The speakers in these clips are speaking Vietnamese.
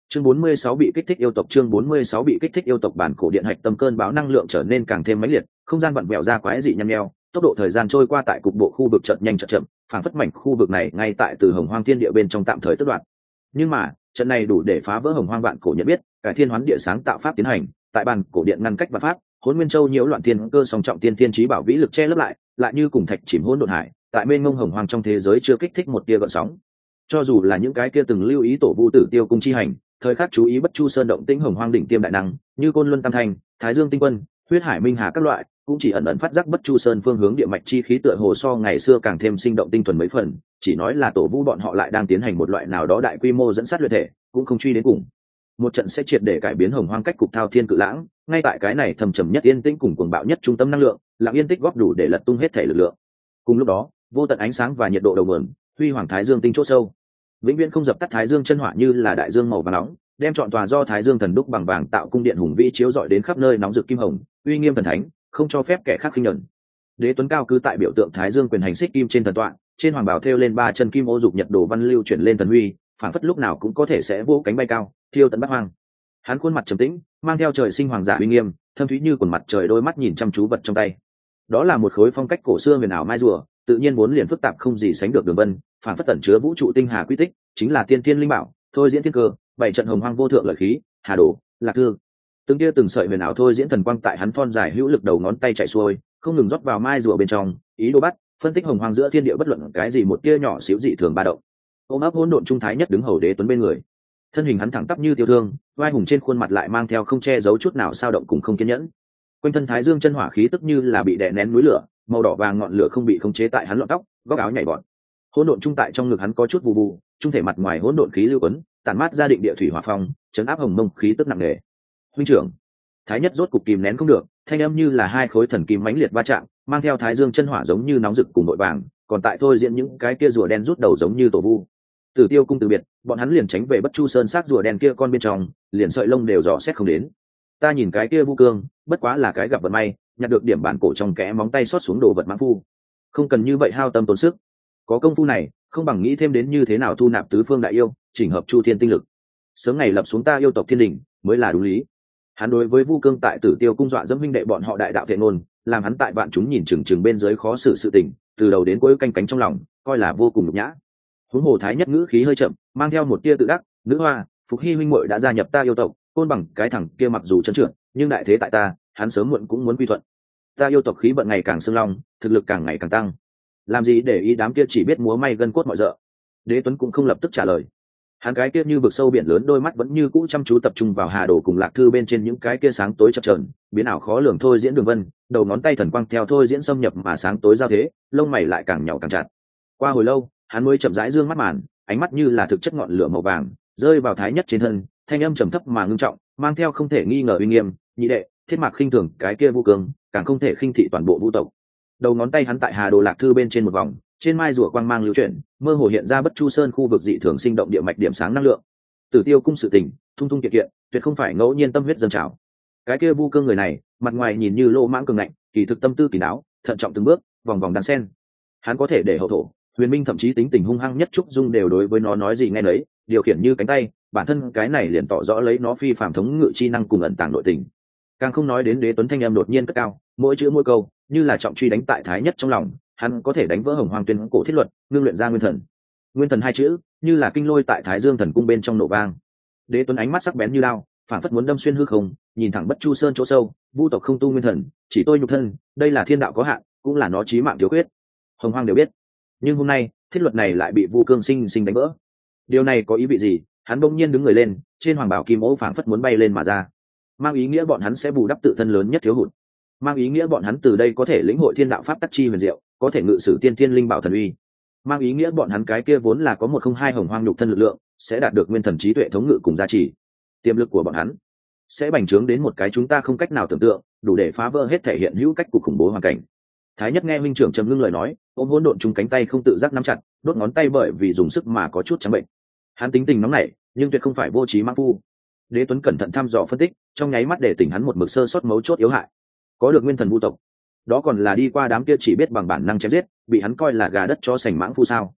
Chương 46 bị kích thích yêu tộc. Chương 46 bị kích thích yêu tộc. Bản cổ điện hạch tâm cơn bão năng lượng trở nên càng thêm mãnh liệt, không gian vặn vẹo ra quái dị nhăn nheo, tốc độ thời gian trôi qua tại cục bộ khu vực chợt nhanh chợt chậm, phảng phất mảnh khu vực này ngay tại từ Hồng Hoang Thiên Địa bên trong tạm thời tước đoạt. Nhưng mà, trận này đủ để phá vỡ Hồng Hoang vạn cổ nhận biết, cải thiên hoán địa sáng tạo pháp tiến hành, tại bản cổ điện ngăn cách và pháp, Hỗn Nguyên Châu nhiễu loạn thiên cơ song trọng tiên thiên chí bảo vĩ lực che lấp lại như cùng thạch chìm hỗn độn hải, tại mênh mông Hồng Hoang trong thế giới chưa kích thích một tia gợn sóng. Cho dù là những cái kia từng lưu ý tổ vu tử tiêu cung chi hành, thời khắc chú ý Bất Chu Sơn động tĩnh Hồng Hoang đỉnh tiêm đại năng, như Côn Luân Tam Thanh, Thái Dương Tinh Quân, Huyết Hải Minh Hà các loại, cũng chỉ ẩn ẩn phát giác Bất Chu Sơn phương hướng địa mạch chi khí tựa hồ so ngày xưa càng thêm sinh động tinh thuần mấy phần, chỉ nói là tổ vu bọn họ lại đang tiến hành một loại nào đó đại quy mô dẫn sát luyện thể, cũng không truy đến cùng. Một trận sẽ triệt để cải biến Hồng Hoang cách cục thao thiên cự lãng, ngay tại cái này thầm trầm nhất yên tĩnh cùng cuồng bạo nhất trung tâm năng lượng, lặng yên tích góp đủ để lật tung hết thể lực lượng. Cùng lúc đó, vô tận ánh sáng và nhiệt độ đầu nguồn, huy hoàng Thái Dương tinh chỗ sâu, vĩnh viễn không dập tắt Thái Dương chân hỏa như là đại dương màu vàng nóng, đem trọn tòa do Thái Dương thần đúc bằng vàng tạo cung điện hùng vĩ chiếu rọi đến khắp nơi nóng rực kim hồng, uy nghiêm thần thánh, không cho phép kẻ khác khinh nhẫn. Đế Tuấn cao cứ tại biểu tượng Thái Dương quyền hành xích kim trên thần tọa, trên hoàng bào thêu lên 3 chân kim ô dục nhật đồ văn lưu chuyển lên thần huy, phản phất lúc nào cũng có thể sẽ vỗ cánh bay cao, thiêu tận bát hoang. Hắn khuôn mặt trầm tĩnh, mang theo trời sinh hoàng giả uy nghiêm, thâm thúy như quần mặt trời, đôi mắt nhìn chăm chú vật trong tay. Đó là một khối phong cách cổ xưa huyền ảo mai rùa, tự nhiên vốn liền phức tạp không gì sánh được đường vân, phản phất tẩn chứa vũ trụ tinh hà quy tích, chính là tiên thiên linh bảo, thôi diễn thiên cơ, bảy trận hồng hoang vô thượng lợi khí, hà đồ, lạc thương. Từng tia từng sợi huyền ảo thôi diễn thần quang tại hắn thon dài hữu lực đầu ngón tay chạy xuôi, không ngừng rót vào mai rùa bên trong, ý đồ bắt, phân tích hồng hoang giữa thiên địa bất luận cái gì một tia nhỏ xíu dị thường ba động. Ôm ấp hỗn độn trung thái nhất đứng hầu Đế Tuấn bên người, thân hình hắn thẳng tắp như tiêu thương, vai hùng trên khuôn mặt lại mang theo không che giấu chút nào sao động cùng không kiên nhẫn. Quanh thân Thái Dương chân hỏa khí tức như là bị đè nén núi lửa, màu đỏ vàng ngọn lửa không bị khống chế tại hắn lọn tóc, góc áo nhảy vọt. Hỗn độn trung tại trong ngực hắn có chút vù vù, trung thể mặt ngoài hỗn độn khí lưu quấn, tản mát ra định địa thủy hỏa phong, chấn áp hồng mông khí tức nặng nề. Huynh trưởng, Thái nhất rốt cục kìm nén không được, thanh âm như là hai khối thần kim mãnh liệt va chạm, mang theo Thái Dương chân hỏa giống như nóng rực cùng nội vàng, còn tại thôi diễn những cái kia rùa đen rút đầu giống như tổ vu. Tử Tiêu cung từ biệt, bọn hắn liền tránh về Bất Chu Sơn xác rùa đen kia con bên trong, liền sợi lông đều dò xét không đến. Ta nhìn cái kia Vu Cương, bất quá là cái gặp vận may, nhặt được điểm bản cổ trong kẽ móng tay xót xuống đồ vật mãng phu. Không cần như vậy hao tâm tốn sức. Có công phu này, không bằng nghĩ thêm đến như thế nào thu nạp tứ phương đại yêu, chỉnh hợp chu thiên tinh lực. Sớm ngày lập xuống ta yêu tộc thiên đình, mới là đúng lý. Hắn đối với Vu Cương tại Tử Tiêu cung dọa dẫm huynh đệ bọn họ đại đạo thể ngôn, làm hắn tại vạn chúng nhìn chừng chừng bên dưới khó xử sự tình, từ đầu đến cuối canh cánh trong lòng, coi là vô cùng nhục nhã. Huống hồ Thái nhất ngữ khí hơi chậm, mang theo một tia tự đắc, nữ hoa, Phục Hy huynh muội đã gia nhập ta yêu tộc, Côn Bằng cái thằng kia mặc dù trấn trưởng, nhưng đại thế tại ta, hắn sớm muộn cũng muốn quy thuận. Ta yêu tộc khí vận ngày càng sưng long, thực lực càng ngày càng tăng. Làm gì để ý đám kia chỉ biết múa may gân cốt mọi dợ. Đế Tuấn cũng không lập tức trả lời. Hắn cái kia như vực sâu biển lớn đôi mắt vẫn như cũ chăm chú tập trung vào Hà Đồ cùng Lạc Thư bên trên những cái kia sáng tối chập chờn, biến ảo khó lường thôi diễn đường vân, đầu ngón tay thần quang theo thôi diễn xâm nhập mà sáng tối giao thế, lông mày lại càng nhỏ càng chặt. Qua hồi lâu, hắn mới chậm rãi dương mắt màn, ánh mắt như là thực chất ngọn lửa màu vàng, rơi vào Thái nhất trên thân, thanh âm trầm thấp mà ngưng trọng, mang theo không thể nghi ngờ uy nghiêm, nhị đệ, thiết mạc khinh thường cái kia Vu Cương, càng không thể khinh thị toàn bộ Vu tộc. Đầu ngón tay hắn tại Hà Đồ Lạc Thư bên trên một vòng, trên mai rùa quang mang lưu chuyển, mơ hồ hiện ra Bất Chu Sơn khu vực dị thường sinh động địa mạch điểm sáng năng lượng. Tử Tiêu cung sự tình, thung thung kiện kiện, tuyệt không phải ngẫu nhiên tâm huyết dâng trào. Cái kia Vu Cương người này, mặt ngoài nhìn như lô mãng cường ngạnh, kỳ thực tâm tư kỳ đáo, thận trọng từng bước, vòng vòng đan sen. Hắn có thể để hậu thổ, Huyền Minh thậm chí tính tình hung hăng nhất trúc dung đều đối với nó nói gì nghe nấy, điều khiển như cánh tay, bản thân cái này liền tỏ rõ lấy nó phi phàm thống ngự chi năng cùng ẩn tàng nội tình. Càng không nói đến Đế Tuấn thanh em đột nhiên cất cao, mỗi chữ mỗi câu như là trọng truy đánh tại Thái nhất trong lòng, hắn có thể đánh vỡ Hồng Hoang tuyên cổ thiết luật, ngưng luyện ra nguyên thần. Nguyên thần hai chữ như là kinh lôi tại Thái Dương thần cung bên trong nổ vang. Đế Tuấn ánh mắt sắc bén như lao, phản phất muốn đâm xuyên hư không, nhìn thẳng Bất Chu Sơn chỗ sâu. Vu tộc không tu nguyên thần, chỉ tôi nhục thân, đây là thiên đạo có hạn, cũng là nó chí mạng thiếu khuyết. Hồng Hoang đều biết, nhưng hôm nay thiết luật này lại bị Vu Cương sinh sinh đánh vỡ. Điều này có ý vị gì? Hắn bỗng nhiên đứng người lên, trên hoàng bảo kim ố phảng phất muốn bay lên mà ra, mang ý nghĩa bọn hắn sẽ bù đắp tự thân lớn nhất thiếu hụt, mang ý nghĩa bọn hắn từ đây có thể lĩnh hội thiên đạo pháp tắc chi huyền diệu, có thể ngự sử tiên thiên linh bảo thần uy, mang ý nghĩa bọn hắn cái kia vốn là có 102 hồng hoang nhục thân lực lượng, sẽ đạt được nguyên thần trí tuệ thống ngự cùng giá trị. Tiềm lực của bọn hắn sẽ bành trướng đến một cái chúng ta không cách nào tưởng tượng, đủ để phá vỡ hết thể hiện hữu cách cục khủng bố hoàn cảnh. Thái nhất nghe huynh trưởng trầm ngưng lời nói, ôm hỗn độn chung cánh tay không tự giác nắm chặt, đốt ngón tay bởi vì dùng sức mà có chút trắng bệnh. Hắn tính tình nóng nảy, nhưng tuyệt không phải vô trí mãng phu. Đế Tuấn cẩn thận thăm dò phân tích, trong nháy mắt để tỉnh hắn một mực sơ sót mấu chốt yếu hại. Có được nguyên thần Vu tộc, đó còn là đi qua đám kia chỉ biết bằng bản năng chém giết, bị hắn coi là gà đất cho sành mãng phu sao?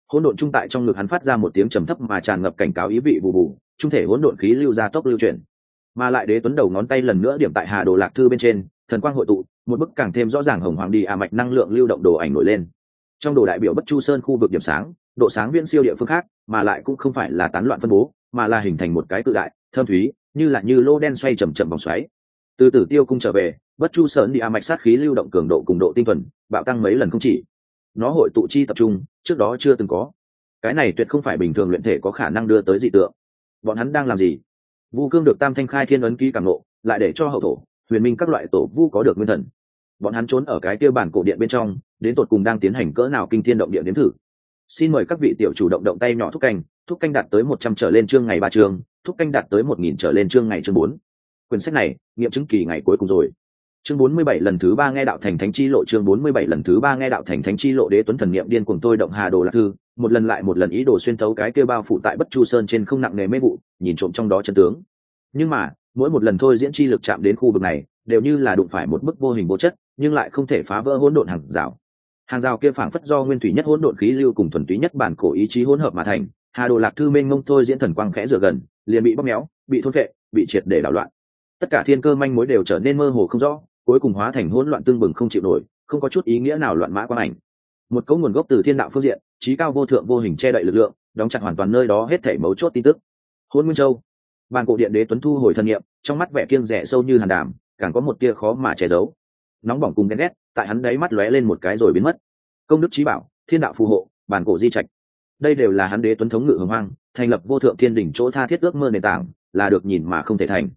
Hỗn độn trung tại trong ngực hắn phát ra một tiếng trầm thấp mà tràn ngập cảnh cáo ý vị bù bù, trung thể hỗn độn khí lưu ra tốc lưu chuyển. Mà lại Đế Tuấn đầu ngón tay lần nữa điểm tại Hà Đồ Lạc Thư bên trên, thần quang hội tụ, một bức càng thêm rõ ràng hồng hoàng đi mạch năng lượng lưu động đồ ảnh nổi lên. Trong đồ đại biểu Bất Chu Sơn khu vực điểm sáng, độ sáng viễn siêu địa phương khác, mà lại cũng không phải là tán loạn phân bố, mà là hình thành một cái cự đại, thâm thúy, như lô đen xoay chậm chậm vòng xoáy. Từ Tử Tiêu cung trở về, Bất Chu Sơn đi mạch sát khí lưu động cường độ cùng độ tinh thuần, bạo tăng mấy lần không chỉ. Nó hội tụ chi tập trung, trước đó chưa từng có. Cái này tuyệt không phải bình thường luyện thể có khả năng đưa tới dị tượng. Bọn hắn đang làm gì? Vu Cương được Tam Thanh Khai Thiên ấn ký cảm nộ, lại để cho hậu thổ, huyền minh các loại tổ vu có được nguyên thần. Bọn hắn trốn ở cái tiêu bản cổ điện bên trong, đến tột cùng đang tiến hành cỡ nào kinh thiên động địa nếm thử. Xin mời các vị tiểu chủ động tay nhỏ thúc canh đạt tới 100 trở lên chương ngày 3 chương, thúc canh đạt tới 1000 trở lên chương ngày chương 4. Quyển sách này, nghiệm chứng kỳ ngày cuối cùng rồi. Chương 47 lần thứ 3 nghe đạo thành thánh chi lộ, chương 47 lần thứ 3 nghe đạo thành thánh chi lộ. Đế Tuấn thần niệm điên cuồng tôi động Hà Đồ Lạc Thư, một lần lại một lần ý đồ xuyên thấu cái kia bao phủ tại Bất Chu Sơn trên không nặng nề mê vụ, nhìn trộm trong đó chân tướng. Nhưng mà, mỗi một lần thôi diễn chi lực chạm đến khu vực này, đều như là đụng phải một bức vô hình vô chất, nhưng lại không thể phá vỡ hỗn độn hàng rào. Hàng rào kia phảng phất do nguyên thủy nhất hỗn độn khí lưu cùng thuần túy nhất bản cổ ý chí hỗn hợp mà thành. Hà Đồ Lạc Thư mênh mông thôi diễn thần quang khẽ rửa gần, liền bị bóp méo, bị thôn phệ, bị triệt để đảo loạn. Tất cả thiên cơ manh mối đều trở nên mơ hồ không rõ, cuối cùng hóa thành hỗn loạn tương bừng không chịu nổi, không có chút ý nghĩa nào loạn mã quang ảnh. Một cấu nguồn gốc từ thiên đạo phương diện, trí cao vô thượng vô hình che đậy lực lượng, đóng chặt hoàn toàn nơi đó hết thảy mấu chốt tin tức. Hỗn Nguyên Châu, bàn cổ điện. Đế Tuấn thu hồi thân niệm, trong mắt vẻ kiêng dè sâu như hàn đàm, càng có một tia khó mà che giấu. Nóng bỏng cùng ghen ghét, tại hắn đáy mắt lóe lên một cái rồi biến mất. Công đức trí bảo, thiên đạo phù hộ, bàn cổ di trạch, đây đều là hắn Đế Tuấn thống ngự hồng hoang, thành lập vô thượng thiên đỉnh chỗ tha thiết ước mơ nền tảng, là được nhìn mà không thể thành.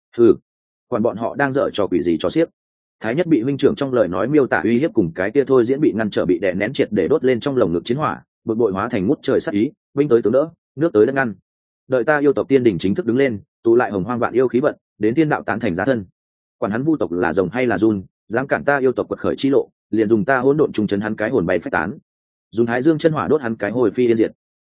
Quản bọn họ đang dở trò quỷ gì cho xiếc. Thái Nhất bị huynh trưởng trong lời nói miêu tả uy hiếp cùng cái kia thôi diễn bị ngăn trở bị đè nén triệt để đốt lên trong lồng ngực chiến hỏa, bực bội hóa thành ngút trời sát ý, binh tới tướng đỡ, nước tới đất ngăn. Đợi ta yêu tộc tiên đỉnh chính thức đứng lên, tụ lại hồng hoang vạn yêu khí vận, đến thiên đạo tán thành giá thân. Quản hắn vu tộc là rồng hay là run, dám cản ta yêu tộc quật khởi chi lộ, liền dùng ta hỗn độn trùng chấn hắn cái hồn bay phách tán, dùng Thái Dương chân hỏa đốt hắn cái hồi phi yên diệt.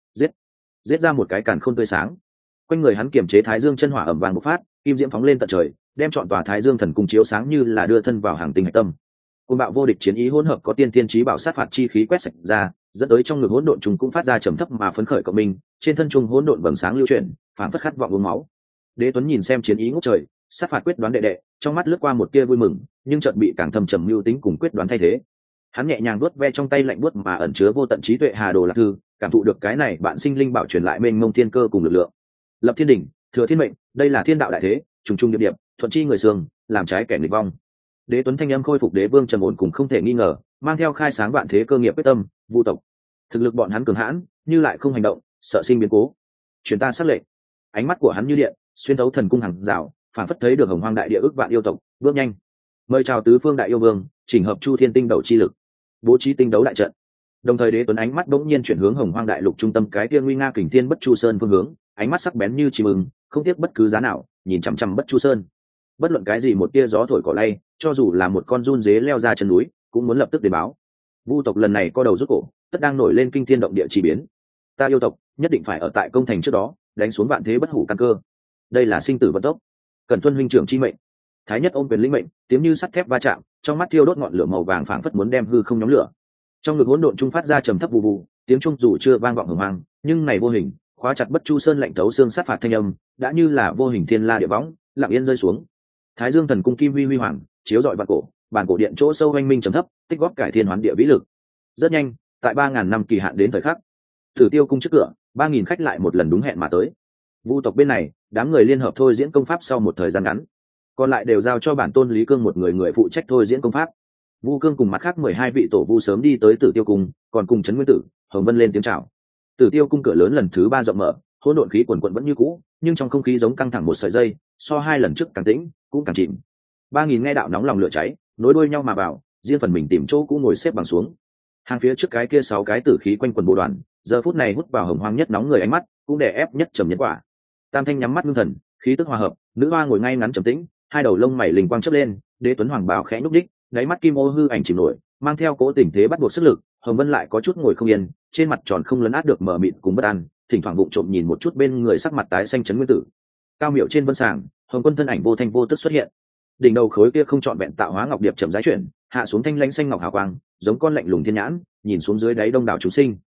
Giết ra một cái càn khôn tươi sáng. Quanh người hắn kiềm chế Thái Dương chân hỏa ầm vang bộc phát, kim diễm phóng lên tận trời, đem trọn tòa Thái Dương thần cung chiếu sáng như là đưa thân vào hàng tinh hạch tâm. Côn bạo vô địch chiến ý hỗn hợp có tiên tiên chí bảo sát phạt chi khí quét sạch ra, dẫn tới trong ngực hỗn độn trùng cũng phát ra trầm thấp mà phấn khởi cộng minh, trên thân trùng hỗn độn vầng sáng lưu chuyển, phảng phất khát vọng uống máu. Đế Tuấn nhìn xem chiến ý ngút trời, sát phạt quyết đoán đệ đệ, trong mắt lướt qua một tia vui mừng, nhưng chợt bị càng thâm trầm mưu tính cùng quyết đoán thay thế. Hắn nhẹ nhàng vuốt ve trong tay lạnh buốt mà ẩn chứa vô tận trí tuệ Hà Đồ Lạc Thư, cảm thụ được cái này bạn sinh linh bảo truyền lại mênh mông thiên cơ cùng lực lượng. Lập thiên đỉnh, thừa thiên mệnh, đây là thiên đạo đại thế, trùng trùng điệp điệp, thuận chi người sương, làm trái kẻ nghịch vong. Đế Tuấn thanh âm khôi phục đế vương trầm ổn cùng không thể nghi ngờ, mang theo khai sáng vạn thế cơ nghiệp quyết tâm, vu tộc. Thực lực bọn hắn cường hãn, như lại không hành động, sợ sinh biến cố. Truyền ta sắc lệnh. Ánh mắt của hắn như điện, xuyên thấu thần cung hàng rào, phản phất thấy được hồng hoang đại địa ước vạn yêu tộc, bước nhanh. Mời chào tứ phương đại yêu vương, chỉnh hợp chu thiên tinh đầu chi lực, bố trí tinh đấu đại trận. Đồng thời Đế Tuấn ánh mắt bỗng nhiên chuyển hướng hồng hoang đại lục trung tâm cái kia nguy nga kình thiên Bất Chu Sơn phương hướng, ánh mắt sắc bén như chim ưng, không tiếc bất cứ giá nào nhìn chằm chằm Bất Chu Sơn. Bất luận cái gì một tia gió thổi cỏ lay, cho dù là một con giun dế leo ra chân núi, cũng muốn lập tức đến báo. Vu tộc lần này co đầu rút cổ, tất đang nổi lên kinh thiên động địa chi biến. Ta yêu tộc nhất định phải ở tại công thành trước đó, đánh xuống vạn thế bất hủ căn cơ. Đây là sinh tử vận tốc, cần tuân huynh trưởng chi mệnh. Thái Nhất ôm quyền lĩnh mệnh, tiếng như sắt thép va chạm, trong mắt thiêu đốt ngọn lửa màu vàng phảng phất muốn đem hư không nhóm lửa. Trong ngực hỗn độn trung phát ra trầm thấp vù vù, tiếng trung dù chưa vang vọng hùng hoang, nhưng này vô hình, khóa chặt Bất Chu Sơn lạnh thấu xương sát phạt thanh âm, đã như là vô hình thiên la địa võng, lặng yên rơi xuống. Thái Dương thần cung kim huy huy hoàng, chiếu rọi vạn cổ, bản cổ điện chỗ sâu oanh minh trầm thấp, tích góp cải thiên hoán địa vĩ lực. Rất nhanh, tại 3000 năm kỳ hạn đến thời khắc, Tử Tiêu cung trước cửa, 3000 khách lại một lần đúng hẹn mà tới. Vu tộc bên này, đám người liên hợp thôi diễn công pháp sau một thời gian ngắn, còn lại đều giao cho bản tôn Lý Cương một người phụ trách thôi diễn công pháp. Vu Cương cùng mặt khác 12 vị tổ vu sớm đi tới Tử Tiêu cung, còn cùng Trấn Nguyên Tử, Hồng Vân lên tiếng chào. Tử Tiêu cung cửa lớn lần thứ 3 rộng mở, hỗn độn khí quần quần vẫn như cũ, nhưng trong không khí giống căng thẳng một sợi dây, so 2 lần trước càng tĩnh, cũng càng chìm. 3000 nghe đạo nóng lòng lửa cháy, nối đuôi nhau mà vào, riêng phần mình tìm chỗ cũ ngồi xếp bằng xuống. Hàng phía trước cái kia 6 cái tử khí quanh quần bộ đoàn, giờ phút này hút vào hồng hoang nhất nóng người ánh mắt, cũng đè ép nhất trầm nhân quả. Tam Thanh nhắm mắt ngưng thần, khí tức hòa hợp, nữ hoa ngồi ngay ngắn trầm tĩnh, hai đầu lông mày linh quang chớp lên, Đế Tuấn hoàng bào khẽ nhúc đích, đáy mắt kim ô hư ảnh chìm nổi, mang theo cố tình thế bắt buộc sức lực. Hồng Vân lại có chút ngồi không yên, trên mặt tròn không lấn át được mờ mịt cùng bất an, thỉnh thoảng vụng trộm nhìn một chút bên người sắc mặt tái xanh Trấn Nguyên Tử. Cao miệu trên vân sàng, Hồng Quân thân ảnh vô thanh vô tức xuất hiện, đỉnh đầu khối kia không trọn vẹn tạo hóa ngọc điệp chậm rãi chuyển, hạ xuống thanh lãnh xanh ngọc hào quang, giống con lạnh lùng thiên nhãn, nhìn xuống dưới đáy đông đảo chúng sinh.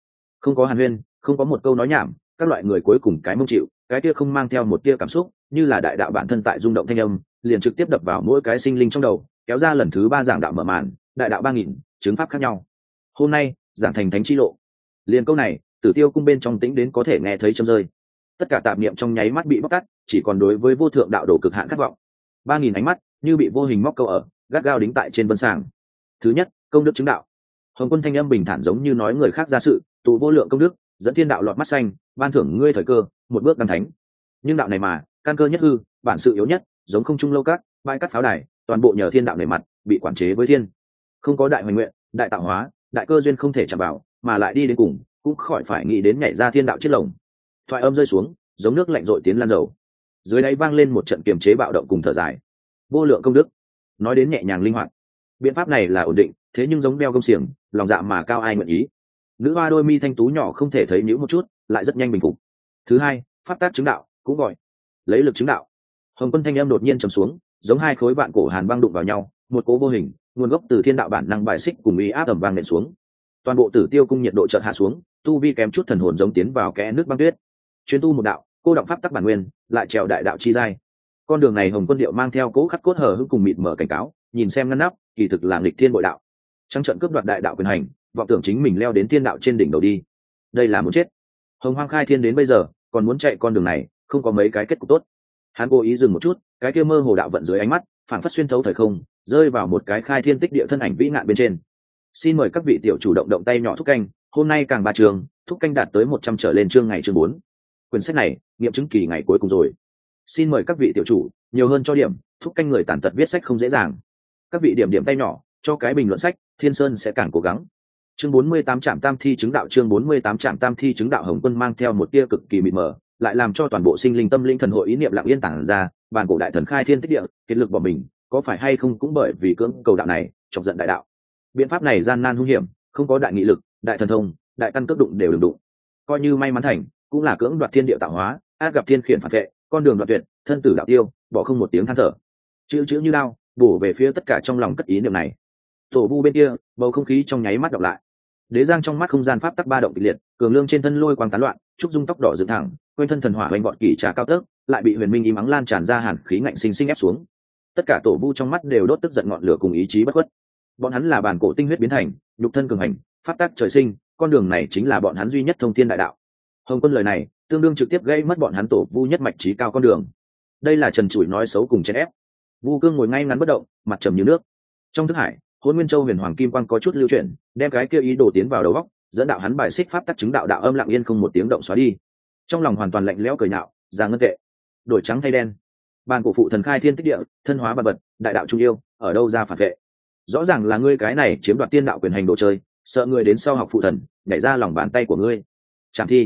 Không có hàn huyên, không có một câu nói nhảm, các loại người cuối cùng cái mông chịu, cái kia không mang theo một tia cảm xúc, như là đại đạo bản thân tại rung động thanh âm, liền trực tiếp đập vào mỗi cái sinh linh trong đầu, kéo ra lần thứ 3 giảng đạo mở màn, đại đạo 3000, chứng pháp khác nhau. Hôm nay, giảng thành thánh chi lộ. Liền câu này, Tử Tiêu cung bên trong tĩnh đến có thể nghe thấy châm rơi. Tất cả tạp niệm trong nháy mắt bị bóc tắt, chỉ còn đối với vô thượng đạo đồ cực hạn khát vọng. 3000 ánh mắt như bị vô hình móc câu ở, gắt gao đính tại trên vân sàng. Thứ nhất, công đức chứng đạo. Hồng Quân thanh âm bình thản giống như nói người khác ra sự, tụ vô lượng công đức, dẫn thiên đạo lọt mắt xanh, ban thưởng ngươi thời cơ, một bước đăng thánh. Nhưng đạo này mà, căn cơ nhất hư, bản sự yếu nhất, giống không trung lâu các, bãi cắt pháo đài, toàn bộ nhờ thiên đạo nề mặt, bị quản chế với thiên. Không có đại hoành nguyện, đại tạo hóa, đại cơ duyên không thể chạm vào, mà lại đi đến cùng, cũng khỏi phải nghĩ đến nhảy ra thiên đạo chết lồng. Thoại âm rơi xuống, giống nước lạnh rội tiến lan dầu. Dưới đáy vang lên một trận kiềm chế bạo động cùng thở dài. Vô lượng công đức, nói đến nhẹ nhàng linh hoạt. Biện pháp này là ổn định, thế nhưng giống đeo gông xiềng, lòng dạ mà cao ai nguyện ý. Nữ hoa đôi mi thanh tú nhỏ không thể thấy nhíu một chút, lại rất nhanh bình phục. Thứ hai, pháp tác chứng đạo, cũng gọi lấy lực chứng đạo. Hồng Quân thanh âm đột nhiên trầm xuống, giống hai khối vạn cổ hàn băng đụng vào nhau, một cố vô hình, nguồn gốc từ thiên đạo bản năng bài xích cùng ý áp ầm vang nện xuống. Toàn bộ Tử Tiêu cung nhiệt độ chợt hạ xuống, tu vi kém chút thần hồn giống tiến vào kẽ nước băng tuyết. Chuyên tu một đạo, cô động pháp tắc bản nguyên, lại trèo đại đạo chi giai. Con đường này Hồng Quân điệu mang theo cố khắc cốt hở hững cùng mịt mở cảnh cáo, nhìn xem ngăn nắp, kỳ thực là nghịch thiên bội đạo. Trắng trận cướp đoạt đại đạo quyền hành, vọng tưởng chính mình leo đến thiên đạo trên đỉnh đầu đi. Đây là muốn chết. Hồng Hoang khai thiên đến bây giờ, còn muốn chạy con đường này, không có mấy cái kết cục tốt. Hắn cố ý dừng một chút, cái kia mơ hồ đạo vận dưới ánh mắt, phản phất xuyên thấu thời không, rơi vào một cái khai thiên tích địa thân ảnh vĩ ngạn bên trên. Xin mời các vị tiểu chủ động động tay nhỏ thúc canh, hôm nay càng 3 trường, thúc canh đạt tới 100 trở lên chương ngày chương 4. Quyển sách này, nghiệm chứng kỳ ngày cuối cùng rồi. Xin mời các vị tiểu chủ, nhiều hơn cho điểm, thúc canh người tàn tật viết sách không dễ dàng. Các vị điểm điểm tay nhỏ, cho cái bình luận sách, Thiên Sơn sẽ càng cố gắng. Chương 48 Trạm Tam Thi chứng đạo, chương 48 Trạm Tam Thi chứng đạo. Hồng Quân mang theo một tia cực kỳ mịt mờ, lại làm cho toàn bộ sinh linh tâm linh thần hội ý niệm lặng yên tản ra, bản cổ đại thần khai thiên tích địa, kết lực bỏ mình, có phải hay không cũng bởi vì cưỡng cầu đạo này, chọc giận đại đạo. Biện pháp này gian nan hung hiểm, không có đại nghị lực, đại thần thông, đại căn cước đụng đều đừng đụng. Coi như may mắn thành, cũng là cưỡng đoạt thiên địa tạo hóa, ác gặp thiên khiển phản vệ, con đường đoạn tuyệt, thân tử đạo tiêu, bỏ không một tiếng than thở. Chữ chữ như đao, bổ về phía tất cả trong lòng cất ý niệm này. Tổ vu bên kia, bầu không khí trong nháy mắt đọc lại. Đế Giang trong mắt không gian pháp tắc ba động kịch liệt, cường lương trên thân lôi quang tán loạn, trúc dung tóc đỏ dựng thẳng, quanh thân thần hỏa hoành vọt kỳ trà cao tấc, lại bị huyền minh im ắng lan tràn ra hàn khí ngạnh sinh sinh ép xuống. Tất cả tổ vu trong mắt đều đốt tức giận ngọn lửa cùng ý chí bất khuất. Bọn hắn là bản cổ tinh huyết biến thành, nhục thân cường hành, pháp tắc trời sinh, con đường này chính là bọn hắn duy nhất thông thiên đại đạo. Hồng Quân lời này, tương đương trực tiếp gây mất bọn hắn tổ vu nhất mạch trí cao con đường. Đây là trần trụi nói xấu cùng chèn ép. Vu Cương ngồi ngay ngắn bất động, mặt trầm như nước. Trong thức hải, Hỗn Nguyên Châu huyền hoàng kim quang có chút lưu chuyển, đem cái kia ý đồ tiến vào đầu óc, dẫn đạo hắn bài xích pháp tắc chứng đạo đạo âm lặng yên không một tiếng động xóa đi. Trong lòng hoàn toàn lạnh lẽo cười nhạo, ra ngân tệ, đổi trắng thay đen. Bàn cổ phụ thần khai thiên tích địa, thân hóa vật vật, đại đạo trung yêu, ở đâu ra phản vệ? Rõ ràng là ngươi cái này chiếm đoạt tiên đạo quyền hành đồ chơi, sợ người đến sau học phụ thần, nhảy ra lòng bàn tay của ngươi. Chẳng thi,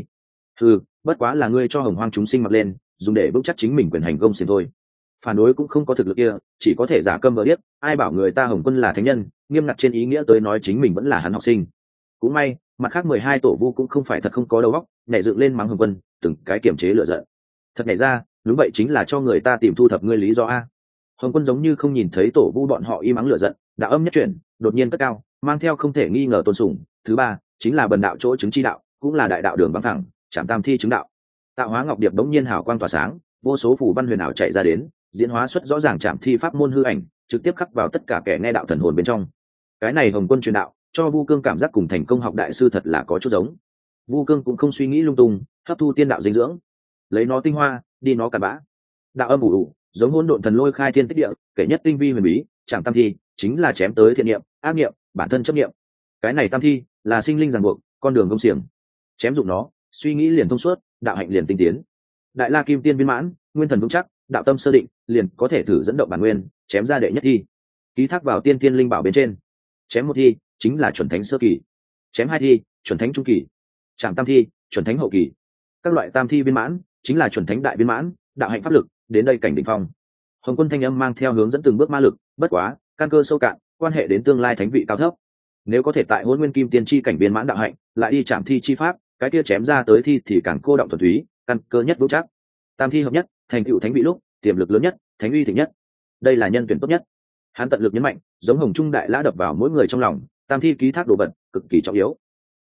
bất quá là ngươi cho hồng hoang chúng sinh mặc lên, dùng để vững chắc chính mình quyền hành công xiên thôi. Phản đối cũng không có thực lực kia, chỉ có thể giả câm vờ điếc. Ai bảo người ta Hồng Quân là thánh nhân, nghiêm ngặt trên ý nghĩa tới nói chính mình vẫn là hắn học sinh. Cũng may, mặt khác 12 tổ vu cũng không phải thật không có đầu óc, nhảy dựng lên mắng Hồng Quân, từng cái kiềm chế lửa giận. Thật nhảy ra, đúng vậy chính là cho người ta tìm thu thập ngươi lý do a. Hồng Quân giống như không nhìn thấy tổ vu bọn họ im ắng lửa giận, đạo âm nhất chuyển, đột nhiên cất cao, mang theo không thể nghi ngờ tôn sùng. Thứ ba, chính là bần đạo chỗ chứng chi đạo, cũng là đại đạo đường băng thẳng, Trảm Tam Thi chứng đạo. Tạo hóa ngọc điệp đống nhiên hào quang tỏa sáng, vô số phù văn huyền ảo chạy ra đến, diễn hóa xuất rõ ràng Trảm Thi pháp môn hư ảnh, trực tiếp khắc vào tất cả kẻ nghe đạo thần hồn bên trong. Cái này Hồng Quân truyền đạo, cho Vu Cương cảm giác cùng thành công học đại sư thật là có chút giống. Vu Cương cũng không suy nghĩ lung tung, hấp thu tiên đạo dinh dưỡng, lấy nó tinh hoa, đi nó cặn bã. Đạo âm ủ ủ, giống hỗn độn thần lôi khai thiên tích địa, kể nhất tinh vi huyền bí, Trảm Tam Thi chính là chém tới thiện niệm, ác niệm, bản thân chấp niệm. Cái này Tam Thi là sinh linh ràng buộc, con đường công xiềng. Chém dụng nó, suy nghĩ liền thông suốt, đạo hạnh liền tinh tiến. Đại La Kim Tiên viên mãn, nguyên thần vững chắc, đạo tâm sơ định, liền có thể thử dẫn động bản nguyên, chém ra đệ nhất thi. Ký thác vào tiên tiên linh bảo bên trên. Chém một thi, chính là chuẩn thánh sơ kỳ. Chém hai thi, chuẩn thánh trung kỳ. Trảm Tam Thi, chuẩn thánh hậu kỳ. Các loại tam thi viên mãn, chính là chuẩn thánh đại viên mãn, đạo hạnh pháp lực, đến đây cảnh đỉnh phong. Hồng Quân thanh âm mang theo hướng dẫn từng bước ma lực, bất quá, căn cơ sâu cạn, quan hệ đến tương lai thánh vị cao thấp. Nếu có thể tại Hỗn Nguyên Kim Tiên chi cảnh viên mãn đạo hạnh, lại đi chạm thi chi pháp, cái kia chém ra tới thi thì càng cô động thuần túy, căn cơ nhất vững chắc. Tam thi hợp nhất, thành tựu thánh vị lúc, tiềm lực lớn nhất, thánh uy thịnh nhất. Đây là nhân tuyển tốt nhất. Hắn tận lực nhấn mạnh, giống hồng trung đại lã đập vào mỗi người trong lòng, tam thi ký thác đồ vật, cực kỳ trọng yếu.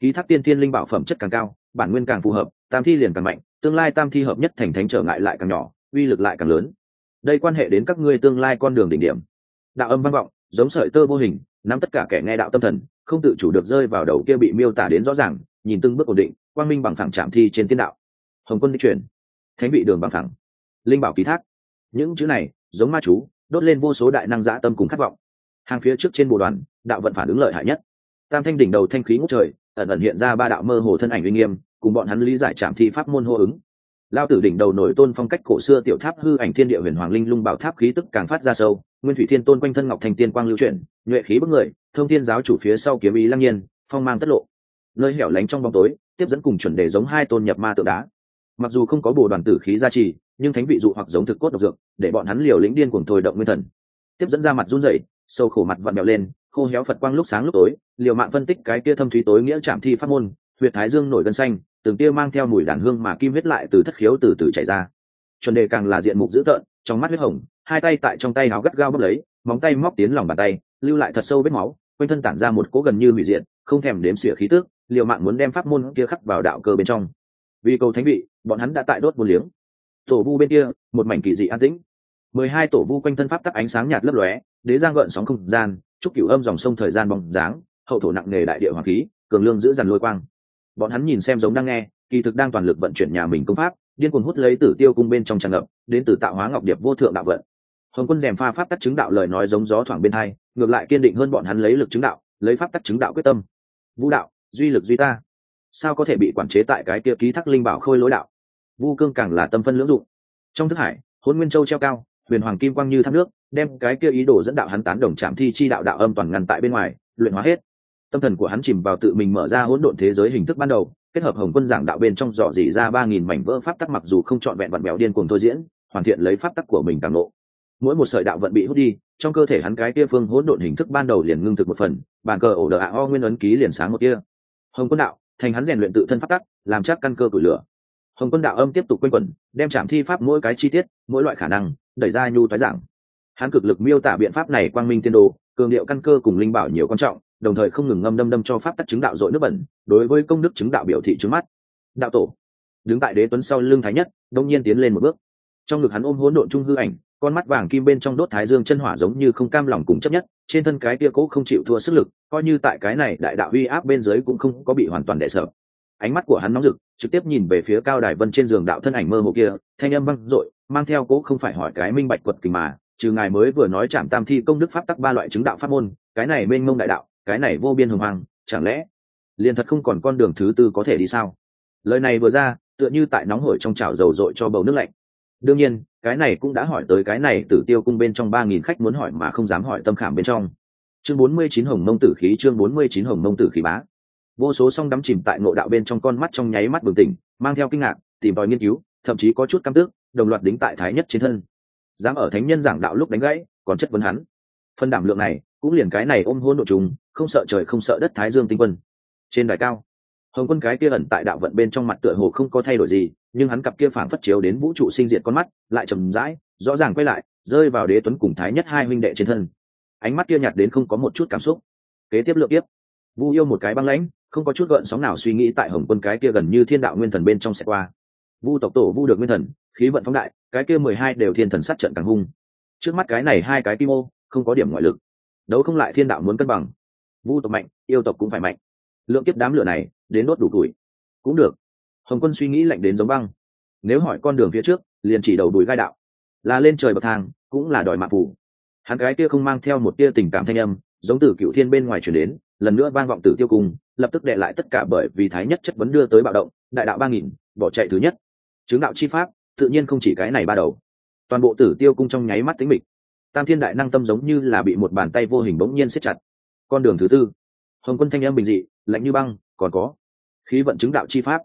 ký thác tiên thiên linh bảo phẩm chất càng cao, bản nguyên càng phù hợp, tam thi liền càng mạnh, tương lai tam thi hợp nhất thành thánh trở ngại lại càng nhỏ, uy lực lại càng lớn. Đây quan hệ đến các ngươi tương lai con đường đỉnh điểm. Đạo âm vang vọng, giống sợi tơ vô hình, nắm tất cả kẻ nghe đạo tâm thần, không tự chủ được rơi vào đầu kia bị miêu tả đến rõ ràng, nhìn từng bước ổn định, quang minh bằng phẳng chạm thi trên tiên đạo. Hồng quân đi chuyển, thánh vị đường bằng phẳng, linh bảo ký thác. Những chữ này giống ma chú, đốt lên vô số đại năng dã tâm cùng khát vọng. Hàng phía trước trên bồ đoàn, đạo vận phản ứng lợi hại nhất. Tam thanh đỉnh đầu thanh khí ngút trời, ẩn ẩn hiện ra ba đạo mơ hồ thân ảnh uy nghiêm, cùng bọn hắn lý giải trạm thi pháp môn hô ứng. Lao tử đỉnh đầu nổi tôn phong cách cổ xưa tiểu tháp hư ảnh thiên địa huyền hoàng linh lung bảo tháp khí tức càng phát ra sâu, nguyên thủy thiên tôn quanh thân ngọc thành tiên quang lưu chuyển, nhuệ khí bức người, thông thiên giáo chủ phía sau kiếm ý lăng nhiên, phong mang tất lộ. Nơi hẻo lánh trong bóng tối, tiếp dẫn cùng chuẩn đề giống hai tôn nhập ma tượng đá. Mặc dù không có bồ đoàn tử khí gia trì, nhưng thánh vị dụ hoặc giống thực cốt độc dược, để bọn hắn liều lĩnh điên cuồng thôi động nguyên thần. Tiếp dẫn ra mặt run rẩy, sâu khổ mặt vặn bèo lên, khô héo phật quang lúc sáng lúc tối, liều mạng phân tích cái kia thâm thúy tối nghĩa trạm thi pháp môn, huyệt thái dương nổi gân xanh, từng tia mang theo mùi đàn hương mà kim huyết lại từ thất khiếu từ từ chảy ra. Chuẩn đề càng là diện mục dữ tợn, trong mắt huyết hồng, hai tay tại trong tay áo gắt gao bóp lấy, móng tay móc tiến lòng bàn tay, lưu lại thật sâu vết máu, quanh thân tản ra một cỗ gần như hủy diệt, không thèm đếm xỉa khí tức, liều mạng muốn đem pháp môn kia khắc vào đạo cơ bên trong. Vì cầu thánh vị, bọn hắn đã tại đốt một liếng. Tổ vu bên kia, một mảnh kỳ dị an tĩnh. 12 tổ vu quanh thân pháp tắc ánh sáng nhạt lấp lóe, đế giang gợn sóng không gian, trúc cửu âm dòng sông thời gian bóng dáng, hậu thổ nặng nề đại địa hoàng khí, cường lương giữ dằn lôi quang. Bọn hắn nhìn xem giống đang nghe, kỳ thực đang toàn lực vận chuyển nhà mình công pháp, điên cuồng hút lấy Tử Tiêu cung bên trong tràn ngập, đến từ tạo hóa ngọc điệp vô thượng đạo vận. Hồng quân rèm pha pháp tắc chứng đạo lời nói giống gió thoảng bên hai, ngược lại kiên định hơn bọn hắn lấy lực chứng đạo, lấy pháp tắc chứng đạo quyết tâm. Vũ đạo, duy lực duy ta, sao có thể bị quản chế tại cái kia ký thác linh bảo khôi lối đạo? Vu cương càng là tâm phân lưỡng dụng. Trong thức hải, Hỗn Nguyên Châu treo cao, huyền hoàng kim quang như thác nước, đem cái kia ý đồ dẫn đạo hắn tán đồng trạm thi chi đạo đạo âm toàn ngăn tại bên ngoài, luyện hóa hết. Tâm thần của hắn chìm vào tự mình mở ra hỗn độn thế giới hình thức ban đầu, kết hợp Hồng quân giảng đạo bên trong dò dỉ ra 3000 mảnh vỡ pháp tắc, mặc dù không trọn vẹn vặn bèo điên cuồng thôi diễn, hoàn thiện lấy pháp tắc của mình càng lộ. Mỗi một sợi đạo vận bị hút đi, trong cơ thể hắn cái kia phương hỗn độn hình thức ban đầu liền ngưng thực một phần, bàn cờ ổ đờ ạ o nguyên ấn ký liền sáng một kia. Hồng quân đạo, thành hắn rèn luyện tự thân pháp tắc, làm chắc căn cơ của lửa. Hồng quân đạo âm tiếp tục quanh quẩn, đem trảm thi pháp mỗi cái chi tiết, mỗi loại khả năng đẩy ra nhu toái giảng. Hắn cực lực miêu tả biện pháp này quang minh tiên đồ, cường điệu căn cơ cùng linh bảo nhiều quan trọng, đồng thời không ngừng ngâm đâm cho pháp tắc chứng đạo dội nước bẩn, đối với công đức chứng đạo biểu thị trướng mắt. Đạo tổ đứng tại đế tuấn sau lưng thái nhất, đông nhiên tiến lên một bước. Trong ngực hắn ôm hỗn độn trung hư ảnh, con mắt vàng kim bên trong đốt thái dương chân hỏa giống như không cam lòng cùng chấp nhất, trên thân cái kia cố không chịu thua sức lực, coi như tại cái này đại đạo uy áp bên dưới cũng không có bị hoàn toàn đè sợ. Ánh mắt của hắn nóng rực, trực tiếp nhìn về phía cao đài vân trên giường đạo thân ảnh mơ hồ kia, thanh âm vang dội, mang theo cố không phải hỏi cái minh bạch quật kình mà, trừ ngài mới vừa nói chạm tam thi công đức pháp tắc ba loại chứng đạo pháp môn, cái này mênh mông đại đạo, cái này vô biên hùng hoàng, chẳng lẽ liền thật không còn con đường thứ tư có thể đi sao? Lời này vừa ra, tựa như tại nóng hổi trong chảo dầu dội cho bầu nước lạnh. Đương nhiên, cái này cũng đã hỏi tới cái này Tử Tiêu cung bên trong 3000 khách muốn hỏi mà không dám hỏi tâm khảm bên trong. Chương 49 Hồng Mông Tử khí, chương 49 Hồng Mông Tử khí bá. Vô số song đắm chìm tại ngộ đạo bên trong con mắt trong nháy mắt bừng tỉnh, mang theo kinh ngạc, tìm tòi nghiên cứu, thậm chí có chút căm tức, đồng loạt đính tại thái nhất trên thân. Dám ở thánh nhân giảng đạo lúc đánh gãy, còn chất vấn hắn. Phân đảm lượng này, cũng liền cái này ôm hôn độ trùng, không sợ trời không sợ đất Thái Dương tinh quân. Trên đài cao, Hồng quân cái kia ẩn tại đạo vận bên trong mặt tựa hồ không có thay đổi gì, nhưng hắn cặp kia phảng phất chiếu đến vũ trụ sinh diệt con mắt, lại trầm rãi, rõ ràng quay lại, rơi vào đế tuấn cùng thái nhất hai huynh đệ trên thân. Ánh mắt kia nhạt đến không có một chút cảm xúc. Kế tiếp lượng tiếp, Vu Yêu một cái băng lãnh, không có chút gợn sóng nào suy nghĩ tại Hồng quân cái kia gần như thiên đạo nguyên thần bên trong sẽ qua. Vu tộc tổ Vu được nguyên thần, khí vận phóng đại, cái kia 12 đều thiên thần sát trận càng hung. Trước mắt cái này hai cái kim ô, không có điểm ngoại lực, đấu không lại thiên đạo muốn cân bằng. Vu tộc mạnh, yêu tộc cũng phải mạnh. Lượng kiếp đám lửa này, đến đốt đủ tuổi cũng được. Hồng quân suy nghĩ lạnh đến giống băng. Nếu hỏi con đường phía trước, liền chỉ đầu đùi gai đạo, là lên trời bậc thang, cũng là đòi mạng phủ. Hắn cái kia không mang theo một tia tình cảm thanh âm, giống từ cựu thiên bên ngoài truyền đến, lần nữa vang vọng Tử Tiêu cung, lập tức đệ lại tất cả bởi vì thái nhất chất vấn đưa tới bạo động. Đại đạo 3000, bỏ chạy thứ nhất. Chứng đạo chi pháp, tự nhiên không chỉ cái này ba đầu. Toàn bộ Tử Tiêu cung trong nháy mắt tĩnh mịch. Tam thiên đại năng tâm giống như là bị một bàn tay vô hình bỗng nhiên siết chặt. Con đường thứ tư. Hồng quân thanh âm bình dị, lạnh như băng, còn có khí vận chứng đạo chi pháp.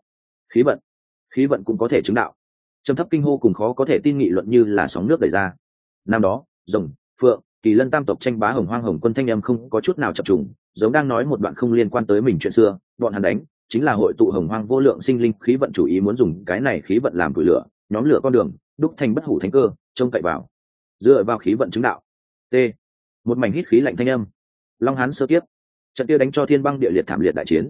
Khí vận cũng có thể chứng đạo. Trầm thấp kinh hô cùng khó có thể tin nghị luận như là sóng nước đẩy ra. Năm đó, rồng, phượng, kỳ lân tam tộc tranh bá hồng hoang, Hồng quân thanh âm không có chút nào chập trùng, giống đang nói một đoạn không liên quan tới mình chuyện xưa. Bọn hắn đánh chính là hội tụ hồng hoang vô lượng sinh linh khí vận, chủ ý muốn dùng cái này khí vận làm củi lửa, nhóm lửa con đường, đúc thành bất hủ thánh cơ, trông cậy vào, dựa vào khí vận chứng đạo. T. Một mảnh hít khí lạnh thanh âm. Long Hán sơ kiếp, trận kia đánh cho thiên băng địa liệt thảm liệt đại chiến.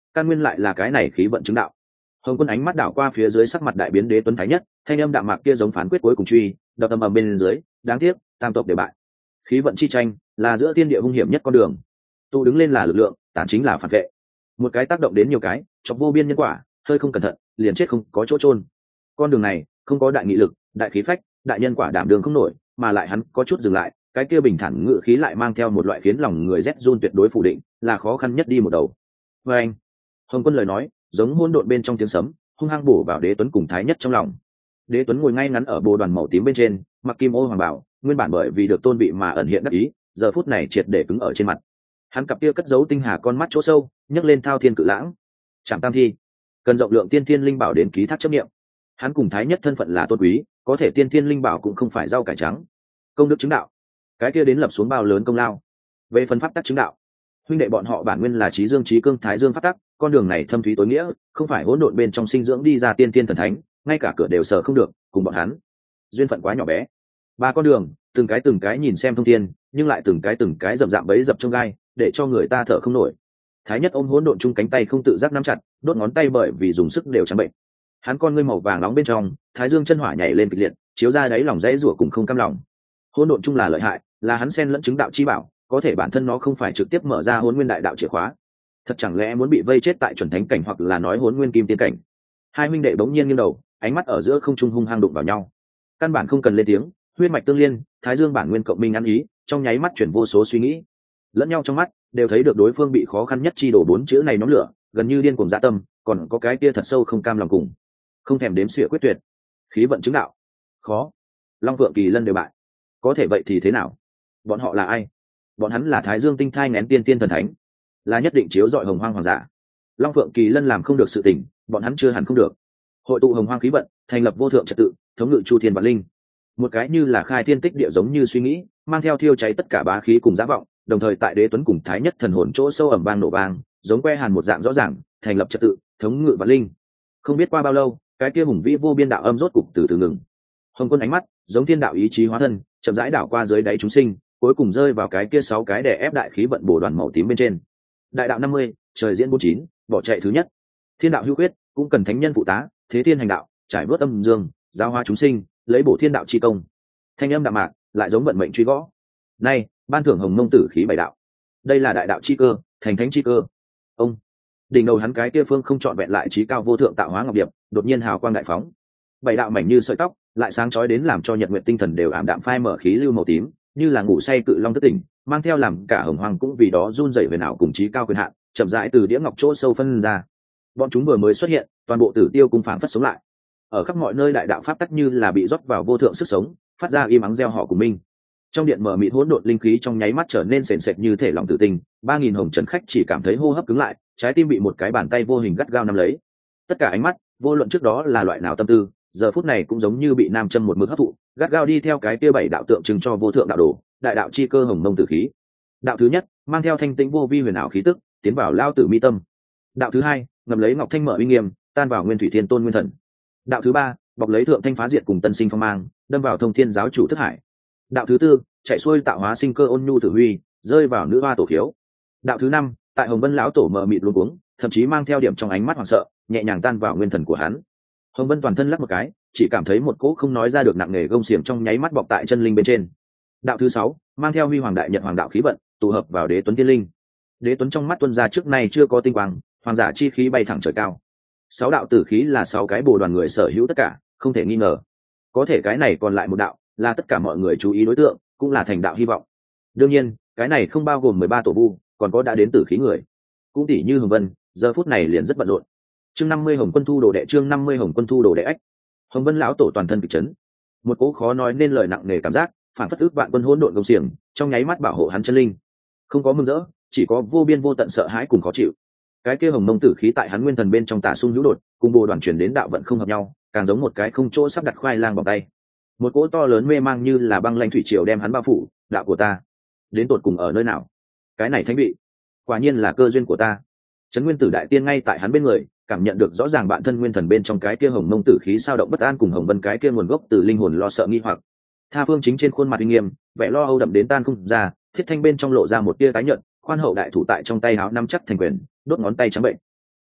căn nguyên lại là cái này khí vận chứng đạo. Hồng Quân ánh mắt đảo qua phía dưới sắc mặt đại biến Đế Tuấn Thái Nhất, thanh âm đạm mạc kia giống phán quyết cuối cùng truy, đập ầm ầm bên dưới, đáng tiếc, tam tộc đều bại. Khí vận chi tranh là giữa thiên địa hung hiểm nhất con đường. Tu đứng lên là lực lượng, tản chính là phản vệ. Một cái tác động đến nhiều cái, chọc vô biên nhân quả, hơi không cẩn thận, liền chết không có chỗ chôn. Con đường này không có đại nghị lực, đại khí phách, đại nhân quả đảm đường không nổi, mà lại hắn có chút dừng lại, cái kia bình thản ngự khí lại mang theo một loại khiến lòng người rét run tuyệt đối phủ định, là khó khăn nhất đi một đầu. Và anh, Hồng Quân lời nói giống hỗn độn bên trong tiếng sấm, hung hăng bổ vào Đế Tuấn cùng Thái Nhất trong lòng. Đế Tuấn ngồi ngay ngắn ở bồ đoàn màu tím bên trên, mặc kim ô hoàng bảo, nguyên bản bởi vì được tôn vị mà ẩn hiện đắc ý, giờ phút này triệt để cứng ở trên mặt. Hắn cặp kia cất giấu tinh hà con mắt chỗ sâu, nhấc lên thao thiên cự lãng, chạm tam thi, cần rộng lượng tiên thiên linh bảo đến ký thác chấp niệm. Hắn cùng Thái Nhất thân phận là tôn quý, có thể tiên thiên linh bảo cũng không phải rau cải trắng. Công đức chứng đạo, cái kia đến lập xuống bao lớn công lao. Về phần pháp tắc chứng đạo, huynh đệ bọn họ bản nguyên là trí dương trí cương thái dương pháp tắc, con đường này thâm thúy tối nghĩa, không phải hỗn độn bên trong sinh dưỡng đi ra tiên thiên thần thánh, ngay cả cửa đều sở không được, cùng bọn hắn duyên phận quá nhỏ bé. Ba con đường, từng cái nhìn xem thông thiên, nhưng lại từng cái dập dạm bấy dập trong gai, để cho người ta thở không nổi. Thái Nhất ôm hỗn độn chung cánh tay không tự giác nắm chặt, đốt ngón tay bởi vì dùng sức đều trắng bệnh. Hắn con ngươi màu vàng nóng bên trong, thái dương chân hỏa nhảy lên kịch liệt, chiếu ra đáy lòng dãy rủa cùng không cam lòng. Hỗn độn chung là lợi hại, là hắn xen lẫn chứng đạo chi bảo, có thể bản thân nó không phải trực tiếp mở ra hỗn nguyên đại đạo chìa khóa. Thật chẳng lẽ muốn bị vây chết tại chuẩn thánh cảnh hoặc là nói hỗn nguyên kim tiên cảnh? Hai huynh đệ bỗng nhiên nghiêng đầu, ánh mắt ở giữa không trung hung hăng đụng vào nhau. Căn bản không cần lên tiếng, huyết mạch tương liên, thái dương bản nguyên cộng minh ăn ý, trong nháy mắt chuyển vô số suy nghĩ. Lẫn nhau trong mắt đều thấy được đối phương bị khó khăn nhất chi đổ bốn chữ này nhóm lửa, gần như điên cuồng dã tâm, còn có cái kia thật sâu không cam lòng cùng, không thèm đếm xỉa quyết tuyệt. Khí vận chứng đạo, khó. Long Phượng Kỳ Lân đều bại, có thể vậy thì thế nào? Bọn họ là ai? Bọn hắn là thái dương tinh thai nén tiên tiên thần thánh, là nhất định chiếu dọi hồng hoang hoàng giả. Long Phượng Kỳ Lân làm không được sự tình, bọn hắn chưa hẳn không được. Hội tụ hồng hoang khí vận, thành lập vô thượng trật tự, thống ngự chu thiên vạn linh. Một cái như là khai thiên tích địa giống như suy nghĩ, mang theo thiêu cháy tất cả bá khí cùng giá vọng, đồng thời tại Đế Tuấn cùng Thái Nhất thần hồn chỗ sâu ẩm vang nổ vang, giống que hàn một dạng rõ ràng, thành lập trật tự, thống ngự vạn linh. Không biết qua bao lâu, cái kia hùng vĩ vô biên đạo âm rốt cục từ từ ngừng. Hồng Quân ánh mắt giống thiên đạo ý chí hóa thân, chậm rãi đảo qua dưới đáy chúng sinh, cuối cùng rơi vào cái kia 6 cái đè ép đại khí vận bổ đoàn màu tím bên trên. Đại đạo 50, trời diễn 49, bỏ chạy thứ nhất. Thiên đạo hữu quyết, cũng cần thánh nhân phụ tá, thế thiên hành đạo, trải vớt âm dương, giáo hóa chúng sinh, lấy bổ thiên đạo chi công. Thanh âm đạm mạc, lại giống vận mệnh truy gõ. Nay, ban thưởng hồng mông tử khí bảy đạo. Đây là đại đạo chi cơ, thành thánh chi cơ. Ông, đỉnh đầu hắn cái kia phương không trọn vẹn lại trí cao vô thượng tạo hóa ngọc điệp, đột nhiên hào quang đại phóng. Bảy đạo mảnh như sợi tóc, lại sáng chói đến làm cho nhật nguyện tinh thần đều ảm đạm phai mở khí lưu màu tím, như là ngủ say cự long thất tỉnh, mang theo làm cả hồng hoang cũng vì đó run rẩy về nào cùng trí cao quyền hạn, chậm rãi từ đĩa ngọc chỗ sâu phân ra. Bọn chúng vừa mới xuất hiện, toàn bộ Tử Tiêu cung phảng phất sống lại. Ở khắp mọi nơi đại đạo pháp tắc như là bị rót vào vô thượng sức sống, phát ra im ắng reo họ của mình. Trong điện mở mịt hỗn độn linh khí trong nháy mắt trở nên sền sệt như thể lòng tử tinh, 3000 hồng trần khách chỉ cảm thấy hô hấp cứng lại, trái tim bị một cái bàn tay vô hình gắt gao nắm lấy. Tất cả ánh mắt, vô luận trước đó là loại nào tâm tư, giờ phút này cũng giống như bị nam châm một mực hấp thụ, gắt gao đi theo cái kia bảy đạo tượng trưng cho vô thượng đạo đồ, đại đạo chi cơ hồng mông tử khí. Đạo thứ nhất, mang theo thanh tĩnh vô vi huyền ảo khí tức, tiến vào lao tử mi tâm. Đạo thứ hai, ngầm lấy ngọc thanh mở uy nghiêm, tan vào nguyên thủy thiên tôn nguyên thần. Đạo thứ ba, bọc lấy thượng thanh phá diệt cùng tân sinh phong mang, đâm vào thông thiên giáo chủ thức hải. Đạo thứ tư, chạy xuôi tạo hóa sinh cơ ôn nhu tử huy, rơi vào nữ hoa tổ khiếu. Đạo thứ năm, tại hồng vân lão tổ mờ mịt luống cuống, thậm chí mang theo điểm trong ánh mắt hoảng sợ, nhẹ nhàng tan vào nguyên thần của hắn. Hồng vân toàn thân lắc một cái, chỉ cảm thấy một cỗ không nói ra được nặng nề gông xiềng trong nháy mắt bọc tại chân linh bên trên. Đạo thứ sáu, mang theo huy hoàng đại nhật hoàng đạo khí vận, tụ hợp vào đế tuấn thiên linh. Đế tuấn trong mắt tuân ra trước nay chưa có tinh quang, hoàng giả chi khí bay thẳng trời cao. 6 đạo tử khí là 6 cái bồ đoàn người sở hữu tất cả, không thể nghi ngờ. Có thể cái này còn lại một đạo, là tất cả mọi người chú ý đối tượng, cũng là thành đạo hy vọng. Đương nhiên, cái này không bao gồm 13 tổ vu, còn có đã đến tử khí người. Cũng tỷ như Hồng Vân, giờ phút này liền rất bận rộn. Chương 50 Hồng Quân thu đồ đệ, chương 50 Hồng Quân thu đồ đệ ách. Hồng Vân lão tổ toàn thân kịch chấn, một cỗ khó nói nên lời nặng nề cảm giác, phản phất ước vạn quân hỗn độn công xiềng, trong nháy mắt bảo hộ hắn chân linh. Không có mừng rỡ, chỉ có vô biên vô tận sợ hãi cùng khó chịu. Cái kia hồng mông tử khí tại hắn nguyên thần bên trong tả xung hữu đột, cùng bồ đoàn chuyển đến đạo vận không hợp nhau, càng giống một cái không chỗ sắp đặt khoai lang bằng tay. Một cỗ to lớn mê mang như là băng lãnh thủy triều đem hắn bao phủ. Đạo của ta đến tột cùng ở nơi nào? Cái này thánh vị, quả nhiên là cơ duyên của ta. Trấn Nguyên Tử đại tiên ngay tại hắn bên người, cảm nhận được rõ ràng bản thân nguyên thần bên trong cái kia hồng mông tử khí sao động bất an, cùng hồng vân cái kia nguồn gốc từ linh hồn lo sợ nghi hoặc. Tha Phương Chính trên khuôn mặt uy nghiêm, vẻ lo âu đậm đến tan không ra, Thiết Thanh bên trong lộ ra một tia tái nhợt, khoan hậu đại thủ tại trong tay áo nắm chắc thành quyền, đốt ngón tay trắng bệnh.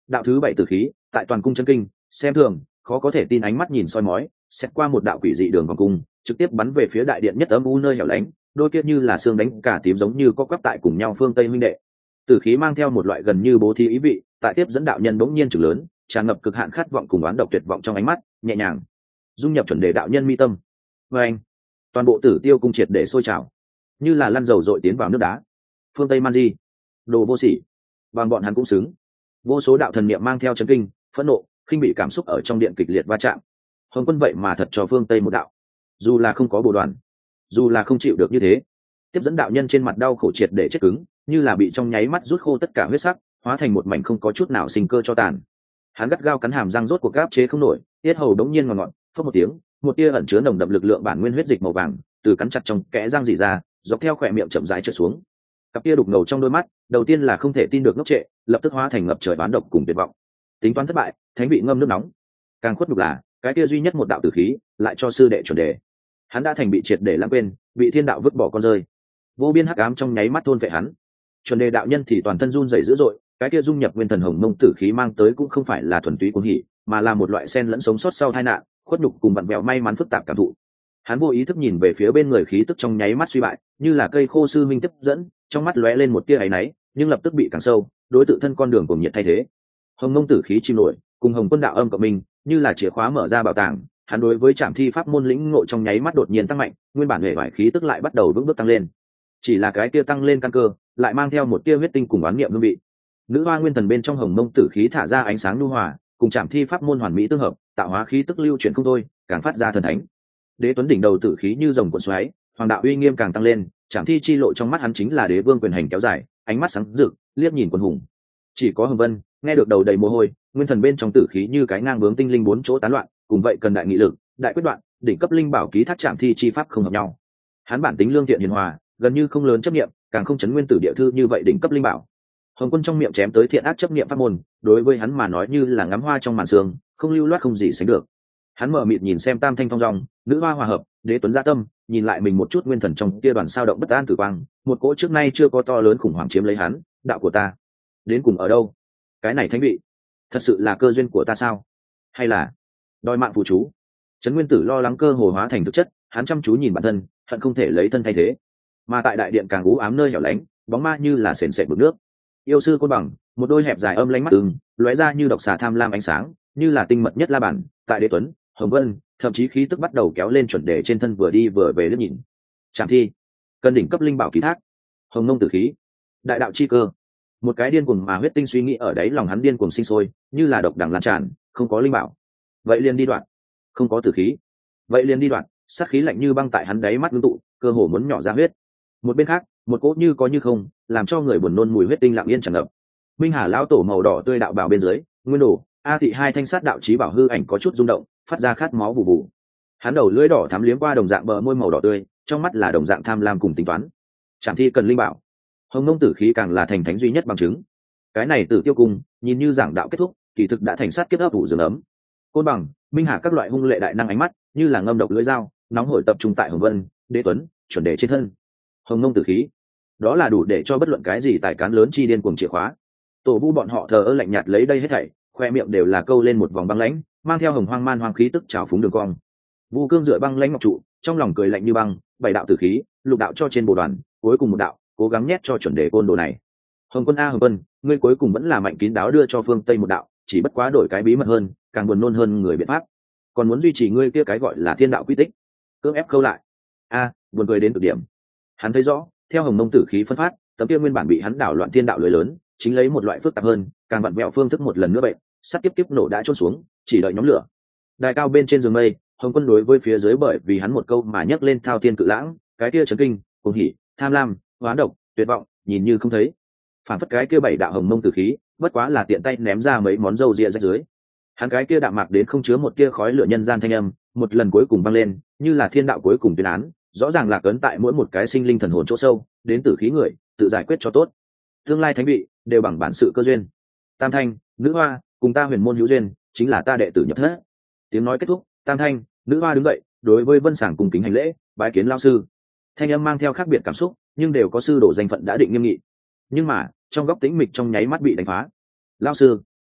đạo thứ 7 tử khí tại toàn cung chân kinh, xem thường khó có thể tin ánh mắt nhìn soi mói, xét qua một đạo quỷ dị đường vòng cung, trực tiếp bắn về phía đại điện nhất âm u nơi hẻo lánh, đôi kia như là xương đánh cả tím giống như có quắp tại cùng nhau phương tây minh đệ. Tử khí mang theo một loại gần như bố thí ý vị, tại tiếp dẫn đạo nhân bỗng nhiên chừng lớn, tràn ngập cực hạn khát vọng cùng oán độc tuyệt vọng trong ánh mắt, nhẹ nhàng dung nhập chuẩn đề đạo nhân mi tâm. Và anh, toàn bộ Tử Tiêu cung triệt để sôi trào, như là lăn dầu dội tiến vào nước đá. Phương Tây Man Di, đồ vô sỉ, bằng bọn hắn cũng xứng. Vô số đạo thần niệm mang theo chấn kinh, phẫn nộ, khinh bị cảm xúc ở trong điện kịch liệt va chạm. Hồng Quân vậy mà thật cho Phương Tây một đạo, dù là không có bồ đoàn, dù là không chịu được như thế. Tiếp dẫn đạo nhân trên mặt đau khổ triệt để chết cứng, như là bị trong nháy mắt rút khô tất cả huyết sắc, hóa thành một mảnh không có chút nào sinh cơ cho tàn. Hắn gắt gao cắn hàm răng rốt cuộc gáp chế không nổi, tiết hầu đống nhiên ngọt ngọt, phất một tiếng, một tia ẩn chứa nồng đậm lực lượng bản nguyên huyết dịch màu vàng từ cắn chặt trong kẽ răng rỉ ra, dọc theo khỏe miệng chậm rãi trượt xuống. Cặp tia đục ngầu trong đôi mắt, đầu tiên là không thể tin được ngốc trệ, lập tức hóa thành ngập trời bán độc cùng tuyệt vọng. Tính toán thất bại, thánh vị ngâm nước nóng. Càng khuất nhục là, cái tia duy nhất một đạo tử khí, lại cho sư đệ chuẩn đề. Hắn đã thành bị triệt để lãng quên, bị thiên đạo vứt bỏ con rơi. Vô biên hắc ám trong nháy mắt thôn phệ hắn. Chuẩn đề đạo nhân thì toàn thân run rẩy dữ dội, cái kia dung nhập nguyên thần hồng mông tử khí mang tới cũng không phải là thuần túy cuồng hỉ, mà là một loại sen lẫn sống sót sau tai nạn, khuất nhục cùng vặn vẹo may mắn phức tạp cảm thụ. Hắn vô ý thức nhìn về phía bên người khí tức trong nháy mắt suy bại, như là cây khô sư minh tiếp dẫn, trong mắt lóe lên một tia áy náy, nhưng lập tức bị càng sâu, đối tự thân con đường cùng nhiệt thay thế. Hồng mông tử khí chìm nổi, cùng hồng quân đạo âm cộng minh, như là chìa khóa mở ra bảo tàng. Hắn đối với trảm thi pháp môn lĩnh ngộ trong nháy mắt đột nhiên tăng mạnh, nguyên bản hệ vải khí tức lại bắt đầu vững bước tăng lên. Chỉ là cái kia tăng lên căn cơ, lại mang theo một tia huyết tinh cùng oán niệm hương vị. Nữ hoa nguyên thần bên trong hồng mông tử khí thả ra ánh sáng nhu hòa, cùng trảm thi pháp môn hoàn mỹ tương hợp, tạo hóa khí tức lưu chuyển không thôi, càng phát ra thần thánh. Đế tuấn đỉnh đầu tử khí như rồng cuộn xoáy, hoàng đạo uy nghiêm càng tăng lên, trảm thi chi lộ trong mắt hắn chính là đế vương quyền hành kéo dài, ánh mắt sáng rực, liếc nhìn quân hùng. Chỉ có Hồng Vân nghe được đầu đầy mồ hôi, nguyên thần bên trong tử khí như cái ngang bướng tinh linh bốn chỗ tán loạn, cùng vậy cần đại nghị lực, đại quyết đoạn, đỉnh cấp linh bảo ký thác trảm thi chi pháp không hợp nhau. Hắn bản tính lương thiện hiền hòa, gần như không lớn chấp niệm, càng không chấn nguyên tử địa thư như vậy đỉnh cấp linh bảo. Hồng Quân trong miệng chém tới thiện ác chấp niệm pháp môn, đối với hắn mà nói như là ngắm hoa trong màn sương, không lưu loát không gì sánh được. Hắn mở mịt nhìn xem tam thanh phong dòng, nữ hoa hòa hợp, đế tuấn gia tâm, nhìn lại mình một chút nguyên thần trong kia đoàn sao động bất an tử quang, một cỗ trước nay chưa có to lớn khủng hoảng chiếm lấy hắn. Đạo của ta đến cùng ở đâu? Cái này thánh vị thật sự là cơ duyên của ta sao, hay là đòi mạng phù chú? Trấn nguyên tử lo lắng cơ hồ hóa thành thực chất, hắn chăm chú nhìn bản thân, hận không thể lấy thân thay thế. Mà tại đại điện càng u ám nơi hẻo lánh, bóng ma như là sền sệt mực nước. Yêu sư côn bằng, một đôi hẹp dài âm lánh mắt lóe ra như độc xà tham lam ánh sáng, như là tinh mật nhất la bản. Tại đế tuấn, Hồng Vân, thậm chí khí tức bắt đầu kéo lên chuẩn đề trên thân vừa đi vừa về liếc nhìn. Trảm thi, cần đỉnh cấp linh bảo ký thác, hồng nông tử khí, đại đạo chi cơ. Một cái điên cuồng mà huyết tinh suy nghĩ ở đấy lòng hắn điên cuồng sinh sôi, như là độc đằng lan tràn. Không có linh bảo, vậy liền đi đoạn. Không có tử khí, vậy liền đi đoạn. Sát khí lạnh như băng tại hắn đáy mắt ngưng tụ, cơ hồ muốn nhỏ ra huyết. Một bên khác, một cỗ như có như không, làm cho người buồn nôn mùi huyết tinh lặng yên tràn ngập. Minh Hà lão tổ màu đỏ tươi đạo bảo bên dưới, nguyên đồ a thị hai thanh sát đạo chí bảo hư ảnh có chút rung động, phát ra khát máu vụ vụ. Hắn đầu lưỡi đỏ thắm liếm qua đồng dạng bờ môi màu đỏ tươi, trong mắt là đồng dạng tham lam cùng tính toán. Trảm thi cần linh bảo, hồng nông tử khí càng là thành thánh duy nhất bằng chứng. Cái này Tử Tiêu cung nhìn như giảng đạo kết thúc, kỳ thực đã thành sát kiếp ấp ủ rừng ấm. Côn bằng, Minh Hà các loại hung lệ đại năng ánh mắt như là ngâm độc lưỡi dao, nóng hổi tập trung tại Hồng Vân, Đế Tuấn, chuẩn đề trên thân. Hồng nông tử khí, đó là đủ để cho bất luận cái gì tài cán lớn chi điên cuồng chìa khóa. Tổ vu bọn họ thờ ơ lạnh nhạt lấy đây hết thảy, khoe miệng đều là câu lên một vòng băng lãnh, mang theo hồng hoang man hoang khí tức trào phúng đường cong. Vu Cương dựa băng lãnh ngọc trụ, trong lòng cười lạnh như băng, bảy đạo tử khí, lục đạo cho trên bồ đoàn, cuối cùng một đạo, cố gắng nhét cho chuẩn đề côn đồ này. Hồng Quân a Hồng Quân, ngươi cuối cùng vẫn là mạnh kín đáo đưa cho phương Tây một đạo, chỉ bất quá đổi cái bí mật hơn, càng buồn nôn hơn người biện pháp, còn muốn duy trì ngươi kia cái gọi là thiên đạo quy tích, cưỡng ép khâu lại. Buồn cười đến cực điểm. Hắn thấy rõ, theo hồng mông tử khí phân phát, tấm kia nguyên bản bị hắn đảo loạn thiên đạo lưới lớn, chính lấy một loại phức tạp hơn, càng vặn vẹo phương thức một lần nữa bệnh, sắt tiếp nổ đã trôn xuống, chỉ đợi nhóm lửa. Đài cao bên trên giường mây, Hồng Quân đối với phía dưới bởi vì hắn một câu mà nhấc lên thao thiên cự lãng, cái kia chấn kinh, cuồng hỉ, tham lam, hóa độc, tuyệt vọng, nhìn như không thấy. Phản phất cái kia bảy đạo hồng mông tử khí, bất quá là tiện tay ném ra mấy món râu ria rách dưới. Hắn cái kia đạm mạc đến không chứa một tia khói lửa nhân gian thanh âm, một lần cuối cùng vang lên, như là thiên đạo cuối cùng tuyên án, rõ ràng là cấn tại mỗi một cái sinh linh thần hồn chỗ sâu, đến tử khí người, tự giải quyết cho tốt. Tương lai thánh vị đều bằng bản sự cơ duyên. Tam thanh, nữ hoa, cùng ta huyền môn hữu duyên, chính là ta đệ tử nhập thất. Tiếng nói kết thúc, tam thanh, nữ hoa đứng dậy, đối với Vân Sảng cùng kính hành lễ, bái kiến lão sư. Thanh âm mang theo khác biệt cảm xúc, nhưng đều có sư đồ danh phận đã định nghiêm nghị. Nhưng mà, trong góc tĩnh mịch trong nháy mắt bị đánh phá. Lão sư,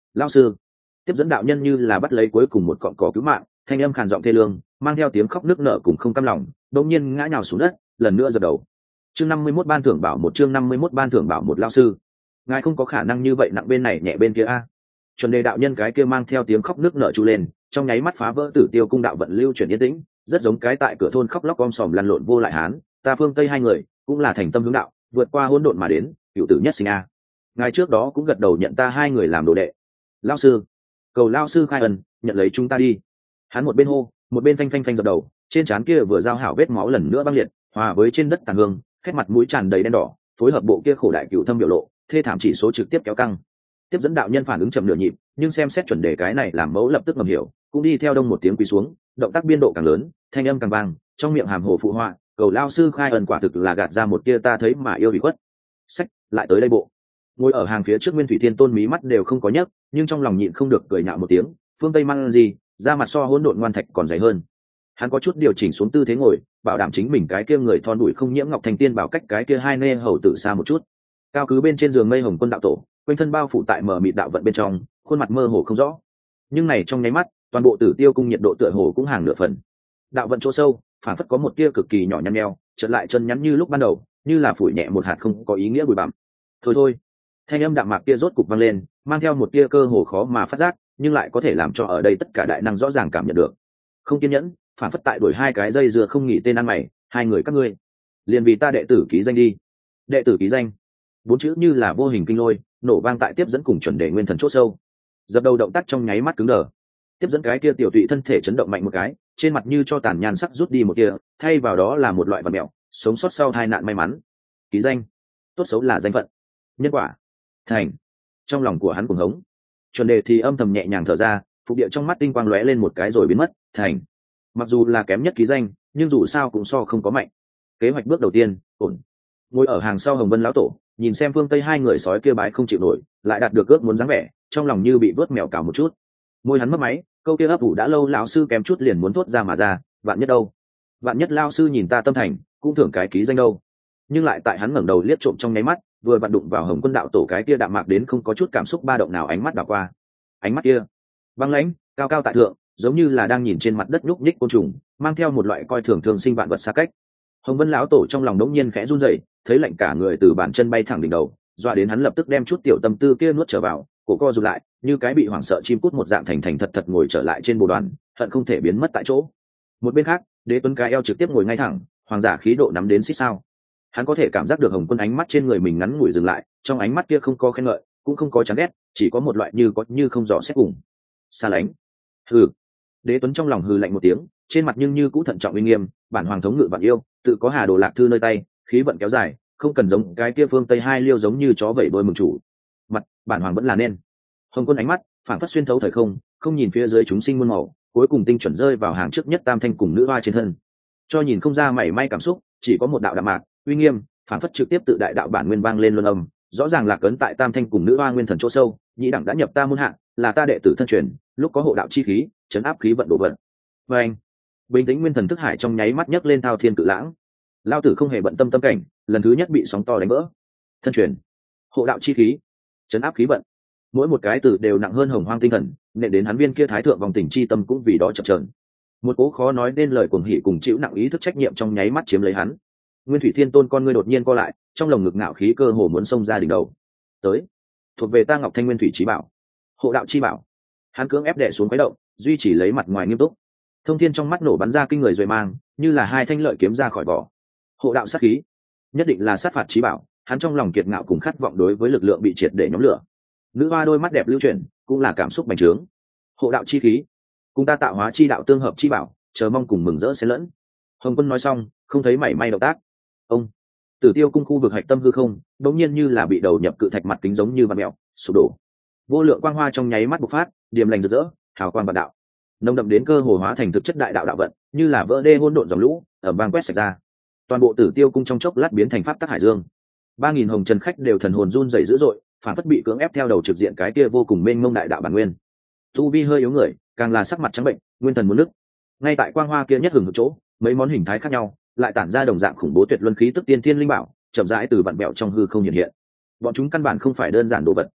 Lão sư. Tiếp dẫn đạo nhân như là bắt lấy cuối cùng một cọng cỏ cứu mạng, thanh âm khàn giọng thê lương, mang theo tiếng khóc nức nở cùng không cam lòng, đột nhiên ngã nhào xuống đất, lần nữa giật đầu. Chương 51 ban thưởng bảo một, chương 51 ban thưởng bảo một. Lão sư, ngài không có khả năng như vậy, nặng bên này nhẹ bên kia a. Chuẩn đề đạo nhân cái kia mang theo tiếng khóc nức nở tru lên, trong nháy mắt phá vỡ Tử Tiêu cung đạo vận lưu chuyển yên tĩnh, rất giống cái tại cửa thôn khóc lóc om sòm lăn lộn vô lại hán. Ta phương Tây hai người cũng là thành tâm hướng đạo, vượt qua hỗn độn mà đến, cựu tử nhất sinh a. Ngài trước đó cũng gật đầu nhận ta hai người làm đồ đệ. Lão sư, cầu lão sư khai ân, nhận lấy chúng ta đi. Hắn một bên hô, một bên phanh phanh phanh dập đầu, trên trán kia vừa giao hảo vết máu lần nữa băng liệt, hòa với trên đất tàn hương, khét mặt mũi tràn đầy đen đỏ, phối hợp bộ kia khổ đại cựu thâm biểu lộ, thê thảm chỉ số trực tiếp kéo căng. Tiếp dẫn đạo nhân phản ứng chậm nửa nhịp, nhưng xem xét chuẩn đề cái này làm mẫu lập tức ngầm hiểu, cũng đi theo đông một tiếng quỳ xuống, động tác biên độ càng lớn, thanh âm càng vang, trong miệng hàm hồ phụ họa, cầu lao sư khai ân, quả thực là gạt ra một tia ta thấy mà yêu bị khuất. Sách, lại tới đây bộ. Ngồi ở hàng phía trước Nguyên Thủy Thiên Tôn mí mắt đều không có nhấc, nhưng trong lòng nhịn không được cười nhạo một tiếng, phương Tây mang gì, ra mặt so hỗn độn ngoan thạch còn dày hơn. Hắn có chút điều chỉnh xuống tư thế ngồi, bảo đảm chính mình cái kia người thon đuổi không nhiễm ngọc thành tiên bảo cách cái kia hai nê hầu tử xa một chút. Cao cứ bên trên giường mây hồng quân đạo tổ, quanh thân bao phủ tại mờ mịt đạo vận bên trong, khuôn mặt mơ hồ không rõ. Nhưng này trong nháy mắt, toàn bộ Tử Tiêu cung nhiệt độ tựa hồ cũng hàng nửa phần. Đạo vận chỗ sâu, phản phất có một tia cực kỳ nhỏ nhăn nheo, chợt lại chân nhắn như lúc ban đầu, như là phủi nhẹ một hạt không có ý nghĩa bụi bặm. Thôi thôi, thanh âm đạm mạc kia rốt cục vang lên, mang theo một tia cơ hồ khó mà phát giác, nhưng lại có thể làm cho ở đây tất cả đại năng rõ ràng cảm nhận được. Không kiên nhẫn, phản phất tại đuổi hai cái dây dưa không nghỉ tên ăn mày, hai người các ngươi, liền vì ta đệ tử ký danh đi. Đệ tử ký danh. Bốn chữ như là vô hình kinh lôi, nổ vang tại tiếp dẫn cùng chuẩn đề nguyên thần chốt sâu. Dập đầu động tác trong nháy mắt cứng đờ. Tiếp dẫn cái kia tiểu tụy thân thể chấn động mạnh một cái, trên mặt như cho tàn nhan sắc rút đi một kia, thay vào đó là một loại vật mẹo, sống sót sau tai nạn may mắn. Ký danh, tốt xấu là danh phận, nhân quả, thành. Trong lòng của hắn cuồng hống. Chuẩn đề thì âm thầm nhẹ nhàng thở ra, phục địa trong mắt tinh quang lóe lên một cái rồi biến mất. Thành, mặc dù là kém nhất ký danh, nhưng dù sao cũng so không có mạnh. Kế hoạch bước đầu tiên ổn. Ngồi ở hàng sau Hồng Vân lão tổ, nhìn xem phương Tây hai người sói kia bái không chịu nổi, lại đạt được ước muốn dáng vẻ, trong lòng như bị vớt mèo cào một chút. Môi hắn mất máy, câu kia ấp ủ đã lâu lão sư kém chút liền muốn thốt ra mà ra, vạn nhất đâu, vạn nhất lão sư nhìn ta tâm thành, cũng thưởng cái ký danh đâu. Nhưng lại tại hắn ngẩng đầu liếc trộm trong nháy mắt, vừa vặn đụng vào Hồng Quân đạo tổ cái kia đạm mạc đến không có chút cảm xúc ba động nào ánh mắt đảo qua. Ánh mắt kia băng lãnh, cao cao tại thượng, giống như là đang nhìn trên mặt đất nhúc nhích côn trùng, mang theo một loại coi thường thường sinh vạn vật xa cách. Hồng Vân lão tổ trong lòng đống nhiên khẽ run rẩy, thấy lạnh cả người từ bàn chân bay thẳng đỉnh đầu, dọa đến hắn lập tức đem chút tiểu tâm tư kia nuốt trở vào, cổ co rụt lại, như cái bị hoảng sợ chim cút một dạng thành thành thật thật ngồi trở lại trên bồ đoàn, hận không thể biến mất tại chỗ. Một bên khác, Đế Tuấn cái eo trực tiếp ngồi ngay thẳng, hoàng giả khí độ nắm đến xích sao. Hắn có thể cảm giác được Hồng Quân ánh mắt trên người mình ngắn ngủi dừng lại, trong ánh mắt kia không có khen ngợi, cũng không có chán ghét, chỉ có một loại như có như không rõ xét cùng. Xa lánh. Hừ. Đế Tuấn trong lòng hừ lạnh một tiếng, trên mặt nhưng như cũ thận trọng uy nghiêm, bản hoàng thống ngự vạn yêu, tự có Hà Đồ Lạc thư nơi tay, khí vận kéo dài, không cần giống cái kia phương Tây hai liêu giống như chó vẩy đôi mừng chủ. Mặt, bản hoàng vẫn là nên. Hồng Quân ánh mắt phản phất xuyên thấu thời không, không nhìn phía dưới chúng sinh muôn màu, cuối cùng tinh chuẩn rơi vào hàng trước nhất Tam Thanh cùng nữ hoa trên thân. Cho nhìn không ra mảy may cảm xúc, chỉ có một đạo đạm mạc, uy nghiêm, phản phất trực tiếp tự đại đạo bản nguyên vang lên luân âm, rõ ràng là cấn tại Tam Thanh cùng nữ hoa nguyên thần chỗ sâu, nhĩ đẳng đã nhập ta môn hạ, là ta đệ tử thân truyền, lúc có hộ đạo chi khí, chấn áp khí vận độ vận. Và anh, bình tĩnh nguyên thần thức hải trong nháy mắt nhấc lên thao thiên cự lãng. Lao tử không hề bận tâm tâm cảnh, lần thứ nhất bị sóng to đánh vỡ. Thân truyền, hộ đạo chi khí, chấn áp khí vận, mỗi một cái từ đều nặng hơn hồng hoang tinh thần, nện đến hắn viên kia thái thượng vòng tình chi tâm cũng vì đó chập chờn. Một cố khó nói nên lời cuồng hỉ cùng chịu nặng ý thức trách nhiệm trong nháy mắt chiếm lấy hắn. Nguyên Thủy Thiên Tôn con ngươi đột nhiên co lại, trong lồng ngực ngạo khí cơ hồ muốn xông ra đỉnh đầu. Tới, thuộc về ta Ngọc Thanh Nguyên Thủy Chí Bảo, hộ đạo chi bảo. Hắn cưỡng ép đè xuống quấy động, duy chỉ lấy mặt ngoài nghiêm túc. Thông thiên trong mắt nổ bắn ra kinh người rồi mang, như là hai thanh lợi kiếm ra khỏi vỏ. Hộ đạo sát khí, nhất định là sát phạt chí bảo. Hắn trong lòng kiệt ngạo cùng khát vọng đối với lực lượng bị triệt để nhóm lửa. Nữ hoa đôi mắt đẹp lưu chuyển, cũng là cảm xúc bành trướng. Hộ đạo chi khí, cùng ta tạo hóa chi đạo tương hợp chi bảo, chờ mong cùng mừng rỡ xen lẫn. Hồng Quân nói xong, không thấy mảy may động tác. Ông, Tử Tiêu cung khu vực hạch tâm hư không, đột nhiên như là bị đầu nhập cự thạch mặt kính giống như vặn mèo, sụp đổ. Vô lượng quang hoa trong nháy mắt bộc phát, điềm lành rực rỡ, hào quang vạn đạo, nồng đậm đến cơ hồ hóa thành thực chất đại đạo đạo vận, như là vỡ đê hỗn độn dòng lũ, ở vang quét sạch ra. Toàn bộ Tử Tiêu cung trong chốc lát biến thành pháp tắc hải dương. 3000 hồng trần khách đều thần hồn run rẩy dữ dội, phản phất bị cưỡng ép theo đầu trực diện cái kia vô cùng mênh mông đại đạo bản nguyên. Tu vi hơi yếu người, càng là sắc mặt trắng bệnh, nguyên thần muốn nứt. Ngay tại quang hoa kia nhất hừng hực chỗ, mấy món hình thái khác nhau, lại tản ra đồng dạng khủng bố tuyệt luân khí tức tiên thiên linh bảo, chậm rãi từ vạn bẹo trong hư không hiện hiện. Bọn chúng căn bản không phải đơn giản đồ vật,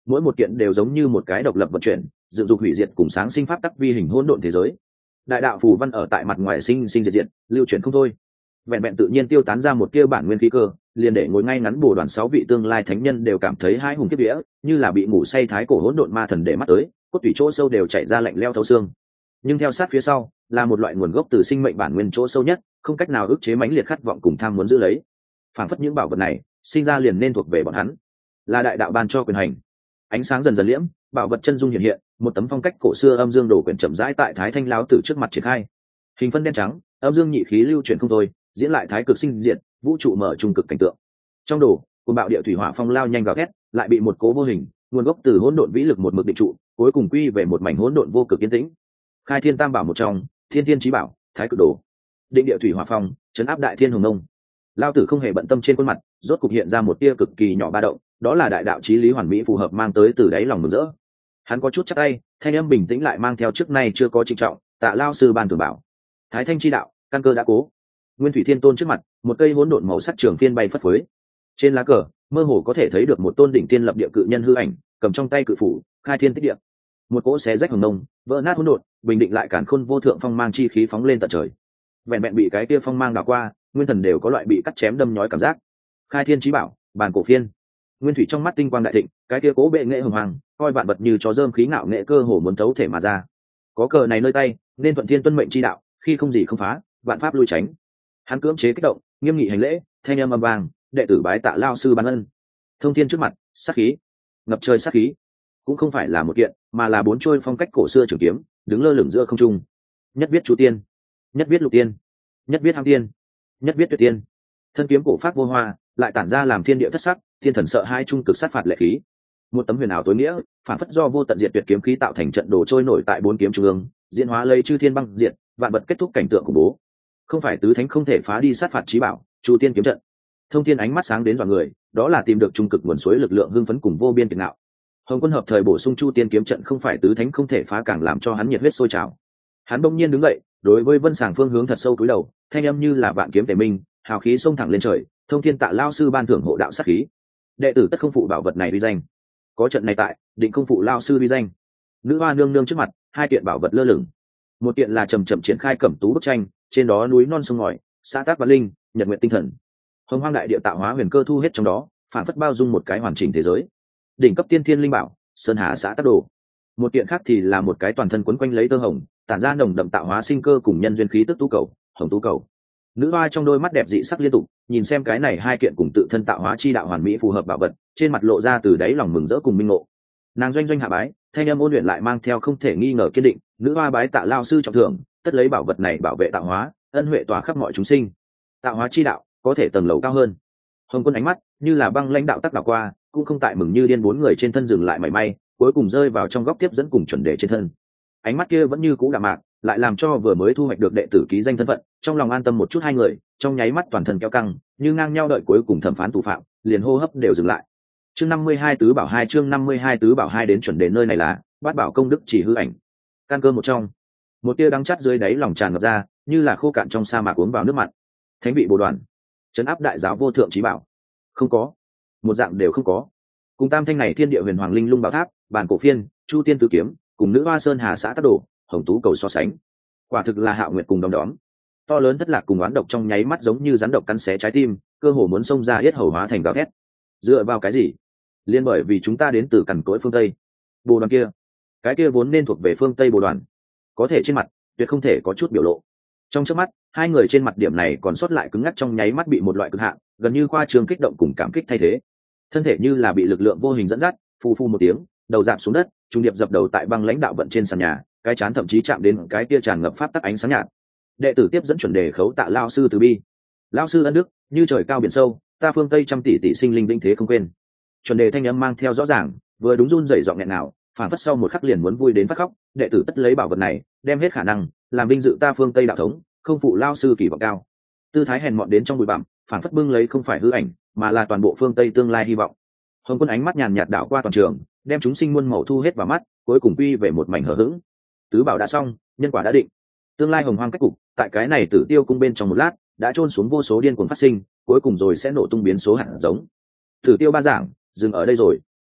mỗi một kiện đều giống như một cái độc lập vận chuyển, dựng dục hủy diệt cùng sáng sinh pháp tắc vi hình hỗn độn thế giới. Đại đạo phù văn ở tại mặt ngoài sinh sinh diệt diệt, lưu chuyển không thôi. Vẹn vẹn tự nhiên tiêu tán ra một tia bản nguyên khí cơ, liền để ngồi ngay ngắn bồ đoàn 6 vị tương lai thánh nhân đều cảm thấy hai hùng kiếp vía, như là bị ngủ say thái cổ hỗn độn ma thần để mắt tới, cốt tủy chỗ sâu đều chảy ra lạnh lẽo thấu xương. Nhưng theo sát phía sau là một loại nguồn gốc từ sinh mệnh bản nguyên chỗ sâu nhất, không cách nào ức chế mãnh liệt khát vọng cùng tham muốn giữ lấy. Phản phất những bảo vật này sinh ra liền nên thuộc về bọn hắn, là đại đạo ban cho quyền hành. Ánh sáng dần dần liễm, bảo vật chân dung hiện hiện, một tấm phong cách cổ xưa âm dương đồ quyển chậm rãi tại Thái Thanh lão tử trước mặt triển khai. Hình phân đen trắng, âm dương nhị khí lưu chuyển không thôi, diễn lại thái cực sinh diệt, vũ trụ mở trung cực cảnh tượng. Trong đồ, cuồng bạo địa thủy hỏa phong lao nhanh gào thét, lại bị một cố vô hình, nguồn gốc từ hỗn độn vĩ lực một mực định trụ, cuối cùng quy về một mảnh hỗn độn vô cực yên tĩnh. Khai thiên tam bảo một trong, thiên thiên chí bảo, thái cực đồ. Định địa thủy hỏa phong, trấn áp đại thiên hồng nông. Lao tử không hề bận tâm trên khuôn mặt, rốt cục hiện ra một tia cực kỳ nhỏ ba động, đó là đại đạo chí lý hoàn mỹ phù hợp mang tới từ đáy lòng mừng rỡ. Hắn có chút chắc tay, thanh âm bình tĩnh lại mang theo trước nay chưa có trịnh trọng, tạ lao sư ban thường bảo. Thái thanh chi đạo, căn cơ đã cố. Nguyên thủy thiên tôn trước mặt, một cây hỗn độn màu sắc trường phiên bay phất phới. Trên lá cờ, mơ hồ có thể thấy được một tôn đỉnh tiên lập địa cự nhân hư ảnh, cầm trong tay cự phủ, khai thiên tích địa. Một cỗ xé rách hồng nông, vỡ nát hỗn độn, bình định lại cản khôn vô thượng phong mang chi khí phóng lên tận trời. Vẹn vẹn bị cái kia phong mang đảo qua, nguyên thần đều có loại bị cắt chém đâm nhói cảm giác. Khai thiên chí bảo, bàn cổ phiên. Nguyên thủy trong mắt tinh quang đại thịnh, cái kia cố bệ nghệ hồng hoàng, coi vạn vật như chó dơm khí ngạo nghệ cơ hồ muốn thấu thể mà ra. Có cờ này nơi tay, nên thuận thiên tuân mệnh chi đạo, khi không gì không phá, vạn pháp lui tránh. Hắn cưỡng chế kích động, nghiêm nghị hành lễ, thanh âm âm vang, đệ tử bái tạ lao sư ban ân. Thông thiên trước mặt, sát khí, ngập trời sát khí, cũng không phải là một kiện, mà là 4 trôi phong cách cổ xưa trường kiếm, đứng lơ lửng giữa không trung. Nhất biết chú tiên, nhất biết lục tiên, nhất biết hăng tiên, nhất biết tuyệt tiên. Thân kiếm cổ pháp vô hoa, lại tản ra làm thiên địa thất sắc, thiên thần sợ hai trung cực sát phạt lệ khí. Một tấm huyền ảo tối nghĩa, phản phất do vô tận diệt tuyệt kiếm khí tạo thành trận đồ trôi nổi tại 4 kiếm trung ương, diễn hóa lấy chư thiên băng diệt, vạn vật kết thúc cảnh tượng của bố. Không phải tứ thánh không thể phá đi sát phạt chí bảo, chu tiên kiếm trận. Thông thiên ánh mắt sáng đến dọa người, đó là tìm được trung cực nguồn suối lực lượng hưng phấn cùng vô biên kiệt ngạo. Hồng Quân hợp thời bổ sung chu tiên kiếm trận không phải tứ thánh không thể phá, càng làm cho hắn nhiệt huyết sôi trào. Hắn bỗng nhiên đứng dậy, đối với Vân Sàng phương hướng thật sâu cúi đầu, thanh âm như là vạn kiếm tề minh, hào khí xông thẳng lên trời. Thông thiên tạ lao sư ban thưởng hộ đạo sát khí, đệ tử tất không phụ bảo vật này uy danh. Có trận này tại, định không phụ lao sư uy danh. Nữ hoa nương nương trước mặt, 2 kiện bảo vật lơ lửng. Một kiện là chậm chậm triển khai cẩm tú bức tranh, trên đó núi non sông ngòi, xã tác văn linh, nhật nguyện tinh thần. Hồng hoang đại địa tạo hóa huyền cơ thu hết trong đó, phản phất bao dung một cái hoàn chỉnh thế giới. Đỉnh cấp tiên thiên linh bảo, sơn hà xã tác đồ. Một kiện khác thì là một cái toàn thân quấn quanh lấy tơ hồng, tản ra nồng đậm tạo hóa sinh cơ cùng nhân duyên khí tức tú cầu, hồng tú cầu. Nữ hoa trong đôi mắt đẹp dị sắc liên tục, nhìn xem cái này 2 kiện cùng tự thân tạo hóa chi đạo hoàn mỹ phù hợp bảo vật, trên mặt lộ ra từ đáy lòng mừng rỡ cùng minh ngộ. Nàng doanh doanh hạ bái, thanh âm ôn luyện lại mang theo không thể nghi ngờ kiên định. Nữ hoa bái tạ lao sư trọng thưởng, tất lấy bảo vật này bảo vệ tạo hóa, ân huệ tỏa khắp mọi chúng sinh. Tạo hóa chi đạo có thể tầng lầu cao hơn. Hồng Quân ánh mắt như là băng lãnh đạo tắc đảo qua, cũng không tại mừng như điên 4 người trên thân dừng lại mảy may, cuối cùng rơi vào trong góc tiếp dẫn cùng chuẩn đề trên thân. Ánh mắt kia vẫn như cũ đạm mạc, lại làm cho vừa mới thu hoạch được đệ tử ký danh thân phận, trong lòng an tâm một chút 2 người, trong nháy mắt toàn thân kéo căng, như ngang nhau đợi cuối cùng thẩm phán thủ phạm, liền hô hấp đều dừng lại. Chương 52 tứ bảo 2, chương 52 tứ bảo 2 đến chuẩn đề nơi này là Bát Bảo công đức chỉ hư ảnh. Căn cơ một trong, một tia đắng chát dưới đáy lòng tràn ngập ra, như là khô cạn trong sa mạc uống vào nước mặn. Thánh vị bồ đoàn, trấn áp đại giáo vô thượng chí bảo, không có, một dạng đều không có. Cùng tam thanh này thiên địa huyền hoàng linh lung bảo tháp, bản cổ phiên, chu tiên tứ kiếm, cùng nữ hoa sơn hà xã tác đồ, hồng tú cầu so sánh, quả thực là hạo nguyệt cùng đom đóm. To lớn thất lạc cùng oán độc trong nháy mắt giống như rắn độc cắn xé trái tim, cơ hồ muốn xông ra yết hầu hóa thành gào thét. Dựa vào cái gì? Liên bởi vì chúng ta đến từ cằn cỗi phương Tây. Bồ đoàn kia, cái kia vốn nên thuộc về phương Tây bồ đoàn, có thể trên mặt tuyệt không thể có chút biểu lộ. Trong chớp mắt, 2 người trên mặt điểm này còn sót lại cứng ngắc trong nháy mắt bị một loại cực hạn, gần như khoa trương kích động cùng cảm kích thay thế. Thân thể như là bị lực lượng vô hình dẫn dắt, phù phù một tiếng, đầu rạp xuống đất, trung điệp dập đầu tại băng lãnh đạo vận trên sàn nhà, cái chán thậm chí chạm đến cái kia tràn ngập pháp tắc ánh sáng nhạt. Đệ tử tiếp dẫn chuẩn đề khấu tạ lao sư từ bi. Lao sư ân đức, như trời cao biển sâu, ta phương Tây trăm tỷ tỷ sinh linh vĩnh thế không quên. Chuẩn đề thanh âm mang theo rõ ràng, vừa đúng run rẩy giọng nghẹn nào, phản phất sau một khắc liền muốn vui đến phát khóc. Đệ tử tất lấy bảo vật này, đem hết khả năng làm vinh dự ta phương Tây đạo thống, không phụ lao sư kỳ vọng cao. Tư thái hèn mọn đến trong bụi bặm, phản phất bưng lấy không phải hư ảnh, mà là toàn bộ phương Tây tương lai hy vọng. Hồng Quân ánh mắt nhàn nhạt đảo qua toàn trường, đem chúng sinh muôn màu thu hết vào mắt, cuối cùng quy về một mảnh hờ hững. Tứ bảo đã xong, nhân quả đã định. Tương lai hồng hoang cách cục, tại cái này Tử Tiêu cung bên trong một lát, đã chôn xuống vô số điên cuồng phát sinh, cuối cùng rồi sẽ nổ tung biến số hạt giống. Tử Tiêu ba giảng, dừng ở đây rồi.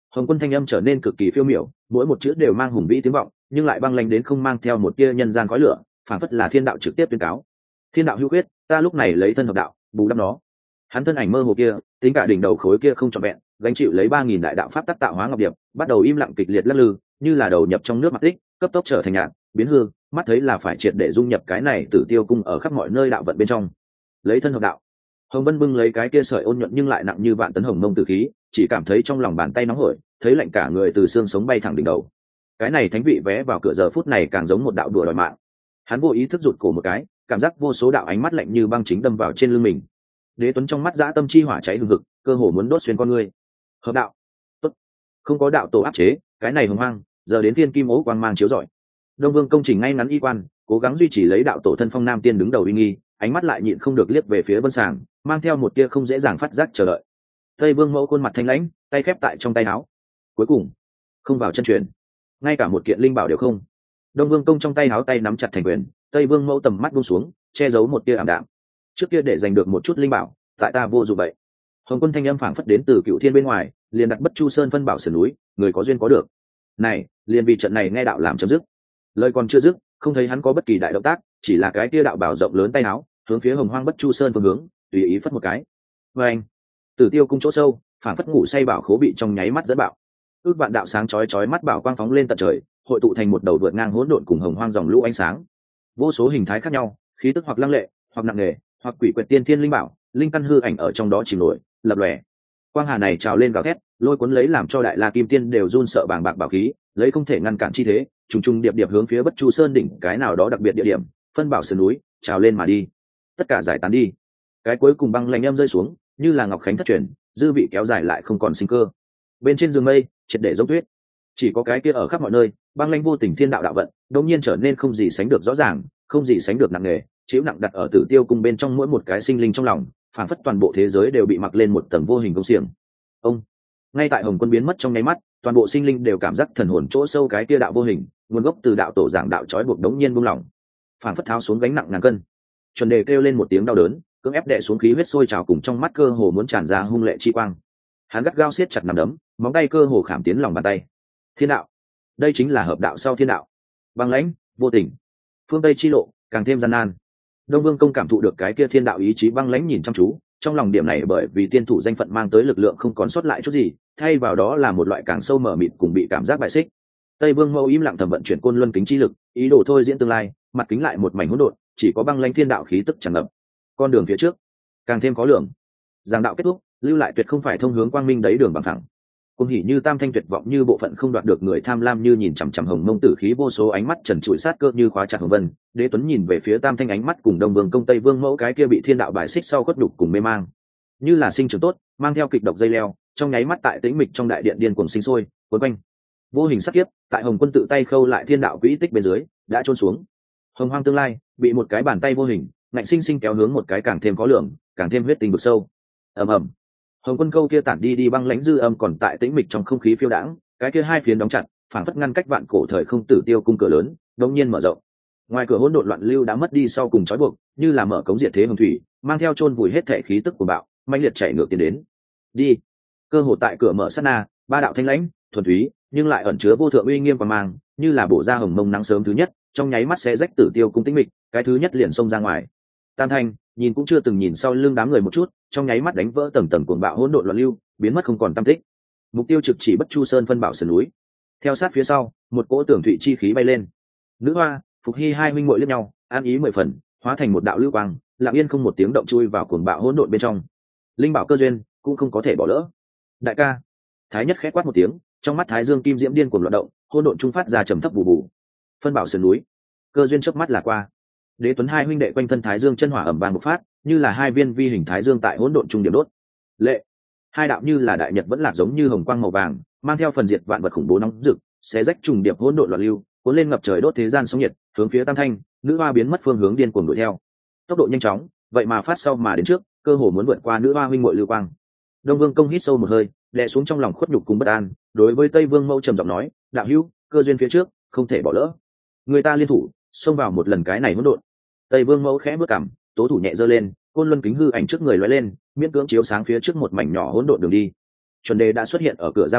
Hồng Quân thanh âm trở nên cực kỳ phiêu miểu, mỗi một chữ đều mang hùng vĩ tiếng vọng, nhưng lại băng lãnh đến không mang theo một tia nhân gian khói lửa, phản phất là thiên đạo trực tiếp tuyên cáo. Thiên đạo hữu quyết, ta lúc này lấy thân hợp đạo, bù đắp nó. Hắn thân ảnh mơ hồ kia, tính cả đỉnh đầu khối kia không trọn vẹn, gánh chịu lấy 3000 đại đạo pháp tác tạo hóa ngọc điệp, bắt đầu im lặng kịch liệt lắc lư, như là đầu nhập trong nước mặt tích, cấp tốc trở thành nhạt, biến hư, mắt thấy là phải triệt để dung nhập cái này Tử Tiêu cung ở khắp mọi nơi đạo vận bên trong. Lấy thân hợp đạo. Hồng Vân bưng lấy cái kia sợi ôn nhuận nhưng lại nặng như vạn tấn hồng mông tử khí, chỉ cảm thấy trong lòng bàn tay nóng hổi, thấy lạnh cả người từ xương sống bay thẳng đỉnh đầu. Cái này thánh vị vé vào cửa giờ phút này càng giống một đạo đùa đòi mạng. Hắn vô ý thức rụt cổ một cái, cảm giác vô số đạo ánh mắt lạnh như băng chính đâm vào trên lưng mình. Đế Tuấn trong mắt dã tâm chi hỏa cháy hừng hực, cơ hồ muốn đốt xuyên con người. Hợp đạo, tốt, không có đạo tổ áp chế, cái này hùng hoang, giờ đến viên kim ố quang mang chiếu rọi. Đông Vương công trình ngay ngắn y quan, cố gắng duy trì lấy đạo tổ thân phong nam tiên đứng đầu uy nghi, ánh mắt lại nhịn không được liếc về phía Vân Sàng, mang theo một tia không dễ dàng phát giác chờ đợi. Tây Vương mẫu khuôn mặt thanh lãnh, tay khép tại trong tay áo. Cuối cùng, không vào chân truyền, ngay cả một kiện linh bảo đều không. Đông Vương công trong tay áo tay nắm chặt thành quyền, Tây Vương mẫu tầm mắt buông xuống, che giấu một tia ảm đạm. Trước kia để giành được một chút linh bảo, tại ta vô dụng vậy. Hồng Quân thanh âm phảng phất đến từ Cựu Thiên bên ngoài, liền đặt Bất Chu Sơn phân bảo sườn núi, người có duyên có được. Này, liền vì trận này nghe đạo làm chấm dứt. Lời còn chưa dứt, không thấy hắn có bất kỳ đại động tác, chỉ là cái tia đạo bảo rộng lớn tay áo, hướng phía Hồng Hoang Bất Chu Sơn phương hướng, tùy ý phất một cái. Anh, Tử Tiêu cung chỗ sâu, phảng phất ngủ say bảo khố bị trong nháy mắt dẫn bạo. Ước vạn đạo sáng chói chói mắt bảo quang phóng lên tận trời, hội tụ thành một đầu vượt ngang hỗn độn cùng hồng hoang dòng lũ ánh sáng. Vô số hình thái khác nhau, khí tức hoặc lăng lệ, hoặc nặng nề, hoặc quỷ quyệt tiên thiên linh bảo, linh căn hư ảnh ở trong đó chìm nổi, lập lòe. Quang hà này trào lên gào thét, lôi cuốn lấy làm cho đại la kim tiên đều run sợ bàng bạc bảo khí, lấy không thể ngăn cản chi thế, trùng trùng điệp điệp hướng phía Bất Chu Sơn đỉnh cái nào đó đặc biệt địa điểm, phân bảo sườn núi, trào lên mà đi. Tất cả giải tán đi. Cái cuối cùng băng lạnh âm rơi xuống, như là ngọc khánh thất truyền, dư vị kéo dài lại không còn sinh cơ. Bên trên giường mây, triệt để giống tuyết. Chỉ có cái kia ở khắp mọi nơi, băng lanh vô tình thiên đạo đạo vận, đột nhiên trở nên không gì sánh được rõ ràng, không gì sánh được nặng nề, chịu nặng đặt ở Tử Tiêu cung bên trong mỗi một cái sinh linh trong lòng, phảng phất toàn bộ thế giới đều bị mặc lên một tầng vô hình công xiềng. Ông, ngay tại Hồng Quân biến mất trong nháy mắt, toàn bộ sinh linh đều cảm giác thần hồn chỗ sâu cái kia đạo vô hình, nguồn gốc từ đạo tổ giảng đạo trói buộc đống nhiên buông lỏng, phảng phất tháo xuống gánh nặng ngàn cân. Chuẩn Đề kêu lên một tiếng đau đớn, cưỡng ép đè xuống khí huyết sôi trào cùng trong mắt cơ hồ muốn tràn ra hung lệ chi quang. Hắn gắt gao siết chặt nắm đấm, móng tay cơ hồ khảm tiến lòng bàn tay. Thiên đạo, đây chính là hợp đạo sau thiên đạo. Băng lãnh, vô tình, phương Tây chi lộ càng thêm gian nan. Đông Vương công cảm thụ được cái kia thiên đạo ý chí băng lãnh nhìn chăm chú, trong lòng điểm này bởi vì tiên thủ danh phận mang tới lực lượng không còn sót lại chút gì, thay vào đó là một loại càng sâu mở mịt cùng bị cảm giác bại xích. Tây Vương mẫu im lặng thầm vận chuyển côn luân kính chi lực, ý đồ thôi diễn tương lai, mặt kính lại một mảnh hỗn độn, chỉ có băng lãnh thiên đạo khí tức tràn ngập. Con đường phía trước càng thêm khó lường. Giảng đạo kết thúc, lưu lại tuyệt không phải thông hướng quang minh đấy đường bằng thẳng. Cung hỉ như tam thanh tuyệt vọng như bộ phận không đoạt được người tham lam như nhìn chằm chằm hồng mông tử khí vô số ánh mắt trần trụi sát cơ như khóa chặt Hồng Vân. Đế Tuấn nhìn về phía tam thanh ánh mắt cùng Đông Vương công Tây Vương mẫu cái kia bị thiên đạo bài xích sau khuất nhục cùng mê mang, như là sinh trưởng tốt mang theo kịch độc dây leo, trong nháy mắt tại tĩnh mịch trong đại điện điên cuồng sinh sôi cuốn quanh. Vô hình sát kiếp tại Hồng Quân tự tay khâu lại thiên đạo quỹ tích bên dưới đã trôn xuống. Hồng hoang tương lai bị một cái bàn tay vô hình ngạnh sinh sinh kéo hướng một cái càng thêm khó lường, càng thêm huyết tình vực sâu. Ầm ầm. Hồng Quân câu kia tản đi băng lãnh dư âm còn tại tĩnh mịch trong không khí phiêu đãng, cái kia hai phiến đóng chặt, phảng phất ngăn cách vạn cổ thời không Tử Tiêu cung cửa lớn, đột nhiên mở rộng. Ngoài cửa hỗn độn loạn lưu đã mất đi sau cùng trói buộc, như là mở cống diệt thế hồng thủy, mang theo chôn vùi hết thể khí tức của bạo, mãnh liệt chảy ngược tiến đến. Đi. Cơ hồ tại cửa mở sát na, ba đạo thanh lãnh, thuần túy, nhưng lại ẩn chứa vô thượng uy nghiêm và mang, như là bổ ra hồng mông nắng sớm thứ nhất, trong nháy mắt sẽ rách Tử Tiêu cung tĩnh mịch, cái thứ nhất liền xông ra ngoài. Tam thanh nhìn cũng chưa từng nhìn sau lưng đám người một chút, trong nháy mắt đánh vỡ tầng tầng cuồng bạo hỗn độn loạn lưu, biến mất không còn tăm tích. Mục tiêu trực chỉ Bất Chu Sơn phân bảo sườn núi. Theo sát phía sau, một cỗ tưởng thụy chi khí bay lên. Nữ hoa, Phục Hy hai huynh muội liếc nhau, an ý mười phần, hóa thành một đạo lưu quang, lặng yên không một tiếng động chui vào cuồng bạo hỗn độn bên trong. Linh bảo cơ duyên cũng không có thể bỏ lỡ. Đại ca, Thái Nhất khẽ quát một tiếng, trong mắt Thái Dương kim diễm điên cuồng loạn động, hỗn độn trung phát ra trầm thấp bù bù. Phân bảo sườn núi, cơ duyên chớp mắt là qua. Đế Tuấn hai huynh đệ quanh thân Thái Dương chân hỏa ẩm vàng một phát, như là hai viên vi hình Thái Dương tại hỗn độn trung điểm đốt. Lệ, hai đạo như là đại nhật vẫn lạc giống như hồng quang màu vàng, mang theo phần diệt vạn vật khủng bố nóng rực, xé rách trùng điệp hỗn độn loạn lưu, cuốn lên ngập trời đốt thế gian sóng nhiệt, hướng phía Tam Thanh, nữ hoa biến mất phương hướng điên cuồng đuổi theo. Tốc độ nhanh chóng, vậy mà phát sau mà đến trước, cơ hồ muốn vượt qua nữ hoa huynh muội lưu quang. Đông Vương công hít sâu một hơi, đè xuống trong lòng khuất nhục cùng bất an, đối với Tây Vương mẫu trầm giọng nói, đạo hữu, cơ duyên phía trước, không thể bỏ lỡ. Người ta liên thủ, xông vào một lần cái này hỗn độn. Tây Vương mẫu khẽ bước cằm, tố thủ nhẹ giơ lên, côn luân kính hư ảnh trước người lóe lên, miễn cưỡng chiếu sáng phía trước một mảnh nhỏ hỗn độn đường đi. Chuẩn Đề đã xuất hiện ở cửa ra vào,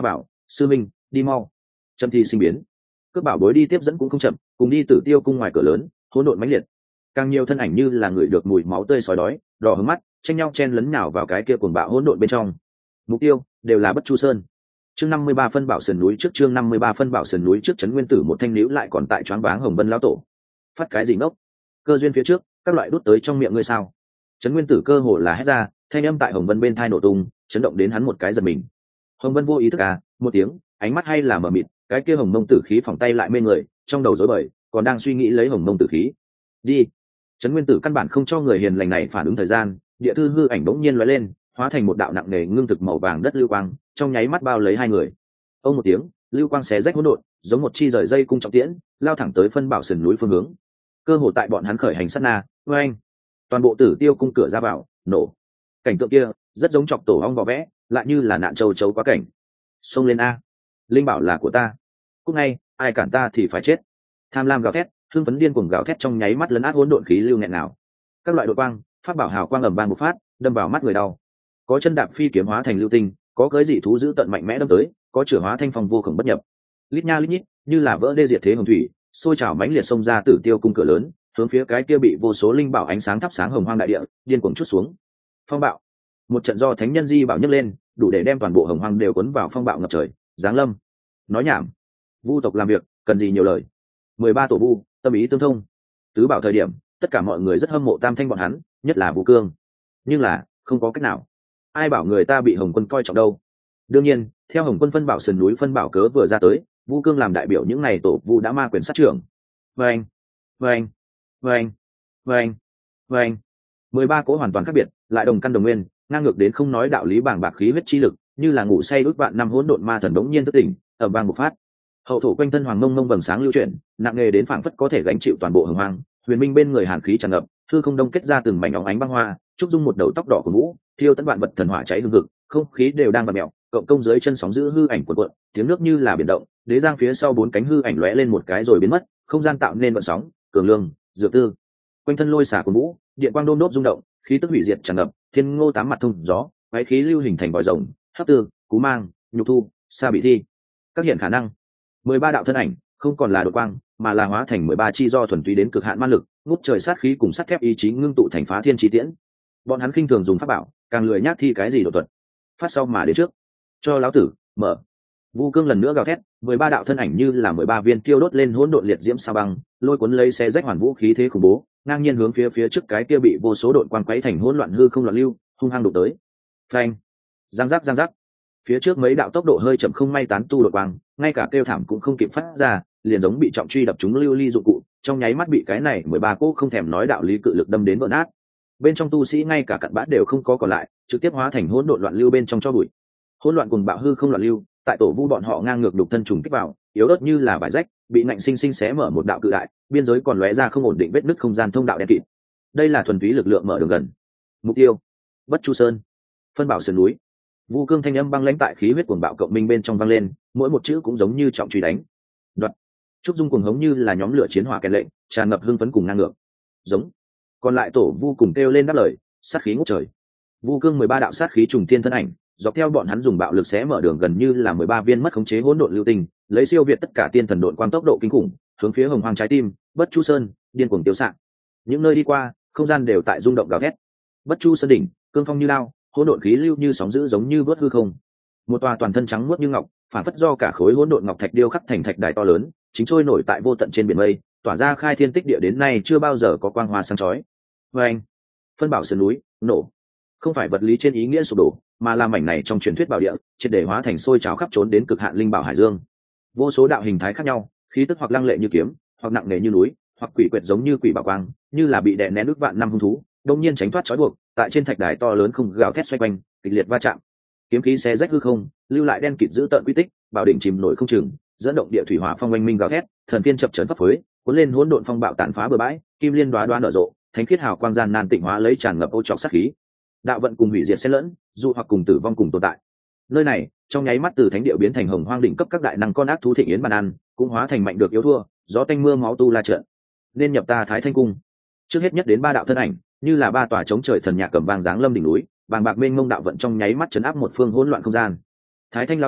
sư minh đi mau. Trầm thi sinh biến, cướp bảo bối đi tiếp dẫn cũng không chậm, cùng đi Tử Tiêu cung ngoài cửa lớn, hỗn độn mãnh liệt. Càng nhiều thân ảnh như là người được mùi máu tươi sói đói, đỏ hướng mắt, tranh nhau chen lấn nhào vào cái kia cuồng bạo hỗn độn bên trong. Mục tiêu đều là Bất Chu Sơn. Chương 53 phân bảo sườn núi trước, chương 53 phân bảo sườn núi trước, trấn nguyên tử một thanh níu lại còn tại choáng váng Hồng Vân lão tổ. Phát cái gì ngốc? Cơ duyên phía trước, các loại đút tới trong miệng ngươi sao? Trấn nguyên tử cơ hồ là hét ra, thanh âm tại Hồng Vân bên tai nổ tung, chấn động đến hắn một cái giật mình. Hồng Vân vô ý thức một tiếng, ánh mắt hay là mờ mịt, cái kia hồng mông tử khí phỏng tay lại mê người, trong đầu rối bời, còn đang suy nghĩ lấy hồng mông tử khí. Đi. Trấn nguyên tử căn bản không cho người hiền lành này phản ứng thời gian, địa thư hư ảnh bỗng nhiên lóe lên, hóa thành một đạo nặng nề ngưng thực màu vàng đất lưu quang, trong nháy mắt bao lấy hai người. Ông một tiếng, lưu quang xé rách hỗn độn, giống một chi rời dây cung trọng tiễn, lao thẳng tới phân bảo sườn núi phương hướng. Cơ hồ tại bọn hắn khởi hành sát na, oeng, toàn bộ Tử Tiêu cung cửa ra vào nổ. Cảnh tượng kia rất giống chọc tổ ong vỏ vẽ, lại như là nạn châu chấu quá cảnh. Xông lên a, linh bảo là của ta. Cúc ngay, ai cản ta thì phải chết. Tham lam gào thét, hưng phấn điên cuồng gào thét trong nháy mắt lấn át hỗn độn khí lưu nghẹn nào. Các loại đội quang, pháp bảo hào quang ầm vang một phát, đâm vào mắt người đau. Có chân đạp phi kiếm hóa thành lưu tinh, có cưỡi dị thú giữ tận mạnh mẽ đâm tới, có chửa hóa thanh phong vô cùng bất nhập. Lít nha lít nhít, như là vỡ đê diệt thế hồng thủy, sôi trào mãnh liệt xông ra Tử Tiêu cung cửa lớn, hướng phía cái kia bị vô số linh bảo ánh sáng thắp sáng hồng hoang đại địa, điên cuồng chút xuống. Phong bạo, một trận do thánh nhân di bảo nhấc lên, đủ để đem toàn bộ hồng hoang đều cuốn vào phong bạo ngập trời. Giáng lâm, nói nhảm, vu tộc làm việc cần gì nhiều lời. 13 tổ vu tâm ý tương thông, tứ bảo thời điểm tất cả mọi người rất hâm mộ tam thanh bọn hắn, nhất là Vu Cương, nhưng là không có cách nào, ai bảo người ta bị Hồng Quân coi trọng đâu. Đương nhiên theo Hồng Quân phân bảo sườn núi phân bảo cớ vừa ra tới, Vu Cương làm đại biểu những này tổ vu đã ma quyền sát trưởng. Vâng, vâng, vâng, vâng, vâng, 13 cỗ hoàn toàn khác biệt, lại đồng căn đồng nguyên, ngang ngược đến không nói đạo lý, bàng bạc khí huyết chi lực, như là ngủ say ước vạn năm hỗn độn ma thần đống nhiên thức tỉnh, ầm vang một phát. Hậu thổ quanh thân hoàng mông mông vầng sáng lưu chuyển, nặng nề đến phảng phất có thể gánh chịu toàn bộ hồng hoang. Huyền minh bên người hàn khí tràn ngập, hư không đông kết ra từng mảnh óng ánh băng hoa, trúc dung một đầu tóc đỏ của vũ, thiêu tận vạn vật thần hỏa cháy hương hực, không khí đều đang bật mèo, cộng công dưới chân sóng giữ hư ảnh cuộn cuộn, tiếng nước như là biển động, đế giang phía sau bốn cánh hư ảnh lóe lên một cái rồi biến mất, không gian tạo nên vận sóng, cường lương, dược tư. Quanh thân lôi xả của vũ, điện quang đôm đốp rung động, khí tức hủy diệt tràn ngập, thiên ngô tám mặt thông gió, quái khí lưu hình thành vòi rồng, hấp tư, cú mang, nhục thu, sa bị thi. Các hiện khả năng 13 đạo thân ảnh không còn là đột quang, mà là hóa thành 13 chi do thuần túy đến cực hạn ma lực, ngút trời sát khí cùng sắt thép ý chí ngưng tụ thành phá thiên chi tiễn. Bọn hắn khinh thường dùng pháp bảo, càng lười nhác thi cái gì đột thuật. Phát sau mà đến trước, cho lão tử mở. Vu Cương lần nữa gào thét, 13 đạo thân ảnh như là 13 viên tiêu đốt lên hỗn độn liệt diễm sao băng, lôi cuốn lấy xé rách hoàn vũ khí thế khủng bố, ngang nhiên hướng phía trước cái kia bị vô số độn quang quấy thành hỗn loạn hư không loạn lưu, hung hăng đụng tới. Phanh, giang giác, phía trước mấy đạo tốc độ hơi chậm không may tán tu đột quang, ngay cả kêu thảm cũng không kịp phát ra, liền giống bị trọng truy đập trúng lưu ly dụng cụ, trong nháy mắt bị cái này 13 cỗ không thèm nói đạo lý cự lực đâm đến vỡ nát. Bên trong tu sĩ ngay cả cặn bã đều không có còn lại, trực tiếp hóa thành hỗn độn loạn lưu bên trong cho bụi. Hỗn loạn cùng bạo hư không loạn lưu, tại tổ vu bọn họ ngang ngược đục thân trùng kích vào, yếu ớt như là vải rách, bị nạnh sinh sinh xé mở một đạo cự đại, biên giới còn lóe ra không ổn định vết nứt không gian thông đạo đen kịt. Đây là thuần túy lực lượng mở đường gần. Mục tiêu: Bất Chu Sơn, phân bảo sườn núi. Vu Cương thanh âm băng lãnh tại khí huyết cuồng bạo cộng minh bên trong vang lên, mỗi một chữ cũng giống như trọng truy đánh. Đoạt. Trúc dung cuồng hống như là nhóm lửa chiến hỏa kèn lệnh, tràn ngập hưng phấn cùng ngang ngược. Giống. Còn lại tổ vu cùng kêu lên đáp lời, sát khí ngút trời. Vu Cương 13 đạo sát khí trùng thiên thân ảnh, dọc theo bọn hắn dùng bạo lực xé mở đường gần như là 13 viên mất khống chế hỗn độn lưu tinh, lấy siêu việt tất cả tiên thần độn quang tốc độ kinh khủng, hướng phía hồng hoàng trái tim, Bất Chu Sơn, điên cuồng tiêu xạ. Những nơi đi qua, không gian đều tại rung động gào thét. Bất Chu Sơn đỉnh, cương phong như lao, hỗn độn khí lưu như sóng dữ giống như vớt hư không. Một tòa toàn thân trắng muốt như ngọc, phản phất do cả khối hỗn độn ngọc thạch điêu khắc thành thạch đài to lớn, chính trôi nổi tại vô tận trên biển mây, tỏa ra khai thiên tích địa đến nay chưa bao giờ có quang hoa sáng chói. Anh, phân bảo sườn núi nổ, không phải vật lý trên ý nghĩa sụp đổ, mà là mảnh này trong truyền thuyết bảo địa, triệt để hóa thành sôi trào khắp trốn đến cực hạn linh bảo hải dương. Vô số đạo hình thái khác nhau, khí tức hoặc lăng lệ như kiếm, hoặc nặng nề như núi, hoặc quỷ quyệt giống như quỷ bảo quang, như là bị đè nén ước vạn năm hung thú, đông nhiên tránh thoát trói buộc, tại trên thạch đài to lớn không gào thét xoay quanh, kịch liệt va chạm. Kiếm khí xé rách hư không, lưu lại đen kịt giữ tận quy tích, bảo đỉnh chìm nổi không chừng, dẫn động địa thủy hỏa phong oanh minh gào thét, thần tiên chập chấn phấp phới, cuốn lên hỗn độn phong bạo tàn phá bừa bãi, kim liên đoá đoá nở rộ, thánh khiết hào quang gian nan tịnh hóa lấy tràn ngập ô trọc sát khí. Đạo vận cùng hủy diệt xen lẫn, dụ hoặc cùng tử vong cùng tồn tại. Nơi này, trong nháy mắt từ thánh địa biến thành hồng hoang đỉnh cấp các đại năng con ác thú thịnh yến bàn ăn, cũng hóa thành mạnh được yếu thua, gió tanh mưa máu tu la trận. Nên nhập ta Thái Thanh cung. Trước hết nhất đến 3 đạo thân ảnh, như là 3 tòa chống trời thần nhạc cầm vang giáng lâm đỉnh núi, bàng bạc mênh mông đạo vận trong nháy mắt chấn áp một phương hỗn loạn không gian. Thái Thanh lão tử,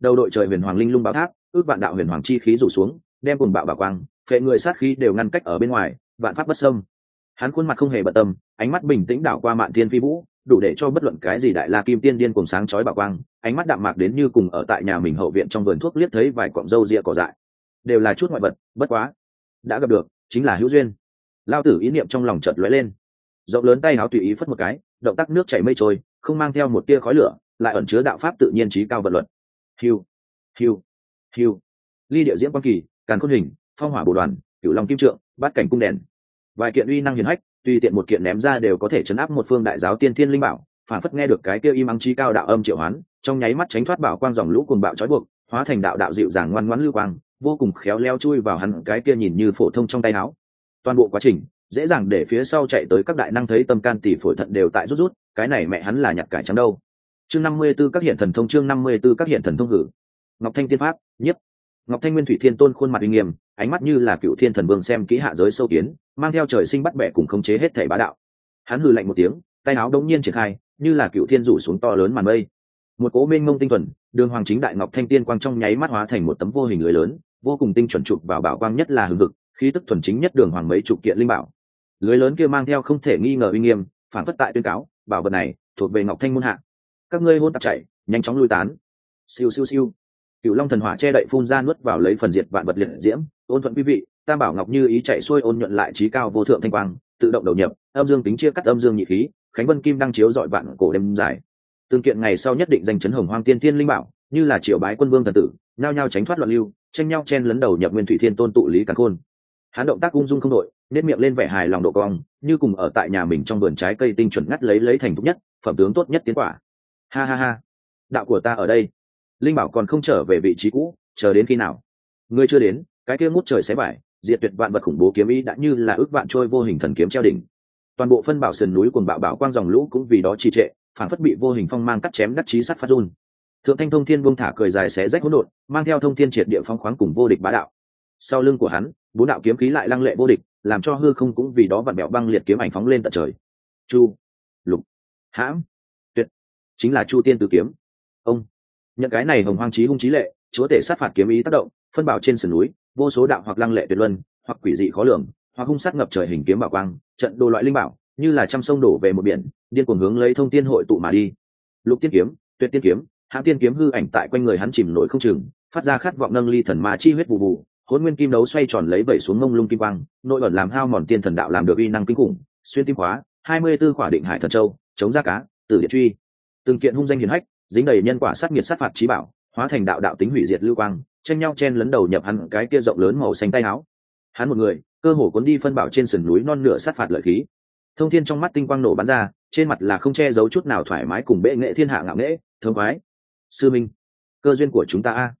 đầu đội trời huyền hoàng linh lung báo tháp, ước vạn đạo huyền hoàng chi khí rủ xuống, đem cùng bạo bảo quang phệ người sát khí đều ngăn cách ở bên ngoài, vạn pháp bất xâm. Hắn khuôn mặt không hề bận tâm, ánh mắt bình tĩnh đảo qua mạn thiên phi vũ, đủ để cho bất luận cái gì đại la kim tiên điên cùng sáng chói bảo quang, ánh mắt đạm mạc đến như cùng ở tại nhà mình hậu viện trong vườn thuốc liếc thấy vài cọng râu ria cỏ dại, đều là chút ngoại vật, bất quá đã gặp được chính là hữu duyên. Lao tử ý niệm trong lòng chợt lóe lên, rộng lớn tay áo tùy ý phất một cái, động tác nước chảy mây trôi, không mang theo một tia khói lửa, lại ẩn chứa đạo pháp tự nhiên trí cao vật luật. Hiu, hiu, hiu, ly địa diễm quang kỳ, càn khôn hình, phong hỏa bổ đoàn, cửu long kim trượng, bát cảnh cung đèn, vài kiện uy năng hiển hách, tùy tiện một kiện ném ra đều có thể chấn áp một phương đại giáo tiên thiên linh bảo. Phản phất nghe được cái kia im ắng trí cao đạo âm triệu hoán, trong nháy mắt tránh thoát bảo quang dòng lũ cuồng bạo trói buộc, hóa thành đạo đạo dịu dàng ngoan ngoãn lưu quang, vô cùng khéo léo chui vào hắn cái kia nhìn như phổ thông trong tay áo. Toàn bộ quá trình dễ dàng để phía sau chạy tới các đại năng thấy tâm can tỷ phổi thận đều tại rút rút, cái này mẹ hắn là nhặt cải trắng đâu. Chương 54 các hiện thần thông, chương 54 các hiện thần thông hử. Ngọc Thanh tiên pháp, nhiếp. Ngọc Thanh Nguyên Thủy Thiên Tôn khuôn mặt uy nghiêm, ánh mắt như là cựu thiên thần vương xem kỹ hạ giới sâu kiến, mang theo trời sinh bắt bẻ cùng khống chế hết thảy bá đạo. Hắn hừ lạnh một tiếng, tay áo đống nhiên triển khai, như là cựu thiên rủ xuống to lớn màn mây. Một cỗ mênh mông tinh thuần, đường hoàng chính đại ngọc thanh tiên quang trong nháy mắt hóa thành một tấm vô hình lưới lớn, vô cùng tinh chuẩn chụp vào bảo quang nhất là hừng hực, khí tức thuần chính nhất đường hoàng mấy chục kiện linh bảo. Lưới lớn kia mang theo không thể nghi ngờ uy nghiêm, phản phất tại tuyên cáo, bảo vật này thuộc về Ngọc Thanh môn hạ. Các ngươi hôn tạp chạy, nhanh chóng lui tán. Siêu siêu siêu. Cựu Long thần hỏa che đậy phun ra nuốt vào lấy phần diệt vạn vật liệt diễm, ôn thuận quý vị, Tam bảo ngọc như ý chạy xuôi ôn nhuận lại trí cao vô thượng thanh quang, tự động đầu nhập, âm dương tính chia cắt âm dương nhị khí, Khánh Vân Kim đang chiếu dọi vạn cổ đêm dài. Tương kiện ngày sau nhất định danh chấn hồng hoang tiên thiên linh bảo, như là triệu bái quân vương thần tử, nhao nhao tránh thoát loạn lưu, tranh nhau chen lấn đầu nhập Nguyên Thủy Thiên Tôn tụ lý càn khôn. Hắn động tác ung dung không đội, nét miệng lên vẻ hài lòng độ cong, như cùng ở tại nhà mình trong vườn trái cây tinh chuẩn ngắt lấy thành thục nhất, phẩm tướng tốt nhất tiến quả. Ha ha ha, đạo của ta ở đây. Linh bảo còn không trở về vị trí cũ, chờ đến khi nào? Ngươi chưa đến, cái kia ngút trời xé vải, diệt tuyệt vạn vật khủng bố kiếm ý đã như là ước vạn trôi vô hình thần kiếm treo đỉnh. Toàn bộ phân bảo sườn núi cuồng bạo bảo quang dòng lũ cũng vì đó trì trệ, phản phất bị vô hình phong mang cắt chém đắc chí sắt phát run. Thượng Thanh Thông Thiên buông thả cười dài xé rách hỗn độn, mang theo thông thiên triệt địa phong khoáng cùng vô địch bá đạo. Sau lưng của hắn, bốn đạo kiếm khí lại lăng lệ vô địch, làm cho hư không cũng vì đó vặn bẹo băng liệt kiếm ảnh phóng lên tận trời. Chu, Lục, Hãm, Tuyệt, chính là Chu Tiên Tứ kiếm. Ông nhận cái này hồng hoang chí hung chí lệ, chúa tể sát phạt kiếm ý tác động, phân bảo trên sườn núi, vô số đạo hoặc lăng lệ tuyệt luân, hoặc quỷ dị khó lường, hoặc hung sát ngập trời hình kiếm bảo quang, trận đồ loại linh bảo, như là trăm sông đổ về một biển, điên cuồng hướng lấy thông tiên hội tụ mà đi. Lục Tiên kiếm, Tuyệt Tiên kiếm, Hãm Tiên kiếm hư ảnh tại quanh người hắn chìm nổi không chừng, phát ra khát vọng nâng ly thần ma chi huyết vụ vụ, hỗn nguyên kim đấu xoay tròn lấy vẩy xuống mông lung kim quang, nội ẩn làm hao mòn tiên thần đạo làm được uy năng kinh khủng, xuyên tim khóa, 24 khỏa định hải thần châu, chống ra cá, tử điện truy, từng kiện hung danh hiển hách, dính đầy nhân quả sát nghiệt sát phạt chí bảo, hóa thành đạo đạo tính hủy diệt lưu quang, tranh nhau chen lấn đầu nhập hắn cái kia rộng lớn màu xanh tay áo. Hắn một người, cơ hồ cuốn đi phân bảo trên sườn núi non nửa sát phạt lợi khí. Thông thiên trong mắt tinh quang nổ bắn ra, trên mặt là không che giấu chút nào thoải mái cùng bệ nghệ thiên hạ ngạo nghễ, thương khoái. Sư minh, cơ duyên của chúng ta a,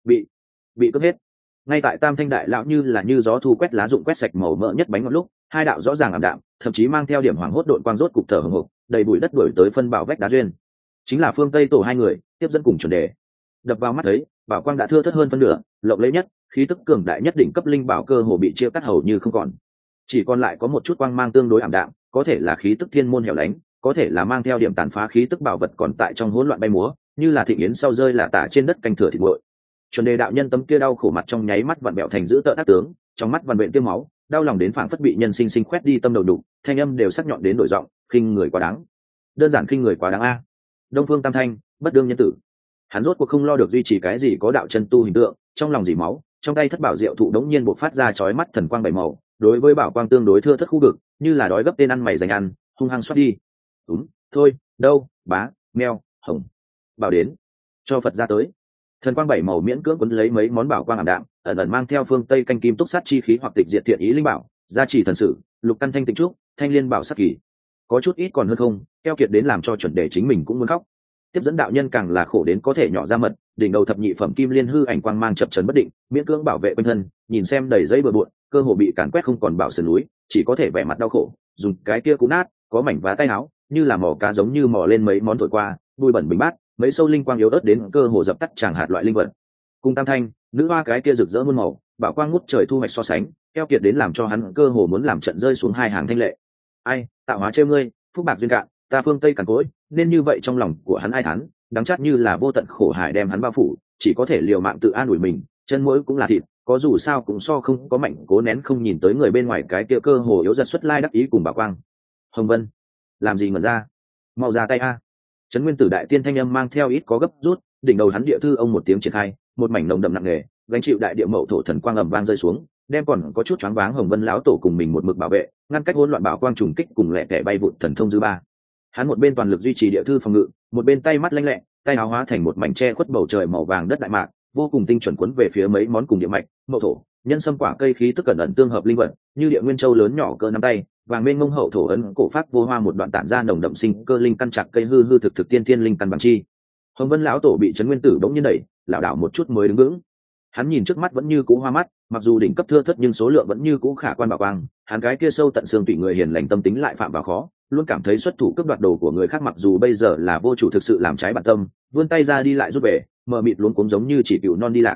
bị cướp hết. Ngay tại Tam Thanh đại lão như là như gió thu quét lá rụng quét sạch màu mỡ nhất bánh ngọt lúc, hai đạo rõ ràng ảm đạm, thậm chí mang theo điểm hoàng hốt độn quang rốt cục thở hổn hộc, đầy bụi đất đuổi tới phân bảo vách đá duyên. Chính là phương Tây tổ hai người, tiếp dẫn cùng chuẩn đề. Đập vào mắt thấy, bảo quang đã thưa thớt hơn phân nửa, lộng lẫy nhất, khí tức cường đại nhất đỉnh cấp linh bảo cơ hồ bị chia cắt hầu như không còn. Chỉ còn lại có một chút quang mang tương đối ảm đạm, có thể là khí tức thiên môn hẻo lánh, có thể là mang theo điểm tàn phá khí tức bảo vật còn tại trong hỗn loạn bay múa, như là thịnh yến sau rơi là tả trên đất canh thừa thịt nguội. Chuẩn đề đạo nhân tấm kia đau khổ mặt trong nháy mắt vặn bẹo thành dữ tợn ác tướng, trong mắt vằn vện tiêu máu, đau lòng đến phảng phất bị nhân sinh sinh khoét đi tâm đầu đủ, thanh âm đều sắc nhọn đến đổi giọng, khinh người quá đáng. Đơn giản khinh người quá đáng a. Đông Phương Tam Thanh, bất đương nhân tử. Hắn rốt cuộc không lo được duy trì cái gì có đạo chân tu hình tượng, trong lòng dỉ máu, trong tay thất bảo diệu thụ đống nhiên bộc phát ra chói mắt thần quang bảy màu, đối với bảo quang tương đối thưa thất khu vực, như là đói gấp tên ăn mày dành ăn, hung hăng xoát đi. Thôi, đâu, bá, meo, hồng. Bảo đến, cho Phật ra tới. Thần quang bảy màu miễn cưỡng quấn lấy mấy món bảo quang ảm đạm, ẩn ẩn mang theo phương Tây canh kim túc sát chi khí hoặc tịch diệt thiện ý linh bảo, gia trì thần sử, lục căn thanh tịnh trúc, thanh liên bảo sát kỳ. Có chút ít còn hơn không, keo kiệt đến làm cho chuẩn đề chính mình cũng muốn khóc. Tiếp dẫn đạo nhân càng là khổ đến có thể nhỏ ra mật, đỉnh đầu thập nhị phẩm kim liên hư ảnh quang mang chập chấn bất định, miễn cưỡng bảo vệ quanh thân, nhìn xem đầy giấy bừa bộn, cơ hồ bị càn quét không còn bảo sườn núi, chỉ có thể vẻ mặt đau khổ, dùng cái kia cũ nát, có mảnh vá tay áo, như là mò cá giống như mò lên mấy món thổi qua, bụi bẩn bình bát, mấy sâu linh quang yếu ớt đến cơ hồ dập tắt chàng hạt loại linh vật. Cùng Tam Thanh, nữ hoa cái kia rực rỡ muôn màu, bảo quang ngút trời thu hoạch so sánh, keo kiệt đến làm cho hắn cơ hồ muốn làm trận rơi xuống hai hàng thanh lệ. Ai, tạo hóa trêu ngươi, phúc bạc duyên cạn, ta phương Tây cằn cỗi, nên như vậy trong lòng của hắn ai thán, đắng chát như là vô tận khổ hải đem hắn bao phủ, chỉ có thể liều mạng tự an ủi mình, chân mũi cũng là thịt, có dù sao cũng so không có mạnh cố nén không nhìn tới người bên ngoài cái kia cơ hồ yếu giật xuất lai đắc ý cùng bảo quang. Hồng Vân, làm gì ngẩn ra, mau ra tay a. Trấn Nguyên Tử đại tiên thanh âm mang theo ít có gấp rút, đỉnh đầu hắn địa thư ông một tiếng triển khai, một mảnh nồng đậm nặng nề, gánh chịu đại địa mậu thổ thần quang ầm vang rơi xuống, đem còn có chút choáng váng Hồng Vân lão tổ cùng mình một mực bảo vệ, ngăn cách hỗn loạn bảo quang trùng kích cùng lẻ tẻ bay vụt thần thông dư ba. Hắn một bên toàn lực duy trì địa thư phòng ngự, một bên tay mắt lanh lẹ, tay áo hóa thành một mảnh che khuất bầu trời màu vàng đất đại mạc, vô cùng tinh chuẩn quấn về phía mấy món cùng địa mạch, mậu thổ, nhân sâm quả cây khí tức cẩn ẩn tương hợp linh vật, như địa nguyên châu lớn nhỏ cỡ nắm tay, vàng bên mông hậu thổ ấn cổ pháp vô hoa một đoạn tản ra nồng đậm sinh cơ linh căn chặt cây hư hư thực thực tiên tiên linh căn bằng chi. Hồng Vân lão tổ bị Trấn Nguyên Tử bỗng nhiên đẩy, lảo đảo một chút mới đứng vững. Hắn nhìn trước mắt vẫn như cũ hoa mắt, mặc dù đỉnh cấp thưa thớt nhưng số lượng vẫn như cũ khả quan bảo quang, hắn cái kia sâu tận xương tủy người hiền lành tâm tính lại phạm vào khó, luôn cảm thấy xuất thủ cướp đoạt đồ của người khác mặc dù bây giờ là vô chủ thực sự làm trái bản tâm, vươn tay ra đi lại rút về, mờ mịt luống cuống giống như chỉ cừu non đi lạc.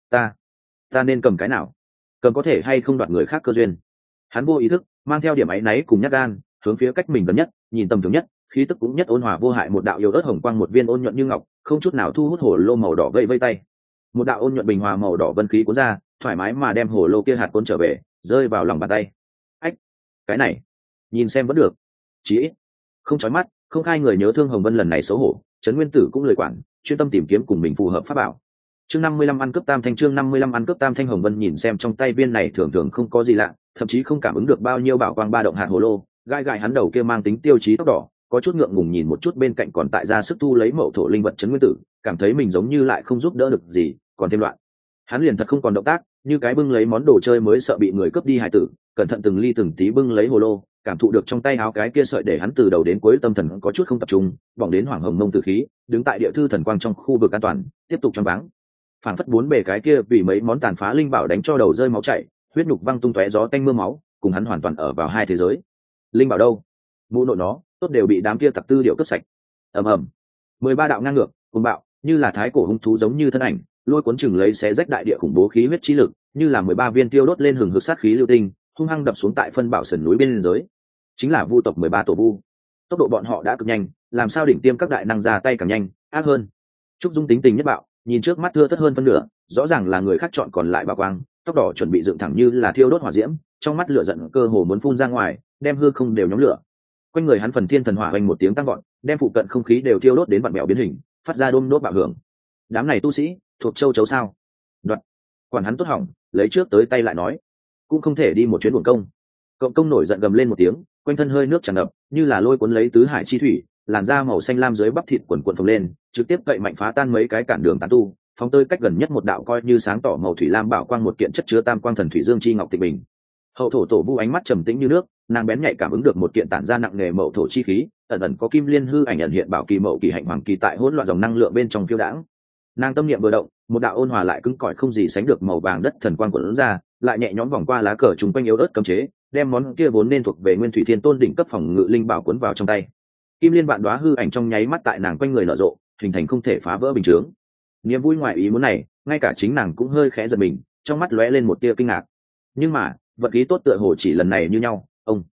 Ta nên cầm cái nào? Cầm có thể hay không đoạt người khác cơ duyên? Hắn vô ý thức mang theo điểm áy náy cùng nhát gan, hướng phía cách mình gần nhất, nhìn tầm thường nhất, khí tức cũng nhất ôn hòa vô hại một đạo yếu ớt hồng quang một viên ôn nhuận như ngọc, không chút nào thu hút hồ lô màu đỏ vây vây tay. Một đạo ôn nhuận bình hòa màu đỏ vân khí cuốn ra, thoải mái mà đem hồ lô kia hạt cuốn trở về, rơi vào lòng bàn tay. Ách, cái này, nhìn xem vẫn được. Chỉ ít, không chói mắt, không khai người nhớ thương Hồng Vân lần này xấu hổ, Trấn Nguyên Tử cũng lời quản, chuyên tâm tìm kiếm cùng mình phù hợp pháp bảo. Chương 55 ăn cướp tam thanh, chương 55 ăn cướp tam thanh. Hồng Vân nhìn xem trong tay viên này thường thường không có gì lạ, thậm chí không cảm ứng được bao nhiêu bảo quang ba động hạt hồ lô, gai gai hắn đầu kia mang tính tiêu chí tóc đỏ, có chút ngượng ngùng nhìn một chút bên cạnh còn tại ra sức thu lấy mậu thổ linh vật Trấn Nguyên Tử, cảm thấy mình giống như lại không giúp đỡ được gì, còn thêm loạn. Hắn liền thật không còn động tác, như cái bưng lấy món đồ chơi mới sợ bị người cướp đi hải tử, cẩn thận từng ly từng tí bưng lấy hồ lô, cảm thụ được trong tay áo cái kia sợi để hắn từ đầu đến cuối tâm thần có chút không tập trung, vọng đến hoàng hồng mông tử khí, đứng tại địa thư thần quang trong khu vực an toàn, tiếp tục choáng váng. Phảng phất bốn bề cái kia vì mấy món tàn phá linh bảo đánh cho đầu rơi máu chảy, huyết nhục văng tung tóe gió tanh mưa máu, cùng hắn hoàn toàn ở vào hai thế giới. Linh bảo đâu? Mụ nội nó, tốt đều bị đám kia tặc tư điệu cướp sạch. Ầm ầm. 13 đạo ngang ngược, cuồng bạo, như là thái cổ hung thú giống như thân ảnh, lôi cuốn chừng lấy xé rách đại địa khủng bố khí huyết chi lực, như là 13 viên tiêu đốt lên hừng hực sát khí lưu tinh, hung hăng đập xuống tại phân bảo sườn núi bên giới. Chính là vu tộc 13 tổ vu. Tốc độ bọn họ đã cực nhanh, làm sao đỉnh tiêm các đại năng ra tay càng nhanh, ác hơn. Trúc Dung tính tình nhất bạo, nhìn trước mắt thưa thất hơn phân nửa, rõ ràng là người khác chọn còn lại bảo quang, tóc đỏ chuẩn bị dựng thẳng như là thiêu đốt hỏa diễm, trong mắt lửa giận cơ hồ muốn phun ra ngoài, đem hư không đều nhóm lửa. Quanh người hắn phần thiên thần hỏa vang một tiếng tăng vọt, đem phụ cận không khí đều thiêu đốt đến vặn mèo biến hình, phát ra đôm đốt bạo hưởng. Đám này tu sĩ, thuộc châu chấu sao? Đoạt. Quản hắn tốt hỏng, lấy trước tới tay lại nói, cũng không thể đi một chuyến uổng công. Cộng công nổi giận gầm lên một tiếng, quanh thân hơi nước tràn ngập, như là lôi cuốn lấy tứ hải chi thủy, làn da màu xanh lam dưới bắp thịt quần quần phồng lên, trực tiếp cậy mạnh phá tan mấy cái cản đường tán tu, phóng tới cách gần nhất một đạo coi như sáng tỏ màu thủy lam bảo quang một kiện chất chứa tam quang thần thủy dương chi ngọc tịch bình. Hậu thổ tổ vu ánh mắt trầm tĩnh như nước, nàng bén nhạy cảm ứng được một kiện tản ra nặng nề mậu thổ chi khí, ẩn ẩn có kim liên hư ảnh ẩn hiện bảo kỳ mậu kỳ hạnh hoàng kỳ tại hỗn loạn dòng năng lượng bên trong phiêu đãng. Nàng tâm niệm vừa động, một đạo ôn hòa lại cứng cỏi không gì sánh được màu vàng đất thần quang cuộn ra, lại nhẹ nhõm vòng qua lá cờ trùng quanh yếu ớt cấm chế, đem món kia vốn nên thuộc về Nguyên Thủy Thiên Tôn đỉnh cấp phòng ngự linh bảo cuốn vào trong tay. Kim liên vạn đóa hư ảnh trong nháy mắt tại nàng quanh người nở rộ, hình thành không thể phá vỡ bình chướng. Niềm vui ngoài ý muốn này, ngay cả chính nàng cũng hơi khẽ giật mình, trong mắt lóe lên một tia kinh ngạc. Nhưng mà, vận khí tốt tựa hồ chỉ lần này như nhau,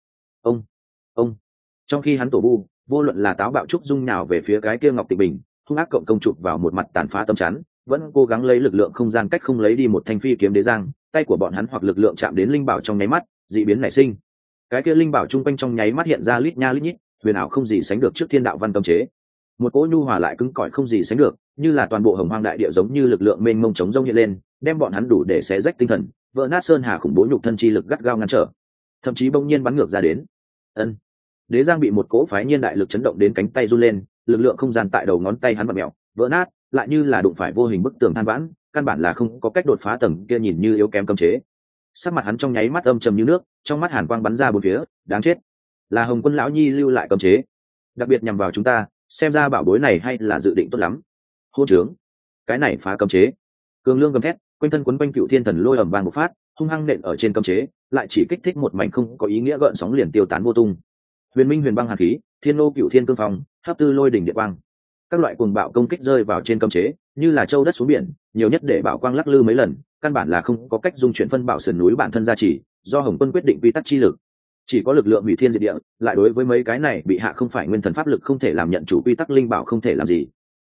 ông. Trong khi hắn tổ vu, vô luận là táo bạo trúc dung nào về phía cái kia ngọc tịch bình, hung ác cộng công chụp vào một mặt tàn phá tâm chắn, vẫn cố gắng lấy lực lượng không gian cách không lấy đi một thanh phi kiếm đế giang, tay của bọn hắn hoặc lực lượng chạm đến linh bảo trong nháy mắt, dị biến nảy sinh. Cái kia linh bảo trung quanh trong nháy mắt hiện ra lít nha lít nhít, huyền ảo không gì sánh được trước thiên đạo văn cấm chế. Một cỗ nhu hòa lại cứng cỏi không gì sánh được, như là toàn bộ hồng hoang đại địa giống như lực lượng mênh mông chống rông hiện lên, đem bọn hắn đủ để xé rách tinh thần, vỡ nát sơn hà khủng bố nhục thân chi lực gắt gao ngăn trở, thậm chí bỗng nhiên bắn ngược ra đến. Ân. Đế giang bị một cỗ phái nhiên đại lực chấn động đến cánh tay run lên, lực lượng không gian tại đầu ngón tay hắn vặn mèo, vỡ nát, lại như là đụng phải vô hình bức tường than vãn, căn bản là không có cách đột phá tầng kia nhìn như yếu kém cấm chế. Sắc mặt hắn trong nháy mắt âm trầm như nước, trong mắt hàn quang bắn ra bốn phía, đáng chết, là Hồng Quân lão nhi lưu lại cấm chế, đặc biệt nhằm vào chúng ta, xem ra bảo bối này hay là dự định tốt lắm. Hôn trướng, cái này phá cấm chế. Cường Lương gầm thét, quanh thân quấn quanh Cựu Thiên Thần lôi ầm vang một phát, hung hăng nện ở trên cấm chế, lại chỉ kích thích một mảnh không có ý nghĩa gợn sóng liền tiêu tán vô tung. Huyền Minh Huyền Băng hàn khí, Thiên Lô Cựu Thiên Cương Phong, Hấp Tư Lôi đỉnh địa quang, các loại cuồng bạo công kích rơi vào trên cấm chế, như là châu đất xuống biển, nhiều nhất để bảo quang lắc lư mấy lần, căn bản là không có cách dung chuyển phân bảo sườn núi bản thân gia trì, do Hồng Quân quyết định quy tắc chi lực, chỉ có lực lượng hủy thiên diệt địa, lại đối với mấy cái này bị hạ không phải nguyên thần pháp lực không thể làm nhận chủ quy tắc linh bảo không thể làm gì.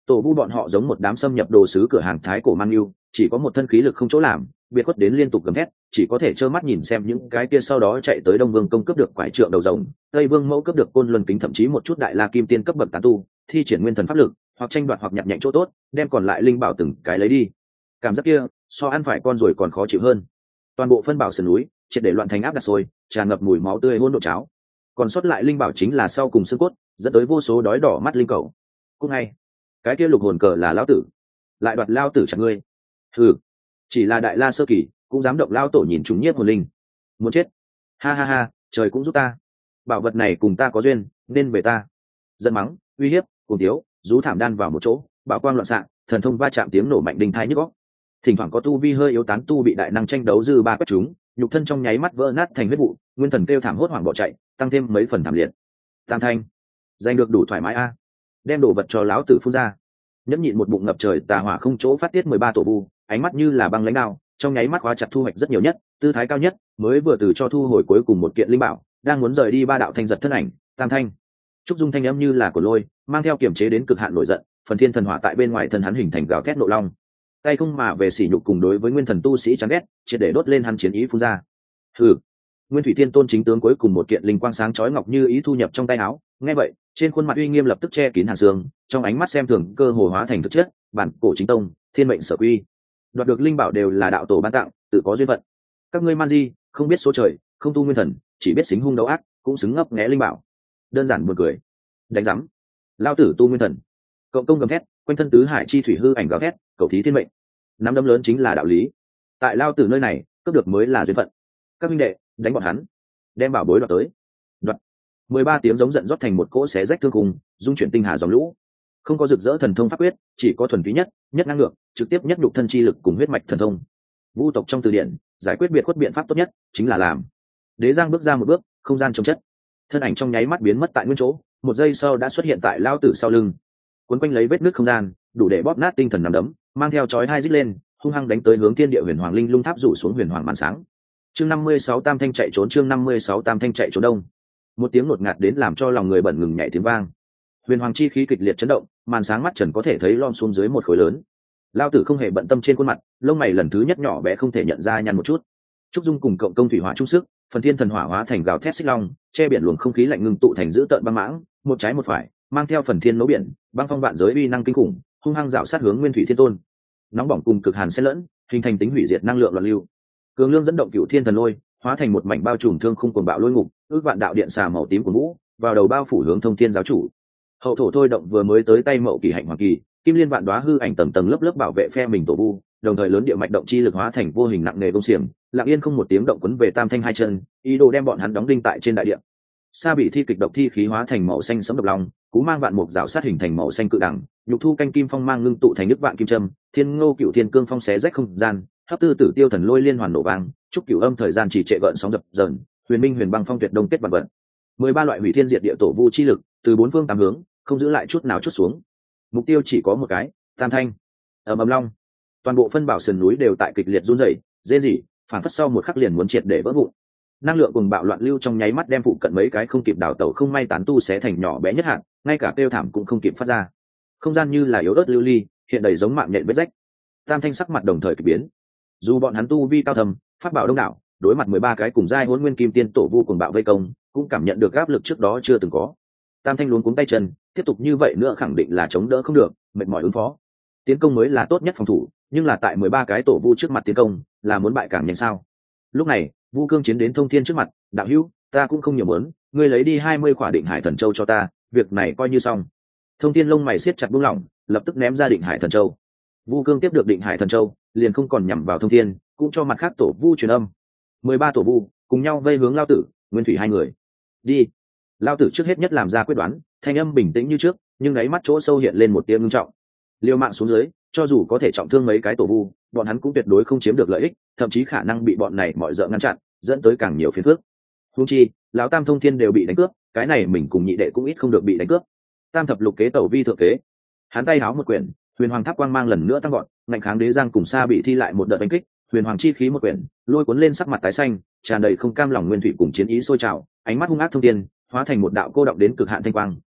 Tổ vu bọn họ giống một đám xâm nhập đồ sứ cửa hàng thái cổ mang yêu, chỉ có một thân khí lực không chỗ làm, biệt khuất đến liên tục gầm thét, chỉ có thể trơ mắt nhìn xem những cái kia sau đó chạy tới Đông Vương công cướp được quải trượng đầu rồng, Tây Vương mẫu cướp được côn luân kính, thậm chí một chút đại la kim tiên cấp bậc tán tu, thi triển nguyên thần pháp lực, hoặc tranh đoạt hoặc nhặt nhạnh chỗ tốt, đem còn lại linh bảo từng cái lấy đi. Cảm giác kia, so ăn phải con rồi còn khó chịu hơn. Toàn bộ phân bảo sườn núi, triệt để loạn thành áp đặt sôi, tràn ngập mùi máu tươi hỗn độn cháo. Còn sót lại linh bảo chính là sau cùng xương cốt, dẫn tới vô số đói đỏ mắt linh cầu. Cũng ngay, cái kia lục hồn cờ là lão tử, lại đoạt lao tử chặt ngươi. Ừ, chỉ là đại la sơ kỳ cũng dám động lao tổ, nhìn chúng nhiếp hồn linh, muốn chết. Ha ha ha, trời cũng giúp ta, bảo vật này cùng ta có duyên, nên về ta. Giận mắng, uy hiếp, cùng tiếu, rú thảm đan vào một chỗ, bảo quang loạn xạ, thần thông va chạm, tiếng nổ mạnh đinh thai nhức óc. Thỉnh thoảng có tu vi hơi yếu tán tu bị đại năng tranh đấu dư ba quét chúng, nhục thân trong nháy mắt vỡ nát thành huyết vụ, nguyên thần kêu thảm hốt hoảng bỏ chạy, tăng thêm mấy phần thảm liệt. Tam thanh, giành được đủ thoải mái a, đem đồ vật cho lão tử phun ra. Nhẫn nhịn một bụng ngập trời tà hỏa không chỗ phát tiết 13 tổ vu, ánh mắt như là băng lãnh đao, trong nháy mắt khóa chặt thu hoạch rất nhiều nhất, tư thái cao nhất, mới vừa từ cho thu hồi cuối cùng một kiện linh bảo, đang muốn rời đi ba đạo thanh giật thân ảnh, tam thanh. Trúc Dung thanh âm như là của lôi, mang theo kiểm chế đến cực hạn nổi giận, phần thiên thần hỏa tại bên ngoài thân hắn hình thành gào thét nộ long. Tay không mà về sỉ nhục cùng đối với nguyên thần tu sĩ chán ghét, triệt để đốt lên hắn chiến ý phun ra. Hừ. Nguyên Thủy Thiên Tôn chính tướng cuối cùng một kiện linh quang sáng chói ngọc như ý thu nhập trong tay áo, nghe vậy, trên khuôn mặt uy nghiêm lập tức che kín hàn xương, trong ánh mắt xem thường cơ hồ hóa thành thực chất, bản cổ chính tông, thiên mệnh sở quy. Đoạt được linh bảo đều là đạo tổ ban tặng, tự có duyên phận. Các ngươi man di, không biết số trời, không tu nguyên thần, chỉ biết xính hung đấu ác, cũng xứng ngấp nghé linh bảo. Đơn giản buồn cười. Đánh rắm. Lao tử tu nguyên thần. Cộng công gầm thét, quanh thân tứ hải chi thủy hư ảnh gào thét, cầu thí thiên mệnh. Nắm đấm lớn chính là đạo lý. Tại Lao tử nơi này, cướp được mới là duyên phận. Các minh đệ, đánh bọn hắn, đem bảo bối đoạt tới. Đoạt. 13 tiếng giống giận rót thành một cỗ xé rách thương cùng, dung chuyển tinh hà dòng lũ. Không có rực rỡ thần thông pháp quyết, chỉ có thuần túy nhất, nhất năng lượng, trực tiếp nhất nhục thân chi lực cùng huyết mạch thần thông. Vu tộc trong từ điển, giải quyết biệt khuất biện pháp tốt nhất chính là làm. Đế Giang bước ra một bước, không gian trồng chất, thân ảnh trong nháy mắt biến mất tại nguyên chỗ, một giây sau đã xuất hiện tại Lao tử sau lưng, cuốn quanh lấy vết nứt không gian, đủ để bóp nát tinh thần nằm đấm, mang theo chói hai rít lên, hung hăng đánh tới hướng thiên địa huyền hoàng linh lung tháp rủ xuống huyền hoàng màn sáng. Chương 56 Tam thanh chạy trốn, chương 56 Tam thanh chạy trốn đông. Một tiếng ngột ngạt đến làm cho lòng người bẩn ngừng nhảy tiếng vang. Huyền hoàng chi khí kịch liệt chấn động, màn sáng mắt trần có thể thấy lom xuống dưới một khối lớn. Lao tử không hề bận tâm trên khuôn mặt, lông mày lần thứ nhất nhỏ bé không thể nhận ra nhăn một chút. Trúc Dung cùng cộng công thủy hỏa chung sức, phần thiên thần hỏa hóa thành gào thét xích long, che biển luồng không khí lạnh ngưng tụ thành dữ tợn băng mãng, một trái một phải, mang theo phần thiên nấu biển, băng phong vạn giới uy năng kinh khủng, hung hăng rảo sát hướng Nguyên Thủy Thiên Tôn. Nóng bỏng cùng cực hàn xen lẫn, hình thành tính hủy diệt năng lượng loạn lưu. Cường lương dẫn động cựu thiên thần lôi, hóa thành một mảnh bao trùm thương khung cuồng bạo lôi ngục, ước vạn đạo điện xà màu tím của vũ, vào đầu bao phủ hướng Thông Thiên giáo chủ. Hậu thổ thôi động vừa mới tới tay Mậu Kỳ hạnh hoàng kỳ, kim liên vạn đóa hư ảnh tầng tầng lớp lớp bảo vệ phe mình tổ vu, đồng thời lớn địa mạch động chi lực hóa thành vô hình nặng nề công xiềng, lặng yên không một tiếng động quấn về Tam thanh hai chân, ý đồ đem bọn hắn đóng đinh tại trên đại địa. Sa bị thi kịch độc thi khí hóa thành màu xanh sẫm độc long, cú mang vạn mục rào sát hình thành màu xanh cự đẳng, nhục thu canh kim phong mang ngưng tụ thành nước vạn kim châm, thiên ngô cựu thiên cương phong xé rách không gian, hấp tư tử tiêu thần lôi liên hoàn nổ vang, chúc cửu âm thời gian chỉ trệ gợn sóng dập dờn, huyền minh huyền băng phong tuyệt đông kết vạn vận. 13 loại hủy thiên diệt địa tổ vu chi lực, từ bốn phương tám hướng, không giữ lại chút nào chút xuống. Mục tiêu chỉ có một cái, Tam thanh. Ầm ầm long. Toàn bộ phân bảo sườn núi đều tại kịch liệt run rẩy, rên rỉ, phản phất sau một khắc liền muốn triệt để vỡ vụn. Năng lượng cùng bạo loạn lưu trong nháy mắt đem phụ cận mấy cái không kịp đào tẩu không may tán tu xé thành nhỏ bé nhất hạn, ngay cả kêu thảm cũng không kịp phát ra. Không gian như là yếu ớt lưu ly, hiện đầy giống mạng nhện vết rách. Tam thanh sắc mặt đồng thời kỳ biến. Dù bọn hắn tu vi cao thầm, pháp bảo đông đảo, đối mặt 13 cái cùng giai Hỗn Nguyên Kim Tiên tổ vu cùng bạo vây công, cũng cảm nhận được áp lực trước đó chưa từng có. Tam thanh luống cuống tay chân, tiếp tục như vậy nữa khẳng định là chống đỡ không được, mệt mỏi ứng phó. Tiến công mới là tốt nhất phòng thủ, nhưng là tại 13 cái tổ vu trước mặt tiến công, là muốn bại càng nhanh sao? Lúc này, Vu Cương chiến đến Thông Thiên trước mặt, đạo hữu, ta cũng không nhiều muốn, ngươi lấy đi 20 khỏa Định Hải Thần Châu cho ta, việc này coi như xong. Thông Thiên lông mày siết chặt buông lỏng, lập tức ném ra Định Hải Thần Châu. Vu Cương tiếp được Định Hải Thần Châu, liền không còn nhắm vào Thông Thiên, cũng cho mặt khác tổ vu truyền âm. 13 tổ vu cùng nhau vây hướng Lao Tử, Nguyên Thủy hai người. Đi. Lao Tử trước hết nhất làm ra quyết đoán, thanh âm bình tĩnh như trước, nhưng đáy mắt chỗ sâu hiện lên một tia ngưng trọng. Liều mạng xuống dưới, cho dù có thể trọng thương mấy cái tổ vu, bọn hắn cũng tuyệt đối không chiếm được lợi ích, thậm chí khả năng bị bọn này mọi dợ ngăn chặn, dẫn tới càng nhiều phiền phức. Huống chi, lão Tam Thông Thiên đều bị đánh cướp, cái này mình cùng nhị đệ cũng ít không được bị đánh cướp. Tam thập lục kế tẩu vi thượng kế, hắn tay háo một quyển, huyền hoàng tháp quang mang lần nữa tăng gọn, ngạnh kháng Đế Giang cùng Sa bị thi lại một đợt đánh kích, huyền hoàng chi khí một quyển, lôi cuốn lên sắc mặt tái xanh, tràn đầy không cam lòng nguyên thủy cùng chiến ý sôi trào, ánh mắt hung ác Thông Thiên hóa thành một đạo cô động đến cực hạn thanh quang,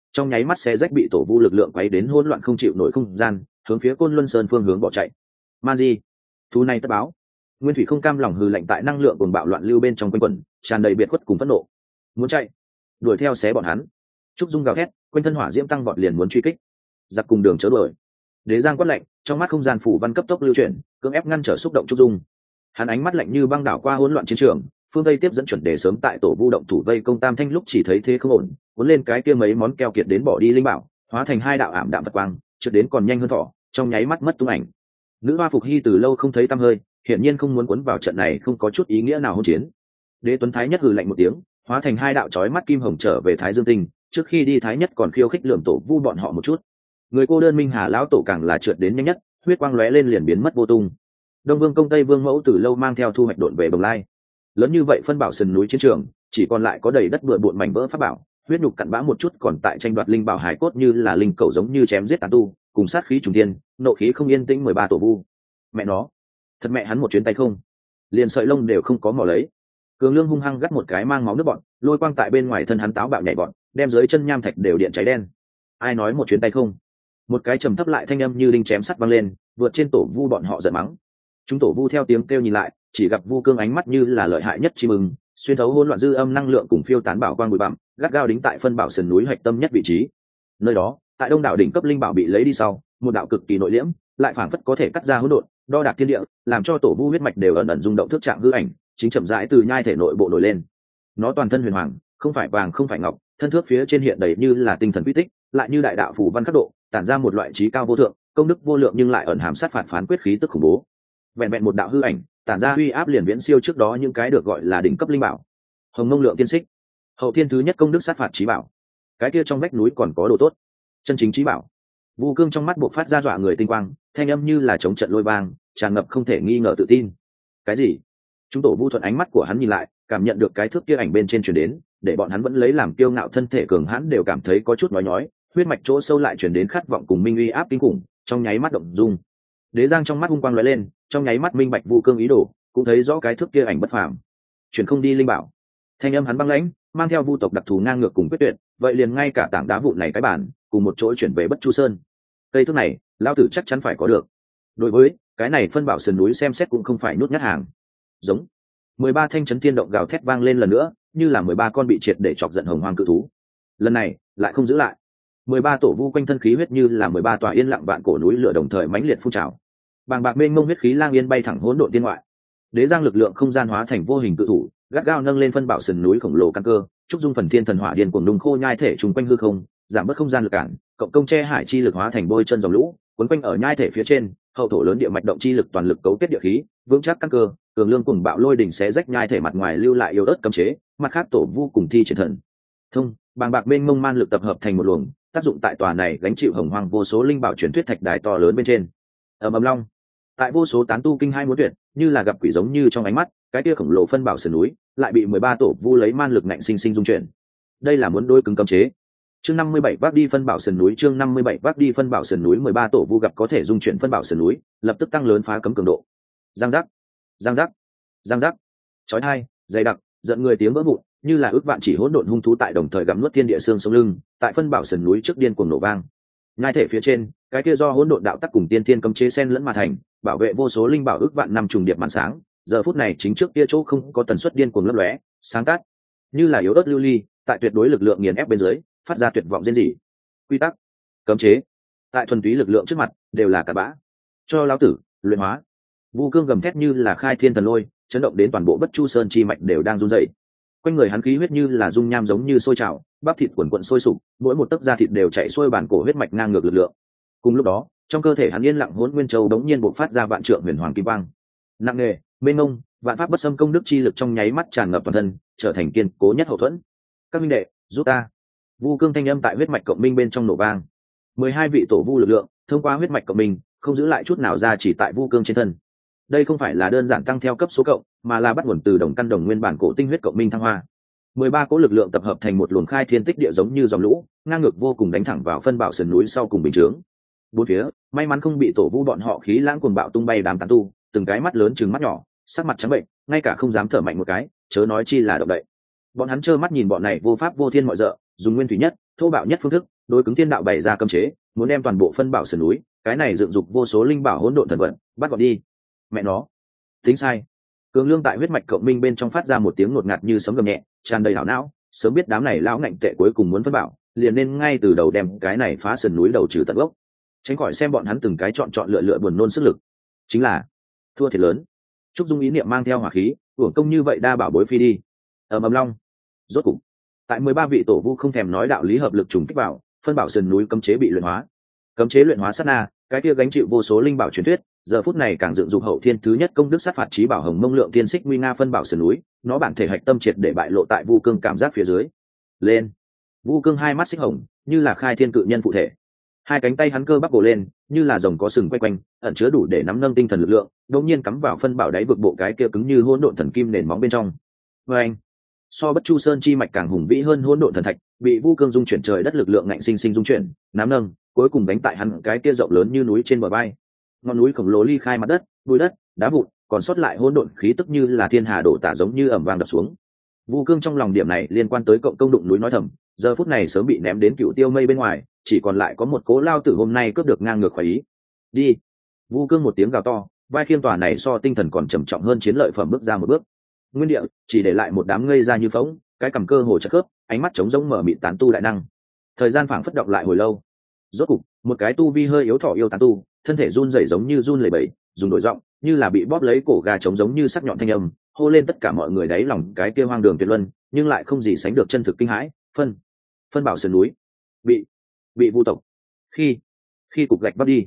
trong nháy mắt xe rách bị tổ vu lực lượng quấy đến hỗn loạn không chịu nổi không gian, hướng phía Côn Luân Sơn phương hướng bỏ chạy. Man di, thú này tất báo. Nguyên Thủy không cam lòng hừ lạnh tại năng lượng cuồng bạo loạn lưu bên trong quanh quẩn, tràn đầy biệt khuất cùng phẫn nộ. Muốn chạy, đuổi theo xé bọn hắn. Trúc Dung gào thét, quanh thân hỏa diễm tăng vọt liền muốn truy kích. Giặc cùng đường chớ đuổi. Đế Giang quát lạnh, trong mắt không gian phủ văn cấp tốc lưu chuyển, cưỡng ép ngăn trở xúc động Trúc Dung. Hắn ánh mắt lạnh như băng đảo qua hỗn loạn chiến trường, phương tây tiếp dẫn chuẩn đề sớm tại tổ vu động thủ vây công Tam Thanh lúc chỉ thấy thế không ổn, cuốn lên cái kia mấy món keo kiệt đến bỏ đi linh bảo, hóa thành hai đạo ảm đạm vật quang, trượt đến còn nhanh hơn thỏ, trong nháy mắt mất tung ảnh. Nữ hoa Phục Hy từ lâu không thấy tăm hơi, hiển nhiên không muốn cuốn vào trận này không có chút ý nghĩa nào hỗn chiến. Đế Tuấn Thái Nhất hừ lạnh một tiếng, hóa thành hai đạo chói mắt kim hồng trở về Thái Dương Tinh, trước khi đi Thái Nhất còn khiêu khích lườm tổ vu bọn họ một chút. Người cô đơn Minh Hà lão tổ càng là trượt đến nhanh nhất, huyết quang lóe lên liền biến mất vô tung. Đông Vương Công Tây Vương Mẫu từ lâu mang theo thu hoạch độn về Bồng Lai. Lớn như vậy phân bảo sườn núi chiến trường, chỉ còn lại có đầy đất bừa bộn mảnh vỡ pháp bảo, huyết nhục cặn bã một chút còn tại tranh đoạt linh bảo hải cốt như là linh cầu giống như chém giết tán tu, cùng sát khí trùng thiên, nộ khí không yên tĩnh 13 tổ vu. Mẹ nó, thật mẹ hắn một chuyến tay không, liền sợi lông đều không có mò lấy. Cường Lương hung hăng gắt một cái mang máu nước bọn, lôi quang tại bên ngoài thân hắn táo bạo nhảy bọn, đem dưới chân nham thạch đều điện cháy đen. Ai nói một chuyến tay không? Một cái trầm thấp lại thanh âm như đinh chém sắt vang lên, vượt trên tổ vu bọn họ giận mắng. Chúng tổ vu theo tiếng kêu nhìn lại, chỉ gặp Vu Cương ánh mắt như là lợi hại nhất chim ưng, xuyên thấu hỗn loạn dư âm năng lượng cùng phiêu tán bảo quang bụi bặm, gắt gao đính tại phân bảo sườn núi hạch tâm nhất vị trí. Nơi đó, tại đông đảo đỉnh cấp linh bảo bị lấy đi sau, một đạo cực kỳ nội liễm, lại phảng phất có thể cắt ra hỗn độn, đo đạc thiên địa, làm cho tổ vu huyết mạch đều ẩn ẩn rung động thức trạng hư ảnh, chính chậm rãi từ nhai thể nội bộ nổi lên. Nó toàn thân huyền hoàng, không phải vàng không phải ngọc, thân thước phía trên hiện đầy như là tinh thần quy tích, lại như đại đạo phù văn khắc độ, tản ra một loại trí cao vô thượng, công đức vô lượng nhưng lại ẩn hàm sát phạt phán quyết khí tức khủng bố. Vẹn vẹn một đạo hư ảnh, tản ra uy áp liền viễn siêu trước đó những cái được gọi là đỉnh cấp linh bảo. Hồng Mông Lượng Tiên Xích, hậu thiên thứ nhất công đức sát phạt trí bảo. Cái kia trong vách núi còn có đồ tốt, chân chính trí bảo. Vu Cương trong mắt bộc phát ra dọa người tinh quang, thanh âm như là chống trận lôi vang, tràn ngập không thể nghi ngờ tự tin. Cái gì? Chúng tổ Vu thuận ánh mắt của hắn nhìn lại, cảm nhận được cái thước kia ảnh bên trên truyền đến, để bọn hắn vẫn lấy làm kiêu ngạo thân thể cường hãn đều cảm thấy có chút nhói nhói, huyết mạch chỗ sâu lại truyền đến khát vọng cùng minh uy áp kinh khủng, trong nháy mắt động dung. Đế Giang trong mắt hung quang lóe lên, trong nháy mắt minh bạch Vu Cương ý đồ, cũng thấy rõ cái thước kia ảnh bất phàm. Chuyển không đi linh bảo. Thanh âm hắn băng lãnh, mang theo vu tộc đặc thù ngang ngược cùng quyết tuyệt, vậy liền ngay cả tảng đá vụn này cái bản, cùng một chỗ chuyển về Bất Chu Sơn. Cây thước này, lão tử chắc chắn phải có được. Đối với cái này phân bảo sườn núi xem xét cũng không phải nhút nhát hàng. Giống 13 thanh chấn thiên động gào thét vang lên lần nữa, như là 13 con bị triệt để chọc giận hồng hoang cự thú. Lần này, lại không giữ lại. 13 tổ vu quanh thân khí huyết như là 13 tòa yên lặng vạn cổ núi lửa đồng thời mãnh liệt phun trào. Bàng bạc mênh mông huyết khí lang yên bay thẳng hỗn độn tiên ngoại. Đế Giang lực lượng không gian hóa thành vô hình cự thủ, gắt gao nâng lên phân bảo sườn núi khổng lồ căn cơ, trúc dung phần thiên thần hỏa điên cuồng nung khô nhai thể trùng quanh hư không, giảm bớt không gian lực cản, cộng công che hải chi lực hóa thành bôi chân dòng lũ, quấn quanh ở nhai thể phía trên, hậu thổ lớn địa mạch động chi lực toàn lực cấu kết địa khí, vững chắc căn cơ, cường lương cùng bạo lôi đỉnh xé rách nhai thể mặt ngoài lưu lại yếu ớt cấm chế, mặt khác tổ vu cùng thi triển thần thông, bàng bạc mênh mông man lực tập hợp thành một luồng, tác dụng tại tòa này gánh chịu hồng hoang vô số linh bảo truyền thuyết thạch đài to lớn bên trên. Ầm ầm long, tại vô số tán tu kinh hai muốn tuyệt, như là gặp quỷ giống như trong ánh mắt, cái kia khổng lồ phân bảo sườn núi lại bị 13 tổ vu lấy man lực ngạnh sinh sinh dung chuyển. Đây là muốn đối cứng cấm chế. Chương 57 vác đi phân bảo sườn núi, chương 57 vác đi phân bảo sườn núi, 13 tổ vu gặp có thể dung chuyển phân bảo sườn núi, lập tức tăng lớn phá cấm cường độ. Giang giác, giang giác, giang giác. Chói tai, dày đặc, giận người tiếng vỡ vụn, như là ước vạn chỉ hỗn độn hung thú tại đồng thời gặm nuốt thiên địa xương sống lưng, tại phân bảo sườn núi trước điên cuồng nổ vang. Ngay thể phía trên, cái kia do hỗn độn đạo tắc cùng tiên thiên cấm chế xen lẫn mà thành, bảo vệ vô số linh bảo ước vạn năm trùng điệp màn sáng, giờ phút này chính trước kia chỗ không có tần suất điên cuồng lấp lóe, sáng tát, như là yếu ớt lưu ly, tại tuyệt đối lực lượng nghiền ép bên dưới, phát ra tuyệt vọng rên rỉ. Quy tắc, cấm chế, tại thuần túy lực lượng trước mặt, đều là cặn bã. Cho lão tử, luyện hóa. Vu Cương gầm thét như là khai thiên thần lôi, chấn động đến toàn bộ Bất Chu Sơn chi mạch đều đang run rẩy. Quanh người hắn khí huyết như là dung nham giống như sôi trào, bắp thịt quần quần sôi sục, mỗi một tấc da thịt đều chạy xuôi bản cổ huyết mạch ngang ngược lực lượng. Cùng lúc đó, trong cơ thể hắn yên lặng hỗn nguyên châu đống nhiên bộc phát ra vạn trượng huyền hoàng kim quang. Nặng nề, mênh mông, vạn pháp bất xâm công đức chi lực trong nháy mắt tràn ngập toàn thân, trở thành kiên cố nhất hậu thuẫn. Các minh đệ, giúp ta. Vu Cương thanh âm tại huyết mạch cộng minh bên trong nổ vang. 12 vị tổ vu lực lượng, thông qua huyết mạch cộng minh, không giữ lại chút nào ra chỉ tại Vu Cương trên thân. Đây không phải là đơn giản tăng theo cấp số cộng, mà là bắt nguồn từ đồng căn đồng nguyên bản cổ tinh huyết cộng minh thăng hoa. 13 cỗ lực lượng tập hợp thành một luồng khai thiên tích địa giống như dòng lũ, ngang ngược vô cùng đánh thẳng vào phân bảo sườn núi sau cùng bình chướng. Bốn phía, may mắn không bị tổ vu bọn họ khí lãng cuồng bạo tung bay đám tán tu, từng cái mắt lớn trừng mắt nhỏ, sắc mặt trắng bệnh, ngay cả không dám thở mạnh một cái, chớ nói chi là động đậy. Bọn hắn trơ mắt nhìn bọn này vô pháp vô thiên mọi dợ, dùng nguyên thủy nhất, thô bạo nhất phương thức, đối cứng thiên đạo bày ra cấm chế, muốn đem toàn bộ phân bảo sườn núi cái này dựng dục vô số linh bảo hỗn độn thần vận bắt gọn đi. Mẹ nó, tính sai. Cường Lương tại huyết mạch cộng minh bên trong phát ra một tiếng ngột ngạt như sấm gầm nhẹ, tràn đầy hảo não, sớm biết đám này lão ngạnh tệ cuối cùng muốn phân bảo, liền nên ngay từ đầu đem cái này phá sườn núi đầu trừ tận gốc, tránh khỏi xem bọn hắn từng cái chọn lựa buồn nôn sức lực. Chính là thua thiệt lớn. Trúc Dung ý niệm mang theo hỏa khí, uổng công như vậy đa bảo bối phi đi. Ầm ầm long. Rốt cục, tại 13 vị tổ vu không thèm nói đạo lý hợp lực trùng kích vào, phân bảo sườn núi cấm chế bị luyện hóa. Cấm chế luyện hóa sát na, cái kia gánh chịu vô số linh bảo truyền thuyết, giờ phút này càng dựng dục hậu thiên thứ nhất công đức sát phạt chí bảo hồng mông lượng tiên xích nguy nga phân bảo sườn núi, nó bản thể hạch tâm triệt để bại lộ tại Vu Cương cảm giác phía dưới. Lên. Vu Cương hai mắt xích hồng, như là khai thiên cự nhân phụ thể. Hai cánh tay hắn cơ bắp bổ lên, như là rồng có sừng quay quanh, ẩn chứa đủ để nắm nâng tinh thần lực lượng, đột nhiên cắm vào phân bảo đáy vực bộ cái kia cứng như hỗn độn thần kim nền móng bên trong. Oeng. So Bất Chu Sơn chi mạch càng hùng vĩ hơn hỗn độn thần thạch, bị Vu Cương dung chuyển trời đất lực lượng ngạnh sinh sinh dung chuyển, nắm nâng, cuối cùng đánh tại hắn cái kia rộng lớn như núi trên bờ vai. Ngọn núi khổng lồ ly khai mặt đất, bụi đất, đá vụn, còn sót lại hỗn độn khí tức như là thiên hà đổ tả giống như ầm vang đập xuống. Vu Cương trong lòng điểm này liên quan tới cộng công đụng núi nói thầm, giờ phút này sớm bị ném đến cựu tiêu mây bên ngoài, chỉ còn lại có một cố lao tử hôm nay cướp được ngang ngược khoái ý. Đi. Vu Cương một tiếng gào to, vai khiêm tòa này so tinh thần còn trầm trọng hơn chiến lợi phẩm bước ra một bước. Nguyên địa chỉ để lại một đám ngây ra như phỗng, cái cầm cơ hồ chật khớp, ánh mắt trống rỗng mở mịt tán tu đại năng. Thời gian phảng phất động lại hồi lâu. Rốt cục, một cái tu vi hơi yếu thọ yêu tán tu, thân thể run rẩy giống như run lẩy bẩy, dùng đổi giọng, như là bị bóp lấy cổ gà trống giống như sắc nhọn thanh âm, hô lên tất cả mọi người đáy lòng cái kia hoang đường tuyệt luân, nhưng lại không gì sánh được chân thực kinh hãi. Phân bảo sườn núi bị vu tộc khi cục gạch bắt đi.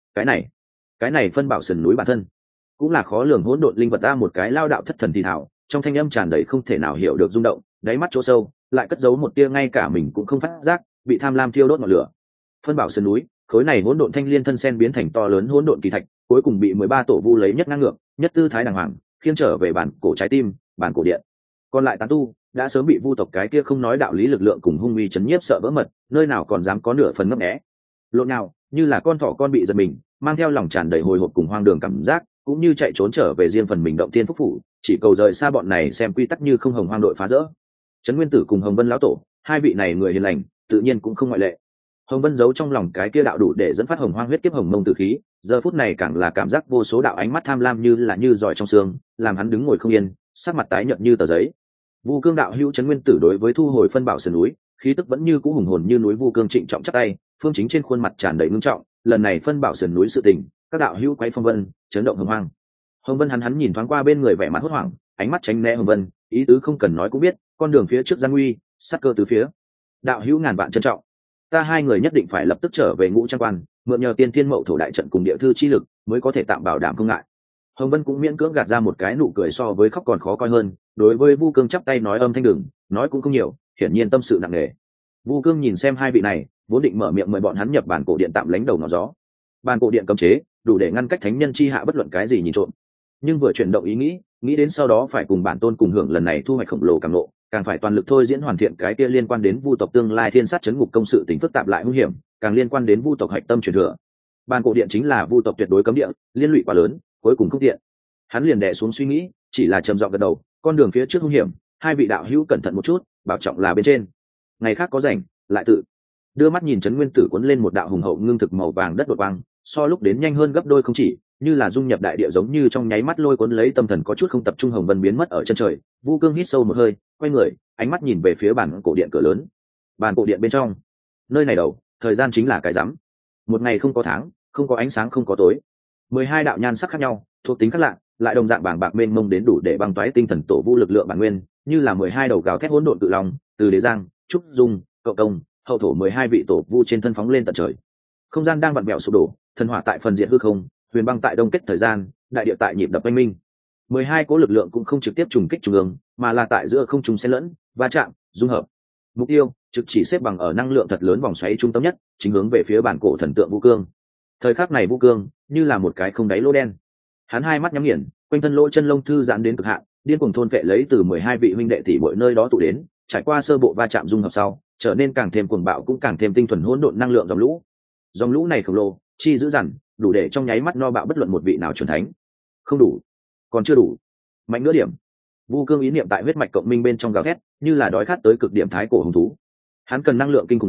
Cái này phân bảo sườn núi bản thân cũng là khó lường hỗn độn linh vật, ta một cái lao đạo thất thần thì thảo, trong thanh âm tràn đầy không thể nào hiểu được rung động, đáy mắt chỗ sâu lại cất giấu một tia ngay cả mình cũng không phát giác, bị tham lam thiêu đốt ngọn lửa. Phân bảo sườn núi, khối này hỗn độn thanh liên thân sen biến thành to lớn hỗn độn kỳ thạch, cuối cùng bị 13 tổ vu lấy nhất ngang ngược, nhất tư thái đàng hoàng, khiêng trở về bản cổ trái tim, bản cổ điện. Còn lại tán tu đã sớm bị vu tộc cái kia không nói đạo lý lực lượng cùng hung uy chấn nhiếp sợ vỡ mật, nơi nào còn dám có nửa phần ngấp nghé. Lộn nào, như là con thỏ con bị giật mình, mang theo lòng tràn đầy hồi hộp cùng hoang đường cảm giác, cũng như chạy trốn trở về riêng phần mình động tiên phúc phủ, chỉ cầu rời xa bọn này xem quy tắc như không hồng hoang đội phá rỡ. Trấn Nguyên Tử cùng Hồng Vân lão tổ, hai vị này người hiền lành, tự nhiên cũng không ngoại lệ. Hồng Vân giấu trong lòng cái kia đạo đủ để dẫn phát hồng hoang huyết kiếp hồng mông tử khí, giờ phút này càng là cảm giác vô số đạo ánh mắt tham lam như là như giỏi trong xương, làm hắn đứng ngồi không yên, sắc mặt tái nhợt như tờ giấy. Vu Cương đạo hữu Trấn Nguyên Tử đối với thu hồi phân bảo sườn núi, khí tức vẫn như cũ hùng hồn như núi. Vu Cương trịnh trọng chắp tay, phương chính trên khuôn mặt tràn đầy ngưng trọng, lần này phân bảo sườn núi sự tình, các đạo hữu quay phong vân, chấn động hồng hoang. Hồng Vân hắn nhìn thoáng qua bên người vẻ mặt hốt hoảng, ánh mắt tránh né Hồng Vân, ý tứ không cần nói cũng biết, con đường phía trước gian nguy, sát cơ tứ phía. Đạo hữu ngàn vạn trân trọng, ta hai người nhất định phải lập tức trở về Ngũ Trang Quan, mượn nhờ Tiên Thiên Mậu Thổ đại trận cùng địa thư chi lực, mới có thể tạm bảo đảm không ngại. Hồng Vân cũng miễn cưỡng gạt ra một cái nụ cười so với khóc còn khó coi hơn, đối với Vu Cương chắp tay nói âm thanh đừng, nói cũng không nhiều, hiển nhiên tâm sự nặng nề. Vu Cương nhìn xem hai vị này, vốn định mở miệng mời bọn hắn nhập bản cổ điện tạm lánh đầu ngọn gió. Bản cổ điện cấm chế, đủ để ngăn cách thánh nhân chi hạ bất luận cái gì nhìn trộm. Nhưng vừa chuyển động ý nghĩ đến sau đó phải cùng bản tôn cùng hưởng lần này thu hoạch khổng lồ càng lộ, càng phải toàn lực thôi diễn hoàn thiện cái kia liên quan đến vu tộc tương lai thiên sát chấn ngục công sự tính phức tạp lại hung hiểm, càng liên quan đến vu tộc hạch tâm truyền thừa. Bản cổ điện chính là vu tộc tuyệt đối cấm địa, liên lụy quá lớn, cuối cùng không tiện. Hắn liền đè xuống suy nghĩ, chỉ là trầm giọng gật đầu, con đường phía trước hung hiểm, hai vị đạo hữu cẩn thận một chút, bảo trọng là bên trên. Ngày khác có rảnh, lại tự đưa mắt nhìn Trấn Nguyên Tử cuốn lên một đạo hùng hậu ngưng thực màu vàng đất đột quang, so lúc đến nhanh hơn gấp đôi không chỉ, như là dung nhập đại địa giống như trong nháy mắt lôi cuốn lấy tâm thần có chút không tập trung. Hồng Vân biến mất ở chân trời, Vu Cương hít sâu một hơi, quay người, ánh mắt nhìn về phía bản cổ điện cửa lớn. Bản cổ điện bên trong, nơi này đầu, thời gian chính là cái rắm. Một ngày không có tháng, không có ánh sáng không có tối. 12 đạo nhan sắc khác nhau, thuộc tính khác lạ, lại đồng dạng bàng bạc mênh mông đến đủ để băng toái tinh thần tổ vu lực lượng bản nguyên, như là 12 đầu gào thét hỗn độn tự lòng, từ Đế Giang, Trúc Dung, Cậu Công, hậu thổ 12 vị tổ vu trên thân phóng lên tận trời. Không gian đang vặn vẹo sụp đổ, thần hỏa tại phần diện hư không, huyền băng tại đông kết thời gian, đại địa tại nhịp đập oanh minh. 12 cỗ lực lượng cũng không trực tiếp trùng kích trung ương, mà là tại giữa không trung xen lẫn, va chạm, dung hợp. Mục tiêu trực chỉ xếp bằng ở năng lượng thật lớn vòng xoáy trung tâm nhất, chính hướng về phía bản cổ thần tượng Vu Cương. Thời khắc này Vu Cương như là một cái không đáy lỗ đen. Hắn hai mắt nhắm nghiền, quanh thân lỗ chân lông thư giãn đến cực hạn, điên cuồng thôn phệ lấy từ 12 vị huynh đệ tỷ muội nơi đó tụ đến, trải qua sơ bộ va chạm dung hợp sau, trở nên càng thêm cuồng bạo cũng càng thêm tinh thuần hỗn độn năng lượng dòng lũ. Dòng lũ này khổng lồ, chi dữ dằn, đủ để trong nháy mắt no bạo bất luận một vị nào chuẩn thánh. Không đủ, còn chưa đủ, mạnh nữa điểm. Vu Cương ý niệm tại huyết mạch cộng minh bên trong gào thét, như là đói khát tới cực điểm thái cổ hùng thú. Hắn cần năng lượng kinh khủng này,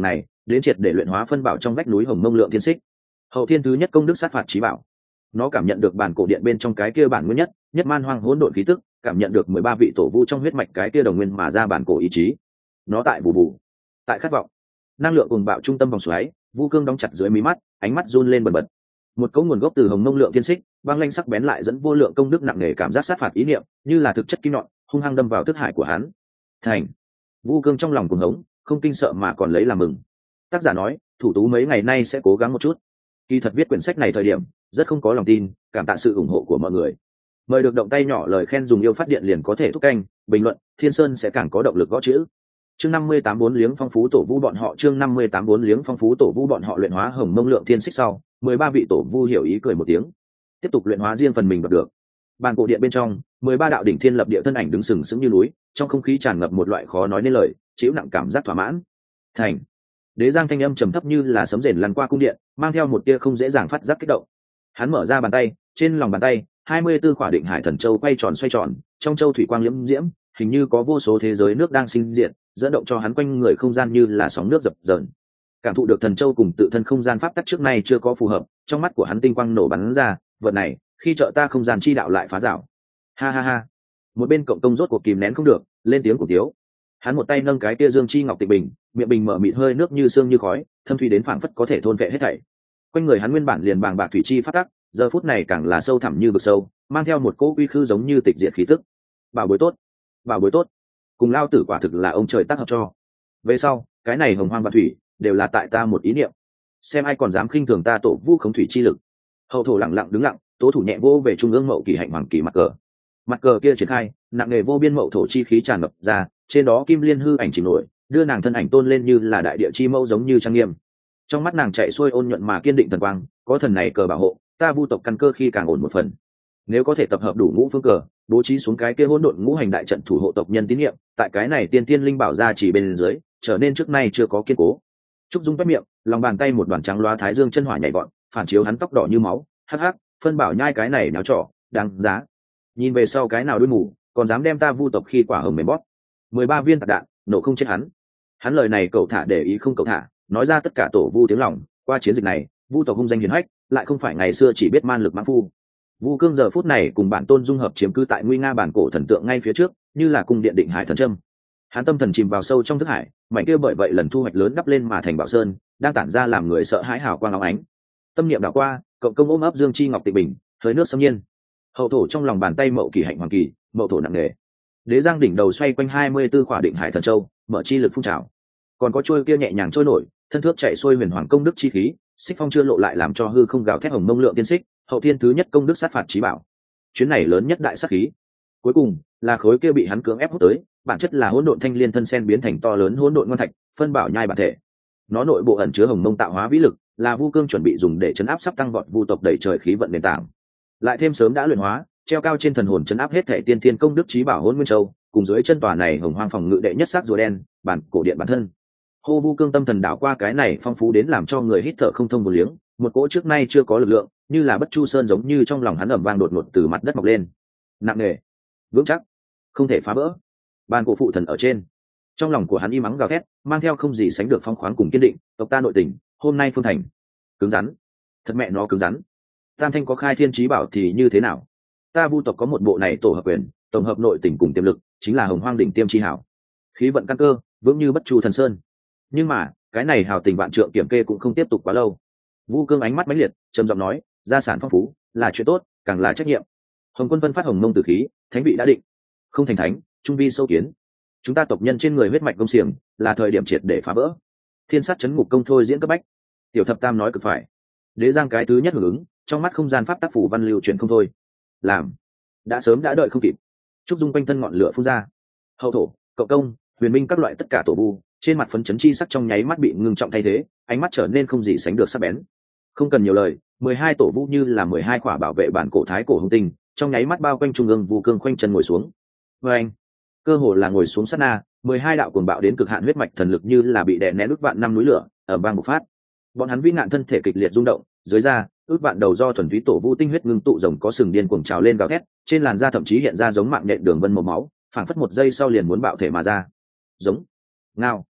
đến triệt để luyện hóa phân bảo trong vách núi hồng mông lượng thiên xích. Hậu thiên thứ nhất công đức sát phạt chí bảo. Nó cảm nhận được bản cổ điện bên trong cái kia bản nguyên nhất man hoang hỗn độn khí tức, cảm nhận được 13 vị tổ vu trong huyết mạch cái kia đồng nguyên mà ra bản cổ ý chí. Nó tại bù bù, tại khát vọng. Năng lượng cuồng bạo trung tâm vòng xoáy, Vu Cương đóng chặt dưới mí mắt, ánh mắt run lên bần bật. Một cấu nguồn gốc từ hồng mông lượng thiên xích, băng lanh sắc bén lại dẫn vô lượng công đức nặng nề cảm giác sát phạt ý niệm, như là thực chất kim nhọn, hung hăng đâm vào thức hải của hắn. Thành. Vu Cương trong lòng cuồng hống, không kinh sợ mà còn lấy làm mừng. Tác giả nói, thủ tú mấy ngày nay sẽ cố gắng một chút. Kỳ thật viết quyển sách này thời điểm, rất không có lòng tin, cảm tạ sự ủng hộ của mọi người. Mời được động tay nhỏ lời khen dùng yêu phát điện liền có thể thúc canh, bình luận, Thiên Sơn sẽ càng có động lực gõ chữ. Chương 58 4 liếng phong phú tổ vu bọn họ, chương 58 4 liếng phong phú tổ vu bọn họ luyện hóa hồng mông lượng thiên xích sau, 13 vị tổ vu hiểu ý cười một tiếng, tiếp tục luyện hóa riêng phần mình đoạt được. Bàn cổ điện bên trong, 13 đạo đỉnh thiên lập địa thân ảnh đứng sừng sững như núi, trong không khí tràn ngập một loại khó nói nên lời, chịu nặng cảm giác thỏa mãn. Thành. Đế Giang thanh âm trầm thấp như là sấm rền lăn qua cung điện, mang theo một tia không dễ dàng phát giác kích động. Hắn mở ra bàn tay, trên lòng bàn tay, 24 khỏa định hải thần châu quay tròn xoay tròn, trong châu thủy quang liễm diễm, hình như có vô số thế giới nước đang sinh diệt, dẫn động cho hắn quanh người không gian như là sóng nước dập dờn. Cảm thụ được thần châu cùng tự thân không gian pháp tắc trước nay chưa có phù hợp, trong mắt của hắn tinh quang nổ bắn ra, vật này, khi trợ ta không gian chi đạo lại phá rào. Ha ha ha. Một bên cộng công rốt cuộc kìm nén không được, lên tiếng của tiếu. Hắn một tay nâng cái kia dương chi ngọc tịch bình, miệng bình mở mịt hơi nước như sương như khói, thâm thủy đến phảng phất có thể thôn vệ hết thảy. Quanh người hắn nguyên bản liền bàng bạc thủy chi phát tắc, giờ phút này càng là sâu thẳm như vực sâu, mang theo một cỗ uy khư giống như tịch diệt khí tức. Bảo bối tốt, bảo bối tốt, cùng lao tử quả thực là ông trời tác hợp cho. Về sau, cái này hồng hoang và thủy đều là tại ta một ý niệm, xem ai còn dám khinh thường ta tổ vu khống thủy chi lực. Hậu thổ lặng lặng đứng lặng, tố thủ nhẹ vô về trung ương mậu kỳ hạnh hoàng kỳ mặt cờ kia triển khai, nặng nề vô biên mậu thổ chi khí tràn ngập ra, trên đó kim liên hư ảnh chìm nổi, đưa nàng thân ảnh tôn lên như là đại địa chi mẫu giống như trang nghiêm. Trong mắt nàng chạy xuôi ôn nhuận mà kiên định thần quang, có thần này cờ bảo hộ, ta vu tộc căn cơ khi càng ổn một phần. Nếu có thể tập hợp đủ ngũ phương cờ, bố trí xuống cái kia hỗn độn ngũ hành đại trận thủ hộ tộc nhân tín nhiệm, tại cái này tiên tiên linh bảo ra chỉ bên dưới, trở nên trước nay chưa có kiên cố. Trúc Dung quét miệng, lòng bàn tay một đoàn trắng loá thái dương chân hỏa nhảy vọt, phản chiếu hắn tóc đỏ như máu, hắc hắc, phân bảo nhai cái này náo trò, đáng giá. Nhìn về sau cái nào đuôi mù, còn dám đem ta vu tộc khi quả hồng mềm bóp. 13 viên tạc đạn, nổ không chết hắn. Hắn lời này cậu thả để ý không cậu thả, nói ra tất cả tổ vu tiếng lòng, qua chiến dịch này, vu tộc hung danh hiển hách, lại không phải ngày xưa chỉ biết man lực mãng phu. Vu Cương giờ phút này cùng bản tôn dung hợp chiếm cứ tại nguy nga bản cổ thần tượng ngay phía trước, như là cung điện định hải thần châm. Hắn tâm thần chìm vào sâu trong thức hải, mảnh kia bởi vậy lần thu hoạch lớn đắp lên mà thành bảo sơn, đang tản ra làm người sợ hãi hào quang óng ánh. Tâm niệm đảo qua, cộng công ôm ấp dương chi ngọc tịch bình, hơi nước xâm nhiên. Hậu thổ trong lòng bàn tay mậu kỳ hạnh hoàng kỳ, mậu thổ nặng nề. Đế Giang đỉnh đầu xoay quanh 24 khỏa định hải thần châu, mở chi lực phun trào. Còn có chuôi kia nhẹ nhàng trôi nổi, thân thước chạy xuôi huyền hoàng công đức chi khí, xích phong chưa lộ lại làm cho hư không gào thét hồng mông lượng tiên xích, hậu thiên thứ nhất công đức sát phạt chí bảo. Chuyến này lớn nhất đại sát khí. Cuối cùng là khối kia bị hắn cưỡng ép hút tới, bản chất là hỗn độn thanh liên thân sen biến thành to lớn hỗn độn ngoan thạch, phân bảo nhai bản thể. Nó nội bộ ẩn chứa hồng mông tạo hóa vĩ lực, là Vu Cương chuẩn bị dùng để chấn áp sắp tăng vọt vu tộc đẩy trời khí vận nền tảng. Lại thêm sớm đã luyện hóa, treo cao trên thần hồn chấn áp hết thể tiên thiên công đức chí bảo hỗn nguyên châu, cùng dưới chân tòa này hồng hoang phòng ngự đệ nhất sắc rùa đen, bản cổ điện bản thân. Hô Vu Cương tâm thần đảo qua cái này phong phú đến làm cho người hít thở không thông một liếng, một cỗ trước nay chưa có lực lượng, như là bất chu sơn giống như trong lòng hắn ầm vang đột ngột từ mặt đất mọc lên, nặng nề, vững chắc, không thể phá vỡ. Bàn cổ phụ thần ở trên, trong lòng của hắn im mắng gào thét, mang theo không gì sánh được phong khoáng cùng kiên định. Tộc ta nội tình, hôm nay phương thành, cứng rắn, thật mẹ nó cứng rắn. Tam thanh có khai thiên chí bảo thì như thế nào? Ta vu tộc có một bộ này tổ hợp quyền, tổng hợp nội tình cùng tiềm lực, chính là hồng hoang đỉnh tiêm chi hảo, khí vận căn cơ vững như bất chu thần sơn. Nhưng mà cái này hào tình vạn trượng kiểm kê cũng không tiếp tục quá lâu. Vu Cương ánh mắt mãnh liệt, trầm giọng nói, gia sản phong phú là chuyện tốt, càng là trách nhiệm. Hồng Quân phân phát hồng mông tử khí, thánh vị đã định, không thành thánh, trung vi sâu kiến. Chúng ta tộc nhân trên người huyết mạch công xiềng, là thời điểm triệt để phá vỡ. Thiên sát chấn ngục công thôi diễn cấp bách. Tiểu Thập Tam nói cực phải. Đế Giang cái thứ nhất hưởng ứng, trong mắt không gian pháp tác phủ văn lưu chuyển không thôi. Làm, đã sớm đã đợi không kịp. Trúc Dung quanh thân ngọn lửa phun ra. Hậu thổ, cậu công, huyền minh các loại tất cả tổ vu, trên mặt phấn chấn chi sắc trong nháy mắt bị ngưng trọng thay thế, ánh mắt trở nên không gì sánh được sắc bén. Không cần nhiều lời, 12 tổ vu như là 12 khỏa bảo vệ bản cổ thái cổ hung tinh, trong nháy mắt bao quanh trung ương Vu Cương khoanh chân ngồi xuống. Và anh, cơ hồ là ngồi xuống sát na, 12 đạo cuồng bạo đến cực hạn huyết mạch thần lực như là bị đè nén ức vạn năm núi lửa, ở bang bộc phát. Bọn hắn vĩ nạn thân thể kịch liệt rung động, dưới da, ức vạn đầu do thuần túy tổ vu tinh huyết ngưng tụ rồng có sừng điên cuồng trào lên gào thét, trên làn da thậm chí hiện ra giống mạng nhện đường vân màu máu, phảng phất một giây sau liền muốn bạo thể mà ra. Giống, ngao.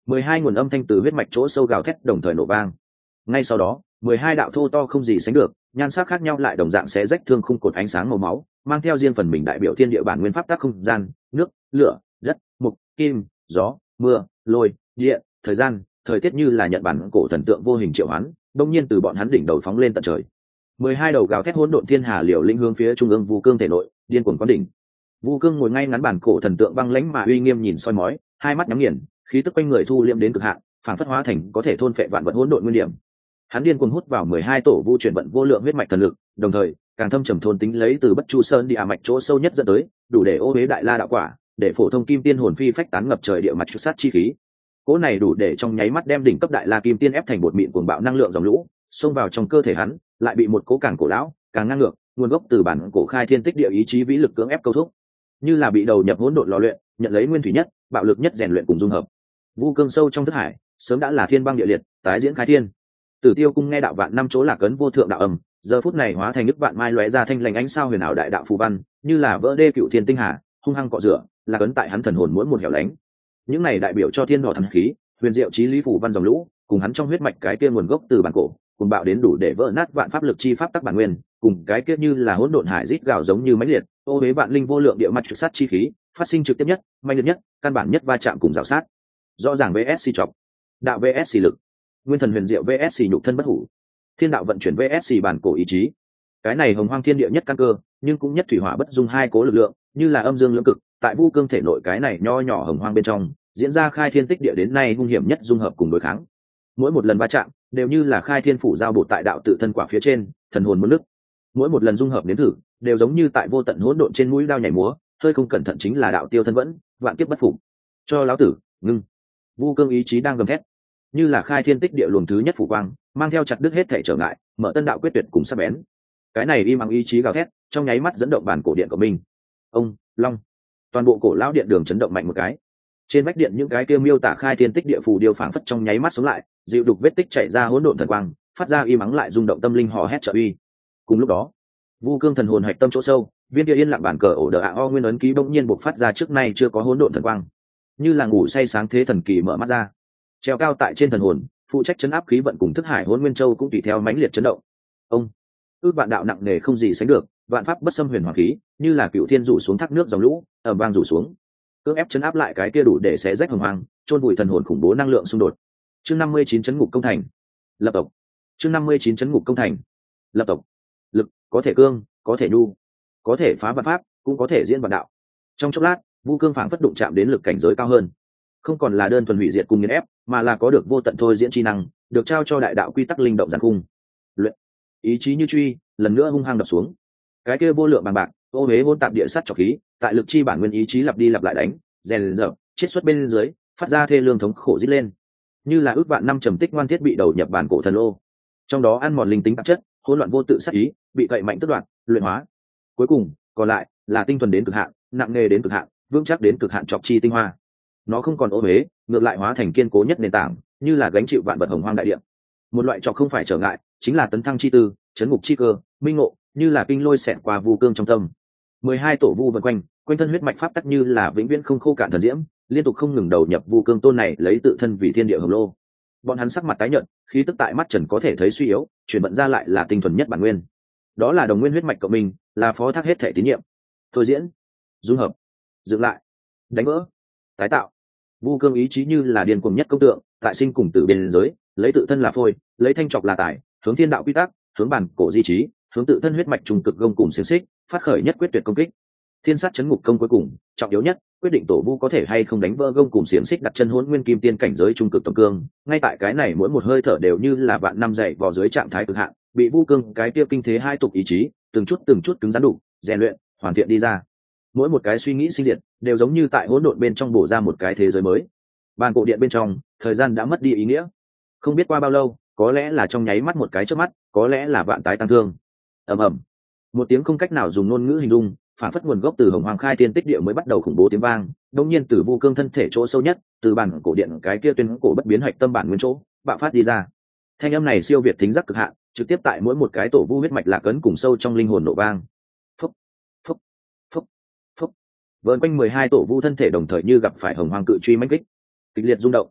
12 nguồn âm thanh từ huyết mạch chỗ sâu gào thét đồng thời nổ vang. Ngay sau đó 12 đạo thô to không gì sánh được, nhan sắc khác nhau lại đồng dạng sẽ rách thương khung cột ánh sáng màu máu, mang theo riêng phần mình đại biểu thiên địa bản nguyên pháp tắc không gian, nước, lửa, đất, mục, kim, gió, mưa, lôi, địa, thời gian, thời tiết như là nhận bản cổ thần tượng vô hình triệu hoán, đông nhiên từ bọn hắn đỉnh đầu phóng lên tận trời. 12 đầu gào thét hỗn độn thiên hà liều linh hướng phía trung ương Vu Cương thể nội, điên cuồng quán đỉnh. Vu Cương ngồi ngay ngắn bản cổ thần tượng băng lãnh mà uy nghiêm nhìn soi mói, hai mắt nhắm nghiền, khí tức quanh người thu liệm đến cực hạn, phản phất hóa thành có thể thôn phệ vạn vật hỗn độn nguyên điểm. Hắn điên cuồng hút vào 12 tổ vu chuyển vận vô lượng huyết mạch thần lực, đồng thời càng thâm trầm thôn tính lấy từ Bất Chu Sơn địa mạch chỗ sâu nhất dẫn tới, đủ để ô uế đại la đạo quả, để phổ thông kim tiên hồn phi phách tán ngập trời địa mạch chu sát chi khí. Cỗ này đủ để trong nháy mắt đem đỉnh cấp đại la kim tiên ép thành bột mịn cuồng bạo năng lượng dòng lũ, xông vào trong cơ thể hắn, lại bị một cỗ càng cổ lão, càng ngang ngược, nguồn gốc từ bản cổ khai thiên tích địa ý chí vĩ lực cưỡng ép câu thúc, như là bị đầu nhập hỗn độn lò luyện, nhận lấy nguyên thủy nhất, bạo lực nhất rèn luyện cùng dung hợp. Vu Cương sâu trong thức hải, sớm đã là thiên băng địa liệt, tái diễn khai thiên. Tử Tiêu cung nghe đạo vạn năm chỗ lạc ấn vô thượng đạo âm, giờ phút này hóa thành nước vạn mai lóe ra thanh lành ánh sao huyền ảo đại đạo phù văn, như là vỡ đê cựu thiên tinh hà, hung hăng cọ rửa, lạc ấn tại hắn thần hồn mỗi một hẻo lánh. Những này đại biểu cho thiên đỏ thần khí, huyền diệu chí lý phù văn dòng lũ, cùng hắn trong huyết mạch cái kia nguồn gốc từ bản cổ, cùng bạo đến đủ để vỡ nát vạn pháp lực chi pháp tắc bản nguyên, cùng cái kia như là hỗn độn hải rít gào giống như mãnh liệt, ô huế vạn linh vô lượng địa mạch trực sát chi khí, phát sinh trực tiếp nhất, mãnh liệt nhất, căn bản nhất va chạm cùng rào sát. Rõ ràng VS chọc, đạo VS lực, nguyên thần huyền diệu VS nhục thân bất hủ, thiên đạo vận chuyển VS bản cổ ý chí. Cái này hồng hoang thiên địa nhất căn cơ, nhưng cũng nhất thủy hỏa bất dung hai cố lực lượng, như là âm dương lưỡng cực, tại Vu Cương thể nội cái này nho nhỏ hồng hoang bên trong, diễn ra khai thiên tích địa đến nay hung hiểm nhất dung hợp cùng đối kháng. Mỗi một lần va chạm, đều như là khai thiên phủ giao bổ tại đạo tự thân quả phía trên, thần hồn muốn nứt. Mỗi một lần dung hợp nếm thử, đều giống như tại vô tận hỗn độn trên mũi đao nhảy múa, hơi không cẩn thận chính là đạo tiêu thân vẫn, vạn kiếp bất phục. Cho lão tử, ngưng. Vu Cương ý chí đang gầm thét, như là khai thiên tích địa luồng thứ nhất phủ quang, mang theo chặt đứt hết thể trở ngại, mở tân đạo quyết tuyệt cùng sắc bén. Cái này im ắng ý chí gào thét, trong nháy mắt dẫn động bản cổ điện của mình. Ông, long, toàn bộ cổ lão điện đường chấn động mạnh một cái. Trên vách điện những cái kia miêu tả khai thiên tích địa phù điêu phảng phất trong nháy mắt sống lại, dịu đục vết tích chảy ra hỗn độn thần quang, phát ra im ắng lại rung động tâm linh hò hét trợ uy. Cùng lúc đó, Vu Cương thần hồn hạch tâm chỗ sâu, viên kia yên lặng bản cờ ổ đờ o nguyên ấn ký bỗng nhiên bộc phát ra trước nay chưa có hỗn độn thần quang, như là ngủ say sáng thế thần kỳ mở mắt ra. Treo cao tại trên thần hồn, phụ trách chấn áp khí vận cùng thức hải hỗn nguyên châu cũng tùy theo mãnh liệt chấn động. Ông, ước vạn đạo nặng nề không gì sánh được, vạn pháp bất xâm huyền hoàng khí, như là cựu thiên rủ xuống thác nước dòng lũ, ầm vang rủ xuống, cưỡng ép chấn áp lại cái kia đủ để xé rách hồng hoang, chôn vùi thần hồn khủng bố năng lượng xung đột. Chương 59 chấn ngục công thành, lập tộc. Chương 59 chấn ngục công thành, lập tộc. Lực có thể cương, có thể nhu, có thể phá vạn pháp, cũng có thể diễn vạn đạo. Trong chốc lát, Vu Cương phảng phất đụng chạm đến lực cảnh giới cao hơn, không còn là đơn thuần hủy diệt cùng nghiền ép, mà là có được vô tận thôi diễn chi năng, được trao cho đại đạo quy tắc linh động giàn cung. Luyện, ý chí như truy, lần nữa hung hăng đập xuống. Cái kia vô lượng bằng bạc, ô huế hỗn tạp địa sắt trọc khí, tại lực chi bản nguyên ý chí lặp đi lặp lại đánh, rèn dở, chiết xuất bên dưới, phát ra thê lương thống khổ rít lên, như là ước vạn năm trầm tích ngoan thiết bị đầu nhập bản cổ thần lô, trong đó ăn mòn linh tính tạp chất, hỗn loạn vô tự sát ý, bị cậy mạnh tước đoạt, luyện hóa. Cuối cùng, còn lại là tinh thuần đến cực hạn, nặng nề đến cực hạn, vững chắc đến cực hạn trọc chi tinh hoa. Nó không còn ô huế, ngược lại hóa thành kiên cố nhất nền tảng, như là gánh chịu vạn vật hồng hoang đại địa. Một loại trọc không phải trở ngại, chính là tấn thăng chi tư, chấn ngục chi cơ, minh ngộ, như là kinh lôi xẹt qua Vu Cương trong tâm. 12 tổ vu vần quanh, quanh thân huyết mạch pháp tắc như là vĩnh viễn không khô cạn thần diễm, liên tục không ngừng đầu nhập Vu Cương tôn này lấy tự thân vì thiên địa hồng lô. Bọn hắn sắc mặt tái nhợt, khí tức tại mắt trần có thể thấy suy yếu, chuyển vận ra lại là tinh thuần nhất bản nguyên. Đó là đồng nguyên huyết mạch của mình, là phó thác hết thể tín nhiệm. Thôi diễn, dung hợp, dựng lại, đánh vỡ, tái tạo. Vu Cương ý chí như là điên cuồng nhất công tượng, tại sinh cùng tử biên giới, lấy tự thân là phôi, lấy thanh trọc là tài, hướng thiên đạo quy tắc, hướng bản cổ di trí, hướng tự thân huyết mạch trùng cực gông cùng xiềng xích, phát khởi nhất quyết tuyệt công kích. Thiên sát chấn ngục công cuối cùng, trọng yếu nhất, quyết định tổ vu có thể hay không đánh vỡ gông cùng xiềng xích đặt chân hỗn nguyên kim tiên cảnh giới trung cực tổng cương. Ngay tại cái này mỗi một hơi thở đều như là vạn năm dậy vào dưới trạng thái cực hạn, bị Vu Cương cái tiêu kinh thế hai tục ý chí, từng chút cứng rắn đủ, rèn luyện, hoàn thiện đi ra. Mỗi một cái suy nghĩ sinh diệt, đều giống như tại hỗn độn bên trong bổ ra một cái thế giới mới. Bàn cổ điện bên trong, thời gian đã mất đi ý nghĩa. Không biết qua bao lâu, có lẽ là trong nháy mắt một cái chớp mắt, có lẽ là vạn tái tăng thương. Ầm ầm, một tiếng không cách nào dùng ngôn ngữ hình dung, phản phất nguồn gốc từ hồng hoàng khai thiên tích địa mới bắt đầu khủng bố tiếng vang. Đột nhiên từ Vu Cương thân thể chỗ sâu nhất, từ bản cổ điện cái kia tuyên cổ bất biến hạch tâm bản nguyên chỗ, bạo phát đi ra. Thanh âm này siêu việt thính giác cực hạn, trực tiếp tại mỗi một cái tổ vu huyết mạch lạc ấn cùng sâu trong linh hồn nổ vang. Phúc, phúc, phúc, phúc. Vờn quanh 12 tổ vu thân thể đồng thời như gặp phải hồng hoàng cự truy mãnh kích, kịch liệt rung động.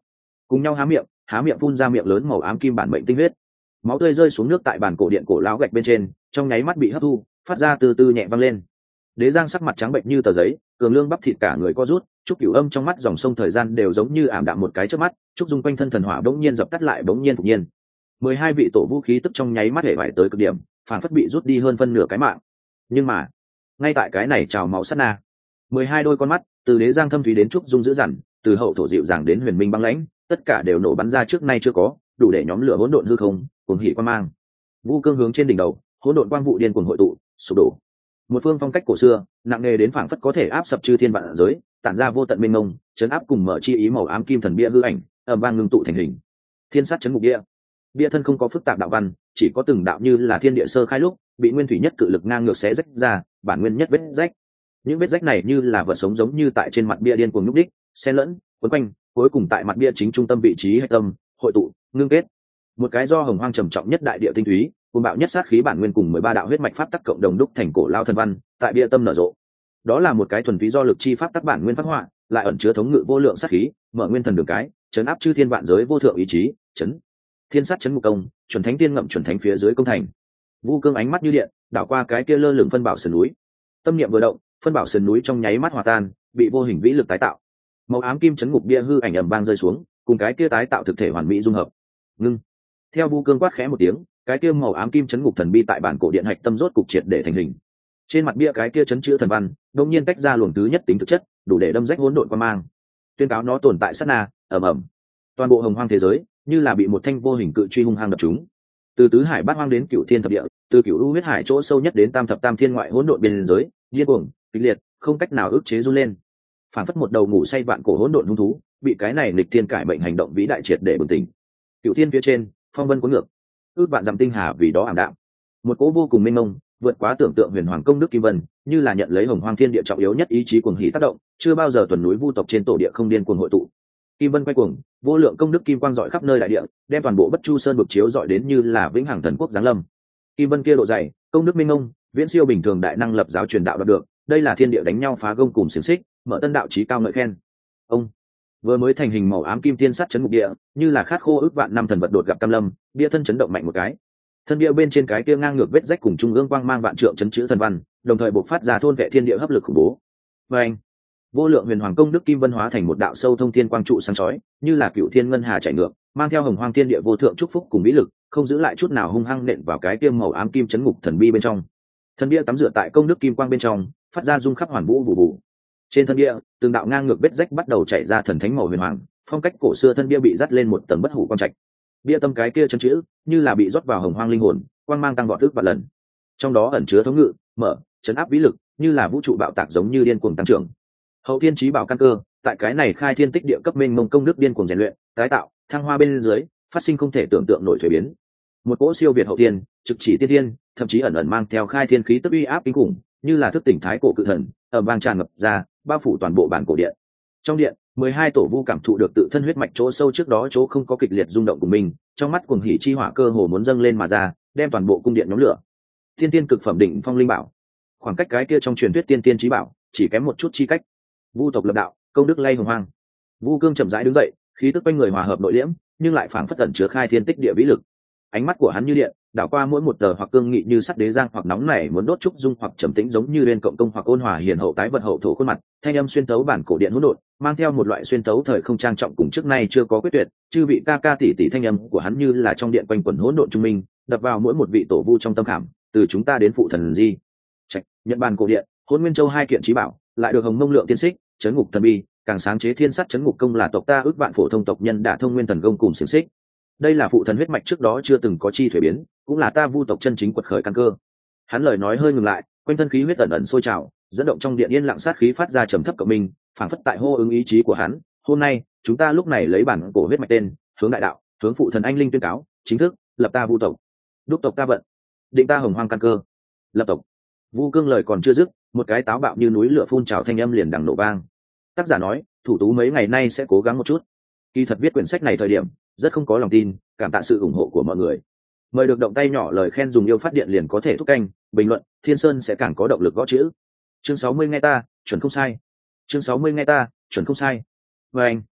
cùng nhau há miệng phun ra miệng lớn màu ám kim bản mệnh tinh huyết. Máu tươi rơi xuống nước tại bàn cổ điện cổ lão gạch bên trên, trong nháy mắt bị hấp thu, phát ra từ từ nhẹ vang lên. Đế Giang sắc mặt trắng bệnh như tờ giấy, cường lương bắp thịt cả người co rút, Trúc Cửu Âm trong mắt dòng sông thời gian đều giống như ảm đạm một cái chớp mắt, Trúc Dung quanh thân thần hỏa bỗng nhiên dập tắt lại bỗng nhiên phục nhiên. 12 vị tổ vũ khí tức trong nháy mắt hệ vải tới cực điểm, phản phất bị rút đi hơn phân nửa cái mạng. Nhưng mà, ngay tại cái này trào máu sát na, 12 đôi con mắt, từ Đế Giang thâm thúy đến Trúc Dung dữ dằn, từ hậu thổ dịu dàng đến huyền minh băng lãnh, tất cả đều nổ bắn ra trước nay chưa có, đủ để nhóm lửa hỗn độn hư không, cuồng hỉ quan mang. Vu cương hướng trên đỉnh đầu, hỗn độn quang vụ điên cuồng hội tụ, sụp đổ. Một phương phong cách cổ xưa, nặng nề đến phảng phất có thể áp sập chư thiên vạn giới, tản ra vô tận mênh mông, chấn áp cùng mở chi ý màu ám kim thần bia hư ảnh, ầm vang ngưng tụ thành hình. Thiên sát chấn ngục bia. Bia thân không có phức tạp đạo văn, chỉ có từng đạo như là thiên địa sơ khai lúc, bị nguyên thủy nhất cự lực ngang ngược xé rách ra, bản nguyên nhất vết rách. Những vết rách này như là vật sống giống như tại trên mặt bia điên cuồng nhúc đích, xen lẫn, quấn quanh, cuối cùng tại mặt bia chính trung tâm vị trí hạch tâm, hội tụ, ngưng kết. Một cái do hồng hoang trầm trọng nhất đại địa tinh túy, cùng bạo nhất sát khí bản nguyên cùng 13 đạo huyết mạch pháp tắc cộng đồng đúc thành cổ lao thần văn, tại bia tâm nở rộ. Đó là một cái thuần túy do lực chi pháp tắc bản nguyên phát họa, lại ẩn chứa thống ngự vô lượng sát khí, mở nguyên thần đường cái, chấn áp chư thiên vạn giới vô thượng ý chí, chấn. Thiên sát chấn ngục công, chuẩn thánh tiên ngậm chuẩn thánh phía dưới công thành. Vu cương ánh mắt như điện, đảo qua cái kia lơ lửng phân bảo sườn núi. Tâm niệm vừa động, phân bảo sườn núi trong nháy mắt hòa tan, bị vô hình vĩ lực tái tạo. Màu ám kim chấn ngục bia hư ảnh ầm vang rơi xuống, cùng cái kia tái tạo thực thể hoàn mỹ dung hợp. Ngưng. Theo Vu cương quát khẽ một tiếng, cái kia màu ám kim chấn ngục thần bi tại bản cổ điện hạch tâm rốt cục triệt để thành hình. Trên mặt bia cái kia chấn chữ thần văn, đột nhiên tách ra luồng thứ nhất tính thực chất, đủ để đâm rách hỗn độn quan mang. Tuyên cáo nó tồn tại sát na, ầm ầm. Toàn bộ hồng hoang thế giới, như là bị một thanh vô hình cự truy hung hăng đập trúng. Từ tứ hải bát hoang đến cửu thiên thập địa, từ cửu u huyết hải chỗ sâu nhất đến tam thập tam thiên ngoại hỗn độn biên giới, điên cuồng, kịch liệt, không cách nào ức chế run lên. Phản phất một đầu ngủ say vạn cổ hỗn độn hung thú, bị cái này nghịch thiên cải mệnh hành động vĩ đại triệt để bừng tỉnh. Cửu thiên phía trên, phong vân cuốn ngược, ước vạn dặm tinh hà vì đó ảm đạm. Một cỗ vô cùng mênh mông, vượt quá tưởng tượng huyền hoàng công đức kim vân, như là nhận lấy hồng hoang thiên địa trọng yếu nhất ý chí cuồng hỉ tác động, chưa bao giờ tuần núi vu tộc trên tổ địa không điên cuồng hội tụ. Kim vân quay cuồng, vô lượng công đức kim quang rọi khắp nơi đại địa, đem toàn bộ bất chu sơn bực chiếu rọi đến như là vĩnh hằng thần quốc giáng lâm. Kim vân kia độ dày, công đức minh ngông, viễn siêu bình thường đại năng lập giáo truyền đạo đạt được, đây là thiên địa đánh nhau phá gông cùng xiềng xích, mở tân đạo chí cao ngợi khen. Ông vừa mới thành hình màu ám kim thiên sắt chấn ngục địa, như là khát khô ước vạn năm thần vật đột gặp cam lâm, bia thân chấn động mạnh một cái. Thân bia bên trên cái kia ngang ngược vết rách cùng trung ương quang mang vạn trượng chấn chữ thần văn, đồng thời bộc phát ra thôn vệ thiên địa hấp lực khủng bố. Và anh, vô lượng huyền hoàng công đức kim vân hóa thành một đạo sâu thông thiên quang trụ sáng chói, như là cựu thiên ngân hà chảy ngược, mang theo hồng hoang thiên địa vô thượng chúc phúc cùng vĩ lực, không giữ lại chút nào hung hăng nện vào cái kia màu ám kim chấn ngục thần bi bên trong. Thân bia tắm rửa tại công đức kim quang bên trong, phát ra rung khắp hoàn vũ bù bù. Trên thân bia, từng đạo ngang ngược vết rách bắt đầu chảy ra thần thánh màu huyền hoàng, phong cách cổ xưa thân bia bị dắt lên một tầng bất hủ quang trạch. Bia tâm cái kia chân chữ, như là bị rót vào hồng hoang linh hồn, quang mang tăng vọt ước vạn lần. Trong đó ẩn chứa thống ngự, mở, chấn áp vĩ lực, như là vũ trụ bạo tạc giống như điên cuồng tăng trưởng. Hậu thiên chí bảo căn cơ, tại cái này khai thiên tích địa cấp mênh mông công đức điên cuồng rèn luyện, tái tạo, thăng hoa bên dưới, phát sinh không thể tưởng tượng nổi thuế biến. Một cỗ siêu việt hậu thiên, trực chỉ tiên thiên, thậm chí ẩn ẩn mang theo khai thiên khí tức uy áp kinh khủng, như là thức tỉnh thái cổ cự thần, ầm vang tràn ngập ra, bao phủ toàn bộ bản cổ điện. Trong điện, 12 tổ vu cảm thụ được tự thân huyết mạch chỗ sâu trước đó chỗ không có kịch liệt rung động của mình, trong mắt cuồng hỉ chi hỏa cơ hồ muốn dâng lên mà ra, đem toàn bộ cung điện nhóm lửa. Thiên tiên cực phẩm đỉnh phong linh bảo, khoảng cách cái kia trong truyền thuyết tiên tiên chí bảo, chỉ kém một chút chi cách. Vu tộc lập đạo, công đức lay hồng hoang. Vu cương chậm rãi đứng dậy, khí tức quanh người hòa hợp nội liễm, nhưng lại phảng phất ẩn chứa khai thiên tích địa vĩ lực. Ánh mắt của hắn như điện, đảo qua mỗi một tờ hoặc cương nghị như sắt đế giang hoặc nóng nảy muốn đốt trúc dung hoặc trầm tĩnh giống như liên cộng công hoặc ôn hòa hiền hậu tái vận hậu thổ khuôn mặt, thanh âm xuyên tấu bản cổ điện hỗn độn, mang theo một loại xuyên tấu thời không trang trọng cùng trước nay chưa có quyết tuyệt, chư vị ca ca tỷ tỷ thanh âm của hắn như là trong điện quanh quẩn hỗn độn trung minh, đập vào mỗi một vị tổ vu trong tâm khảm, từ chúng ta đến phụ thần di. Trạch, nhận bản cổ điện, Hỗn Nguyên Châu hai kiện chí bảo, lại được Hồng Mông Lượng tiên xích, chấn ngục thần bi, càng sáng chế thiên sắt chấn ngục công là tộc ta ước vạn phổ thông tộc nhân đã thông nguyên thần công cùng xiển xích. Đây là phụ thần huyết mạch trước đó chưa từng có chi thuế biến, cũng là ta vu tộc chân chính quật khởi căn cơ. Hắn lời nói hơi ngừng lại, quanh thân khí huyết ẩn ẩn sôi trào, dẫn động trong điện yên lặng sát khí phát ra trầm thấp cộng minh, phảng phất tại hô ứng ý chí của hắn. Hôm nay, chúng ta lúc này lấy bản cổ huyết mạch tên, hướng đại đạo, hướng phụ thần anh linh tuyên cáo, chính thức lập ta vu tộc, đúc tộc ta vận, định ta hồng hoang căn cơ, lập tộc. Vu cương lời còn chưa dứt, một cái táo bạo như núi lửa phun trào thanh âm liền đằng nổ vang. Tác giả nói, thủ tú mấy ngày nay sẽ cố gắng một chút. Kỳ thật viết quyển sách này thời điểm rất không có lòng tin, cảm tạ sự ủng hộ của mọi người. Mời được động tay nhỏ lời khen dùng yêu phát điện liền có thể thúc canh, bình luận, Thiên Sơn sẽ càng có động lực gõ chữ. Chương 60 nghe ta, chuẩn không sai. Chương 60 nghe ta, chuẩn không sai. Và anh,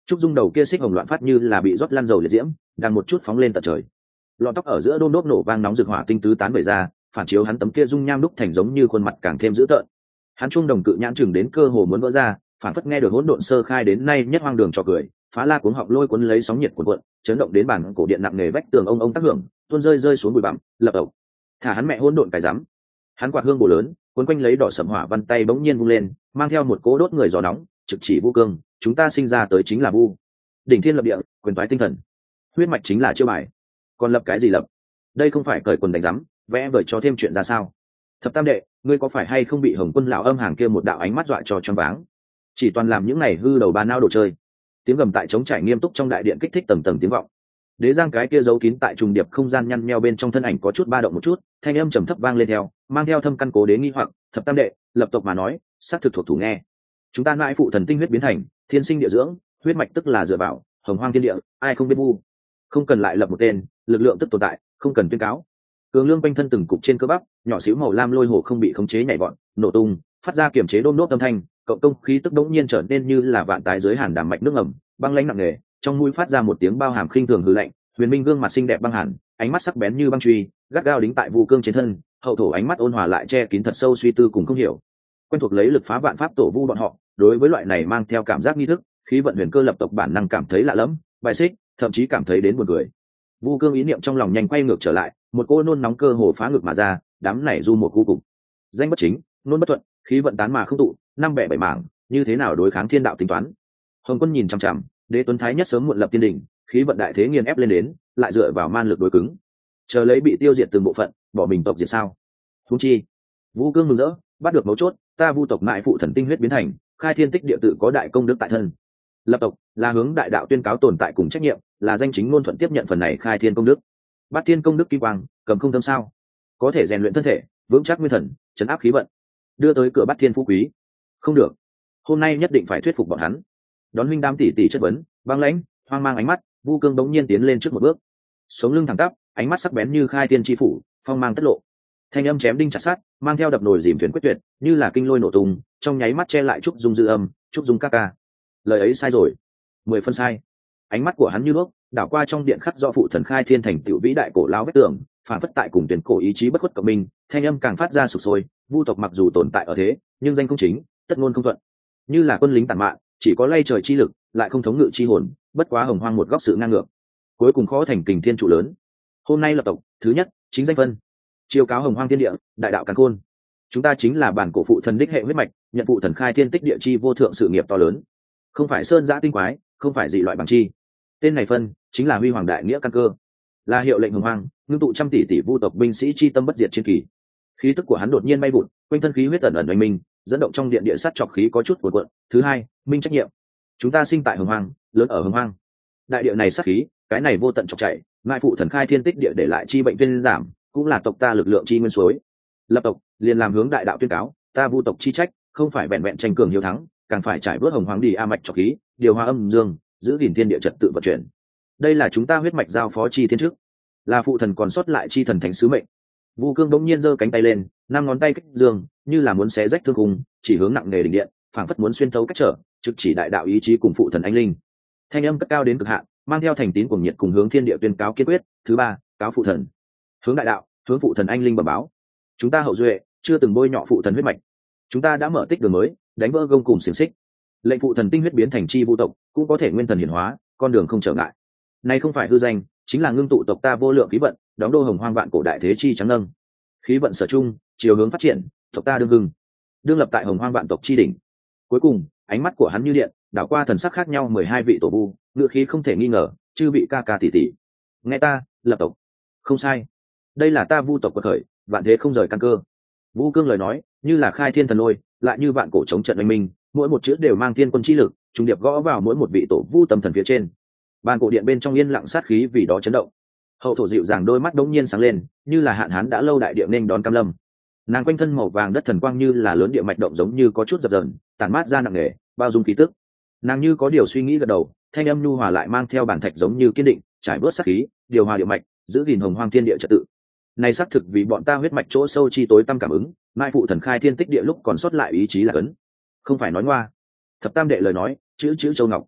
trúc dung đầu kia xích hồng loạn phát như là bị rót lăn dầu liệt diễm, đang một chút phóng lên tận trời. Lọn tóc ở giữa đôm đốp nổ vang nóng rực hỏa tinh tứ tán bày ra, phản chiếu hắn tấm kia dung nham đúc thành giống như khuôn mặt càng thêm dữ tợn. Hắn trung đồng cự nhãn chừng đến cơ hồ muốn vỡ ra, phản phất nghe được hỗn độn sơ khai đến nay nhất hoang đường trò cười, phá la cuống họng lôi cuốn lấy sóng nhiệt cuộn cuộn, chấn động đến bản cổ điện nặng nề vách tường ông tác hưởng, tuôn rơi xuống bụi bặm, lập ẩu. Thả hắn mẹ hỗn độn cái rắm. Hắn quạt hương bổ lớn, cuốn quanh lấy đỏ sẫm hỏa văn tay bỗng nhiên vung lên, mang theo một cỗ đốt người gió nóng, trực chỉ Vu Cương, chúng ta sinh ra tới chính là Vu. Đỉnh thiên lập địa, quyền toái tinh thần. Huyết mạch chính là chiêu bài. Còn lập cái gì lập? Đây không phải cởi quần đánh rắm, vẽ vời cho thêm chuyện ra sao? Thập tam đệ, ngươi có phải hay không bị Hồng Quân lão âm hàng kia một đạo ánh mắt dọa cho choáng váng? Chỉ toàn làm những này hư đầu ba nao đồ chơi. Tiếng gầm tại chống trải nghiêm túc trong đại điện kích thích tầng tầng tiếng vọng. Đế Giang cái kia giấu kín tại trùng điệp không gian nhăn nheo bên trong thân ảnh có chút ba động một chút, thanh âm trầm thấp vang lên theo, mang theo thâm căn cố đế nghi hoặc, thập tam đệ, lập tộc mà nói, xác thực thuộc thủ nghe. Chúng ta mãi phụ thần tinh huyết biến thành, thiên sinh địa dưỡng, huyết mạch tức là dựa vào, hồng hoang thiên địa, ai không biết Vu. Không cần lại lập một tên, lực lượng tức tồn tại, không cần tuyên cáo. Cường lương quanh thân từng cục trên cơ bắp, nhỏ xíu màu lam lôi hồ không bị khống chế nhảy vọt, nổ tung, phát ra kiểm chế đôm đốt âm thanh, cộng công khí tức đống nhiên trở nên như là vạn tái dưới hàn đàm mạch nước ngầm, băng lãnh nặng nề, trong mũi phát ra một tiếng bao hàm khinh thường hư lạnh. Huyền Minh gương mặt xinh đẹp băng hàn, ánh mắt sắc bén như băng truy, gắt gao đính tại Vu Cương trên thân, hậu thổ ánh mắt ôn hòa lại che kín thật sâu suy tư cùng không hiểu. Quen thuộc lấy lực phá vạn pháp tổ vu bọn họ, đối với loại này mang theo cảm giác nghi thức, khí vận huyền cơ lập tộc bản năng cảm thấy lạ lẫm, bài xích, thậm chí cảm thấy đến buồn cười. Vu Cương ý niệm trong lòng nhanh quay ngược trở lại, một cô nôn nóng cơ hồ phá ngực mà ra, đám này du một cú cục. Danh bất chính, nôn bất thuận, khí vận tán mà không tụ, năm bẻ bảy mảng, như thế nào đối kháng thiên đạo tính toán. Hồng Quân nhìn chằm chằm, Đế Tuấn Thái nhất sớm muộn lập tiên đỉnh, khí vận đại thế nghiền ép lên đến, lại dựa vào man lực đối cứng, chờ lấy bị tiêu diệt từng bộ phận, bỏ mình tộc diệt sao? Huống chi, Vu Cương mừng rỡ, bắt được mấu chốt, ta Vu tộc mại phụ thần tinh huyết biến thành, khai thiên tích địa tự có đại công đức tại thân. Lập tộc là hướng đại đạo tuyên cáo tồn tại cùng trách nhiệm, là danh chính ngôn thuận tiếp nhận phần này khai thiên công đức. Bát thiên công đức kim quang, cầm không thâm sao? Có thể rèn luyện thân thể, vững chắc nguyên thần, trấn áp khí vận, đưa tới cửa Bát thiên phú quý. Không được, hôm nay nhất định phải thuyết phục bọn hắn. Đón huynh đam tỷ tỷ chất vấn, băng lãnh, hoang mang ánh mắt, Vu Cương bỗng nhiên tiến lên trước một bước, sống lưng thẳng tắp, ánh mắt sắc bén như khai thiên chi phủ, phong mang tất lộ. Thanh âm chém đinh chặt sắt, mang theo đập nồi dìm thuyền quyết tuyệt, như là kinh lôi nổ tung, trong nháy mắt che lại trúc dung dư âm, trúc dung ca ca. Lời ấy sai rồi, 10 phân sai. Ánh mắt của hắn như đuốc, đảo qua trong điện khắc do phụ thần khai thiên thành tựu vĩ đại cổ lão vết tường, phản phất tại cùng tuyển cổ ý chí bất khuất cộng minh, thanh âm càng phát ra sục sôi. Vu tộc mặc dù tồn tại ở thế, nhưng danh không chính, tất ngôn không thuận, như là quân lính tàn mạn, chỉ có lay trời chi lực, lại không thống ngự chi hồn, bất quá hồng hoang một góc sự ngang ngược, cuối cùng khó thành kình thiên trụ lớn. Hôm nay lập tộc thứ nhất, chính danh phân, chiêu cáo hồng hoang thiên địa, đại đạo càn khôn. Chúng ta chính là bản cổ phụ thần đích hệ huyết mạch, nhận phụ thần khai thiên tích địa chi vô thượng sự nghiệp to lớn, không phải sơn giã tinh quái, không phải dị loại bằng chi. Tên này phân chính là huy hoàng đại nghĩa căn cơ, là hiệu lệnh hồng hoang, ngưng tụ trăm tỷ tỷ vu tộc binh sĩ chi tâm bất diệt chiến kỳ. Khí tức của hắn đột nhiên bay vụt, quanh thân khí huyết ẩn ẩn oanh minh, dẫn động trong điện địa sắt trọc khí có chút cuộn cuộn. Thứ hai, minh trách nhiệm. Chúng ta sinh tại hồng hoang, lớn ở hồng hoang. Đại địa này sát khí, cái này vô tận chọc chảy, ngại phụ thần khai thiên tích địa để lại chi bệnh viên giảm, cũng là tộc ta lực lượng chi nguyên suối. Lập tộc liền làm hướng đại đạo tuyên cáo, ta vu tộc chi trách, không phải vẹn vẹn tranh cường hiếu thắng, càng phải trải bớt hồng hoang đi a mạch trọc khí, điều hòa âm dương, giữ gìn thiên địa trật tự vận chuyển. Đây là chúng ta huyết mạch giao phó chi thiên trước, là phụ thần còn sót lại chi thần thánh sứ mệnh. Vu Cương bỗng nhiên giơ cánh tay lên, năm ngón tay kích dương, như là muốn xé rách thương khung, chỉ hướng nặng nề đỉnh điện, phảng phất muốn xuyên thấu cách trở, trực chỉ đại đạo ý chí cùng phụ thần anh linh. Thanh âm cất cao đến cực hạn, mang theo thành tín cuồng nhiệt cùng hướng thiên địa tuyên cáo kiên quyết. Thứ ba, cáo phụ thần, hướng đại đạo, hướng phụ thần anh linh bẩm báo. Chúng ta hậu duệ chưa từng bôi nhọ phụ thần huyết mạch, chúng ta đã mở tích đường mới, đánh vỡ gông cùng xiềng xích. Lệnh phụ thần tinh huyết biến thành chi vu tộc, cũng có thể nguyên thần hiển hóa, con đường không trở ngại. Này không phải hư danh, chính là ngưng tụ tộc ta vô lượng khí vận, đóng đô hồng hoang vạn cổ đại thế chi trắng nâng. Khí vận sở chung, chiều hướng phát triển, tộc ta đương hưng, đương lập tại hồng hoang vạn tộc chi đỉnh. Cuối cùng, ánh mắt của hắn như điện, đảo qua thần sắc khác nhau 12 vị tổ vu, ngựa khí không thể nghi ngờ, chư vị ca ca tỷ tỷ. Nghe ta, lập tộc. Không sai. Đây là ta vu tộc quật khởi, vạn thế không rời căn cơ. Vu Cương lời nói, như là khai thiên thần lôi, lại như vạn cổ chống trận oanh minh, mỗi một chữ đều mang thiên quân chi lực, trùng điệp gõ vào mỗi một vị tổ vu tâm thần phía trên. Bàn cổ điện bên trong yên lặng sát khí vì đó chấn động. Hậu thổ dịu dàng đôi mắt đống nhiên sáng lên, như là hạn hán đã lâu đại địa nên đón cam lâm. Nàng quanh thân màu vàng đất thần quang như là lớn địa mạch động giống như có chút dập dờn, tản mát ra nặng nề, bao dung khí tức. Nàng như có điều suy nghĩ gật đầu, thanh âm nhu hòa lại mang theo bản thạch giống như kiên định, trải bớt sát khí, điều hòa địa mạch, giữ gìn hồng hoang thiên địa trật tự. Này xác thực vì bọn ta huyết mạch chỗ sâu chi tối tâm cảm ứng, mai phụ thần khai thiên tích địa lúc còn sót lại ý chí là cấn, không phải nói ngoa. Thập tam đệ lời nói, chữ chữ châu ngọc.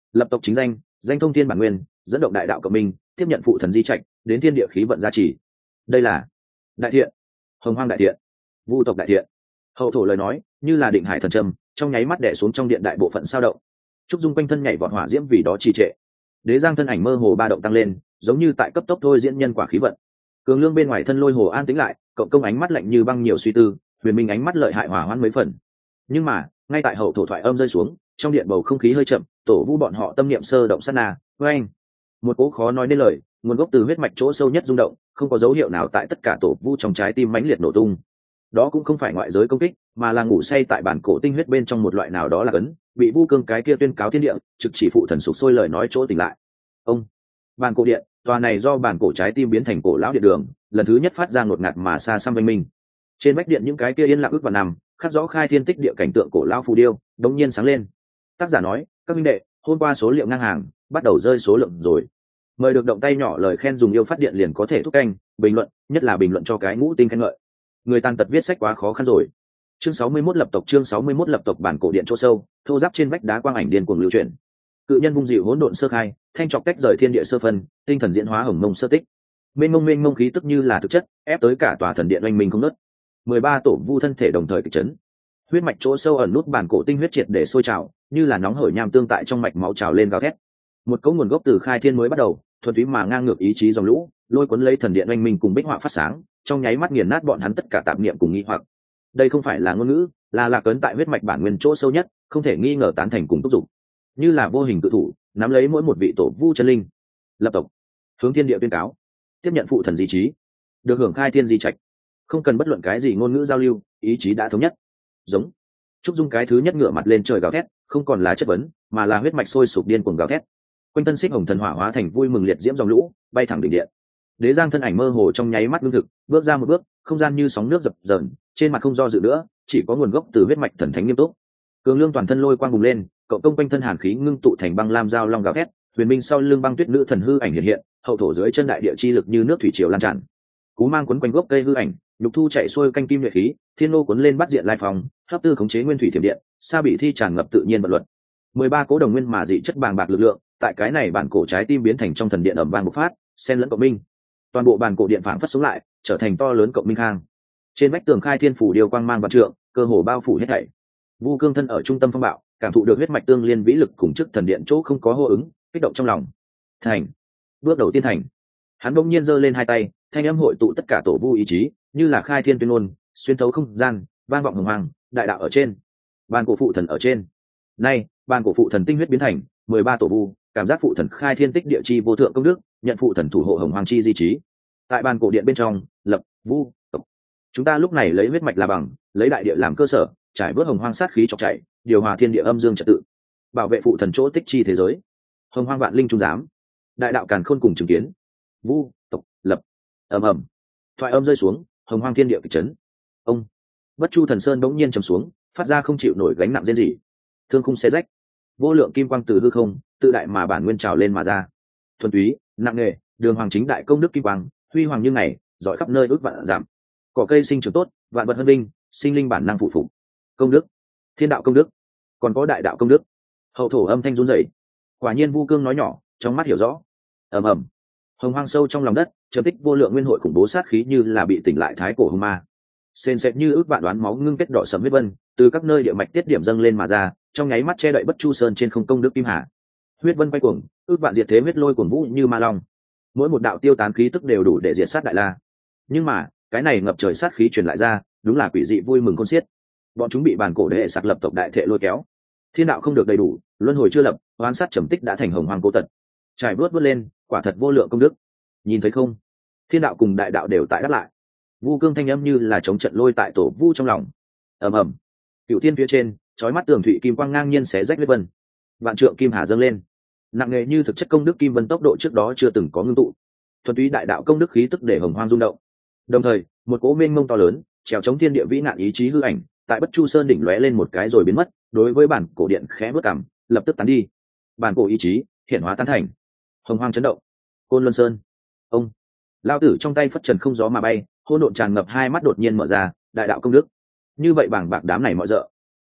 lập tộc chính danh, danh thông thiên bản nguyên, dẫn động đại đạo cộng minh, tiếp nhận phụ thần di trạch, đến thiên địa khí vận gia trì. Đây là đại thiện, hồng hoang đại thiện, vu tộc đại thiện. Hậu thổ lời nói như là định hải thần trầm, trong nháy mắt đè xuống trong điện đại bộ phận sao động. Trúc Dung quanh thân nhảy vọt hỏa diễm vì đó trì trệ. Đế Giang thân ảnh mơ hồ ba động tăng lên, giống như tại cấp tốc thôi diễn nhân quả khí vận. Cường Lương bên ngoài thân lôi hồ an tĩnh lại, cộng công ánh mắt lạnh như băng nhiều suy tư, Huyền Minh ánh mắt lợi hại hỏa hoãn mấy phần. Nhưng mà ngay tại hậu thổ thoại âm rơi xuống, trong điện bầu không khí hơi chậm, tổ vu bọn họ tâm niệm sơ động sát na, oeng, một cỗ khó nói nên lời, nguồn gốc từ huyết mạch chỗ sâu nhất rung động, không có dấu hiệu nào tại tất cả tổ vu trong trái tim mãnh liệt nổ tung. Đó cũng không phải ngoại giới công kích, mà là ngủ say tại bản cổ tinh huyết bên trong một loại nào đó là cấn, bị vu cương cái kia tuyên cáo thiên địa, trực chỉ phụ thần sục sôi lời nói chỗ tỉnh lại. Ông, bản cổ điện, tòa này do bản cổ trái tim biến thành cổ lão điện đường, lần thứ nhất phát ra ngột ngạt mà xa xăm vinh minh. Trên vách điện những cái kia yên lặng ước và nằm, khắc rõ khai thiên tích địa cảnh tượng cổ lão phù điêu, đống nhiên sáng lên. Tác giả nói, các minh đệ, hôm qua số liệu ngang hàng, bắt đầu rơi số lượng rồi. Mời được động tay nhỏ lời khen dùng yêu phát điện liền có thể thúc canh, bình luận, nhất là bình luận cho cái ngũ tinh khen ngợi. Người tàn tật viết sách quá khó khăn rồi. Chương 61 lập tộc, chương 61 lập tộc, bản cổ điện chỗ sâu, thô giáp trên vách đá quang ảnh điên cuồng lưu chuyển. Cự nhân vung dịu hỗn độn sơ khai, thanh trọc tách rời thiên địa sơ phân, tinh thần diễn hóa hồng mông sơ tích. Mênh mông khí tức như là thực chất, ép tới cả tòa thần điện oanh minh không nứt. 13 tổ vu thân thể đồng thời kịch chấn. Huyết mạch chỗ sâu ẩn nút bản cổ tinh huyết triệt để sôi trào, như là nóng hởi nham tương tại trong mạch máu trào lên gào thét. Một cấu nguồn gốc từ khai thiên mới bắt đầu, thuần túy mà ngang ngược ý chí dòng lũ, lôi cuốn lấy thần điện oanh minh cùng bích họa phát sáng, trong nháy mắt nghiền nát bọn hắn tất cả tạp niệm cùng nghi hoặc. Đây không phải là ngôn ngữ, là lạc ấn tại huyết mạch bản nguyên chỗ sâu nhất, không thể nghi ngờ tán thành cùng thúc giục. Như là vô hình tự thủ, nắm lấy mỗi một vị tổ vu chân linh, lập tộc, hướng thiên địa tuyên cáo, tiếp nhận phụ thần di trí, được hưởng khai thiên di trạch, không cần bất luận cái gì ngôn ngữ giao lưu, ý chí đã thống nhất. Giống. Trúc Dung cái thứ nhất ngửa mặt lên trời gào thét, không còn là chất vấn, mà là huyết mạch sôi sục điên cuồng gào thét. Quanh thân xích hồng thần hỏa hóa thành vui mừng liệt diễm dòng lũ, bay thẳng đỉnh điện. Đế Giang thân ảnh mơ hồ trong nháy mắt ngưng thực, bước ra một bước, không gian như sóng nước dập dờn, trên mặt không do dự nữa, chỉ có nguồn gốc từ huyết mạch thần thánh nghiêm túc. Cường Lương toàn thân lôi quang bùng lên, cậu công quanh thân hàn khí ngưng tụ thành băng lam dao long gào thét, Huyền Minh sau lưng băng tuyết nữ thần hư ảnh hiện hiện, hậu thổ dưới chân đại địa chi lực như nước thủy triều lan tràn. Cú mang quấn quanh gốc cây hư ảnh, nhục thu chạy xuôi canh kim nhuệ khí, thiên lô cuốn lên bắt diện lai phòng, hấp tư khống chế nguyên thủy thiểm điện, sa bị thi tràn ngập tự nhiên vận luật. 13 cố đồng nguyên mà dị chất bàng bạc lực lượng, tại cái này bản cổ trái tim biến thành trong thần điện ầm vang bộc phát, xen lẫn cộng minh. Toàn bộ bản cổ điện phảng phất sống lại, trở thành to lớn cộng minh khang. Trên vách tường khai thiên phủ điêu quang mang vạn trượng, cơ hồ bao phủ hết thảy. Vu Cương thân ở trung tâm phong bạo, cảm thụ được huyết mạch tương liên vĩ lực cùng chức thần điện chỗ không có hô ứng, kích động trong lòng. Thành. Bước đầu tiên thành. Hắn bỗng nhiên giơ lên hai tay, thanh âm hội tụ tất cả tổ vu ý chí, như là khai thiên tuyên ngôn, xuyên thấu không gian, vang vọng hồng hoàng, đại đạo ở trên, bàn cổ phụ thần ở trên. Nay, bàn cổ phụ thần tinh huyết biến thành 13 tổ vu, cảm giác phụ thần khai thiên tích địa chi vô thượng công đức, nhận phụ thần thủ hộ hồng hoàng chi di trí. Tại bàn cổ điện bên trong, lập vu tộc. Chúng ta lúc này lấy huyết mạch là bằng, lấy đại địa làm cơ sở, trải bớt hồng hoang sát khí chọc chạy, điều hòa thiên địa âm dương trật tự, bảo vệ phụ thần chỗ tích chi thế giới. Hồng hoang vạn linh trung giám, đại đạo càn khôn cùng chứng kiến. Vu tộc lập. Ầm ầm. Thoại âm rơi xuống, hồng hoang thiên địa kịch chấn. Ông. Bất chu thần sơn bỗng nhiên trầm xuống, phát ra không chịu nổi gánh nặng rên rỉ. Thương khung xé rách, vô lượng kim quang từ hư không tự đại mà bản nguyên trào lên mà ra. Thuần túy, nặng nề, đường hoàng chính đại công đức kim quang, huy hoàng như ngày, dõi khắp nơi ước vạn giảm. Cỏ cây sinh trưởng tốt, vạn vật hân linh, sinh linh bản năng phụ phục. Công đức, thiên đạo công đức, còn có đại đạo công đức. Hậu thổ âm thanh run rẩy. Quả nhiên Vu Cương nói nhỏ, trong mắt hiểu rõ. Ầm ầm. Hồng hoang sâu trong lòng đất, trầm tích vô lượng nguyên hội khủng bố sát khí như là bị tỉnh lại thái cổ hung ma. Sền sệt như ước vạn đoán máu ngưng kết đỏ sẫm huyết vân, từ các nơi địa mạch tiết điểm dâng lên mà ra, trong nháy mắt che đậy bất chu sơn trên không công đức kim hà. Huyết vân quay cuồng, ước vạn diệt thế huyết lôi cuồng vũ như ma long. Mỗi một đạo tiêu tán khí tức đều đủ để diệt sát đại la. Nhưng mà, cái này ngập trời sát khí truyền lại ra, đúng là quỷ dị vui mừng khôn xiết. Bọn chúng bị bản cổ đế hệ sạc lập tộc đại thệ lôi kéo. Thiên đạo không được đầy đủ, luân hồi chưa lập, oán sát trầm tích đã thành hồng hoang cố tật. Trải bước lên, quả thật vô lượng công đức. Nhìn thấy không? Thiên đạo cùng đại đạo đều tại đáp lại. Vu Cương thanh âm như là chống trận lôi tại tổ vu trong lòng. Ầm ầm. Cửu thiên phía trên, chói mắt tường thủy kim quang ngang nhiên xé rách huyết vân. Vạn trượng kim hà dâng lên. Nặng nề như thực chất công đức kim vân tốc độ trước đó chưa từng có ngưng tụ. Thuần túy đại đạo công đức khí tức để hồng hoang rung động. Đồng thời, một cỗ mênh mông to lớn, trèo chống thiên địa vĩ nạn ý chí hư ảnh, tại Bất Chu Sơn đỉnh lóe lên một cái rồi biến mất, đối với bản cổ điện khẽ bước cằm, lập tức tán đi. Bản cổ ý chí, hiện hóa tán thành. Hồng hoang chấn động. Côn Luân Sơn. Ông. Lao tử trong tay phất trần không gió mà bay, hỗn độn tràn ngập hai mắt đột nhiên mở ra, đại đạo công đức. Như vậy bảng bạc đám này mọi dợ.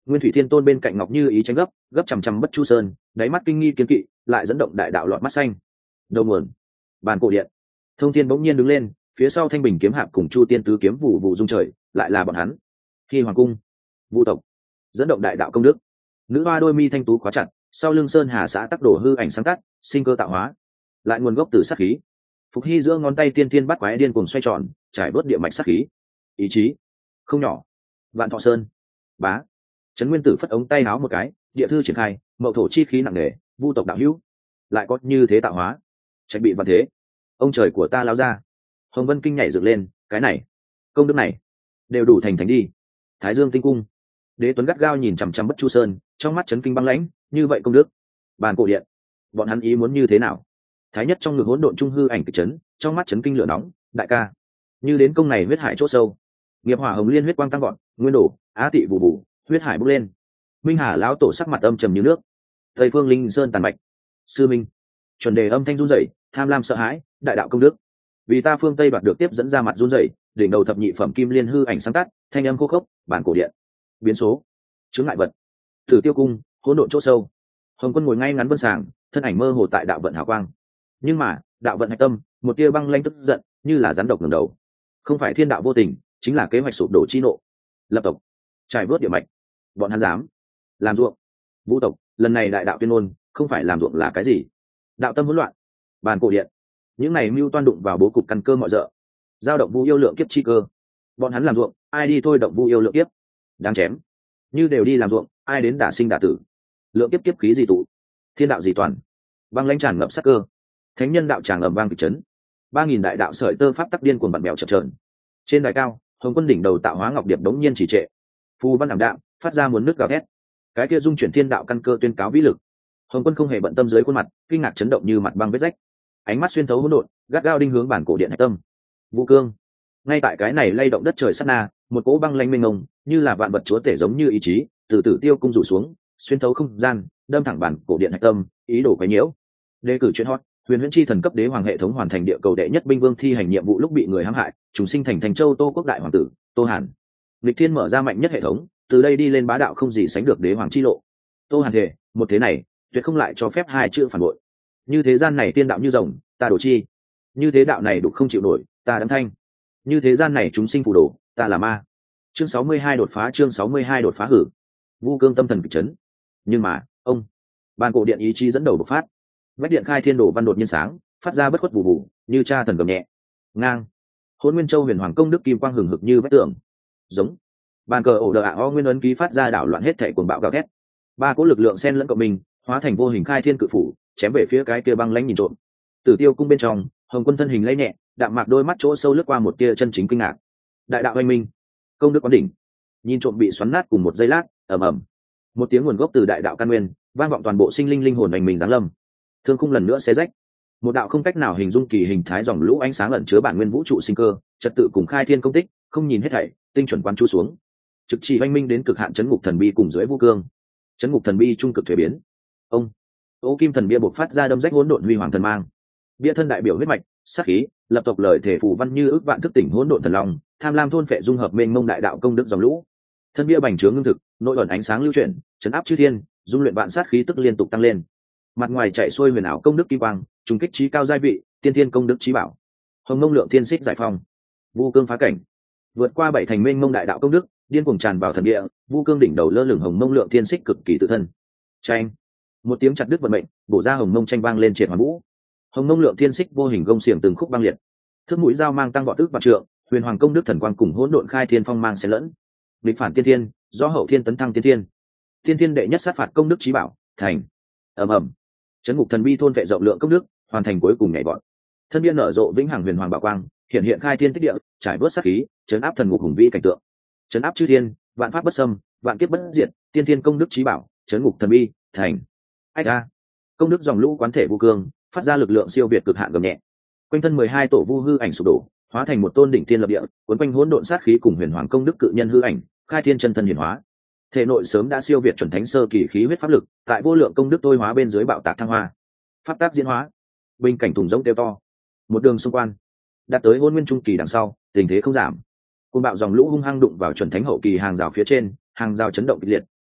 Nguyên Thủy Thiên Tôn bên cạnh Ngọc Như ý tránh gấp, gấp chằm chằm Bất Chu Sơn, đáy mắt kinh nghi kiến kỵ, lại dẫn động đại đạo lọt mắt xanh. Đầu nguồn, bàn cổ điện. Thông Thiên bỗng nhiên đứng lên, phía sau Thanh Bình kiếm hạp cùng Chu Tiên tứ kiếm vụ vụ dung trời, lại là bọn hắn. Khi hoàng cung, Vu tộc, dẫn động đại đạo công đức. Nữ hoa đôi mi thanh tú khóa chặt, sau lưng Sơn Hà xã tắc đổ hư ảnh sáng tắt, sinh cơ tạo hóa, lại nguồn gốc từ sát khí. Phục Hy giữa ngón tay tiên tiên bắt quái điên cuồng xoay tròn, trải bớt địa mạch sát khí. Ý chí không nhỏ. Vạn Thọ Sơn, bá. Trấn Nguyên Tử phất ống tay áo một cái, địa thư triển khai, mậu thổ chi khí nặng nề, Vu tộc đạo hữu, lại có như thế tạo hóa, trách bị vạn thế. Ông trời của ta lao ra. Hồng Vân kinh nhảy dựng lên, cái này, công đức này, đều đủ thành thánh đi. Thái Dương tinh cung, Đế Tuấn gắt gao nhìn chằm chằm Bất Chu Sơn, trong mắt chấn kinh băng lãnh, như vậy công đức, bàn cổ điện, bọn hắn ý muốn như thế nào? Thái nhất trong ngực hỗn độn trung hư ảnh kịch chấn, trong mắt chấn kinh lửa nóng, đại ca, như đến công này huyết hải chỗ sâu, nghiệp hỏa hồng liên huyết quang tăng gọn, nguyên đổ, á tị vụ vụ, huyết hải bốc lên. Minh Hà lão tổ sắc mặt âm trầm như nước. Tây Phương Linh Sơn tàn bạch, sư minh, chuẩn đề âm thanh run rẩy, tham lam sợ hãi, đại đạo công đức, vì ta phương Tây đoạt được tiếp dẫn ra mặt run rẩy, đỉnh đầu thập nhị phẩm kim liên hư ảnh sáng tắt, thanh âm khô khốc, bản cổ điện, biến số, chướng ngại vật, Tử Tiêu cung, hỗn độn chỗ sâu. Hồng Quân ngồi ngay ngắn vân sàng, thân ảnh mơ hồ tại đạo vận hào quang. Nhưng mà, đạo vận hạch tâm, một tia băng lanh tức giận, như là rắn độc ngẩng đầu. Không phải thiên đạo vô tình, chính là kế hoạch sụp đổ chi nộ. Lập tộc, trải vớt địa mạch, bọn hắn dám làm ruộng. Vũ tộc, lần này đại đạo tuyên ngôn, không phải làm ruộng là cái gì? Đạo tâm hỗn loạn, bàn cổ điện, những này mưu toan đụng vào bố cục căn cơ mọi dợ, giao động Vu yêu lượng kiếp chi cơ. Bọn hắn làm ruộng, ai đi thôi động Vu yêu lượng kiếp, đáng chém. Như đều đi làm ruộng, ai đến đả sinh đả tử. Lượng kiếp kiếp khí gì tụ, thiên đạo gì toàn, băng lãnh tràn ngập sắc cơ. Thánh nhân đạo tràng ầm vang kịch chấn, 3000 đại đạo sợi tơ pháp tắc điên cuồng bặm bèo chập chờn. Trên đài cao, Hồng Quân đỉnh đầu tạo hóa ngọc điệp đống nhiên chỉ trệ, phù văn ảm đạm, phát ra muốn nước gào thét. Cái kia dung chuyển thiên đạo căn cơ tuyên cáo vĩ lực. Hồng Quân không hề bận tâm dưới khuôn mặt, kinh ngạc chấn động như mặt băng vết rách. Ánh mắt xuyên thấu hỗn độn, gắt gao đinh hướng bản cổ điện hạch tâm. Vũ cương. Ngay tại cái này lay động đất trời sát na, một cỗ băng lanh mênh mông, như là vạn vật chúa tể giống như ý chí, từ Tử Tiêu cung rủ xuống, xuyên thấu không gian, đâm thẳng bản cổ điện hạch tâm, ý đồ quấy nhiễu. Đề cử chuyện hot, Huyền Huyễn Chi thần cấp đế hoàng hệ thống hoàn thành địa cầu đệ nhất binh vương thi hành nhiệm vụ lúc bị người hãm hại, chúng sinh thành Thành Châu Tô quốc đại hoàng tử, Tô Hàn. Lịch Thiên mở ra mạnh nhất hệ thống, từ đây đi lên bá đạo không gì sánh được đế hoàng chi lộ. Tô Hàn thể, một thế này, tuyệt không lại cho phép hai chữ phản bội. Như thế gian này tiên đạo như rồng, ta đổ chi. Như thế đạo này đục không chịu nổi, ta đấm thanh. Như thế gian này chúng sinh phù đồ, ta là ma. Chương 62 đột phá, chương 62 đột phá hử. Vu cương tâm thần kịch chấn. Nhưng mà, ông, bàn cổ điện ý chí dẫn đầu bộc phát. Vách điện khai thiên đồ văn đột nhiên sáng, phát ra bất khuất vụ vụ, như cha thần gầm nhẹ. Ngang. Hỗn Nguyên Châu huyền hoàng công đức kim quang hừng hực như vách tường. Giống. Bàn cờ ổ đờ ạ o nguyên ấn ký phát ra đảo loạn hết thảy cuồng bạo gào thét. Ba cỗ lực lượng xen lẫn cộng mình, hóa thành vô hình khai thiên cự phủ, chém về phía cái kia băng lãnh nhìn trộm. Tử Tiêu cung bên trong, Hồng Quân thân hình lay nhẹ, đạm mạc đôi mắt chỗ sâu lướt qua một tia chân chính kinh ngạc. Đại đạo oanh minh, công đức quán đỉnh. Nhìn trộm bị xoắn nát cùng một giây lát, ầm ầm. Một tiếng nguồn gốc từ đại đạo căn nguyên, vang vọng toàn bộ sinh linh linh hồn oanh mình giáng lâm. Thương khung lần nữa xé rách. Một đạo không cách nào hình dung kỳ hình thái dòng lũ ánh sáng ẩn chứa bản nguyên vũ trụ sinh cơ, trật tự cùng khai thiên công tích, không nhìn hết thảy, tinh chuẩn quán chu xuống. Trực chỉ oanh minh đến cực hạn chấn ngục thần bi cùng dưới Vu cương. Chấn ngục thần bi trung cực thuế biến. Ông, Ô Kim thần bia bộc phát ra đâm rách hỗn độn huy hoàng thần mang. Bia thân đại biểu huyết mạch, sát khí, lập tộc lời thể phù văn như ước vạn thức tỉnh hỗn độn thần long, tham lam thôn phệ dung hợp mênh mông đại đạo công đức dòng lũ. Thân bia bành trướng ngưng thực, nội ẩn ánh sáng lưu chuyển, chấn áp chư thiên, dung luyện vạn sát khí tức liên tục tăng lên. Mặt ngoài chạy xuôi huyền ảo công đức kim quang, trùng kích trí cao giai vị, tiên thiên công đức trí bảo. Hồng Mông Lượng Thiên Xích giải phong, Vu cương phá cảnh, vượt qua bảy thành mênh mông đại đạo công đức, điên cuồng tràn vào thần địa. Vu cương đỉnh đầu lơ lửng Hồng Mông Lượng Thiên Xích cực kỳ tự thân. Tranh, một tiếng chặt đứt vận mệnh, bổ ra Hồng Mông tranh vang lên triệt hoàn vũ. Hồng Mông Lượng Thiên Xích vô hình gông xiềng từng khúc băng liệt, thước mũi dao mang tăng vọt tức vạn trượng, huyền hoàng công đức thần quang cùng hỗn độn khai thiên phong mang xen lẫn. Địch phản tiên thiên, do hậu thiên tấn thăng tiên thiên. Tiên thiên đệ nhất sát phạt công đức trí bảo, thành. Ầm ầm. Chấn ngục thần bi thôn vệ rộng lượng công đức, hoàn thành cuối cùng nhảy vọt. Thân biên nở rộ vĩnh hằng huyền hoàng bảo quang, hiện hiện khai thiên tích địa, trải vớt sát khí, chấn áp thần ngục hùng vĩ cảnh tượng. Chấn áp chư thiên, vạn pháp bất xâm, vạn kiếp bất diệt, tiên thiên công đức trí bảo, chấn ngục thần bi, thành. Ách a. Công đức dòng lũ quán thể Vu cương, phát ra lực lượng siêu việt cực hạn gầm nhẹ. Quanh thân 12 tổ vu hư ảnh sụp đổ, hóa thành một tôn đỉnh thiên lập địa, cuốn quanh hỗn độn sát khí cùng huyền hoàng công đức cự nhân hư ảnh, khai thiên chân thân hiển hóa. Thể nội sớm đã siêu việt chuẩn thánh sơ kỳ khí huyết pháp lực, tại vô lượng công đức tôi hóa bên dưới bạo tạc thăng hoa. Pháp tác diễn hóa, bình cảnh thùng rỗng kêu to. Một đường xung quanh, đạt tới hôn nguyên trung kỳ đằng sau, tình thế không giảm. Côn bạo dòng lũ hung hăng đụng vào chuẩn thánh hậu kỳ hàng rào phía trên, hàng rào chấn động kịch liệt,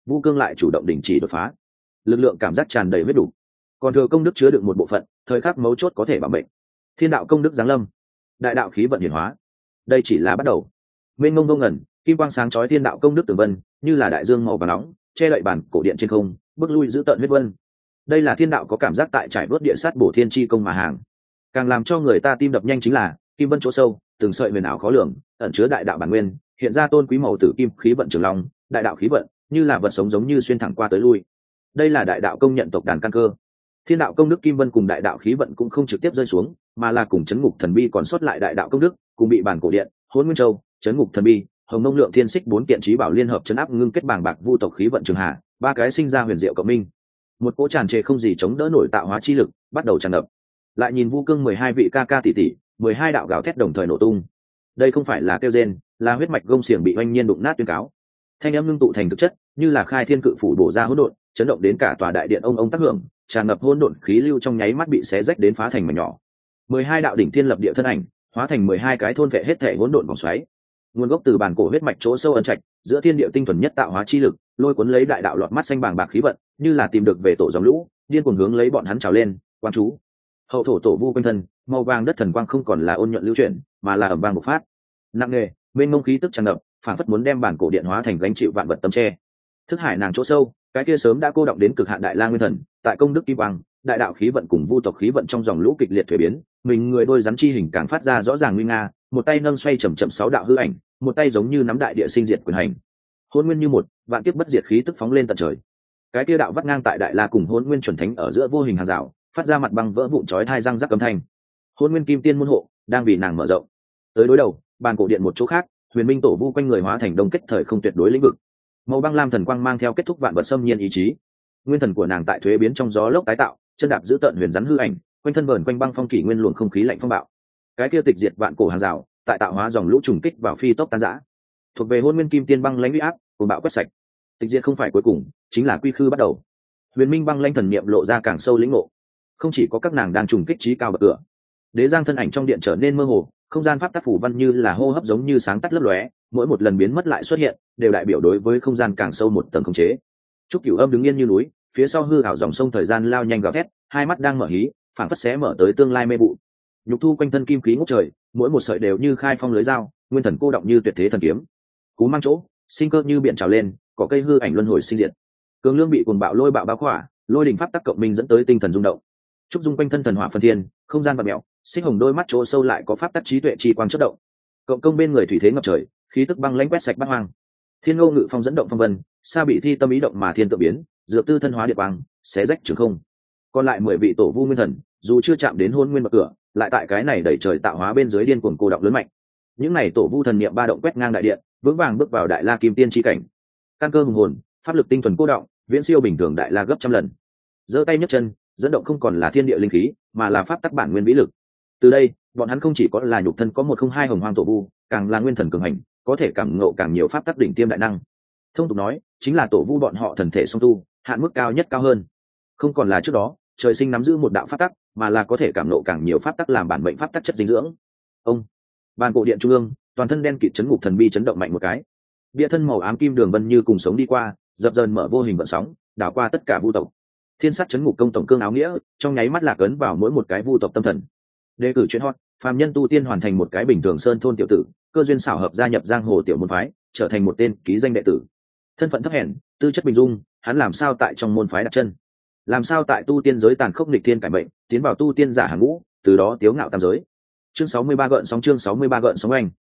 Vu Cương lại chủ động đình chỉ đột phá, lực lượng cảm giác tràn đầy huyết đủ, còn thừa công đức chứa đựng một bộ phận, thời khắc mấu chốt có thể bảo mệnh. Thiên đạo công đức giáng lâm, đại đạo khí vận hiển hóa, đây chỉ là bắt đầu. Mênh mông ngông ngẩn, kim quang sáng chói thiên đạo công đức tường vân, như là đại dương màu vàng nóng, che đậy bản cổ điện trên không, bước lui giữ tận huyết vân. Đây là thiên đạo có cảm giác tại trải vớt địa sát bổ thiên chi công mà hàng. Càng làm cho người ta tim đập nhanh chính là kim vân chỗ sâu, từng sợi huyền ảo khó lường, ẩn chứa đại đạo bản nguyên, hiện ra tôn quý màu tử kim khí vận trường long, đại đạo khí vận, như là vật sống giống như xuyên thẳng qua tới lui. Đây là đại đạo công nhận tộc đàn căn cơ. Thiên đạo công đức kim vân cùng đại đạo khí vận cũng không trực tiếp rơi xuống, mà là cùng chấn ngục thần bi còn sót lại đại đạo công đức, cùng bị bản cổ điện, hỗn nguyên châu, chấn ngục thần bi, hồng nông lượng thiên xích bốn kiện trí bảo liên hợp chấn áp ngưng kết bàng bạc vu tộc khí vận trường hạ, ba cái sinh ra huyền diệu cộng minh. Một cỗ tràn trề không gì chống đỡ nổi tạo hóa chi lực bắt đầu tràn ngập. Lại nhìn Vu Cương 12 vị ca ca tỷ tỷ, 12 đạo gào thét đồng thời nổ tung. Đây không phải là kêu rên, là huyết mạch gông xiềng bị oanh nhiên đụng nát tuyên cáo. Thanh âm ngưng tụ thành thực chất, như là khai thiên cự phủ bổ ra hỗn độn, chấn động đến cả tòa đại điện ông tác hưởng, tràn ngập hỗn độn khí lưu trong nháy mắt bị xé rách đến phá thành mảnh nhỏ. 12 đạo đỉnh thiên lập địa thân ảnh, hóa thành 12 cái thôn vệ hết thể hỗn độn vòng xoáy. Nguồn gốc từ bản cổ huyết mạch chỗ sâu ẩn trạch, giữa thiên địa tinh thuần nhất tạo hóa chi lực, lôi cuốn lấy đại đạo lọt mắt xanh bàng bạc khí vận, như là tìm được về tổ dòng lũ, điên cuồng hướng lấy bọn hắn trào lên, quan chú. Hậu thổ tổ vu quanh thân, màu vàng đất thần quang không còn là ôn nhuận lưu chuyển, mà là ầm vang bộc phát. Nặng nề, mênh mông khí tức tràn ngập, phản phất muốn đem bản cổ điện hóa thành gánh chịu vạn vật tâm tre. Thức hải nàng chỗ sâu, cái kia sớm đã cô động đến cực hạn đại la nguyên thần, tại công đức kim quang, đại đạo khí vận cùng vu tộc khí vận trong dòng lũ kịch liệt thuế biến, mình người đôi rắn chi hình càng phát ra rõ ràng nguy nga, một tay nâng xoay chậm chậm 6 đạo hư ảnh, một tay giống như nắm đại địa sinh diệt quyền hành. Hôn nguyên như một, vạn kiếp bất diệt khí tức phóng lên tận trời. Cái kia đạo vắt ngang tại đại la cùng hôn nguyên chuẩn thánh ở giữa vô hình hàng rào, phát ra mặt băng vỡ vụn chói tai răng rắc âm thanh. Hôn nguyên kim tiên môn hộ đang vì nàng mở rộng. Tới đối đầu, bàn cổ điện một chỗ khác, huyền minh tổ vu quanh người hóa thành đông kết thời không tuyệt đối lĩnh vực. Màu băng lam thần quang mang theo kết thúc vạn vật xâm nhiên ý chí. Nguyên thần của nàng tại thuế biến trong gió lốc tái tạo, chân đạp giữ tận huyền rắn hư ảnh, quanh thân vờn quanh băng phong kỷ nguyên luồng không khí lạnh phong bạo. Cái kia tịch diệt vạn cổ hàng rào, tại tạo hóa dòng lũ trùng kích vào phi tốc tan rã. Thuộc về hôn nguyên kim tiên băng lãnh uy áp, cuồng bạo quét sạch. Tịch diệt không phải cuối cùng, chính là quy khư bắt đầu. Huyền minh băng lãnh thần niệm lộ ra càng sâu lĩnh ngộ. Không chỉ có các nàng đang trùng kích trí cao bậc cửa, đế giang thân ảnh trong điện trở nên mơ hồ, không gian pháp tác phủ văn như là hô hấp giống như sáng tắt lấp lóe, mỗi một lần biến mất lại xuất hiện, đều đại biểu đối với không gian càng sâu một tầng khống chế. Trúc Cửu Âm đứng yên như núi, phía sau hư ảo dòng sông thời gian lao nhanh gào thét, hai mắt đang mở hí, phảng phất xé mở tới tương lai mê vụ. Nhục thu quanh thân kim khí ngút trời, mỗi một sợi đều như khai phong lưới dao, nguyên thần cô động như tuyệt thế thần kiếm. Cú mang chỗ, sinh cơ như biển trào lên, cỏ cây hư ảnh luân hồi sinh diệt. Cường lương bị cuồng bạo lôi bạo bao khỏa, lôi đỉnh pháp tắc cộng minh dẫn tới tinh thần rung động. Trúc dung quanh thân thần hỏa phân thiên, không gian bạt mèo, xích hồng đôi mắt chỗ sâu lại có pháp tắc trí tuệ chi quang chớp động. Cộng công bên người thủy thế ngập trời, khí tức băng lãnh quét sạch bát hoang. Thiên ngô ngự phong dẫn động phong vân, sa bị thi tâm ý động mà thiên tự biến, dựa tư thân hóa địa quang, xé rách trường không. Còn lại 10 vị tổ vu nguyên thần, dù chưa chạm đến hôn nguyên bậc cửa, lại tại cái này đẩy trời tạo hóa bên dưới điên cuồng cô động lớn mạnh. Những này tổ vu thần niệm ba động quét ngang đại điện, vững vàng bước vào đại la kim tiên chi cảnh. Căn cơ hùng hồn, pháp lực tinh thuần cô động, viễn siêu bình thường đại la gấp trăm lần. Giơ tay nhấc chân, dẫn động không còn là thiên địa linh khí, mà là pháp tắc bản nguyên vĩ lực. Từ đây, bọn hắn không chỉ có là nhục thân có 102 hồng hoang tổ vu, càng là nguyên thần cường hành, có thể cảm ngộ càng nhiều pháp tắc đỉnh tiêm đại năng. Thông tục nói, chính là tổ vu bọn họ thần thể song tu, hạn mức cao nhất cao hơn. Không còn là trước đó, trời sinh nắm giữ một đạo pháp tắc, mà là có thể cảm ngộ càng nhiều pháp tắc làm bản mệnh pháp tắc chất dinh dưỡng. Ông, bàn cổ điện trung ương, toàn thân đen kịt chấn ngục thần bi chấn động mạnh một cái. Bia thân màu ám kim đường vân như cùng sống đi qua, dập dờn mở vô hình vận sóng, đảo qua tất cả vu tộc. Thiên sát chấn ngục công tổng cương áo nghĩa, trong nháy mắt lạc ấn vào mỗi một cái vu tộc tâm thần. Đề cử chuyện hot, phàm nhân tu tiên hoàn thành một cái bình thường sơn thôn tiểu tử, cơ duyên xảo hợp gia nhập giang hồ tiểu môn phái, trở thành một tên ký danh đệ tử. Thân phận thấp hèn, tư chất bình dung, hắn làm sao tại trong môn phái đặt chân? Làm sao tại tu tiên giới tàn khốc nghịch thiên cải mệnh, tiến vào tu tiên giả hàng ngũ, từ đó tiếu ngạo tam giới. Chương 63 gợn sóng, chương 63 gợn sóng anh.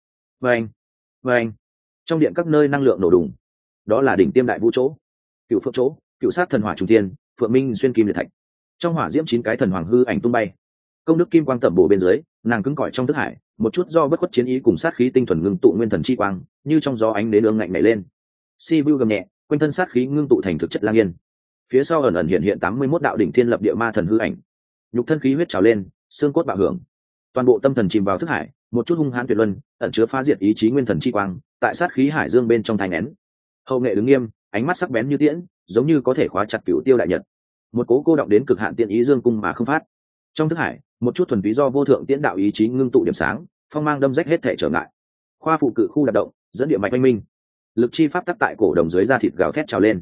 Vâng. Trong điện các nơi năng lượng nổ đùng. Đó là đỉnh tiêm đại vũ chỗ, cựu phượng chỗ, cựu sát thần hỏa trung tiên, phượng minh xuyên kim liệt thạch. Trong hỏa diễm 9 cái thần hoàng hư ảnh tung bay. Công đức kim quang tẩm bổ bên dưới, nàng cứng cỏi trong thức hải, một chút do bất khuất chiến ý cùng sát khí tinh thuần ngưng tụ nguyên thần chi quang, như trong gió ánh đến ương ngạnh nảy lên. Si vu gầm nhẹ, quanh thân sát khí ngưng tụ thành thực chất lang yên. Phía sau ẩn ẩn hiện 81 đạo đỉnh thiên lập địa ma thần hư ảnh. Nhục thân khí huyết trào lên, xương cốt bạo hưởng. Toàn bộ tâm thần chìm vào thức hải, một chút hung hãn tuyệt luân, ẩn chứa phá diệt ý chí nguyên thần chi quang, tại sát khí hải dương bên trong thành nén. Hậu nghệ đứng nghiêm, ánh mắt sắc bén như tiễn, giống như có thể khóa chặt cửu tiêu đại nhật. Một cố cô động đến cực hạn tiện ý dương cung mà không phát. Trong thức hải, một chút thuần túy do vô thượng tiễn đạo ý chí ngưng tụ điểm sáng, phong mang đâm rách hết thể trở ngại. Khoa phụ cự khu đạp động, dẫn địa mạch oanh minh. Lực chi pháp tắc tại cổ đồng dưới da thịt gào thét trào lên.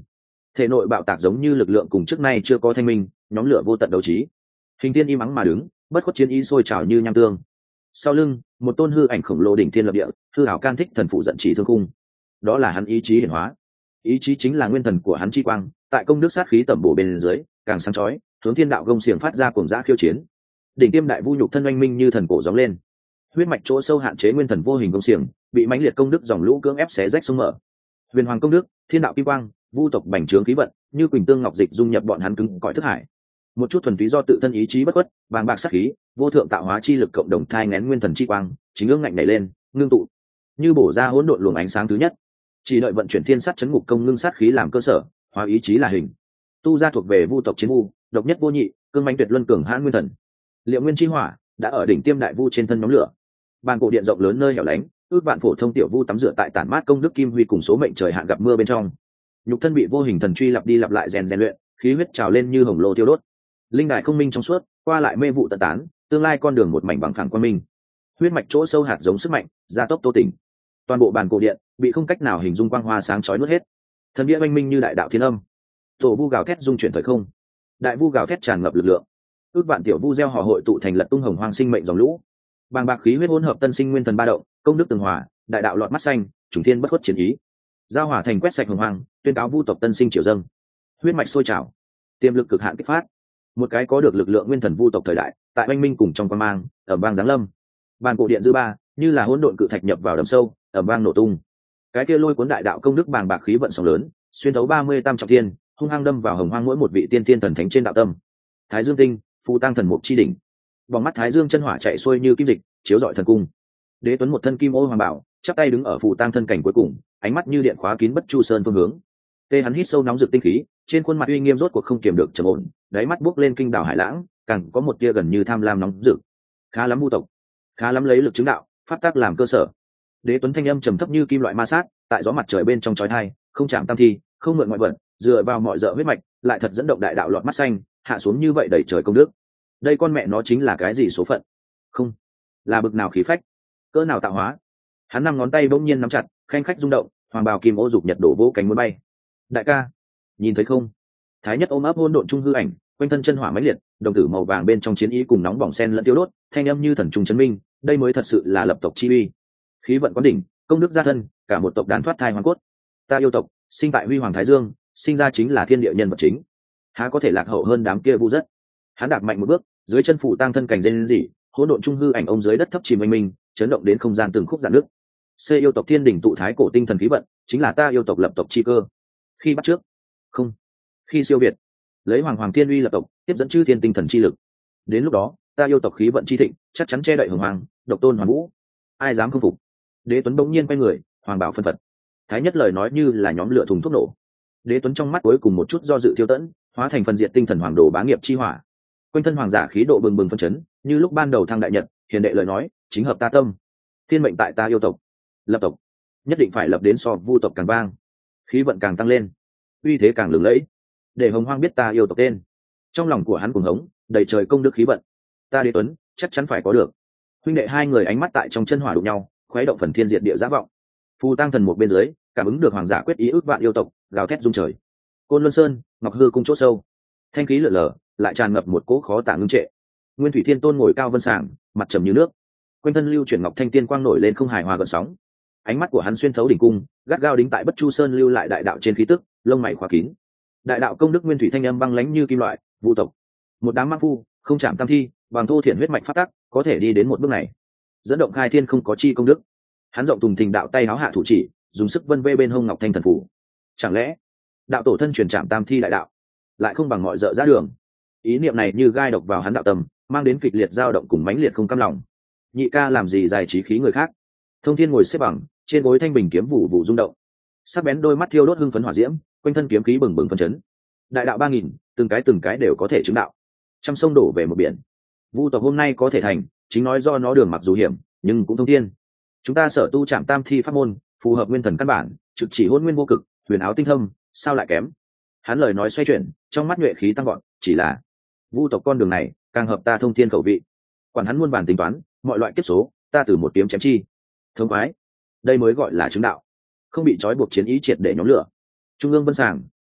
thể nội bạo tạc giống như lực lượng cùng trước nay chưa có thanh minh, nhóm lửa vô tận đấu trí. Hình thiên im ắng mà đứng, bất khuất chiến ý sôi trào như nham tương. Sau lưng một tôn hư ảnh khổng lồ đỉnh thiên lập địa, hư hảo can thích thần phụ giận chỉ thương khung. Đó là hắn ý chí hiển hóa, ý chí chính là nguyên thần của hắn chi quang, tại công đức sát khí tẩm bổ bên dưới càng sáng chói, hướng thiên đạo gông xiềng phát ra cuồng dã khiêu chiến. Đỉnh tiêm đại vu nhục thân oanh minh như thần cổ gióng lên, huyết mạch chỗ sâu hạn chế nguyên thần vô hình gông xiềng bị mãnh liệt công đức dòng lũ cưỡng ép xé rách sông mở. Huyền hoàng công đức, thiên đạo kim quang, vu tộc bành trướng khí vận như quỳnh tương ngọc dịch dung nhập bọn hắn cứng cỏi thức hải. Một chút thuần túy do tự thân ý chí bất khuất, vàng bạc sát khí, vô thượng tạo hóa chi lực cộng đồng thai ngén nguyên thần chi quang, chính ương ngạnh nảy lên, ngưng tụ, như bổ ra hỗn độn luồng ánh sáng thứ nhất. Chỉ đợi vận chuyển thiên sát chấn ngục công ngưng sát khí làm cơ sở, hóa ý chí là hình. Tu ra thuộc về vu tộc chiến vu, độc nhất vô nhị, cương mãnh tuyệt luân cường hãn nguyên thần. Liệu nguyên chi hỏa đã ở đỉnh tiêm đại vu trên thân nhóm lửa. Bàn cổ điện rộng lớn nơi hẻo lánh, ước vạn phổ thông tiểu vu tắm rửa tại tản mát công đức kim huy cùng số mệnh trời hạn gặp mưa bên trong. Nhục thân bị vô hình thần truy lặp đi lặp lại rèn luyện, khí huyết trào lên như hồng lô thiêu đốt. Linh đại không minh trong suốt, qua lại mê vụ tận tán, tương lai con đường một mảnh bằng phẳng quang minh. Huyết mạch chỗ sâu hạt giống sức mạnh, gia tốc tô tỉnh. Toàn bộ bàn cổ điện bị không cách nào hình dung quang hoa sáng chói nuốt hết. Thần địa oanh minh như đại đạo thiên âm. Tổ vu gào thét dung chuyển thời không, đại vu gào thét tràn ngập lực lượng. Ước vạn tiểu vu gieo hò hội tụ thành lật tung hồng hoang sinh mệnh dòng lũ. Bàng bạc khí huyết hỗn hợp tân sinh nguyên thần ba động, công đức tường hòa, đại đạo lọt mắt xanh, trùng thiên bất khuất chiến ý. Giao hỏa thành quét sạch hồng hoang, tuyên cáo vu tộc tân sinh triều dâng. Huyết mạch sôi trào, tiềm lực cực hạn kích phát. Một cái có được lực lượng nguyên thần vu tộc thời đại, tại oanh minh cùng trong quan mang, ở bang giáng lâm. Bàn cổ điện dư ba, như là hỗn độn cự thạch nhập vào đầm sâu, ở bang nổ tung. Cái kia lôi cuốn đại đạo công đức bàng bạc khí vận sóng lớn, xuyên thấu 30 tam trọng thiên, hung hăng đâm vào hồng hoang mỗi một vị tiên thiên thần thánh trên đạo tâm. Thái Dương tinh, phù tăng thần mục chi đỉnh. Bóng mắt thái dương chân hỏa chạy xuôi như kim dịch, chiếu rọi thần cung. Đế tuấn một thân kim ô hoàng bảo, chắp tay đứng ở phù tăng thân cảnh cuối cùng, ánh mắt như điện khóa kín bất chu sơn phương hướng. Tê hắn hít sâu nóng rực tinh khí, trên khuôn mặt uy nghiêm rốt cuộc không kiềm được trầm ổn, đáy mắt buốc lên kinh đảo hải lãng, càng có một tia gần như tham lam nóng rực. Khá lắm vu tộc, khá lắm lấy lực chứng đạo, pháp tắc làm cơ sở. Đế tuấn thanh âm trầm thấp như kim loại ma sát, tại gió mặt trời bên trong chói tai, không chạm tam thi, không mượn ngoại vật, dựa vào mọi dợ huyết mạch, lại thật dẫn động đại đạo lọt mắt xanh, hạ xuống như vậy đẩy trời công đức. Đây con mẹ nó chính là cái gì số phận? Không, là bực nào khí phách, cỡ nào tạo hóa. Hắn năm ngón tay bỗng nhiên nắm chặt, khanh khách rung động, hoàng bào kim ô dục nhật đổ vỗ cánh muốn bay. Đại ca, nhìn thấy không? Thái nhất ôm ấp hôn độn trung hư ảnh, quanh thân chân hỏa mãnh liệt, đồng tử màu vàng bên trong chiến ý cùng nóng bỏng sen lẫn tiêu đốt, thanh âm như thần trùng chấn minh, đây mới thật sự là lập tộc chi uy. Khí vận quán đỉnh, công đức gia thân, cả một tộc đàn thoát thai hoàn cốt. Ta yêu tộc, sinh tại huy hoàng thái dương, sinh ra chính là thiên địa nhân vật chính, há có thể lạc hậu hơn đám kia vu rất. Hắn đạp mạnh một bước, dưới chân phủ tăng thân cảnh dây lên dỉ, hỗn độn trung hư ảnh ông dưới đất thấp chìm mênh minh, chấn động đến không gian từng khúc dạn nước. C yêu tộc thiên đỉnh tụ thái cổ tinh thần khí vận, chính là ta yêu tộc lập tộc chi cơ. Khi bắt trước, không, khi siêu việt, lấy hoàng hoàng thiên uy lập tộc, tiếp dẫn chư thiên tinh thần chi lực. Đến lúc đó, ta yêu tộc khí vận chi thịnh, chắc chắn che đậy hồng hoàng, độc tôn hoàn vũ. Ai dám không phục? Đế Tuấn bỗng nhiên quay người, hoàng bảo phân phật. Thái nhất lời nói như là nhóm lửa thùng thuốc nổ. Đế Tuấn trong mắt cuối cùng một chút do dự thiêu tẫn, hóa thành phần diệt tinh thần hoàng đồ bá nghiệp chi hỏa. Quanh thân hoàng giả khí độ bừng bừng phân chấn, như lúc ban đầu thăng đại nhật, hiền đệ lời nói, chính hợp ta tâm. Thiên mệnh tại ta yêu tộc, lập tộc, nhất định phải lập đến so vu tộc càng vang, khí vận càng tăng lên, uy thế càng lừng lẫy, để hồng hoang biết ta yêu tộc tên. Trong lòng của hắn cuồng hống, đầy trời công đức khí vận, ta Đế Tuấn chắc chắn phải có được. Huynh đệ hai người ánh mắt tại trong chân hỏa đụng nhau, khuấy động phần thiên diệt địa giá vọng. Phù tăng thần một bên dưới, cảm ứng được hoàng giả quyết ý ước vạn yêu tộc, gào thét rung trời. Côn Luân Sơn, Ngọc Hư cung chỗ sâu, thanh khí lở lở, lại tràn ngập một cỗ khó tả ngưng trệ. Nguyên Thủy Thiên Tôn ngồi cao vân sàng, mặt trầm như nước, quanh thân lưu chuyển ngọc thanh tiên quang nổi lên không hài hòa gợn sóng. Ánh mắt của hắn xuyên thấu đỉnh cung, gắt gao đính tại Bất Chu Sơn lưu lại đại đạo trên khí tức, lông mày khóa kín. Đại đạo công đức nguyên thủy thanh âm băng lãnh như kim loại, vu tộc, một đám ma phu, không chạm tam thi, bằng thô thiện huyết mạch phát tắc, có thể đi đến một bước này. Dẫn động khai thiên không có chi công đức. Hắn rộng tùng thình đạo tay háo hạ thủ chỉ, dùng sức vân vê bên hông ngọc thanh thần phủ. Chẳng lẽ đạo tổ thân truyền chạm tam thi đại đạo, lại không bằng mọi dợ ra đường? Ý niệm này như gai độc vào hắn đạo tâm, mang đến kịch liệt dao động cùng mãnh liệt không cam lòng. Nhị ca làm gì giải trí khí người khác? Thông Thiên ngồi xếp bằng, trên gối thanh bình kiếm vụ vụ rung động, sắc bén đôi mắt thiêu đốt hưng phấn hỏa diễm, quanh thân kiếm khí bừng bừng phấn chấn. Đại đạo 3000, từng cái đều có thể chứng đạo. Trăm sông đổ về một biển. Vu tộc hôm nay có thể thành, chính nói do nó đường mặc dù hiểm, nhưng cũng thông thiên. Chúng ta sở tu chạm tam thi pháp môn, phù hợp nguyên thần căn bản, trực chỉ hôn nguyên vô cực, huyền áo tinh thâm, sao lại kém? Hắn lời nói xoay chuyển, trong mắt nhuệ khí tăng gọn, chỉ là vu tộc con đường này càng hợp ta thông thiên khẩu vị. Quản hắn muôn bản tính toán, mọi loại kiếp số, ta từ một kiếm chém chi. Thông khoái, đây mới gọi là chứng đạo, không bị trói buộc chiến ý triệt để nhóm lửa. Trung ương vân sàng,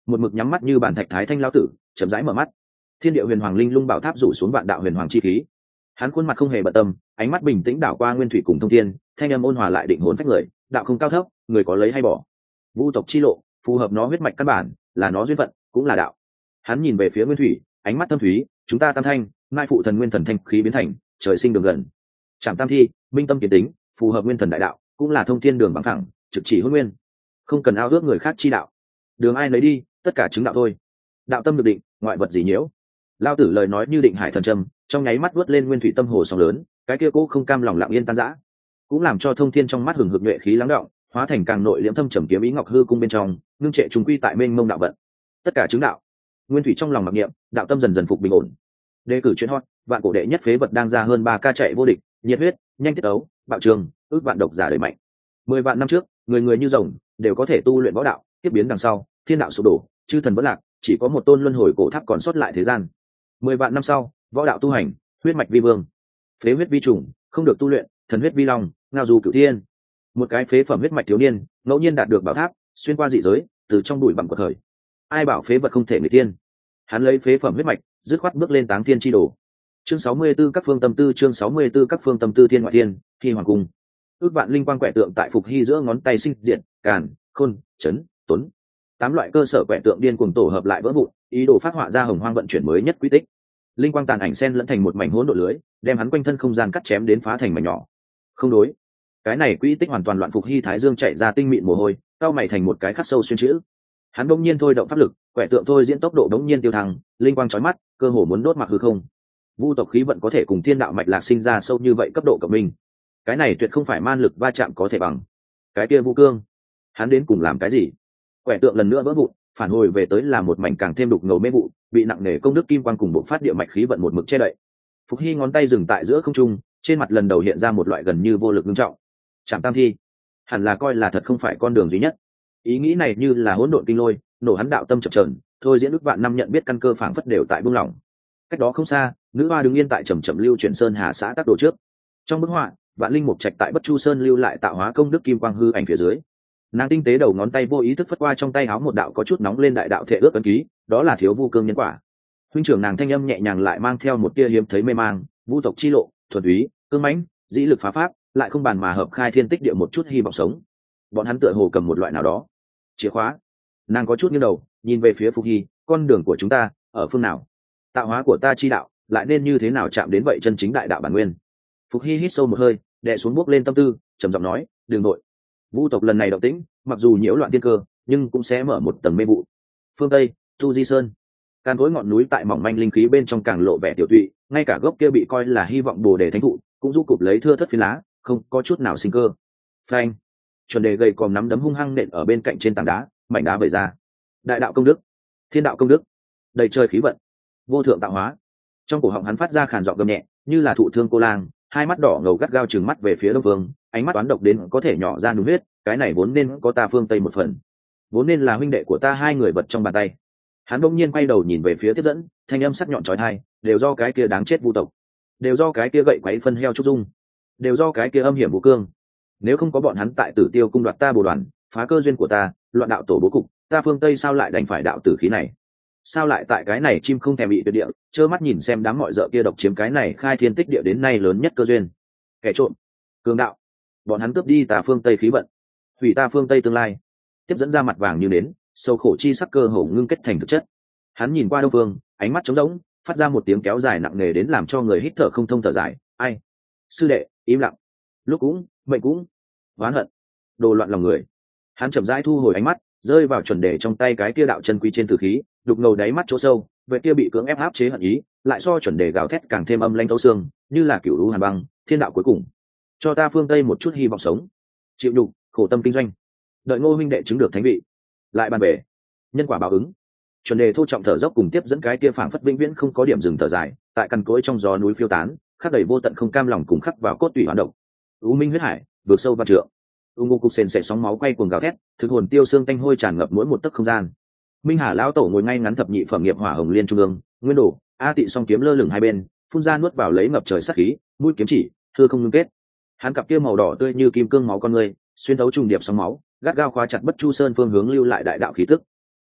một mực nhắm mắt như bản thạch thái thanh lao tử chậm rãi mở mắt. Thiên địa huyền hoàng linh lung bảo tháp rủ xuống vạn đạo huyền hoàng chi khí. Hắn khuôn mặt không hề bận tâm, ánh mắt bình tĩnh đảo qua nguyên thủy cùng thông thiên, thanh âm ôn hòa lại định hồn phách người, đạo không cao thấp, người có lấy hay bỏ. Vu tộc chi lộ, phù hợp nó huyết mạch căn bản, là nó duyên phận, cũng là đạo. Hắn nhìn về phía nguyên thủy, ánh mắt thâm thúy, chúng ta tam thanh, mai phụ thần nguyên thần thanh khí biến thành, trời sinh đường gần. Trảm tam thi, minh tâm kiến tính, phù hợp nguyên thần đại đạo, cũng là thông thiên đường bằng thẳng, trực chỉ hôn nguyên. Không cần ao ước người khác chi đạo, đường ai nấy đi, tất cả chứng đạo thôi. Đạo tâm được định, ngoại vật gì nhiễu. Lao tử lời nói như định hải thần trầm, trong nháy mắt vuốt lên nguyên thủy tâm hồ sóng lớn, cái kia cố không cam lòng lặng yên tan rã, cũng làm cho thông thiên trong mắt hừng hực nhuệ khí lắng động, hóa thành càng nội liễm thâm trầm kiếm ý ngọc hư cung bên trong, ngưng trệ trùng quy tại mênh mông đạo vận. Tất cả chứng đạo. Nguyên thủy trong lòng mặc niệm, đạo tâm dần dần phục bình ổn. Đề cử chuyện hot, vạn cổ đệ nhất phế vật đang ra hơn 3 ca chạy vô địch, nhiệt huyết, nhanh tiết ấu, bạo trường, ước vạn độc giả đời mạnh. 10 vạn năm trước, người người như rồng, đều có thể tu luyện võ đạo, tiếp biến đằng sau, thiên đạo sụp đổ, chư thần vẫn lạc, chỉ có một tôn luân hồi cổ tháp còn sót lại thế gian. 10 vạn năm sau, võ đạo tu hành, huyết mạch vi vương, phế huyết vi trùng, không được tu luyện, thần huyết vi long, ngao du cửu thiên. Một cái phế phẩm huyết mạch thiếu niên, ngẫu nhiên đạt được bảo tháp, xuyên qua dị giới, từ trong bụi bặm của thời. Ai bảo phế vật không thể người tiên? Hắn lấy phế phẩm huyết mạch, dứt khoát bước lên táng thiên chi đồ. Chương 64 các phương tâm tư, chương 64 các phương tâm tư thiên ngoại thiên, khi hoàng cung. Ước vạn linh quang quẻ tượng tại phục hy giữa ngón tay sinh diện, càn, khôn, chấn, tuấn. 8 loại cơ sở quẻ tượng điên cuồng tổ hợp lại vỡ vụn, ý đồ phát họa ra hồng hoang vận chuyển mới nhất quy tích. Linh quang tàn ảnh xen lẫn thành một mảnh hỗn độn lưới, đem hắn quanh thân không gian cắt chém đến phá thành mảnh nhỏ. Không đối, cái này quy tích hoàn toàn loạn. Phục hy thái dương chạy ra tinh mịn mồ hôi, cao mày thành một cái khắc sâu xuyên chữ. Hắn đông nhiên thôi động pháp lực, quẻ tượng thôi diễn tốc độ đống nhiên tiêu thăng, linh quang chói mắt, cơ hồ muốn đốt mặc hư không. Vu tộc khí vận có thể cùng thiên đạo mạch lạc sinh ra sâu như vậy cấp độ cộng minh, cái này tuyệt không phải man lực va chạm có thể bằng. Cái kia Vu cương, hắn đến cùng làm cái gì? Quẻ tượng lần nữa vỡ vụn, phản hồi về tới là một mảnh càng thêm đục ngầu mê vụ, bị nặng nề công đức kim quang cùng bộ phát địa mạch khí vận một mực che đậy. Phục hy ngón tay dừng tại giữa không trung, trên mặt lần đầu hiện ra một loại gần như vô lực nghiêm trọng. Trảm tam thi, hẳn là coi là thật không phải con đường duy nhất. Ý nghĩ này như là hỗn độn kinh lôi, nổ hắn đạo tâm chập chờn, thôi diễn ước vạn năm nhận biết căn cơ phảng phất đều tại buông lỏng. Cách đó không xa, nữ hoa đứng yên tại trầm trầm lưu chuyển sơn hà xã tác đồ trước. Trong bức họa, vạn linh mục trạch tại bất chu sơn lưu lại tạo hóa công đức kim quang hư ảnh phía dưới. Nàng tinh tế đầu ngón tay vô ý thức phất qua trong tay áo một đạo có chút nóng lên đại đạo thể ước ấn ký, đó là thiếu Vu cương nhân quả. Huynh trưởng nàng thanh âm nhẹ nhàng lại mang theo một tia hiếm thấy mê mang, Vu tộc chi lộ, thuần túy, cương mãnh, dĩ lực phá pháp, lại không bàn mà hợp khai thiên tích địa một chút hy vọng sống. Bọn hắn tựa hồ cầm một loại nào đó chìa khóa. Nàng có chút nghiêng đầu nhìn về phía Phục hy, con đường của chúng ta ở phương nào? Tạo hóa của ta chi đạo lại nên như thế nào chạm đến vậy chân chính đại đạo bản nguyên? Phục hy hít sâu một hơi, đè xuống bước lên tâm tư, trầm giọng nói, đường nội. Vu tộc lần này động tĩnh, mặc dù nhiễu loạn thiên cơ, nhưng cũng sẽ mở một tầng mê vụ. Phương tây, Tu Di Sơn, càn cối ngọn núi tại mỏng manh linh khí bên trong càng lộ vẻ tiểu tụy, ngay cả gốc kia bị coi là hy vọng bồ đề thánh thụ cũng du cụp lấy thưa thất phiến lá, không có chút nào sinh cơ. Phanh, chuẩn đề gầy còm nắm đấm hung hăng nện ở bên cạnh trên tảng đá, mảnh đá vẩy ra. Đại đạo công đức, thiên đạo công đức, đầy trời khí vận, vô thượng tạo hóa. Trong cổ họng hắn phát ra khàn giọng gầm nhẹ, như là thụ thương cô lang, hai mắt đỏ ngầu gắt gao trừng mắt về phía đông vương, ánh mắt toán độc đến có thể nhỏ ra núi huyết. Cái này vốn nên có ta phương tây một phần, vốn nên là huynh đệ của ta hai người vật trong bàn tay. Hắn bỗng nhiên quay đầu nhìn về phía tiếp dẫn, thanh âm sắc nhọn chói tai, đều do cái kia đáng chết Vu tộc, đều do cái kia gậy quấy phân heo trúc dung, đều do cái kia âm hiểm Vu cương. Nếu không có bọn hắn tại Tử Tiêu cung đoạt ta bồ đoàn, phá cơ duyên của ta, loạn đạo tổ bố cục, ta phương tây sao lại đành phải đạo tử khí này? Sao lại tại cái này chim không thèm bị tuyệt địa, trơ mắt nhìn xem đám mọi dợ kia độc chiếm cái này khai thiên tích địa đến nay lớn nhất cơ duyên? Kẻ trộm, cường đạo, bọn hắn cướp đi ta phương tây khí vận, hủy ta phương tây tương lai. Tiếp dẫn ra mặt vàng như nến, sâu khổ chi sắc cơ hồ ngưng kết thành thực chất. Hắn nhìn qua đông phương, ánh mắt trống rỗng, phát ra một tiếng kéo dài nặng nề đến làm cho người hít thở không thông thở dài. Ai? Sư đệ, im lặng. Lúc cũng, mệnh cũng, oán hận, đồ loạn lòng người. Hắn chậm rãi thu hồi ánh mắt, rơi vào chuẩn đề trong tay cái kia đạo chân quý trên tử khí, đục ngầu đáy mắt chỗ sâu, vệ kia bị cưỡng ép áp chế hận ý, lại so chuẩn đề gào thét càng thêm âm lãnh thấu xương, như là cửu lũ hàn băng, thiên đạo cuối cùng. Cho ta phương tây một chút hy vọng sống. Chịu đục, khổ tâm kinh doanh, đợi Ngô huynh đệ chứng được thánh vị, lại bàn bể nhân quả báo ứng. Chuẩn đề thô trọng thở dốc cùng tiếp dẫn cái kia phảng phất vĩnh viễn không có điểm dừng thở dài, tại căn cối trong gió núi phiêu tán, khắc đầy vô tận không cam lòng cùng khắc vào cốt tủy hoán động. U minh huyết hải, vượt sâu và trượng. Ngô cục sền sệt sóng máu quay cuồng gào thét, thực hồn tiêu xương tanh hôi tràn ngập mỗi một tấc không gian. Minh Hà lão tổ ngồi ngay ngắn thập nhị phẩm nghiệp hỏa hồng liên trung ương, nguyên đồ, a tị song kiếm lơ lửng hai bên, phun ra nuốt vào lấy ngập trời sát khí, mũi kiếm chỉ, thưa không ngưng kết. Hắn cặp kia màu đỏ tươi như kim cương máu con người, xuyên thấu trùng điệp sóng máu, gắt gao khóa chặt bất chu sơn phương hướng lưu lại đại đạo khí tức.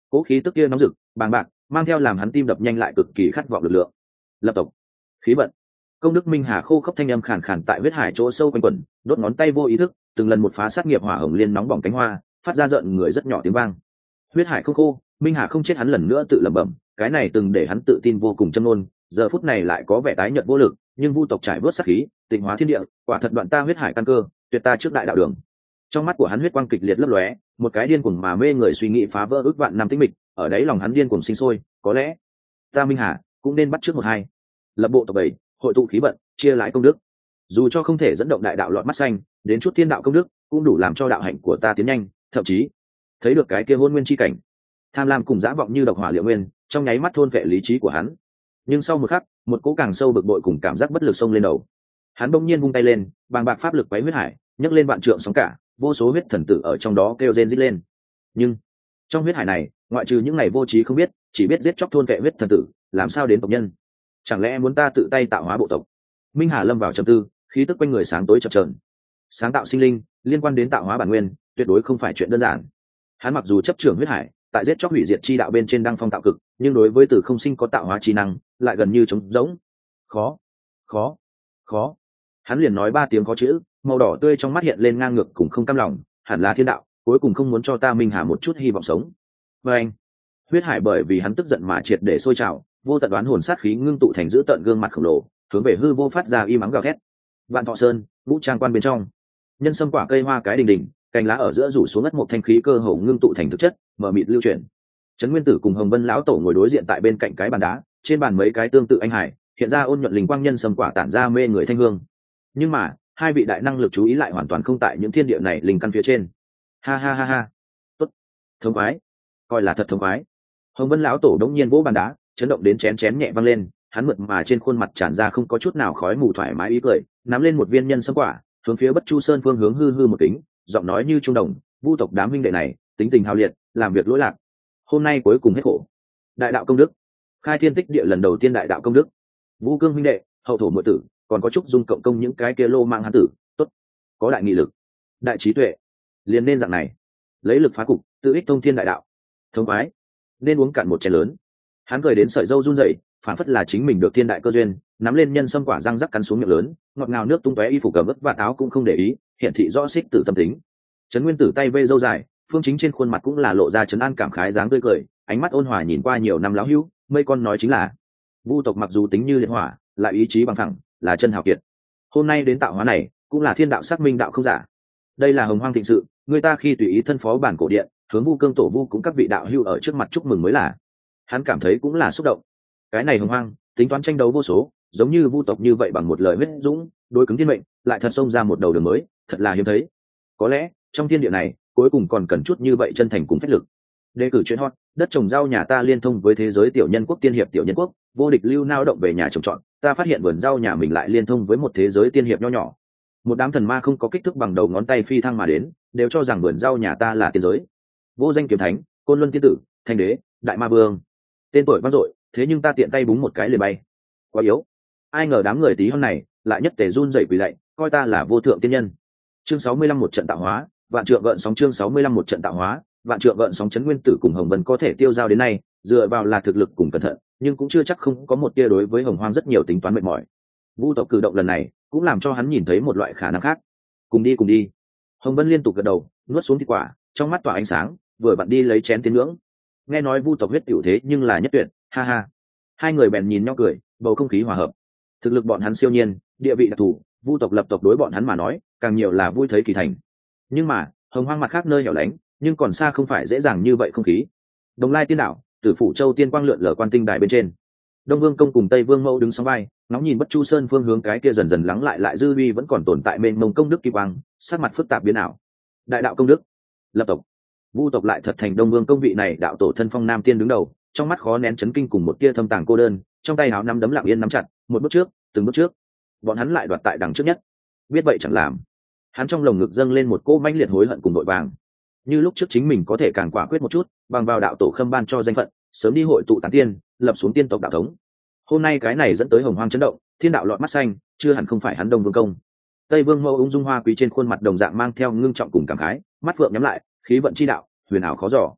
Cố khí tức kia nóng rực bàng bạc, mang theo làm hắn tim đập nhanh lại cực kỳ khát vọng lực lượng. Lập tộc, khí vận, công đức minh hà khô khốc thanh âm khàn khàn tại huyết hải chỗ sâu quanh quẩn, đốt ngón tay vô ý thức từng lần một phá sát nghiệp hỏa hồng liên nóng bỏng cánh hoa, phát ra rợn người rất nhỏ tiếng vang. Huyết hải không khô, minh hà không chết, hắn lần nữa tự lẩm bẩm, cái này từng để hắn tự tin vô cùng châm ngôn, giờ phút này lại có vẻ tái nhợt vô lực, nhưng vu tộc trải vớt sát khí, tịnh hóa thiên địa, quả thật đoạn ta huyết hải căn cơ, tuyệt ta trước đại đạo đường. Trong mắt của hắn huyết quang kịch liệt lấp lóe, một cái điên cuồng mà mê người suy nghĩ phá vỡ ước vạn năm tĩnh mịch, ở đấy lòng hắn điên cuồng sinh sôi, có lẽ ta minh hà cũng nên bắt trước một hai, lập bộ tộc bảy, hội tụ khí vận, chia lại công đức. Dù cho không thể dẫn động đại đạo lọt mắt xanh, đến chút thiên đạo công đức cũng đủ làm cho đạo hạnh của ta tiến nhanh, thậm chí thấy được cái kia hôn nguyên chi cảnh. Tham lam cùng dã vọng như độc hỏa liệu nguyên, trong nháy mắt thôn phệ lý trí của hắn. Nhưng sau một khắc, một cỗ càng sâu bực bội cùng cảm giác bất lực xông lên đầu. Hắn bỗng nhiên vung tay lên, bàng bạc pháp lực quấy huyết hải, nhấc lên vạn trượng sóng cả, vô số huyết thần tử ở trong đó kêu rên rít lên. Nhưng trong huyết hải này, ngoại trừ những ngày vô trí không biết, chỉ biết giết chóc thôn vệ huyết thần tử, làm sao đến tộc nhân? Chẳng lẽ muốn ta tự tay tạo hóa bộ tộc? Minh Hà lâm vào trầm tư, khí tức quanh người sáng tối chập chờn. Sáng tạo sinh linh, liên quan đến tạo hóa bản nguyên, tuyệt đối không phải chuyện đơn giản. Hắn mặc dù chấp trưởng huyết hải, tại giết chóc hủy diệt chi đạo bên trên đăng phong tạo cực, nhưng đối với từ không sinh có tạo hóa chi năng, lại gần như trống rỗng. Khó, khó, khó. Hắn liền nói ba tiếng khó chữ, màu đỏ tươi trong mắt hiện lên ngang ngược cùng không cam lòng, hẳn là thiên đạo, cuối cùng không muốn cho ta Minh Hà một chút hy vọng sống. Và anh, huyết hải bởi vì hắn tức giận mà triệt để sôi trào, vô tận đoán hồn sát khí ngưng tụ thành dữ tợn gương mặt khổng lồ, hướng về hư vô phát ra y mắng gào thét. Vạn Thọ Sơn, vũ trang quan bên trong, nhân sâm quả cây hoa cái đình đình, cành lá ở giữa rủ xuống ngất một thanh khí cơ hồ ngưng tụ thành thực chất, mở mịt lưu chuyển. Trấn Nguyên Tử cùng Hồng Vân lão tổ ngồi đối diện tại bên cạnh cái bàn đá, trên bàn mấy cái tương tự anh hải, hiện ra ôn nhuận linh quang nhân sâm quả tản ra mê người thanh hương. Nhưng mà, hai vị đại năng lực chú ý lại hoàn toàn không tại những thiên địa này linh căn phía trên. Ha ha ha ha, tốt, thống khoái, coi là thật thống khoái. Hồng Vân lão tổ đống nhiên vỗ bàn đá, chấn động đến chén chén nhẹ văng lên, hắn mượt mà trên khuôn mặt tràn ra không có chút nào khói mù thoải mái ý cười, nắm lên một viên nhân sâm quả, hướng phía Bất Chu Sơn phương hướng hư hư một kính, giọng nói như trung đồng, vu tộc đám huynh đệ này, tính tình hào liệt, làm việc lỗi lạc, hôm nay cuối cùng hết khổ. Đại đạo công đức, khai thiên tích địa lần đầu tiên đại đạo công đức. Vũ Cương huynh đệ, hậu thổ muội tử, còn có Trúc Dung cộng công những cái kia lô mang hắn tử, tốt, có đại nghị lực, đại trí tuệ, liền nên dạng này, lấy lực phá cục, tự ích thông thiên đại đạo. Thống khoái, nên uống cạn một chén lớn. Hắn cười đến sợi râu run rẩy, phản phất là chính mình được thiên đại cơ duyên, nắm lên nhân sâm quả răng rắc cắn xuống miệng lớn, ngọt ngào nước tung tóe, y phục cầm ướt vạt áo cũng không để ý, hiển thị rõ xích tử tâm tính. Trấn Nguyên Tử tay vê râu dài, phương chính trên khuôn mặt cũng là lộ ra trấn an cảm khái dáng tươi cười, ánh mắt ôn hòa nhìn qua nhiều năm lão hữu, mây con nói chính là, vu tộc mặc dù tính như liệt hỏa, lại ý chí bằng thẳng, là chân hào kiệt. Hôm nay đến tạo hóa này, cũng là thiên đạo xác minh đạo không giả. Đây là hồng hoang thịnh sự, người ta khi tùy ý thân phó bản cổ điện, hướng Vu Cương tổ vu cũng các vị đạo hữu ở trước mặt chúc mừng mới là. Hắn cảm thấy cũng là xúc động. Cái này hồng hoang, tính toán tranh đấu vô số, giống như vu tộc như vậy bằng một lời huyết dũng, đối cứng thiên mệnh, lại thật xông ra một đầu đường mới, thật là hiếm thấy. Có lẽ trong thiên địa này, cuối cùng còn cần chút như vậy chân thành cùng phách lực. Đề cử chuyện hot, đất trồng rau nhà ta liên thông với thế giới tiểu nhân quốc tiên hiệp tiểu nhân quốc, vô địch lưu nao động về nhà trồng trọt, ta phát hiện vườn rau nhà mình lại liên thông với một thế giới tiên hiệp nho nhỏ. Một đám thần ma không có kích thước bằng đầu ngón tay phi thăng mà đến, đều cho rằng vườn rau nhà ta là tiên giới. Vô danh kiếm thánh, côn luân tiên tử, thanh đế, đại ma vương, tên tuổi vang dội, thế nhưng ta tiện tay búng một cái liền bay. Quá yếu. Ai ngờ đám người tí hôm này lại nhất tề run rẩy quỳ lạy, coi ta là vô thượng tiên nhân. Chương 65 một trận tạo hóa, vạn trượng gợn sóng. Chương 65 một trận tạo hóa, vạn trượng gợn sóng. Trấn Nguyên Tử cùng Hồng Vân có thể tiêu giao đến nay, dựa vào là thực lực cùng cẩn thận, nhưng cũng chưa chắc không có một tia đối với Hồng Hoang rất nhiều tính toán mệt mỏi. Vu tộc cử động lần này cũng làm cho hắn nhìn thấy một loại khả năng khác. Cùng đi, cùng đi. Hồng Vân liên tục gật đầu, nuốt xuống thịt quả, trong mắt tỏa ánh sáng, vừa vặn đi lấy chén tiến ngưỡng. Nghe nói Vu tộc huyết tiểu thế nhưng là nhất tuyệt, ha ha. Hai người bèn nhìn nhau cười, bầu không khí hòa hợp. Thực lực bọn hắn siêu nhiên, địa vị đặc thù, Vu tộc lập tộc đối bọn hắn mà nói, càng nhiều là vui thấy kỳ thành. Nhưng mà, Hồng Hoang mặt khác nơi hẻo lánh, nhưng còn xa không phải dễ dàng như vậy không khí. Đồng Lai Tiên Đảo, Tử Phủ Châu tiên quang lượn lờ quan tinh đài bên trên. Đông Vương công cùng Tây Vương mẫu đứng song vai, ngóng nhìn Bất Chu Sơn phương hướng cái kia dần dần lắng lại dư uy vẫn còn tồn tại mênh mông công đức kỳ quang, sắc mặt phức tạp biến ảo. Đại đạo công đức, lập tộc. Vu tộc lại thật thành Đông Vương công vị này đạo tổ thân phong nam tiên đứng đầu, trong mắt khó nén chấn kinh cùng một tia thâm tàng cô đơn, trong tay háo nắm đấm lặng yên nắm chặt, một bước trước, từng bước trước. Bọn hắn lại đoạt tại đằng trước nhất. Biết vậy chẳng làm. Hắn trong lồng ngực dâng lên một cỗ mãnh liệt hối hận cùng đội vàng. Như lúc trước chính mình có thể càng quả quyết một chút, bằng vào đạo tổ khâm ban cho danh phận, sớm đi hội tụ tán tiên, lập xuống tiên tộc đạo thống. Hôm nay cái này dẫn tới hồng hoang chấn động, thiên đạo lọt mắt xanh, chưa hẳn không phải hắn Đông Vương công. Tây Vương mẫu ung dung hoa quý trên khuôn mặt đồng dạng mang theo ngưng trọng cùng cảm khái, mắt phượng nhắm lại, khí vận chi đạo, huyền ảo khó dò.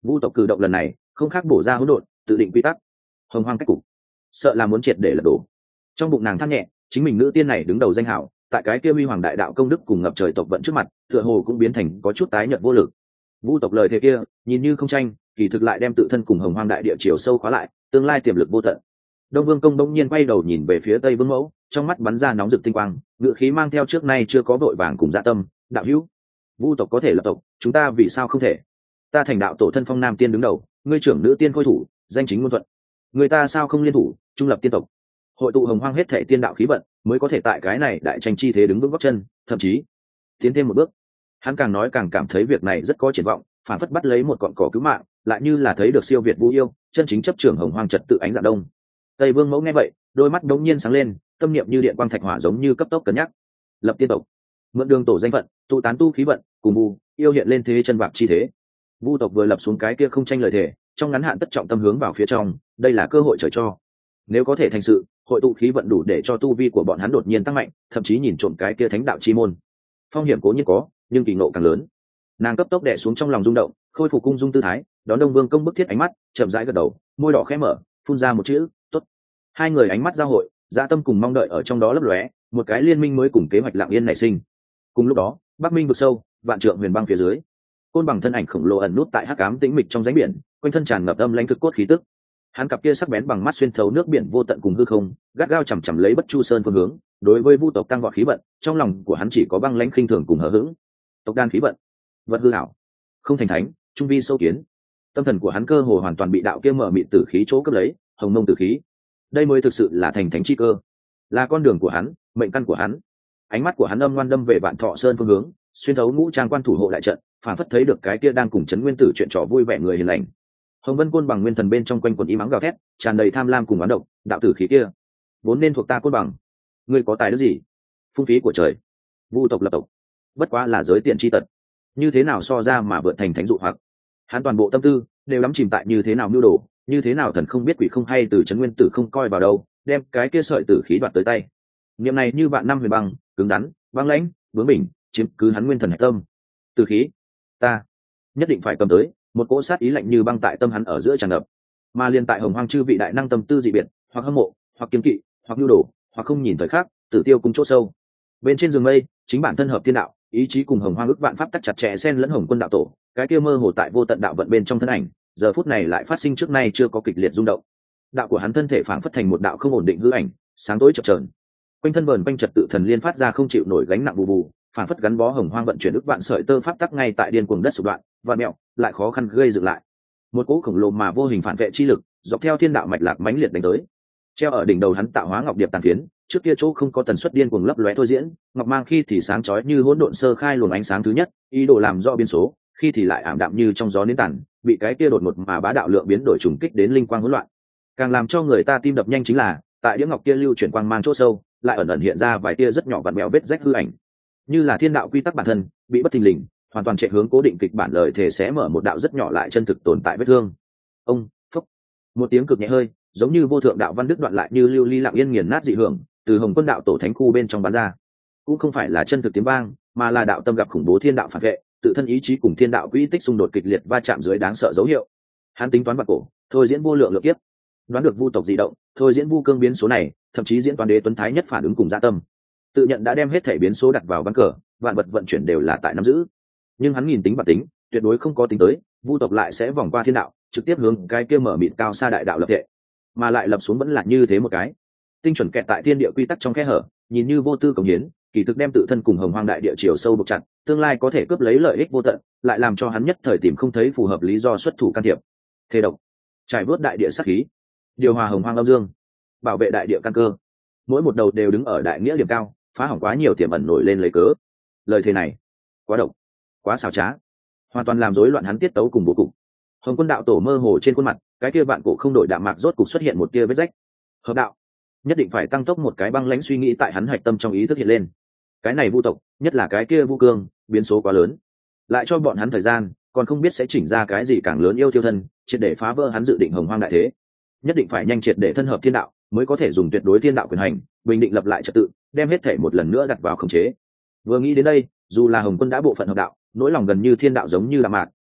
Vu tộc cử động lần này không khác bổ ra hỗn độn tự định quy tắc, hồng hoang cách cục, sợ là muốn triệt để lật đổ. Trong bụng nàng than nhẹ, chính mình nữ tiên này đứng đầu danh hảo, tại cái kia huy hoàng đại đạo công đức cùng ngập trời tộc vận trước mặt, tựa hồ cũng biến thành có chút tái nhợt vô lực. Vu tộc lời thế kia nhìn như không tranh, kỳ thực lại đem tự thân cùng hồng hoang đại địa chiều sâu khóa lại, tương lai tiềm lực vô tận. Đông Vương Công đông nhiên quay đầu nhìn về phía Tây Vương Mẫu, trong mắt bắn ra nóng rực tinh quang, ngự khí mang theo trước nay chưa có vội vàng cùng dạ tâm. Đạo hữu, Vu tộc có thể lập tộc, chúng ta vì sao không thể? Ta thành đạo tổ thân phong nam tiên đứng đầu, ngươi trưởng nữ tiên khôi thủ, danh chính ngôn thuận, người ta sao không liên thủ trung lập tiên tộc, hội tụ hồng hoang hết thể tiên đạo khí vận, mới có thể tại cái này đại tranh chi thế đứng vững góc chân, thậm chí tiến thêm một bước. Hắn càng nói càng cảm thấy việc này rất có triển vọng, phản phất bắt lấy một cọn cỏ cứu mạng, lại như là thấy được siêu việt Vu yêu, chân chính chấp trưởng hồng hoang trật tự ánh dạng đông. Tây Vương Mẫu nghe vậy, đôi mắt đống nhiên sáng lên, tâm niệm như điện quang thạch hỏa giống như cấp tốc cân nhắc. Lập tiên tộc, mượn đường tổ danh phận, tụ tán tu khí vận, cùng Vu yêu hiện lên thế chân vạc chi thế. Vu tộc vừa lập xuống cái kia không tranh lời thề, trong ngắn hạn tất trọng tâm hướng vào phía trong, đây là cơ hội trời cho. Nếu có thể thành sự, hội tụ khí vận đủ để cho tu vi của bọn hắn đột nhiên tăng mạnh, thậm chí nhìn trộm cái kia thánh đạo chi môn. Phong hiểm cố nhiên có, nhưng kỳ ngộ càng lớn. Nàng cấp tốc đè xuống trong lòng rung động, khôi phục cung dung tư thái, đón Đông Vương Công bức thiết ánh mắt, chậm rãi gật đầu, môi đỏ khẽ mở, phun ra một chữ, tốt. Hai người ánh mắt giao hội, dạ tâm cùng mong đợi ở trong đó lấp lóe, một cái liên minh mới cùng kế hoạch lặng yên nảy sinh. Cùng lúc đó, Bắc Minh vực sâu, vạn trượng huyền băng phía dưới, Côn Bằng thân ảnh khổng lồ ẩn nút tại hắc ám tĩnh mịch trong rãnh biển, quanh thân tràn ngập âm lãnh thực cốt khí tức. Hắn cặp kia sắc bén bằng mắt xuyên thấu nước biển vô tận cùng hư không, gắt gao chằm chằm lấy Bất Chu Sơn phương hướng. Đối với Vu tộc tăng vọt khí vận, trong lòng của hắn chỉ có băng lãnh khinh thường cùng hờ hững. Tộc đan khí vận, vật hư ảo, không thành thánh, trung vi sâu kiến. Tâm thần của hắn cơ hồ hoàn toàn bị đạo kia mở mịt tử khí chỗ cướp lấy, hồng mông tử khí. Đây mới thực sự là thành thánh chi cơ, là con đường của hắn, mệnh căn của hắn. Ánh mắt của hắn âm ngoan đâm về Vạn Thọ Sơn phương hướng, xuyên thấu ngũ trang quan thủ hộ đại trận, phản phất thấy được cái kia đang cùng Trấn Nguyên Tử chuyện trò vui vẻ người hiền lành. Hồng Vân Côn Bằng nguyên thần bên trong quanh quần ý mắng gào thét, tràn đầy tham lam cùng oán độc, đạo tử khí kia vốn nên thuộc ta Côn Bằng, ngươi có tài đức gì? Phung phí của trời. Vu tộc lập tộc, bất quá là giới tiện chi tật, như thế nào so ra mà vượt thành thánh dụ hoặc. Hắn toàn bộ tâm tư đều đắm chìm tại như thế nào mưu đồ, như thế nào thần không biết quỷ không hay từ Trấn Nguyên Tử không coi vào đâu, đem cái kia sợi tử khí đoạt tới tay. Niệm này như vạn năm huyền băng, cứng rắn, băng lãnh, bướng bỉnh, chiếm cứ hắn nguyên thần hạch tâm. Tử khí, ta nhất định phải cầm tới. Một cỗ sát ý lạnh như băng tại tâm hắn ở giữa tràn ngập, mà liên tại hồng hoang chư vị đại năng tâm tư dị biệt, hoặc hâm mộ, hoặc kiên kỵ, hoặc nhu đồ, hoặc không nhìn thời khắc, tử tiêu cùng chỗ sâu. Bên trên giường mây, chính bản thân hợp thiên đạo, ý chí cùng hồng hoang ước vạn pháp tắc chặt chẽ xen lẫn hồng quân đạo tổ, cái kia mơ hồ tại vô tận đạo vận bên trong thân ảnh, giờ phút này lại phát sinh trước nay chưa có kịch liệt rung động. Đạo của hắn thân thể phảng phất thành một đạo không ổn định hư ảnh, sáng tối chập chờn. Quanh thân vờn quanh trật tự thần liên phát ra không chịu nổi gánh nặng bù bù, phản phất gắn bó hồng hoang vận chuyển ức vạn sợi tơ pháp tắc ngay tại điên cuồng đất sụp đoạn và mẹo lại khó khăn gây dựng lại. Một cỗ khổng lồ mà vô hình phản vệ chi lực dọc theo thiên đạo mạch lạc mãnh liệt đánh tới. Treo ở đỉnh đầu hắn tạo hóa ngọc điệp tàn phiến, trước kia chỗ không có tần suất điên cuồng lấp lóe thôi diễn, ngọc mang khi thì sáng chói như hỗn độn sơ khai luồng ánh sáng thứ nhất, ý đồ làm rõ biến số, khi thì lại ảm đạm như trong gió nến tàn, bị cái kia đột ngột mà bá đạo lượng biến đổi trùng kích đến linh quang hỗn loạn. Càng làm cho người ta tim đập nhanh chính là, tại đĩa ngọc kia lưu chuyển quang mang chỗ sâu, lại ẩn ẩn hiện ra vài tia rất nhỏ vặn vẹo vết rách hư ảnh, như là thiên đạo quy tắc bản thân bị bất thình lình hoàn toàn chạy hướng cố định kịch bản lời thể sẽ mở một đạo rất nhỏ lại chân thực tồn tại vết thương. Ông phúc, một tiếng cực nhẹ hơi giống như vô thượng đạo văn đức đoạn lại như lưu ly lặng yên nghiền nát dị hưởng từ hồng quân đạo tổ thánh khu bên trong bắn ra. Cũng không phải là chân thực tiếng vang, mà là đạo tâm gặp khủng bố thiên đạo phản vệ, tự thân ý chí cùng thiên đạo quỹ tích xung đột kịch liệt va chạm dưới đáng sợ dấu hiệu. Hắn tính toán bạc cổ, thôi diễn vô lượng lượng kiếp, đoán được vu tộc dị động, thôi diễn vu cương biến số này, thậm chí diễn toán đế tuấn thái nhất phản ứng cùng dạ tâm, tự nhận đã đem hết thể biến số đặt vào ván cờ, vạn vật vận chuyển đều là tại nắm giữ. Nhưng hắn nghìn tính và tính, tuyệt đối không có tính tới, vu tộc lại sẽ vòng qua thiên đạo, trực tiếp hướng cái kia mở mịt cao xa đại đạo lập thể, mà lại lập xuống vẫn là như thế một cái tinh chuẩn kẹt tại thiên địa quy tắc trong khe hở, nhìn như vô tư cống hiến, kỳ thực đem tự thân cùng hồng hoang đại địa chiều sâu buộc chặt, tương lai có thể cướp lấy lợi ích vô tận, lại làm cho hắn nhất thời tìm không thấy phù hợp lý do xuất thủ can thiệp. Thế độc, trải vớt đại địa sát khí, điều hòa hồng hoang âm dương, bảo vệ đại địa căn cơ, mỗi một đầu đều đứng ở đại nghĩa điểm cao, phá hỏng quá nhiều tiềm ẩn nổi lên lấy cớ. Lời thề này quá độc, quá xảo trá, hoàn toàn làm rối loạn hắn tiết tấu cùng bố cục. Hồng quân đạo tổ mơ hồ trên khuôn mặt, cái kia vạn cổ không đổi đạm mạc rốt cục xuất hiện một tia vết rách. Hợp đạo, nhất định phải tăng tốc. Một cái băng lãnh suy nghĩ tại hắn hạch tâm trong ý thức hiện lên. Cái này vu tộc, nhất là cái kia vu cương, biến số quá lớn, lại cho bọn hắn thời gian, còn không biết sẽ chỉnh ra cái gì càng lớn yêu tiêu thân, triệt để phá vỡ hắn dự định hồng hoang đại thế. Nhất định phải nhanh triệt để thân hợp thiên đạo, mới có thể dùng tuyệt đối thiên đạo quyền hành, bình định lập lại trật tự, đem hết thể một lần nữa đặt vào khống chế. Vừa nghĩ đến đây, dù là Hồng quân đã bộ phận hợp đạo, nỗi lòng gần như thiên đạo giống như là mạc,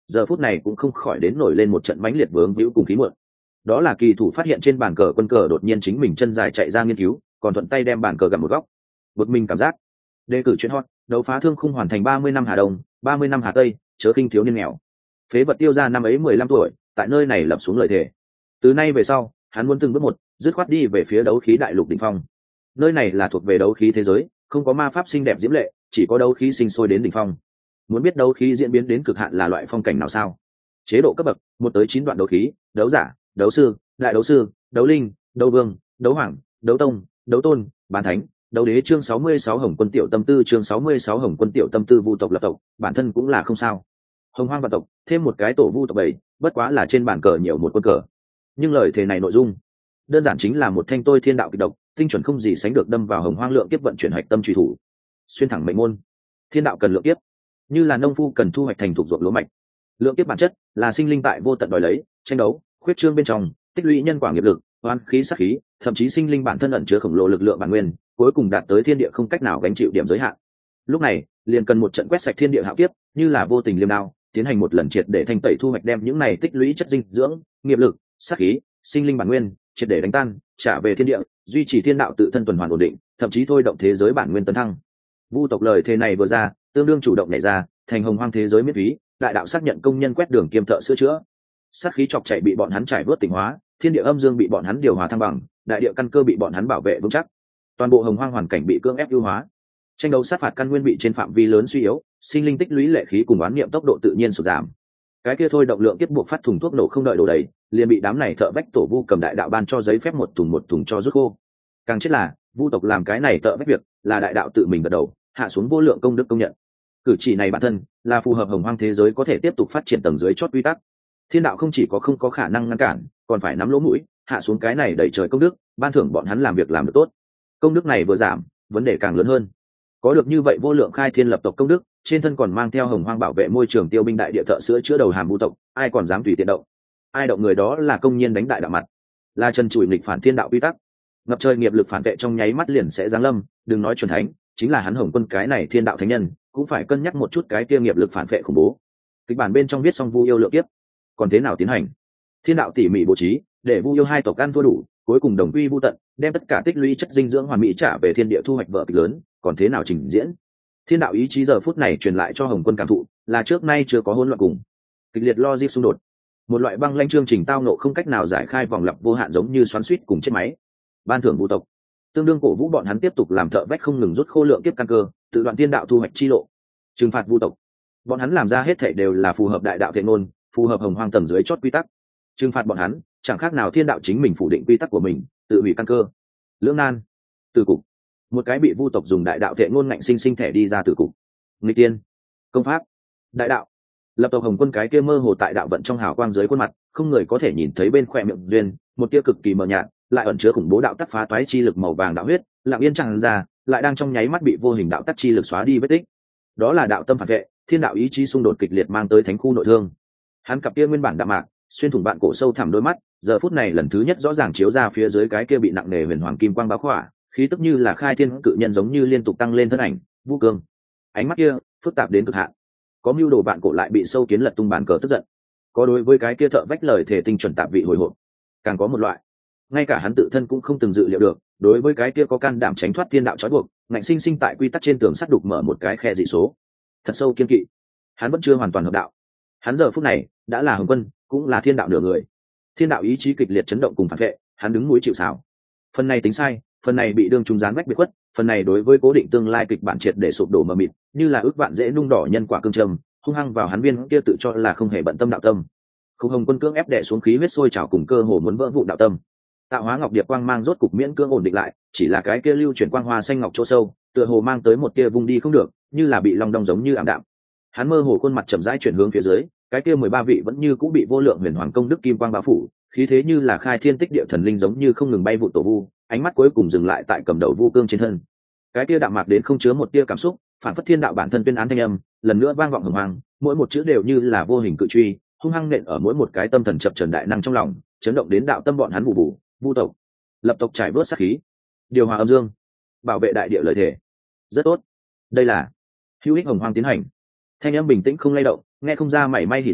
giờ phút này cũng không khỏi đến nổi lên một trận mãnh liệt vướng víu cùng khí mượn. Đó là kỳ thủ phát hiện trên bàn cờ quân cờ đột nhiên chính mình chân dài chạy ra nghiên cứu, còn thuận tay đem bàn cờ gặm một góc. Bực mình cảm giác. Đề cử chuyện hot, đấu phá thương khung hoàn thành 30 năm Hà Đông, 30 năm Hà Tây, chớ khinh thiếu niên nghèo. Phế vật tiêu ra năm ấy 15 tuổi, tại nơi này lập xuống lời thề. Từ nay về sau, hắn muốn từng bước một, dứt khoát đi về phía đấu khí đại lục đỉnh phong. Nơi này là thuộc về đấu khí thế giới, không có ma pháp xinh đẹp diễm lệ, chỉ có đấu khí sinh sôi đến đỉnh phong. Muốn biết đấu khí diễn biến đến cực hạn là loại phong cảnh nào sao? Chế độ cấp bậc, 1 tới 9 đoạn đấu khí, đấu giả, đấu sư, đại đấu sư, đấu linh, đấu vương, đấu hoàng, đấu tông, đấu tôn, bán thánh, đấu đế. Chương 66 Hồng Quân tiểu tâm tư. Chương 66 Hồng Quân tiểu tâm tư. Vu tộc lập tộc, bản thân cũng là không sao. Hồng Hoang vạn tộc, thêm một cái tổ vu tộc 7, bất quá là trên bàn cờ nhiều một quân cờ. Nhưng lời thề này nội dung, đơn giản chính là một thanh tôi thiên đạo kịch độc, tinh chuẩn không gì sánh được đâm vào Hồng Hoang lượng kiếp vận chuyển hạch tâm truy thủ, xuyên thẳng mệnh môn. Thiên đạo cần lượng kiếp, như là nông phu cần thu hoạch thành thục ruộng lúa mạch. Lượng kiếp bản chất là sinh linh tại vô tận đòi lấy, tranh đấu, khuyết trương bên trong, tích lũy nhân quả nghiệp lực, oan khí sát khí, thậm chí sinh linh bản thân ẩn chứa khổng lồ lực lượng bản nguyên, cuối cùng đạt tới thiên địa không cách nào gánh chịu điểm giới hạn. Lúc này, liền cần một trận quét sạch thiên địa hạo kiếp, như là vô tình liêm đao, tiến hành một lần triệt để thanh tẩy thu hoạch, đem những này tích lũy chất dinh dưỡng, nghiệp lực, sát khí, sinh linh bản nguyên triệt để đánh tan, trả về thiên địa, duy trì thiên đạo tự thân tuần hoàn ổn định, thậm chí thôi động thế giới bản nguyên tấn thăng. Vu tộc lời thế này vừa ra, tương đương chủ động nhảy ra, thành Hồng Hoang thế giới miễn phí, đại đạo xác nhận công nhân quét đường kiêm thợ sửa chữa. Sát khí chọc chạy bị bọn hắn trải vớt tỉnh hóa, thiên địa âm dương bị bọn hắn điều hòa thăng bằng, đại địa căn cơ bị bọn hắn bảo vệ vững chắc. Toàn bộ Hồng Hoang hoàn cảnh bị cưỡng ép ưu hóa. Tranh đấu sát phạt căn nguyên bị trên phạm vi lớn suy yếu, sinh linh tích lũy lệ khí cùng oán niệm tốc độ tự nhiên sụt giảm. Cái kia thôi động lượng tiếp buộc phát thùng thuốc nổ không đợi đổ đầy, liền bị đám này thợ vách tổ vu cầm đại đạo ban cho giấy phép một thùng cho rút khô. Càng chết là, vu tộc làm cái này thợ vách việc, là đại đạo tự mình gật đầu, hạ xuống vô lượng công đức công nhận. Cử chỉ này bản thân là phù hợp Hồng Hoang thế giới có thể tiếp tục phát triển tầng dưới chót quy tắc. Thiên đạo không chỉ có không có khả năng ngăn cản, còn phải nắm lỗ mũi, hạ xuống cái này đẩy trời công đức, ban thưởng bọn hắn làm việc làm được tốt. Công đức này vừa giảm, vấn đề càng lớn hơn. Có được như vậy vô lượng khai thiên lập tộc công đức, trên thân còn mang theo Hồng Hoang bảo vệ môi trường tiêu binh đại địa thợ sữa chữa đầu hàm vu tộc, ai còn dám tùy tiện động? Ai động người đó là công nhiên đánh đại đạo mặt, là chân chùi nghịch phản thiên đạo quy tắc. Ngập trời nghiệp lực phản vệ trong nháy mắt liền sẽ giáng lâm, đừng nói chuẩn thánh, chính là hắn Hồng Quân cái này thiên đạo thánh nhân, cũng phải cân nhắc một chút cái kia nghiệp lực phản vệ khủng bố. Kịch bản bên trong viết xong Vu Yêu lượng tiếp, còn thế nào tiến hành? Thiên đạo tỉ mỉ bố trí, để Vu Yêu hai tộc ăn thua đủ, cuối cùng đồng quy vu tận, đem tất cả tích lũy chất dinh dưỡng hoàn mỹ trả về thiên địa thu hoạch vở kịch lớn, còn thế nào trình diễn? Thiên đạo ý chí giờ phút này truyền lại cho Hồng Quân cảm thụ, là trước nay chưa có hỗn loạn cùng kịch liệt logic xung đột, một loại băng lãnh chương trình tao nộ không cách nào giải khai vòng lặp vô hạn, giống như xoắn xuýt cùng chết máy. Ban thưởng vu tộc, tương đương cổ vũ bọn hắn tiếp tục làm thợ vách không ngừng rút khô lượng kiếp căn cơ, tự đoạn thiên đạo thu hoạch chi lộ. Trừng phạt vu tộc, bọn hắn làm ra hết thảy đều là phù hợp đại đạo thiện ngôn, phù hợp Hồng Hoang tầng dưới chót quy tắc. Trừng phạt bọn hắn chẳng khác nào thiên đạo chính mình phủ định quy tắc của mình, tự hủy căn cơ. Lưỡng nan, từ cục, một cái bị vu tộc dùng đại đạo thiện ngôn ngạnh sinh sinh thẻ đi ra từ cục. Nghịch tiên, công pháp, đại đạo, lập tộc Hồng Quân cái kia mơ hồ tại đạo vận trong hào quang dưới khuôn mặt, không người có thể nhìn thấy bên khỏe miệng duyên, một tia cực kỳ mờ nhạt, lại ẩn chứa khủng bố đạo tắc phá toái chi lực màu vàng đạo huyết, lặng yên tràn ra, lại đang trong nháy mắt bị vô hình đạo tắc chi lực xóa đi vết tích. Đó là đạo tâm phản vệ, thiên đạo ý chí xung đột kịch liệt mang tới thánh khu nội thương. Hắn cặp kia nguyên bản đạm mạc, xuyên thủng bạn cổ sâu thẳm đôi mắt, giờ phút này lần thứ nhất rõ ràng chiếu ra phía dưới cái kia bị nặng nề huyền hoàng kim quang báo khỏa, khí tức như là khai thiên cự nhân giống như liên tục tăng lên thân ảnh, Vu Cương. Ánh mắt kia phức tạp đến cực hạn. Có mưu đồ bạn cổ lại bị sâu kiến lật tung bàn cờ tức giận. Có đối với cái kia thợ vách lời thể tinh chuẩn tạp vị hồi hộp. Càng có một loại, ngay cả hắn tự thân cũng không từng dự liệu được, đối với cái kia có can đảm tránh thoát thiên đạo trói buộc, ngạnh sinh sinh tại quy tắc trên tường sắt đục mở một cái khe dị số. Thật sâu kiên kỵ. Hắn vẫn chưa hoàn toàn hợp đạo. Hắn giờ phút này đã là Hồng Quân, cũng là thiên đạo nửa người. Thiên đạo ý chí kịch liệt chấn động cùng phản vệ, hắn đứng núi chịu sào. Phần này tính sai, phần này bị đương trúng gián vách biệt khuất, phần này đối với cố định tương lai kịch bản triệt để sụp đổ mờ mịt, như là ước vạn dễ nung đỏ nhân quả cương trầm, hung hăng vào hắn viên kia tự cho là không hề bận tâm đạo tâm. Không, Hồng Quân cưỡng ép đè xuống khí huyết sôi trào cùng cơ hồ muốn vỡ vụn đạo tâm. Tạo hóa ngọc điệp quang mang rốt cục miễn cưỡng ổn định lại, chỉ là cái kia lưu chuyển quang hoa xanh ngọc chỗ sâu, tựa hồ mang tới một tia vung đi không được, như là bị long đong giống như ảm đạm. Hắn mơ hồ khuôn mặt chậm rãi chuyển hướng phía dưới, cái kia 13 vị vẫn như cũng bị vô lượng huyền hoàng công đức kim quang bao phủ, khí thế như là khai thiên tích địa thần linh giống như không ngừng bay vụ tổ vu, ánh mắt cuối cùng dừng lại tại cầm đầu Vu Cương trên thân. Cái kia đạm mạc đến không chứa một tia cảm xúc, phản phất thiên đạo bản thân tuyên án thanh âm, lần nữa vang vọng hùng hoàng, mỗi một chữ đều như là vô hình cự truy, hung hăng nện ở mỗi một cái tâm thần chập chờn đại năng trong lòng, chấn động đến đạo tâm bọn hắn vụ vụ, vu tộc, lập tộc trải bớt sát khí, điều hòa âm dương, bảo vệ đại địa lợi thể. Rất tốt, đây là hữu ích hồng hoang tiến hành. Thanh âm bình tĩnh không lay động, nghe không ra mảy may hỉ nộ,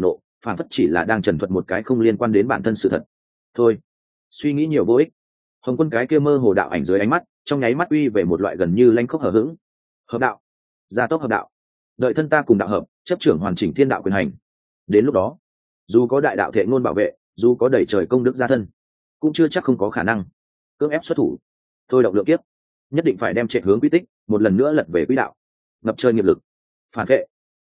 phản phất chỉ là đang trần thuật một cái không liên quan đến bản thân sự thật thôi. Suy nghĩ nhiều vô ích. Hồng Quân cái kia mơ hồ đạo ảnh dưới ánh mắt trong nháy mắt uy về một loại gần như lanh khốc hờ hững. Hợp đạo, gia tốc hợp đạo, đợi thân ta cùng đạo hợp, chấp trưởng hoàn chỉnh thiên đạo quyền hành. Đến lúc đó, dù có đại đạo thệ ngôn bảo vệ, dù có đẩy trời công đức gia thân, cũng chưa chắc không có khả năng cưỡng ép xuất thủ. Thôi động lượng kiếp, nhất định phải đem chạy hướng quy tích một lần nữa lật về quỹ đạo. Ngập trời nghiệp lực, phản vệ.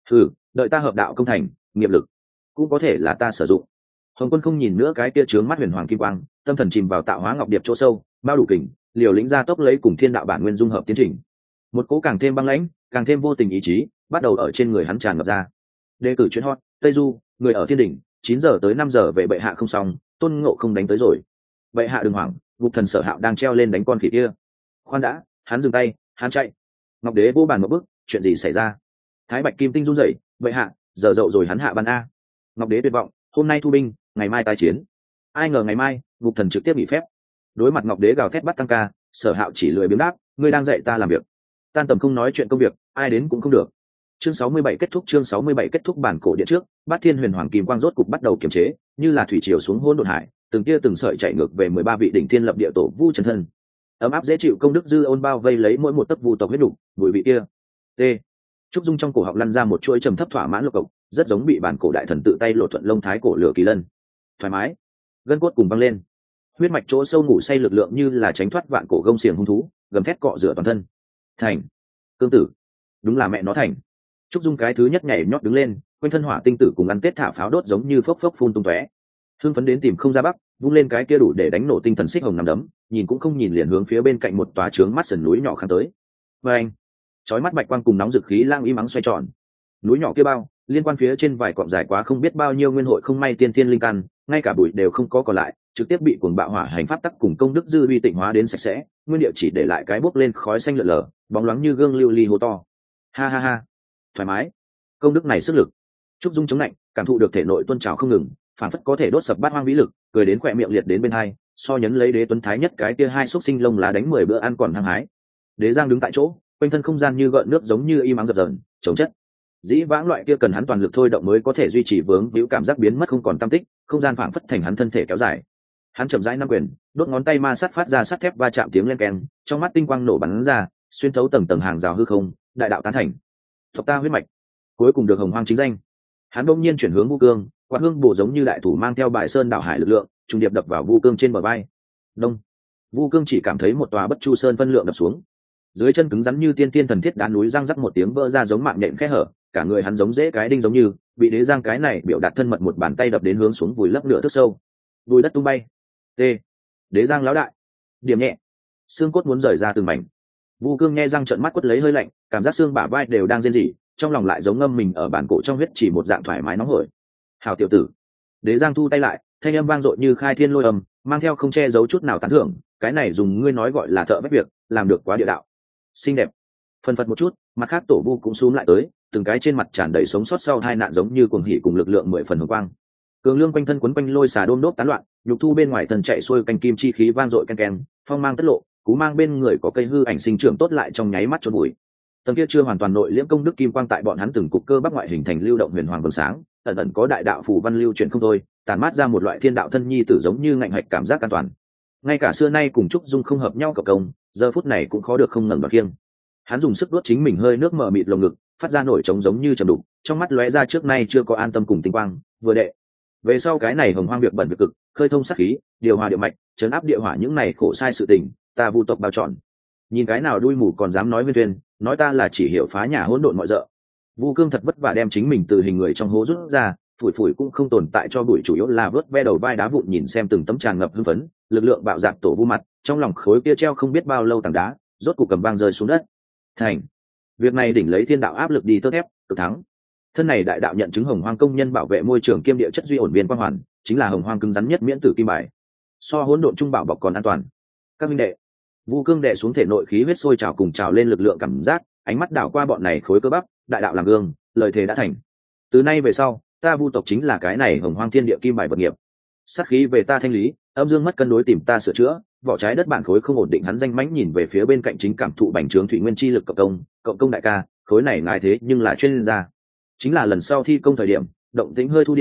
Đợi ta hợp đạo công thành, nghiệp lực cũng có thể là ta sử dụng. Hồng Quân không nhìn nữa cái kia trướng mắt huyền hoàng kim quang, tâm thần chìm vào tạo hóa ngọc điệp chỗ sâu, bao đủ kình, liều lĩnh ra tốc lấy cùng thiên đạo bản nguyên dung hợp tiến trình. Một cỗ càng thêm băng lãnh, càng thêm vô tình ý chí bắt đầu ở trên người hắn tràn ngập ra. Đề cử chuyến hot, Tây Du, người ở thiên đỉnh, 9 giờ tới 5 giờ về bệ hạ không xong, Tôn Ngộ không đánh tới rồi. Bệ hạ đừng hoảng, Ngục Thần Sở Hạo đang treo lên đánh con khỉ kia. Khoan đã, hắn dừng tay, hắn chạy. Ngọc Đế vô bàn một bước, chuyện gì xảy ra? Thái Bạch Kim Tinh run rẩy, bệ hạ, giờ dậu rồi hắn hạ ban a. Ngọc Đế tuyệt vọng, hôm nay thu binh, ngày mai tái chiến. Ai ngờ ngày mai, Ngục Thần trực tiếp nghỉ phép. Đối mặt Ngọc Đế gào thét bắt tăng ca, Sở Hạo chỉ lười biếng đáp, ngươi đang dạy ta làm việc. Tan tầm không nói chuyện công việc, ai đến cũng không được. Chương 67 kết thúc. Chương 67 kết thúc. Bản cổ điện trước, Bát Thiên Huyền Hoàng Kim Quang rốt cục bắt đầu kiềm chế, như là thủy triều xuống hỗn độn hải, từng tia từng sợi chạy ngược về 13 vị đỉnh thiên lập địa tổ vu chân thân. Ấm áp dễ chịu công đức dư ôn bao vây lấy mỗi một tấc vu tộc huyết đủ, bụi vị kia. T. Trúc Dung trong cổ họng lăn ra một chuỗi trầm thấp thỏa mãn lục cộc, rất giống bị bản cổ đại thần tự tay lộ thuận lông thái cổ lửa kỳ lân. Thoải mái, gân cốt cùng băng lên. Huyết mạch chỗ sâu ngủ say lực lượng như là tránh thoát vạn cổ gông xiềng hung thú, gầm thét cọ rửa toàn thân. Thành, cương tử, đúng là mẹ nó thành. Trúc Dung cái thứ nhất nhảy nhót đứng lên, quanh thân hỏa tinh tử cùng ăn tết thả pháo đốt giống như phốc phốc phun tung tóe. Hưng phấn đến tìm không ra bắc, vung lên cái kia đủ để đánh nổ tinh thần xích hồng nằm đấm, nhìn cũng không nhìn liền hướng phía bên cạnh một tòa trướng mắt sườn núi nhỏ khăn tới. Và anh, chói mắt bạch quang cùng nóng dực khí lang y mắng xoay tròn. Núi nhỏ kia bao, liên quan phía trên vài cọm dài quá không biết bao nhiêu nguyên hội không may tiên thiên linh căn, ngay cả bụi đều không có còn lại, trực tiếp bị cuồng bạo hỏa hành pháp tắc cùng công đức dư uy tịnh hóa đến sạch sẽ, nguyên địa chỉ để lại cái bốc lên khói xanh lượn lờ, bóng loáng như gương lưu ly hố to. Ha ha ha, thoải mái, công đức này sức lực. Trúc Dung chống lạnh, cảm thụ được thể nội tuôn trào không ngừng, phản phất có thể đốt sập bát hoang vĩ lực, cười đến khỏe miệng liệt đến bên hai, so nhấn lấy đế tuấn thái nhất cái kia hai xúc sinh lông lá đánh 10 bữa ăn còn hăng hái. Đế Giang đứng tại chỗ, quanh thân không gian như gợn nước giống như y mắng dập dờn, chống chất. Dĩ vãng loại kia cần hắn toàn lực thôi động mới có thể duy trì vướng víu cảm giác biến mất không còn tâm tích, không gian phảng phất thành hắn thân thể kéo dài. Hắn chậm rãi nắm quyền, đốt ngón tay ma sát phát ra sắt thép va chạm tiếng len keng, trong mắt tinh quang nổ bắn ra, xuyên thấu tầng tầng hàng rào hư không, đại đạo tán thành. Tộc ta huyết mạch, cuối cùng được hồng hoang chính danh. Hắn bỗng nhiên chuyển hướng Vu Cương, quạt hương bổ giống như đại thủ mang theo bại sơn đảo hải lực lượng, trùng điệp đập vào Vu Cương trên bờ vai. Đông. Vu Cương chỉ cảm thấy một tòa Bất Chu Sơn phân lượng đập xuống. Dưới chân cứng rắn như tiên tiên thần thiết đá núi răng rắc một tiếng vỡ ra giống mạng nhện khe hở, cả người hắn giống dễ cái đinh giống như bị Đế Giang cái này biểu đạt thân mật một bàn tay đập đến hướng xuống vùi lấp nửa thước sâu. Vùi đất tung bay. T. Đế Giang lão đại. Điểm nhẹ. Xương cốt muốn rời ra từng mảnh. Vu Cương nghe răng trợn mắt quất lấy hơi lạnh, cảm giác xương bả vai đều đang rên rỉ, trong lòng lại giống ngâm mình ở bản cổ trong huyết chỉ một dạng thoải mái nóng hổi. Hào tiểu tử. Đế Giang thu tay lại, thanh âm vang dội như khai thiên lôi âm, mang theo không che giấu chút nào tán thưởng, cái này dùng ngươi nói gọi là thợ bách việc, làm được quá địa đạo. Xinh đẹp. Phân phật một chút, mặt khác tổ vu cũng xúm lại tới, từng cái trên mặt tràn đầy sống sót sau hai nạn giống như cuồng hỉ cùng lực lượng 10 phần hồng quang. Cường lương quanh thân quấn quanh lôi xà đôm đốp tán loạn, nhục thu bên ngoài thân chạy xuôi canh kim chi khí vang dội ken ken, phong mang tất lộ, cú mang bên người có cây hư ảnh sinh trưởng tốt lại trong nháy mắt chôn bụi. Tầng kia chưa hoàn toàn nội liễm công đức kim quang tại bọn hắn từng cục cơ bắp ngoại hình thành lưu động huyền hoàng vầng sáng, ẩn ẩn có đại đạo phù văn lưu chuyển không thôi, tàn mát ra một loại thiên đạo thân nhi tử giống như ngạnh hạch cảm giác an toàn. Ngay cả xưa nay cùng Trúc Dung không hợp nhau cập công, giờ phút này cũng khó được không ngẩng đoạt kiêng. Hắn dùng sức đuốt chính mình hơi nước mở mịt lồng ngực, phát ra nổi trống giống như trầm đục, trong mắt lóe ra trước nay chưa có an tâm cùng tinh quang, vừa đệ. Về sau cái này hồng hoang việc bẩn việc cực, khơi thông sát khí, điều hòa địa mạch, trấn áp địa hỏa những này khổ sai sự tình, ta vu tộc bao trọn. Nhìn cái nào đuôi mù còn dám nói nguyên thuyền, nói ta là chỉ hiểu phá nhà hỗn độn mọi dợ. Vu Cương thật vất vả đem chính mình từ hình người trong hố rút ra, phủi phủi cũng không tồn tại cho bụi, chủ yếu là vớt ve đầu vai đá vụn, nhìn xem từng tấm tràn ngập hưng phấn, lực lượng bạo dạn tổ vu mặt, trong lòng khối kia treo không biết bao lâu tảng đá, rốt cục cầm vang rơi xuống đất. Thành. Việc này đỉnh lấy thiên đạo áp lực đi tơ thép, cực thắng. Thân này đại đạo nhận chứng hồng hoang công nhân bảo vệ môi trường kiêm địa chất duy ổn viên quang hoàn, chính là hồng hoang cứng rắn nhất miễn tử kim bài. So hỗn độn trung bảo bọc còn an toàn. Các minh đệ. Vu Cương đệ xuống thể nội khí huyết sôi trào cùng trào lên lực lượng cảm giác, ánh mắt đảo qua bọn này khối cơ bắp, đại đạo làm gương, lời thề đã thành. Từ nay về sau, ta vu tộc chính là cái này hồng hoang thiên địa kim bài vật nghiệp. Sát khí về ta thanh lý, âm dương mất cân đối tìm ta sửa chữa, vỏ trái đất bản khối không ổn định, hắn danh mãnh nhìn về phía bên cạnh chính cảm thụ bành trướng thủy nguyên chi lực cộng công đại ca, khối này ngài thế nhưng là chuyên gia. Chính là lần sau thi công thời điểm, động tĩnh hơi thu điểm,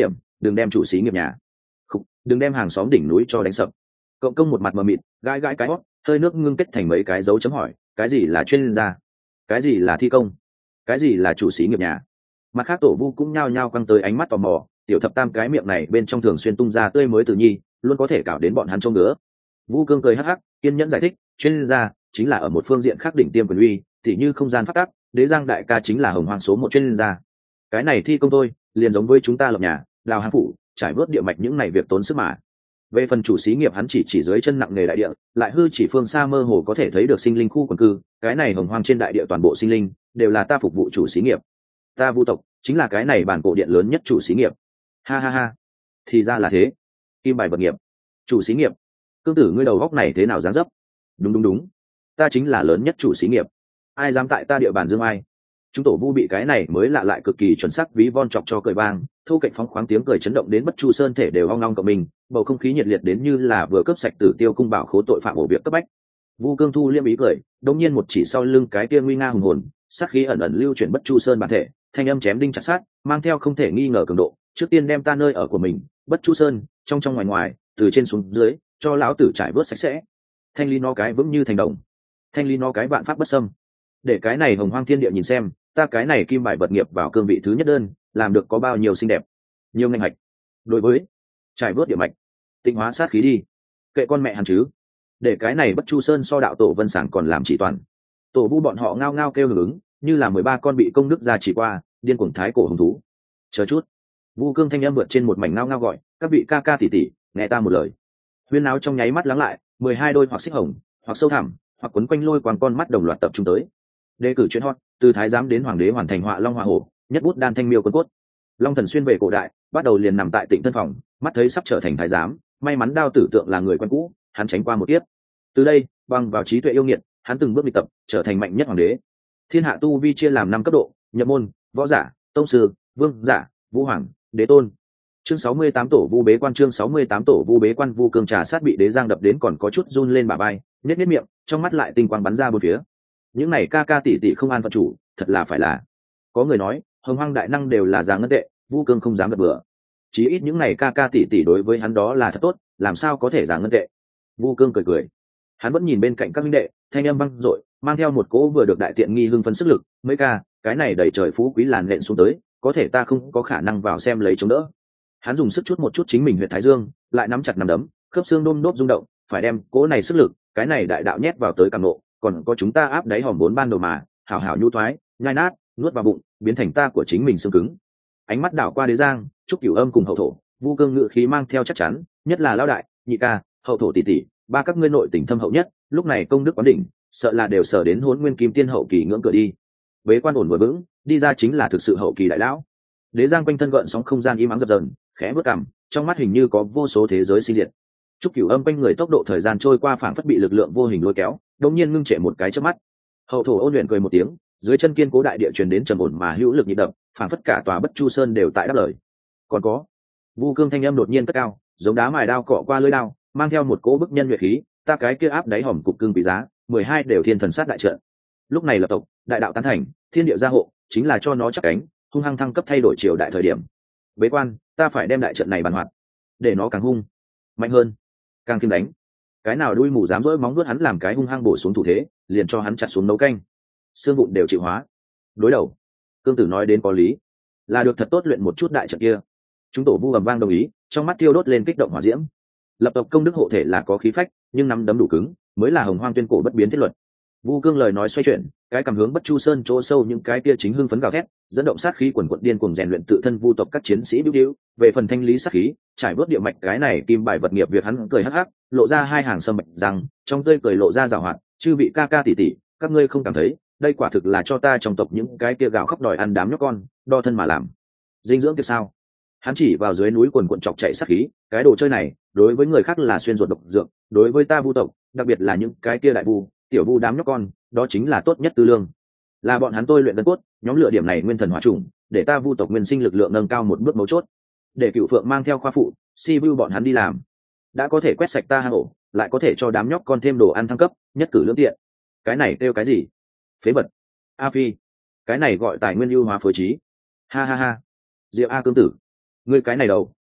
đừng đem chủ xí nghiệp nhà, không, đừng đem hàng xóm đỉnh núi cho đánh sập. Cộng công một mặt mờ mịt, gãi gãi cái hót, hơi nước ngưng kết thành mấy cái dấu chấm hỏi, cái gì là chuyên gia, cái gì là thi công, cái gì là chủ xí nghiệp nhà. Mặt khác tổ vu cũng nhao nhao quăng tới ánh mắt tò mò, tiểu thập tam cái miệng này bên trong thường xuyên tung ra tươi mới tự nhi, luôn có thể cảo đến bọn hắn trông ngứa. Vu Cương cười hắc hắc, kiên nhẫn giải thích, chuyên gia chính là ở một phương diện khác đỉnh tiêm quyền uy, thì như không gian phát tác, đế giang đại ca chính là hồng hoang số một chuyên gia. Cái này thi công thôi, liền giống với chúng ta lập nhà, đào hang phủ, trải vớt địa mạch những này việc tốn sức mà. Về phần chủ xí nghiệp hắn chỉ dưới chân nặng nghề đại địa, lại hư chỉ phương xa mơ hồ có thể thấy được sinh linh khu quần cư, cái này hồng hoang trên đại địa toàn bộ sinh linh đều là ta phục vụ chủ xí nghiệp. Ta Vu tộc chính là cái này bản cổ điện lớn nhất chủ xí nghiệp. Ha ha ha, thì ra là thế. Kim bài vật nghiệp, chủ xí nghiệp. Cương tử ngươi đầu góc này thế nào dáng dấp? Đúng đúng đúng, ta chính là lớn nhất chủ xí nghiệp. Ai dám tại ta địa bàn dương ai? Chúng tổ vu bị cái này mới lạ lại cực kỳ chuẩn xác ví von chọc cho cười vang, thô cạnh phóng khoáng tiếng cười chấn động đến bất chu sơn thể đều hoang long cộng mình, bầu không khí nhiệt liệt đến như là vừa cướp sạch Tử Tiêu cung bảo khố tội phạm ổ việc cấp bách. Vu Cương thu liêm ý cười, đột nhiên một chỉ sau lưng cái kia nguy nga hùng hồn, sát khí ẩn ẩn lưu chuyển bất chu sơn bản thể, thanh âm chém đinh chặt sát, mang theo không thể nghi ngờ cường độ, trước tiên đem ta nơi ở của mình, bất chu sơn, trong trong ngoài ngoài, từ trên xuống dưới, cho lão tử trải vớt sạch sẽ. Thanh lý nó cái vững như thành đồng, thanh lý nó cái vạn pháp bất xâm. Để cái này hồng hoang thiên địa nhìn xem, ta cái này kim bài vật nghiệp vào cương vị thứ nhất đơn, làm được có bao nhiêu xinh đẹp, nhiều ngành hạch. Đối với trải vớt địa mạch, tịnh hóa sát khí đi, kệ con mẹ hắn chứ. Để cái này bất chu sơn so đạo tổ vân sảng còn làm chỉ toàn. Tổ vu bọn họ ngao ngao kêu hưởng ứng, như là 13 con bị công đức ra chỉ qua, điên cuồng thái cổ hùng thú. Chờ chút. Vu Cương thanh âm vượt trên một mảnh ngao ngao gọi, các vị ca ca tỷ tỷ, nghe ta một lời. Huyên áo trong nháy mắt lắng lại, 12 đôi hoặc xích hồng, hoặc sâu thẳm, hoặc quấn quanh lôi quang con mắt đồng loạt tập trung tới. Đề cử chuyện hot, từ thái giám đến hoàng đế hoàn thành họa long họa hổ, nhất bút đan thanh miêu quân cốt. Long thần xuyên về cổ đại, bắt đầu liền nằm tại Tịnh Thân phòng, mắt thấy sắp trở thành thái giám, may mắn đao tử tượng là người quen cũ, hắn tránh qua một kiếp. Từ đây, bằng vào trí tuệ yêu nghiệt, hắn từng bước luyện tập, trở thành mạnh nhất hoàng đế. Thiên hạ tu vi chia làm 5 cấp độ: nhập môn, võ giả, tông sư, vương giả, vũ hoàng, đế tôn. Chương 68 tổ vu bế quan. Chương 68 tổ vu bế quan. Vu Cương trà sát bị đế giang đập đến còn có chút run lên bả vai, nhếch nhếch miệng, trong mắt lại tinh quang bắn ra bốn phía. Những này ca ca tỷ tỷ không an phận chủ, thật là phải là. Có người nói, hồng hoang đại năng đều là giang ngân tệ, Vu Cương không dám gật bừa. Chí ít những này ca ca tỷ tỷ đối với hắn đó là thật tốt, làm sao có thể giang ngân tệ. Vu Cương cười cười, hắn vẫn nhìn bên cạnh các minh đệ, thanh âm vang dội, mang theo một cỗ vừa được đại tiện nghi hưng phấn sức lực. Mấy ca, cái này đẩy trời phú quý làn nện xuống tới, có thể ta không có khả năng vào xem lấy chống đỡ. Hắn dùng sức chút một chút chính mình huyện thái dương, lại nắm chặt nắm đấm, khớp xương đôm đốp rung động, phải đem cỗ này sức lực, cái này đại đạo nhét vào tới càng nộ, còn có chúng ta áp đáy hòm vốn ban đầu mà, hảo hảo nhu thoái, nhai nát, nuốt vào bụng, biến thành ta của chính mình xương cứng. Ánh mắt đảo qua đế giang, trúc cửu âm cùng hậu thổ, Vu Cương ngự khí mang theo chắc chắn, nhất là lão đại, nhị ca, hậu thổ tỷ tỷ, ba các ngươi nội tình thâm hậu nhất, lúc này công đức quán đỉnh, sợ là đều sở đến Hỗn Nguyên Kim Tiên hậu kỳ ngưỡng cửa đi. Bế quan ổn vừa vững, đi ra chính là thực sự hậu kỳ đại lão. Đế giang quanh thân gợn sóng không gian im ắng dập dờn, khẽ bước cằm, trong mắt hình như có vô số thế giới sinh diệt. Trúc cửu âm quanh người tốc độ thời gian trôi qua phảng phất bị lực lượng vô hình lôi kéo, đột nhiên ngưng trệ một cái chớp mắt. Hậu thổ ôn luyện cười một tiếng, dưới chân kiên cố đại địa truyền đến trầm ổn mà hữu lực nhịp đập, phảng phất cả tòa bất chu sơn đều tại đáp lời. Còn có, Vu Cương thanh âm đột nhiên cất cao, giống đá mài đao cọ qua lưỡi đao, mang theo một cỗ bức nhân nhuệ khí, ta cái kia áp đáy hòm cục cương quý giá, 12 đều thiên thần sát đại trận. Lúc này lập tộc, đại đạo tán thành, thiên địa gia hộ, chính là cho nó chắc cánh, hung hăng thăng cấp thay đổi triều đại thời điểm. Bế quan, ta phải đem đại trận này bàn hoạt, để nó càng hung, mạnh hơn, càng kim đánh. Cái nào đuôi mù dám dỗi móng vuốt hắn làm cái hung hăng bổ xuống thủ thế, liền cho hắn chặt xuống nấu canh. Xương vụn đều chịu hóa. Đối đầu, Cương Tử nói đến có lý, là được thật tốt luyện một chút đại trận kia. Chúng tổ vu ầm vang đồng ý, trong mắt thiêu đốt lên kích động hỏa diễm. Lập tộc công đức hộ thể là có khí phách, nhưng nắm đấm đủ cứng mới là hồng hoang tuyên cổ bất biến thiết luật. Vu Cương lời nói xoay chuyển, cái cảm hướng bất chu sơn chỗ sâu những cái kia chính hưng phấn gào thét, dẫn động sát khí quần quận điên cuồng rèn luyện tự thân vu tộc các chiến sĩ bưu điêu. Về phần thanh lý sát khí, trải bớt địa mạch cái này kim bài vật nghiệp việc hắn cười hắc hắc, lộ ra hai hàng sâm bạch răng, trong tươi cười lộ ra giảo hoạt, chư vị ca ca tỷ tỷ, các ngươi không cảm thấy đây quả thực là cho ta trong tộc những cái kia gạo khóc đòi ăn đám nhóc con đo thân mà làm dinh dưỡng tiệc sao? Hắn chỉ vào dưới núi quần quận chọc chạy sát khí, cái đồ chơi này đối với người khác là xuyên ruột độc dược, đối với ta vu tộc, đặc biệt là những cái kia đại vu tiểu vu đám nhóc con, đó chính là tốt nhất tư lương. Là bọn hắn tôi luyện gân cốt, nhóm lựa điểm này nguyên thần hỏa trùng, để ta vu tộc nguyên sinh lực lượng nâng cao một bước mấu chốt. Để Cửu Phượng mang theo khoa phụ, si vu bọn hắn đi làm, đã có thể quét sạch ta hang ổ, lại có thể cho đám nhóc con thêm đồ ăn thăng cấp, nhất cử lưỡng tiện. Cái này kêu cái gì? Phế vật. A Phi, cái này gọi tài nguyên ưu hóa phối trí. Ha ha ha. Diệu A Cương Tử, ngươi cái này đầu,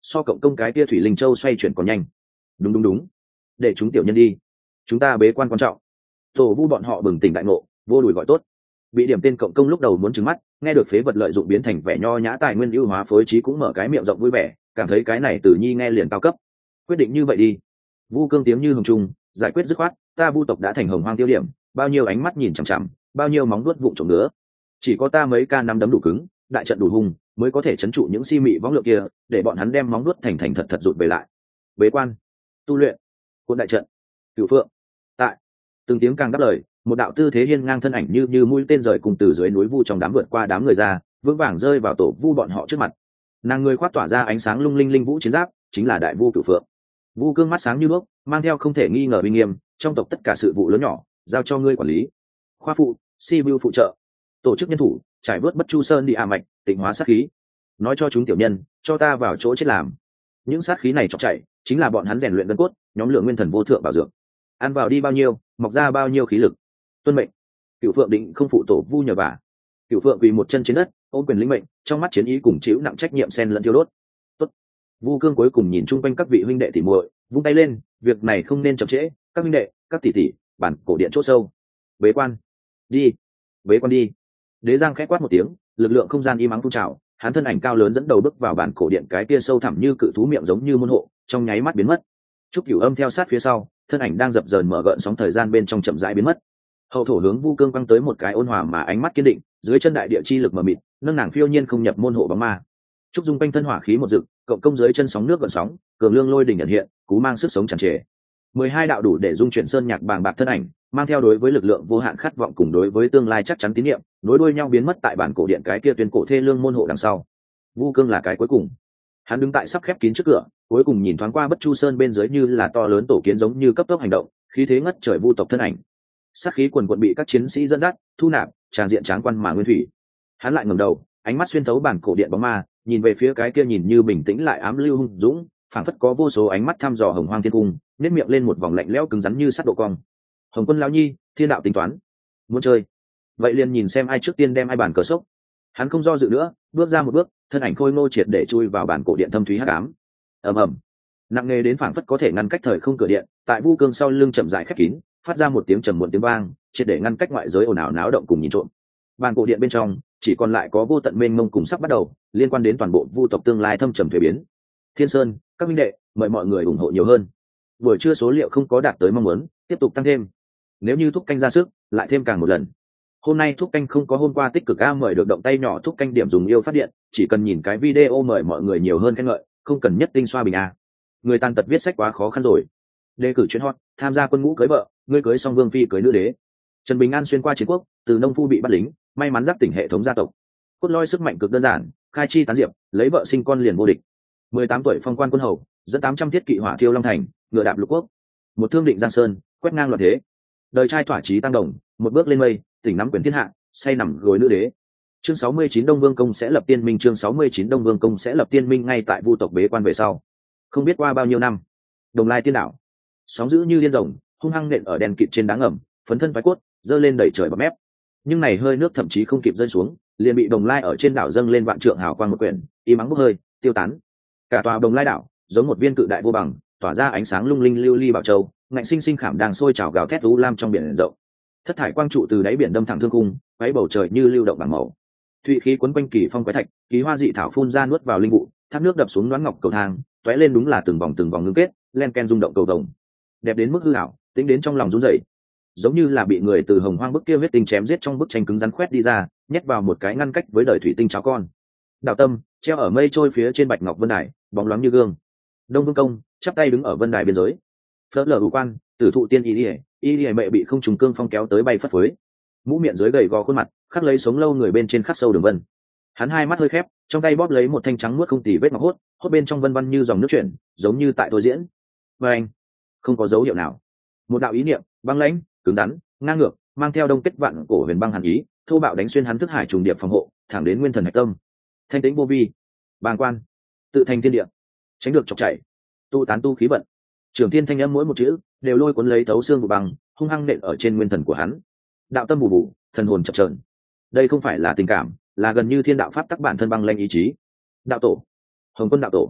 so cộng công cái tia thủy linh châu xoay chuyển còn nhanh. Đúng, để chúng tiểu nhân đi, chúng ta bế quan quan trọng. Tổ vu bọn họ bừng tỉnh đại ngộ, vô đùi gọi tốt. Bị điểm tên cộng công lúc đầu muốn trừng mắt, nghe được phế vật lợi dụng biến thành vẻ nho nhã tài nguyên ưu hóa phối trí cũng mở cái miệng rộng vui vẻ, cảm thấy cái này Tử Nhi nghe liền cao cấp. Quyết định như vậy đi. Vu Cương tiếng như hồng trung, giải quyết dứt khoát, ta Vu tộc đã thành hồng hoang tiêu điểm, bao nhiêu ánh mắt nhìn chằm chằm, bao nhiêu móng vuốt vụng trộm nữa. Chỉ có ta mấy ca năm đấm đủ cứng, đại trận đủ hùng, mới có thể trấn trụ những si mị võng lượng kia, để bọn hắn đem móng vuốt thành thành thật thật rụt về lại. Bế quan, tu luyện, quân đại trận, cửu phượng. Tại từng tiếng càng đáp lời, một đạo tư thế hiên ngang thân ảnh như mũi tên rời cùng từ dưới núi vu trong đám vượt qua đám người ra, vững vàng rơi vào tổ vu bọn họ trước mặt. Nàng người khoác tỏa ra ánh sáng lung linh linh vũ chiến giáp, chính là đại vu cửu phượng. Vu Cương mắt sáng như đuốc, mang theo không thể nghi ngờ uy nghiêm, trong tộc tất cả sự vụ lớn nhỏ giao cho ngươi quản lý. Khoa phụ, si bưu phụ trợ, tổ chức nhân thủ, trải vớt bất chu sơn đi mạch, tịnh hóa sát khí. Nói cho chúng tiểu nhân, cho ta vào chỗ chết làm. Những sát khí này chọc chạy, chính là bọn hắn rèn luyện gân cốt, nhóm lượng nguyên thần vô thượng bảo dưỡng. Ăn vào đi bao nhiêu, mọc ra bao nhiêu khí lực. Tuân mệnh. Cửu phượng định không phụ tổ vu nhờ vả. Cửu phượng quỳ một chân trên đất, ôm quyền lĩnh mệnh, trong mắt chiến ý cùng chịu nặng trách nhiệm xen lẫn thiêu đốt. Tốt. Vu Cương cuối cùng nhìn chung quanh các vị huynh đệ tỉ muội, vung tay lên, việc này không nên chậm trễ, các huynh đệ, các tỷ tỷ, bản cổ điện chỗ sâu. Bế quan. Đi. Bế quan đi. Đế Giang khẽ quát một tiếng, lực lượng không gian im ắng phun trào, hắn thân ảnh cao lớn dẫn đầu bước vào bản cổ điện cái kia sâu thẳm như cự thú miệng giống như môn hộ, trong nháy mắt biến mất. Trúc Cửu Âm theo sát phía sau, thân ảnh đang dập dờn mở gợn sóng thời gian bên trong chậm rãi biến mất. Hậu thổ hướng Vu Cương quăng tới một cái ôn hòa mà ánh mắt kiên định, dưới chân đại địa chi lực mờ mịt, nâng nàng phiêu nhiên không nhập môn hộ bóng ma. Trúc Dung quanh thân hỏa khí một dực, cộng công dưới chân sóng nước gợn sóng, cường lương lôi đỉnh nhận hiện, cú mang sức sống tràn trề. 12 đạo đủ để dung chuyển sơn nhạc bàng bạc thân ảnh, mang theo đối với lực lượng vô hạn khát vọng cùng đối với tương lai chắc chắn tín nhiệm, nối đuôi nhau biến mất tại bản cổ điện cái kia tuyên cổ thê lương môn hộ đằng sau. Vu Cương là cái cuối cùng. Hắn đứng tại sắp khép kín trước cửa, cuối cùng nhìn thoáng qua bất chu sơn bên dưới như là to lớn tổ kiến giống như cấp tốc hành động, khí thế ngất trời vu tộc thân ảnh. Sát khí quần quần bị các chiến sĩ dẫn dắt, thu nạp, tràn diện tráng quan mà nguyên thủy. Hắn lại ngẩng đầu, ánh mắt xuyên thấu bản cổ điện bóng ma, nhìn về phía cái kia nhìn như bình tĩnh lại ám lưu hung dũng, phảng phất có vô số ánh mắt thăm dò hồng hoang thiên cung, nét miệng lên một vòng lạnh lẽo cứng rắn như sắt độ cong. Hồng Quân lão nhi, thiên đạo tính toán, muốn chơi, vậy liền nhìn xem ai trước tiên đem ai bản cờ sốc. Hắn không do dự nữa, bước ra một bước, thân ảnh khôi ngô triệt để chui vào bản cổ điện thâm thúy hắc ám. Ầm ầm, nặng nề đến phảng phất có thể ngăn cách thời không cửa điện, tại Vu Cương sau lưng chậm rãi khép kín, phát ra một tiếng trầm muộn tiếng vang, triệt để ngăn cách ngoại giới ồn ào náo động cùng nhìn trộm. Bản cổ điện bên trong chỉ còn lại có vô tận mênh mông cùng sắp bắt đầu, liên quan đến toàn bộ vu tộc tương lai thâm trầm thuế biến. Thiên Sơn, các minh đệ, mời mọi người ủng hộ nhiều hơn. Buổi trưa số liệu không có đạt tới mong muốn, tiếp tục tăng thêm. Nếu như thúc canh ra sức, lại thêm càng một lần. Hôm nay thúc canh không có hôm qua tích cực a, mời được động tay nhỏ thúc canh điểm dùng yêu phát điện, chỉ cần nhìn cái video mời mọi người nhiều hơn khen ngợi, không cần nhất tinh xoa bình a. Người tàn tật viết sách quá khó khăn rồi. Đề cử chuyến hot, tham gia quân ngũ cưới vợ, ngươi cưới xong vương phi cưới nữ đế. Trần Bình An xuyên qua chiến quốc, từ nông phu bị bắt lính, may mắn giác tỉnh hệ thống gia tộc. Cốt lõi sức mạnh cực đơn giản, khai chi tán diệp, lấy vợ sinh con liền vô địch. 18 tuổi phong quan quân hầu, dẫn 800 thiết kỵ hỏa thiêu long thành, ngựa đạp lục quốc. Một thương định giang sơn, quét ngang loạn thế. Đời trai thỏa chí tăng đồng, một bước lên mây, tỉnh nắm quyền thiên hạ, say nằm gối nữ đế. Chương 69 Đông Vương công sẽ lập tiên minh, chương 69 Đông Vương công sẽ lập tiên minh ngay tại vu tộc bế quan về sau. Không biết qua bao nhiêu năm, Đồng Lai tiên đảo, sóng dữ như điên rồng, hung hăng nện ở đèn kịt trên đá ngầm, phấn thân phái cốt, dơ lên đẩy trời bọt mép. Nhưng này hơi nước thậm chí không kịp rơi xuống, liền bị Đồng Lai ở trên đảo dâng lên vạn trượng hào quang một quyển, im ắng bốc hơi, tiêu tán. Cả tòa Đồng Lai đảo giống một viên cự đại vô bằng, tỏa ra ánh sáng lung linh lưu ly bảo châu, ngạnh sinh sinh khảm đang sôi trào gào thét u lam trong biển rộng. Thất thải quang trụ từ đáy biển đâm thẳng thương khung, váy bầu trời như lưu động bảng màu. Thụy khí quấn quanh kỳ phong quái thạch, kỳ hoa dị thảo phun ra nuốt vào linh vụ, thác nước đập xuống đoán ngọc cầu thang, tóe lên đúng là từng vòng ngưng kết, len ken rung động cầu đồng. Đẹp đến mức hư ảo, tính đến trong lòng run rẩy, giống như là bị người từ hồng hoang bức kia huyết tinh chém giết trong bức tranh cứng rắn khoét đi ra, nhét vào một cái ngăn cách với đời thủy tinh cháo con. Đạo tâm treo ở mây trôi phía trên bạch ngọc vân đài, bóng loáng như gương. Đông Vương công chắp tay đứng ở vân đài biên giới, phớt lờ hữu quan, tử thụ tiên y mẹ bị không trùng cương phong kéo tới bay phất phới, mũ miệng dưới gầy gò khuôn mặt khắc lấy sống lâu người bên trên khắc sâu đường vân. Hắn hai mắt hơi khép, trong tay bóp lấy một thanh trắng muốt không tì vết ngọc hốt bên trong vân vân như dòng nước chuyển, giống như tại thôi diễn. Và anh không có dấu hiệu nào, một đạo ý niệm băng lãnh, cứng rắn, ngang ngược, mang theo đông kết vạn cổ huyền băng hàn ý, thô bạo đánh xuyên hắn thức hải trùng điệp phòng hộ, thẳng đến nguyên thần hạch tâm. Thanh tĩnh vô vi, bàng quan, tự thành thiên địa, tránh được chọc chảy, tu tán tu khí vận. Trường thiên thanh âm mỗi một chữ đều lôi cuốn lấy thấu xương của băng, hung hăng nện ở trên nguyên thần của hắn. Đạo tâm bù bù, thần hồn chập chờn. Đây không phải là tình cảm, là gần như thiên đạo pháp tắc bản thân băng lanh ý chí. Đạo tổ, Hồng Quân đạo tổ,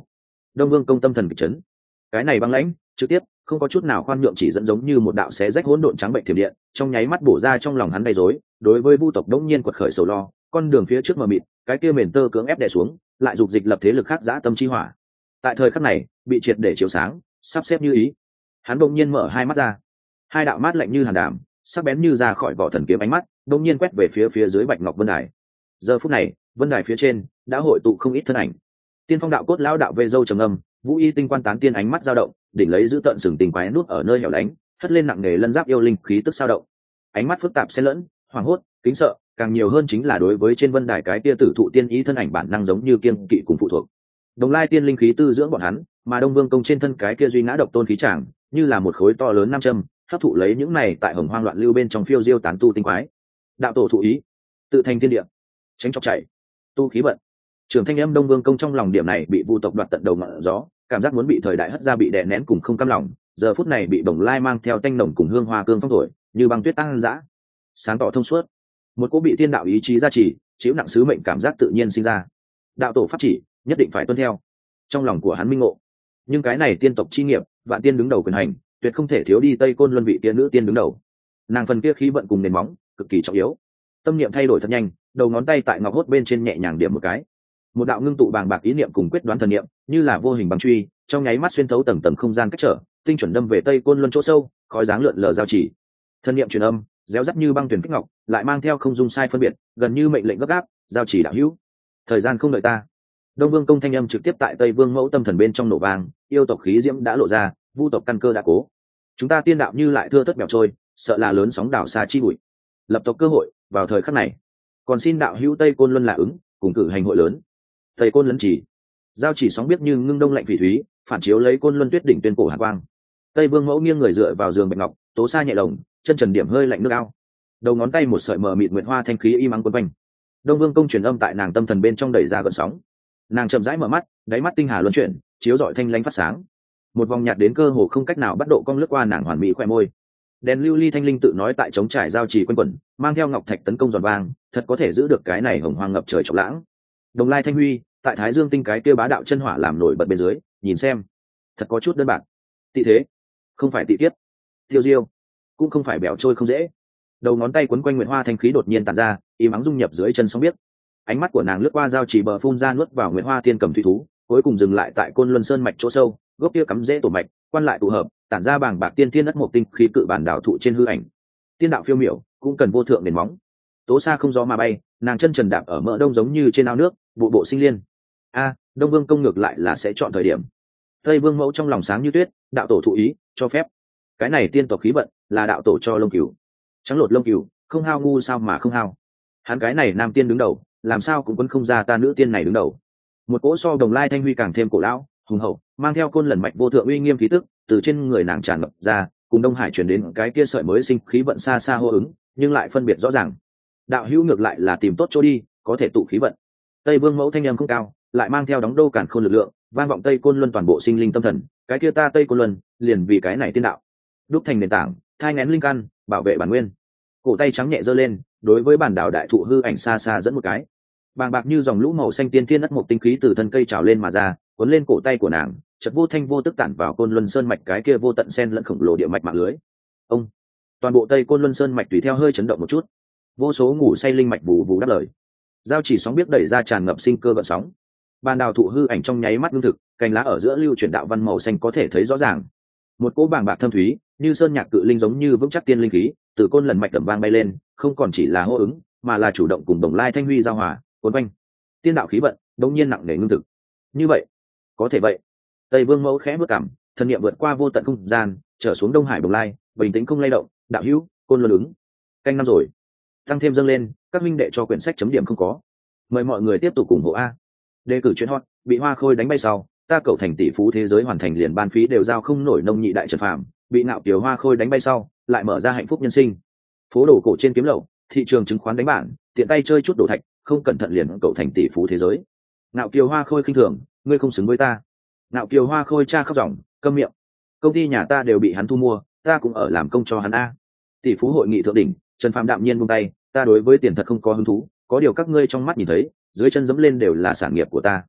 Đông Vương công tâm thần kịch chấn. Cái này băng lãnh trực tiếp không có chút nào khoan nhượng chỉ dẫn giống như một đạo xé rách hỗn độn trắng bệnh thiểm điện trong nháy mắt bổ ra trong lòng hắn đầy rối. Đối với vu tộc đống nhiên quật khởi sầu lo, con đường phía trước mờ mịt, cái kia mền tơ cưỡng ép đè xuống, lại dục dịch lập thế lực khác dã tâm chi hỏa. Tại thời khắc này bị triệt để chiếu sáng, sắp xếp như ý. Hắn đột nhiên mở hai mắt ra, hai đạo mát lạnh như hàn đàm, sắc bén như ra khỏi vỏ thần kiếm ánh mắt đột nhiên quét về phía dưới bạch ngọc vân đài. Giờ phút này vân đài phía trên đã hội tụ không ít thân ảnh. Tiên phong đạo cốt lão đạo về dâu trầm ngâm, vũ y tinh quan tán tiên ánh mắt dao động, đỉnh lấy giữ tận sừng tình quái nút ở nơi hẻo lánh, hất lên nặng nề lân giáp yêu linh khí tức sao động. Ánh mắt phức tạp xen lẫn, hoảng hốt, kính sợ, càng nhiều hơn chính là đối với trên vân đài cái tia tử thụ tiên ý thân ảnh bản năng giống như kiêng kỵ cùng phụ thuộc. Đồng lai tiên linh khí tư dưỡng bọn hắn, mà Đông Vương công trên thân cái kia duy ngã độc tôn khí tràng, như là một khối to lớn nam châm, hấp thụ lấy những này tại hồng hoang loạn lưu bên trong phiêu diêu tán tu tinh quái. Đạo tổ thụ ý, tự thành thiên địa, tránh chọc chảy, tu khí vận. Trường thanh âm Đông Vương công trong lòng điểm này bị vu tộc đoạt tận đầu ngọn gió, cảm giác muốn bị thời đại hất ra bị đè nén cùng không cam lòng, giờ phút này bị bồng lai mang theo tanh nồng cùng hương hoa cương phong thổi, như băng tuyết tăng dã, sáng tỏ thông suốt. Một cỗ bị thiên đạo ý chí gia trì, chịu nặng sứ mệnh cảm giác tự nhiên sinh ra. Đạo tổ pháp chỉ, nhất định phải tuân theo. Trong lòng của hắn minh ngộ, nhưng cái này tiên tộc chi nghiệp, vạn tiên đứng đầu quyền hành, tuyệt không thể thiếu đi Tây Côn Luân vị tiên nữ tiên đứng đầu. Nàng phần kia khí vận cùng nền móng, cực kỳ trọng yếu. Tâm niệm thay đổi thật nhanh, đầu ngón tay tại ngọc hốt bên trên nhẹ nhàng điểm một cái. Một đạo ngưng tụ bàng bạc ý niệm cùng quyết đoán thần niệm, như là vô hình bằng truy, trong nháy mắt xuyên thấu tầng tầng không gian cách trở, tinh chuẩn đâm về Tây Côn Luân chỗ sâu, khói dáng lượn lờ giao chỉ. Thần niệm truyền âm, réo rắt như băng tuyển kích ngọc, lại mang theo không dung sai phân biệt, gần như mệnh lệnh gấp gáp, giao chỉ đạo hữu. Thời gian không đợi ta. Đông Vương công thanh âm trực tiếp tại Tây Vương mẫu tâm thần bên trong nổ vang, yêu tộc khí diễm đã lộ ra, vu tộc căn cơ đã cố. Chúng ta tiên đạo như lại thưa thất bèo trôi, sợ là lớn sóng đảo xa chi bụi. Lập tộc cơ hội vào thời khắc này, còn xin đạo hữu Tây Côn Luân là ứng, cùng cử hành hội lớn. Tây Côn lấn chỉ, giao chỉ sóng biết như ngưng đông lạnh phỉ thúy, phản chiếu lấy Côn Luân tuyết đỉnh tuyên cổ hạ quang. Tây Vương mẫu nghiêng người dựa vào giường bạch ngọc, tố sa nhẹ lồng, chân trần điểm hơi lạnh nước ao. Đầu ngón tay một sợi mờ mịt nguyệt hoa thanh khí y mắng quấn quanh. Đông Vương công truyền âm tại nàng tâm thần bên trong đẩy ra gợn sóng. Nàng chậm rãi mở mắt, đáy mắt tinh hà luân chuyển, chiếu rọi thanh lãnh phát sáng. Một vòng nhạt đến cơ hồ không cách nào bắt độ cong lướt qua nàng hoàn mỹ khoe môi. Đèn lưu ly thanh linh tự nói tại trống trải giao trì quanh quẩn, mang theo ngọc thạch tấn công giòn vang, thật có thể giữ được cái này hồng hoang ngập trời trọng lãng. Đồng lai thanh huy, tại thái dương tinh cái kia bá đạo chân hỏa làm nổi bật bên dưới, nhìn xem, thật có chút đơn bạc. Tị thế, không phải tị kiếp. Tiêu diêu, cũng không phải bẻo trôi không dễ. Đầu ngón tay quấn quanh nguyệt hoa thanh khí đột nhiên tản ra, im ắng dung nhập dưới chân sóng biết. Ánh mắt của nàng lướt qua giao chỉ bờ phun ra nuốt vào nguyệt hoa tiên cầm thủy thú, cuối cùng dừng lại tại Côn Luân sơn mạch chỗ sâu, gốc kia cắm rễ tổ mạch, quan lại tụ hợp, tản ra bàng bạc tiên thiên đất một tinh khí cự bản đảo thụ trên hư ảnh. Tiên đạo phiêu miểu, cũng cần vô thượng nền móng. Tố xa không gió mà bay, nàng chân trần đạp ở mỡ đông giống như trên ao nước, bộ bộ sinh liên. Đông Vương công ngược lại là sẽ chọn thời điểm. Tây Vương mẫu trong lòng sáng như tuyết, đạo tổ thụ ý, cho phép. Cái này tiên tộc khí vận, là đạo tổ cho lông cừu. Trắng lột lông cừu, không hao ngu sao mà không hao. Hắn cái này nam tiên đứng đầu, làm sao cũng quân không ra ta nữ tiên này đứng đầu. Một cỗ so đồng lai thanh huy càng thêm cổ lão, hùng hậu, mang theo côn lần mạch vô thượng uy nghiêm khí tức, từ trên người nàng tràn ngập ra, cùng Đông Hải truyền đến cái kia sợi mới sinh khí vận xa xa hô ứng, nhưng lại phân biệt rõ ràng. Đạo hữu ngược lại là tìm tốt chỗ đi, có thể tụ khí vận. Tây Vương mẫu thanh âm không cao, lại mang theo đóng đô cản khôn lực lượng, vang vọng Tây Côn Luân toàn bộ sinh linh tâm thần, cái kia ta Tây Côn Luân, liền vì cái này tiên đạo, đúc thành nền tảng, thai nghén linh căn, bảo vệ bản nguyên. Cổ tay trắng nhẹ giơ lên, đối với bản đảo đại thụ hư ảnh xa xa dẫn một cái. Bàng bạc như dòng lũ màu xanh tiên thiên đất một tinh khí từ thân cây trào lên mà ra, cuốn lên cổ tay của nàng, chợt vô thanh vô tức tản vào Côn Luân sơn mạch cái kia vô tận sen lẫn khổng lồ địa mạch mạng lưới. Ông, toàn bộ Tây Côn Luân sơn mạch tùy theo hơi chấn động một chút, vô số ngủ say linh mạch bù bù đáp lời. Giao chỉ sóng biết đẩy ra tràn ngập sinh cơ gợn sóng. Bàn đào thụ hư ảnh trong nháy mắt ngưng thực, cành lá ở giữa lưu chuyển đạo văn màu xanh có thể thấy rõ ràng. Một cỗ bàng bạc thâm thúy, như sơn nhạc cự linh giống như vững chắc tiên linh khí, từ côn lần mạch đầm vang bay lên, không còn chỉ là hô ứng, mà là chủ động cùng đồng lai thanh huy giao hòa, cuốn quanh. Tiên đạo khí vận, đống nhiên nặng nề ngưng thực. Như vậy, có thể vậy. Tây Vương mẫu khẽ bước cảm, thần niệm vượt qua vô tận không gian, trở xuống Đông Hải Đồng Lai, bình tĩnh không lay động, đạo hữu, côn luân ứng. Canh năm rồi, tăng thêm dâng lên, các minh đệ cho quyển sách chấm điểm không có. Mời mọi người tiếp tục ủng hộ a. Đề cử chuyện hot, bị Hoa Khôi đánh bay sau, ta cậu thành tỷ phú thế giới hoàn thành liền ban phí đều giao không nổi nông nhị đại trần phàm, bị Ngạo Kiều Hoa Khôi đánh bay sau, lại mở ra hạnh phúc nhân sinh. Phố đồ cổ trên kiếm lậu, thị trường chứng khoán đánh bản, tiện tay chơi chút đồ thạch, không cẩn thận liền cậu thành tỷ phú thế giới. Ngạo Kiều Hoa Khôi khinh thường, ngươi không xứng với ta. Ngạo Kiều Hoa Khôi cha khóc ròng, câm miệng. Công ty nhà ta đều bị hắn thu mua, ta cũng ở làm công cho hắn a. Tỷ phú hội nghị thượng đỉnh, Trần Phàm đạm nhiên buông tay, ta đối với tiền thật không có hứng thú, có điều các ngươi trong mắt nhìn thấy, dưới chân dẫm lên đều là sản nghiệp của ta.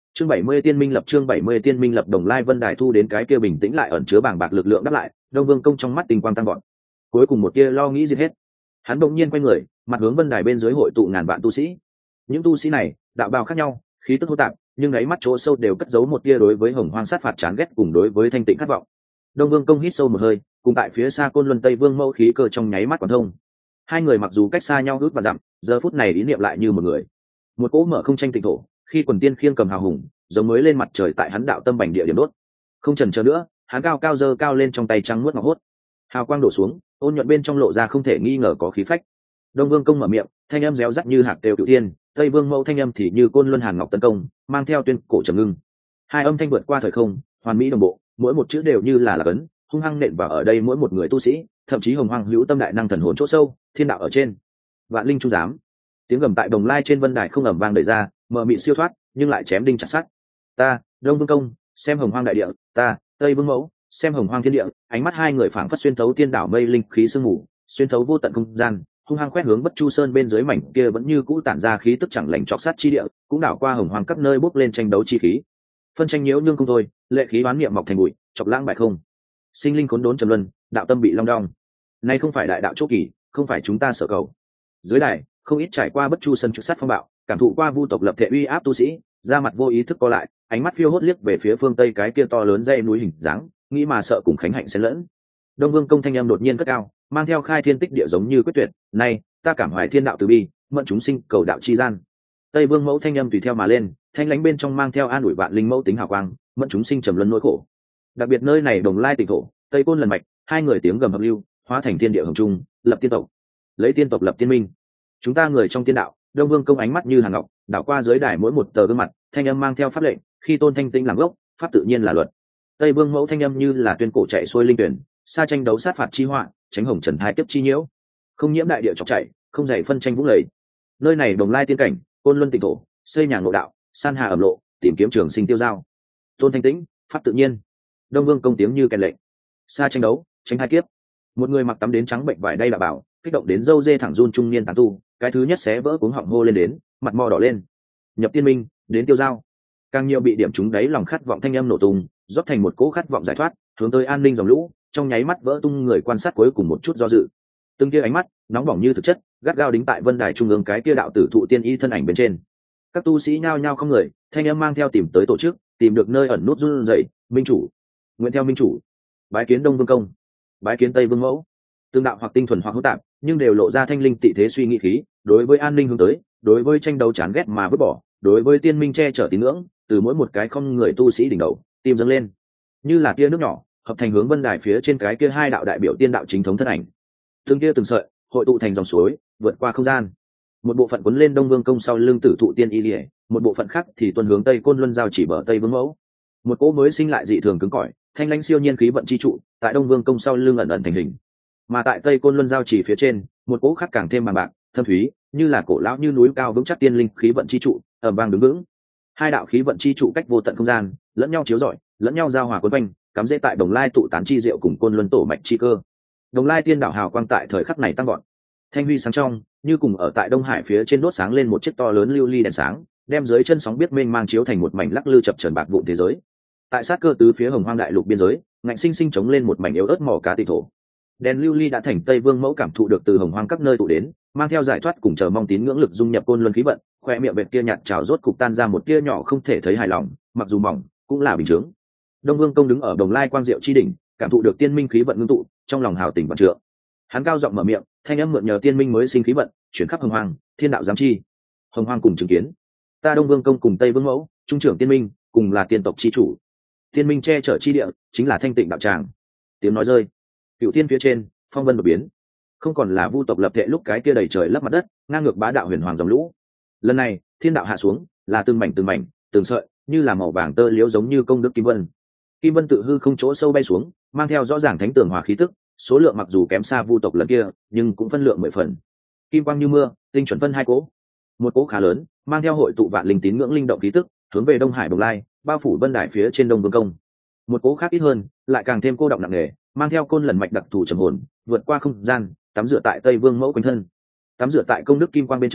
Chương 70 Tiên Minh lập, chương 70 Tiên Minh lập. Đồng Lai Vân Đài thu đến cái kia bình tĩnh lại ẩn chứa bàng bạc lực lượng đáp lại, Đông Vương Công trong mắt tình quang tăng vọt. Cuối cùng một tia lo nghĩ diệt hết. Hắn bỗng nhiên quay người, mặt hướng Vân Đài bên dưới hội tụ ngàn vạn tu sĩ. Những tu sĩ này, đạo bào khác nhau, khí tức hỗn tạp, nhưng đáy mắt chỗ sâu đều cất giấu một tia đối với Hồng Hoang sát phạt chán ghét cùng đối với thanh tịnh khát vọng. Đông Vương Công hít sâu một hơi, cùng tại phía xa Côn Luân Tây Vương Mẫu khí cơ trong nháy mắt quán thông. Hai người mặc dù cách xa nhau ước và dặm, giờ phút này ý niệm lại như một người. Một cỗ mở không tranh tịnh thổ, khi quần tiên khiêng cầm hào hùng, giống mới lên mặt trời tại hắn đạo tâm bành địa điểm đốt. Không chần chờ nữa, hắn cao cao giơ cao lên trong tay trắng muốt ngọc hốt. Hào quang đổ xuống, ôn nhuận bên trong lộ ra không thể nghi ngờ có khí phách. Đông Vương Công mở miệng, thanh âm réo rắt như hạc đều cửu thiên, Tây Vương Mẫu thanh âm thì như côn luân hàn ngọc tấn công, mang theo tuyên cổ trầm ngưng. Hai âm thanh vượt qua thời không, hoàn mỹ đồng bộ, mỗi một chữ đều như là lạc ấn, hung hăng nện vào ở đây mỗi một người tu sĩ, thậm chí Hồng Hoang hữu tâm đại năng thần hồn chỗ sâu, thiên đạo ở trên. Vạn linh trung giám. Tiếng gầm tại Đồng Lai trên Vân Đài không ầm vang đời ra, mờ mịt siêu thoát, nhưng lại chém đinh chặt sắt. Ta, Đông Vương Công, xem Hồng Hoang đại địa, ta, Tây Vương Mẫu, xem Hồng Hoang thiên địa. Ánh mắt hai người phảng phất xuyên thấu tiên đảo mây linh khí sương mù, xuyên thấu vô tận không gian, hung hăng quét hướng Bất Chu Sơn bên dưới mảnh kia vẫn như cũ tản ra khí tức chẳng lành chọc sát chi địa, cũng đảo qua Hồng Hoang các nơi bốc lên tranh đấu chi khí. Phân tranh nhiễu nương không thôi, lệ khí đoán niệm mọc thành bụi, chọc lãng bại không. Sinh linh khốn đốn trầm luân, đạo tâm bị long đong. Nay không phải đại đạo chỗ kỳ, không phải chúng ta sở cầu. Dưới đài, không ít trải qua Bất Chu Sơn trực sát phong bạo, cảm thụ qua vu tộc lập thể uy áp tu sĩ, da mặt vô ý thức co lại, ánh mắt phiêu hốt liếc về phía phương tây cái kia to lớn dãy núi hình dáng, nghĩ mà sợ cùng khánh hạnh xen lẫn. Đông Vương Công thanh âm đột nhiên cất cao, mang theo khai thiên tích địa giống như quyết tuyệt, "Này, ta cảm hoài thiên đạo từ bi, mẫn chúng sinh cầu đạo chi gian." Tây Vương Mẫu thanh âm tùy theo mà lên, thanh lãnh bên trong mang theo an ủi vạn linh mẫu tính hào quang, mẫn chúng sinh trầm luân nỗi khổ. Đặc biệt nơi này Đồng Lai Tịnh thổ, Tây Côn lần mạch, hai người tiếng gầm hợp lưu, hóa thành thiên địa hồng trung, lập tiên tộc. Lấy tiên tộc lập tiên minh. Chúng ta người trong tiên đạo, Đông Vương Công ánh mắt như hàn ngọc, đảo qua dưới đài mỗi một tờ gương mặt, thanh âm mang theo pháp lệnh, khi tôn thanh tĩnh làm gốc, pháp tự nhiên là luật. Tây Vương Mẫu thanh âm như là tuyên cổ chạy xuôi linh tuyển, xa tranh đấu sát phạt chi họa, tránh hồng trần hai kiếp chi nhiễu, không nhiễm đại địa chọc chảy, không dày phân tranh vũng lầy. Nơi này Đồng Lai tiên cảnh, Côn Luân Tịnh thổ, xây nhà ngộ đạo, san hà ẩm lộ, tìm kiếm trường sinh tiêu giao. Tôn thanh tĩnh, pháp tự nhiên. Đông Vương Công tiếng như kèn lệnh. Xa tranh đấu, tránh hai kiếp. Một người mặc tắm đến trắng bệnh vải đây là bảo, kích động đến râu dê thẳng run trung niên tán tu, cái thứ nhất xé vỡ cuống họng hô lên đến, mặt mò đỏ lên. Nhập tiên minh, đến tiêu giao. Càng nhiều bị điểm trúng đáy lòng khát vọng thanh âm nổ tung, rót thành một cỗ khát vọng giải thoát, hướng tới an ninh dòng lũ, trong nháy mắt vỡ tung người quan sát cuối cùng một chút do dự. Từng kia ánh mắt nóng bỏng như thực chất, gắt gao đính tại Vân Đài trung ương cái kia đạo tử thụ tiên y thân ảnh bên trên. Các tu sĩ nhao nhao không người, thanh âm mang theo tìm tới tổ chức, tìm được nơi ẩn nút run rẩy, minh chủ, nguyện theo minh chủ, bái kiến Đông Vương Công, bái kiến Tây Vương Mẫu. Tương đạo hoặc tinh thuần hoặc hỗn tạp, nhưng đều lộ ra thanh linh tị thế suy nghĩ khí, đối với an ninh hướng tới, đối với tranh đấu chán ghét mà vứt bỏ, đối với tiên minh che chở tín ngưỡng, từ mỗi một cái không người tu sĩ đỉnh đầu, tim dâng lên, như là tia nước nhỏ, hợp thành hướng Vân Đài phía trên cái kia hai đạo đại biểu tiên đạo chính thống thân ảnh. Từng tia từng sợi, hội tụ thành dòng suối, vượt qua không gian. Một bộ phận cuốn lên Đông Vương Công sau lưng tử thụ tiên y liễu, một bộ phận khác thì tuần hướng Tây Côn Luân giao chỉ bờ Tây Vương Mẫu. Một cỗ mới sinh lại dị thường cứng cỏi, thanh lãnh siêu nhiên khí vận chi trụ, tại Đông Vương Công sau lưng ẩn ẩn thành hình. Mà tại Tây Côn Luân giao chỉ phía trên, một cỗ khác càng thêm bằng bạc, thâm thúy, như là cổ lão như núi cao vững chắc tiên linh khí vận chi trụ, ầm vang đứng vững. Hai đạo khí vận chi trụ cách vô tận không gian, lẫn nhau chiếu rọi, lẫn nhau giao hòa quấn quanh, cắm rễ tại Đồng Lai tụ tán chi diệu cùng Côn Luân tổ mạch chi cơ. Đồng Lai tiên đảo hào quang tại thời khắc này tăng vọt, thanh huy sáng trong, như cùng ở tại Đông Hải phía trên đốt sáng lên một chiếc to lớn lưu ly đèn sáng, đem dưới chân sóng biết mênh mang chiếu thành một mảnh lắc lư chập chờn bạc vụn thế giới. Tại sát cơ tứ phía Hồng Hoang đại lục biên giới, ngạnh sinh sinh chống lên một mảnh yếu ớt mỏ cá tịnh thổ. Đèn lưu ly đã thành Tây Vương Mẫu cảm thụ được từ Hồng Hoang các nơi tụ đến, mang theo giải thoát cùng chờ mong tín ngưỡng lực dung nhập Côn Luân khí vận, khoe miệng vệt kia nhạt trào rốt cục tan ra một tia nhỏ không thể thấy hài lòng, mặc dù mỏng, cũng là bình chứng. Đông Vương Công đứng ở Đồng Lai quang diệu chi đỉnh, cảm thụ được tiên minh khí vận ngưng tụ, trong lòng hào tình vạn trượng. Hắn cao giọng mở miệng, thanh âm mượn nhờ tiên minh mới sinh khí vận, chuyển khắp Hồng Hoang, thiên đạo giám chi. Hồng Hoang cùng chứng kiến. Ta Đông Vương Công cùng Tây Vương Mẫu, trung trưởng tiên minh, cùng là tiên tộc chi chủ. Tiên minh che chở chi địa, chính là thanh tịnh đạo tràng. Tiếng nói rơi, cựu tiên phía trên, phong vân đột biến, không còn là vu tộc lập thể lúc cái kia đầy trời lấp mặt đất, ngang ngược bá đạo huyền hoàng dòng lũ. Lần này, thiên đạo hạ xuống, là từng mảnh, từng sợi, như là màu vàng tơ liễu giống như công đức kim vân. Kim vân tự hư không chỗ sâu bay xuống, mang theo rõ ràng thánh tường hòa khí tức, số lượng mặc dù kém xa vu tộc lần kia, nhưng cũng phân lượng 10 phần. Kim quang như mưa, tinh chuẩn phân hai cỗ. Một cỗ khá lớn, mang theo hội tụ vạn linh tín ngưỡng linh động khí tức, hướng về Đông Hải Đồng Lai, bao phủ Vân Đài phía trên Đông Vương Công. Một cỗ khác ít hơn, lại càng thêm cô động nặng nề, mang theo côn lần mạch đặc thù trầm hồn, vượt qua không gian, tắm rửa tại Tây Vương Mẫu quanh thân. Tắm rửa tại công đức kim quang bên trong,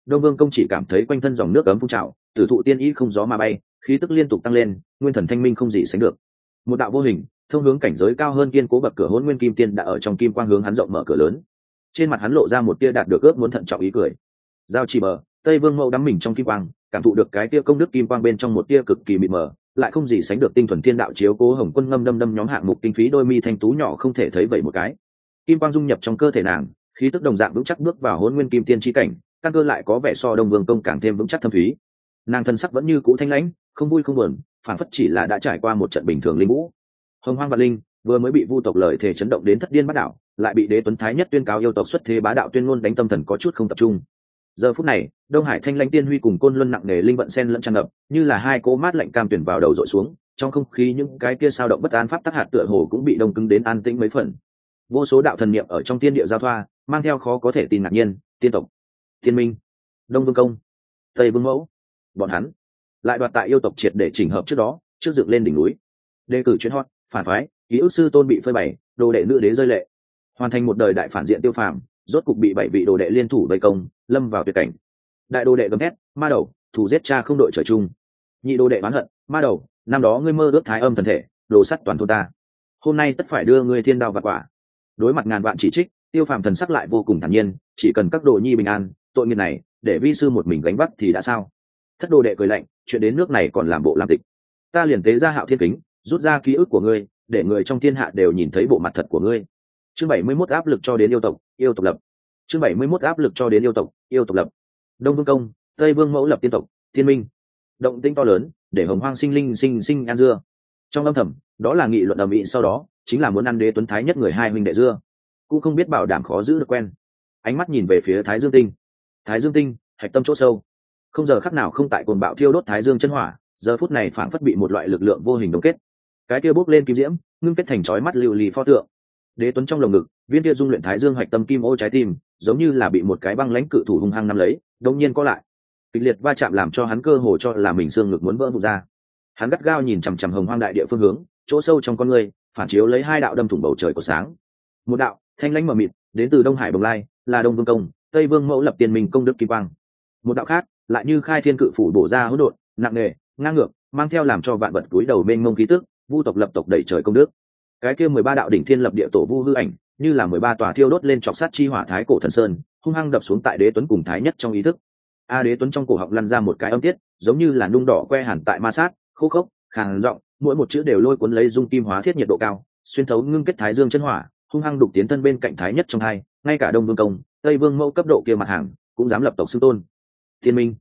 Đông Vương công chỉ cảm thấy quanh thân dòng nước ấm phun trào, tử thụ tiên ý không gió mà bay, khí tức liên tục tăng lên, nguyên thần thanh minh không gì sánh được. Một đạo vô hình thông hướng cảnh giới cao hơn kiên cố bậc cửa Hỗn Nguyên Kim Tiên đã ở trong kim quang hướng hắn rộng mở cửa lớn. Trên mặt hắn lộ ra một tia đạt được ước muốn thận trọng ý cười. Giao Chỉ Bờ, Tây Vương Mẫu đắm mình trong kim quang, cảm thụ được cái tia công đức kim quang bên trong một tia cực kỳ mịt mờ, lại không gì sánh được tinh thuần thiên đạo chiếu cố. Hồng Quân ngâm đâm nhóm hạng mục kinh phí, đôi mi thanh tú nhỏ không thể thấy vậy một cái. Kim quang dung nhập trong cơ thể nàng, khí tức đồng dạng vững chắc bước vào Hỗn Nguyên Kim Tiên chi cảnh, căn cơ lại có vẻ so Đông Vương công càng thêm vững chắc thâm thúy. Nàng thân sắc vẫn như cũ thanh lãnh, không vui không buồn, phản phất chỉ là đã trải qua một trận bình thường linh vũ. Hồng Hoang Vạn Linh vừa mới bị Vu tộc lời thể chấn động đến thất điên bắt đảo, lại bị Đế Tuấn Thái Nhất tuyên cáo yêu tộc xuất thế bá đạo tuyên ngôn đánh tâm thần có chút không tập trung. Giờ phút này, Đông Hải Thanh Lãnh Tiên Huy cùng Côn Luân nặng nề linh vận sen lẫn tràn ngập, như là hai cỗ mát lạnh cam tuyển vào đầu dội xuống, trong không khí những cái kia sao động bất an pháp tắc hạt tựa hồ cũng bị đông cứng đến an tĩnh mấy phần. Vô số đạo thần niệm ở trong tiên địa giao thoa, mang theo khó có thể tin ngạc nhiên, tiên tộc, Tiên Minh, Đông Vương công, Tây Vương mẫu, bọn hắn lại đoạt tại yêu tộc triệt để chỉnh hợp trước đó, trước dựng lên đỉnh núi. Đề cử chuyên hot, phản phái, ký ức sư tôn bị phơi bày, đồ đệ nữ đế rơi lệ, hoàn thành một đời đại phản diện Tiêu Phàm, rốt cục bị 7 vị đồ đệ liên thủ vây công, lâm vào tuyệt cảnh. Đại đồ đệ gầm thét, ma đầu, thủ giết cha không đội trời chung. Nhị đồ đệ oán hận, ma đầu, năm đó ngươi mơ ước thái âm thần thể, đồ sắt toàn thôn ta, hôm nay tất phải đưa ngươi thiên đao vạn quả. Đối mặt ngàn vạn chỉ trích, Tiêu Phàm thần sắc lại vô cùng thản nhiên, chỉ cần các đồ nhi bình an, tội nghiệp này để vi sư một mình gánh vác thì đã sao. Thất đồ đệ cười lạnh, chuyện đến nước này còn làm bộ làm tịch, ta liền tế ra Hạo Thiên Kính, rút ra ký ức của ngươi, để người trong thiên hạ đều nhìn thấy bộ mặt thật của ngươi. Chương 71 áp lực cho đến yêu tộc lập. Chương 71 áp lực cho đến yêu tộc lập. Đông Vương công, Tây Vương mẫu lập tiên tộc, Tiên Minh. Động tĩnh to lớn, để Hồng Hoang sinh linh sinh ăn dưa. Trong âm thầm, đó là nghị luận ầm ĩ, sau đó chính là muốn ăn Đế Tuấn Thái Nhất người hai huynh đệ dưa, cũng không biết bảo đảm khó giữ được quen. Ánh mắt nhìn về phía Thái Dương Tinh. Thái Dương Tinh, hạch tâm chỗ sâu, không giờ khắc nào không tại cuồng bạo thiêu đốt Thái Dương chân hỏa, giờ phút này phảng phất bị một loại lực lượng vô hình đông kết. Cái kia bốc lên kim diễm, ngưng kết thành chói mắt lưu ly pho tượng. Đế Tuấn trong lồng ngực, viên kia dung luyện Thái Dương hạch tâm kim ô trái tim, giống như là bị một cái băng lãnh cự thủ hung hăng nắm lấy, đột nhiên co lại. Kịch liệt va chạm làm cho hắn cơ hồ cho là mình xương ngực muốn vỡ vụn ra. Hắn gắt gao nhìn chằm chằm Hồng Hoang đại địa phương hướng, chỗ sâu trong con người phản chiếu lấy hai đạo đâm thủng bầu trời của sáng. Một đạo thanh lãnh mờ mịt, đến từ Đông Hải Bồng Lai, là Đông Vương công, Tây Vương mẫu lập Tiên Minh công đức kim quang. Một đạo khác lại như khai thiên cự phủ bổ ra hỗn độn, nặng nề, ngang ngược, mang theo làm cho vạn vật túi đầu mênh mông khí tức, Vu tộc lập tộc đẩy trời công đức. Cái kia 13 đạo đỉnh thiên lập địa tổ vu hư ảnh, như là 13 tòa thiêu đốt lên chọc sát chi hỏa thái cổ thần sơn, hung hăng đập xuống tại Đế Tuấn cùng Thái Nhất trong ý thức. Đế Tuấn trong cổ họng lăn ra một cái âm tiết, giống như là nung đỏ que hẳn tại ma sát, khô khốc, khàn giọng, mỗi một chữ đều lôi cuốn lấy dung kim hóa thiết nhiệt độ cao, xuyên thấu ngưng kết Thái Dương chân hỏa, hung hăng đục tiến thân bên cạnh Thái Nhất trong hai, ngay cả Đông Vương công, Tây Vương mẫu cấp độ kia mặt hàng, cũng dám lập tộc xưng tôn. Tiên Minh,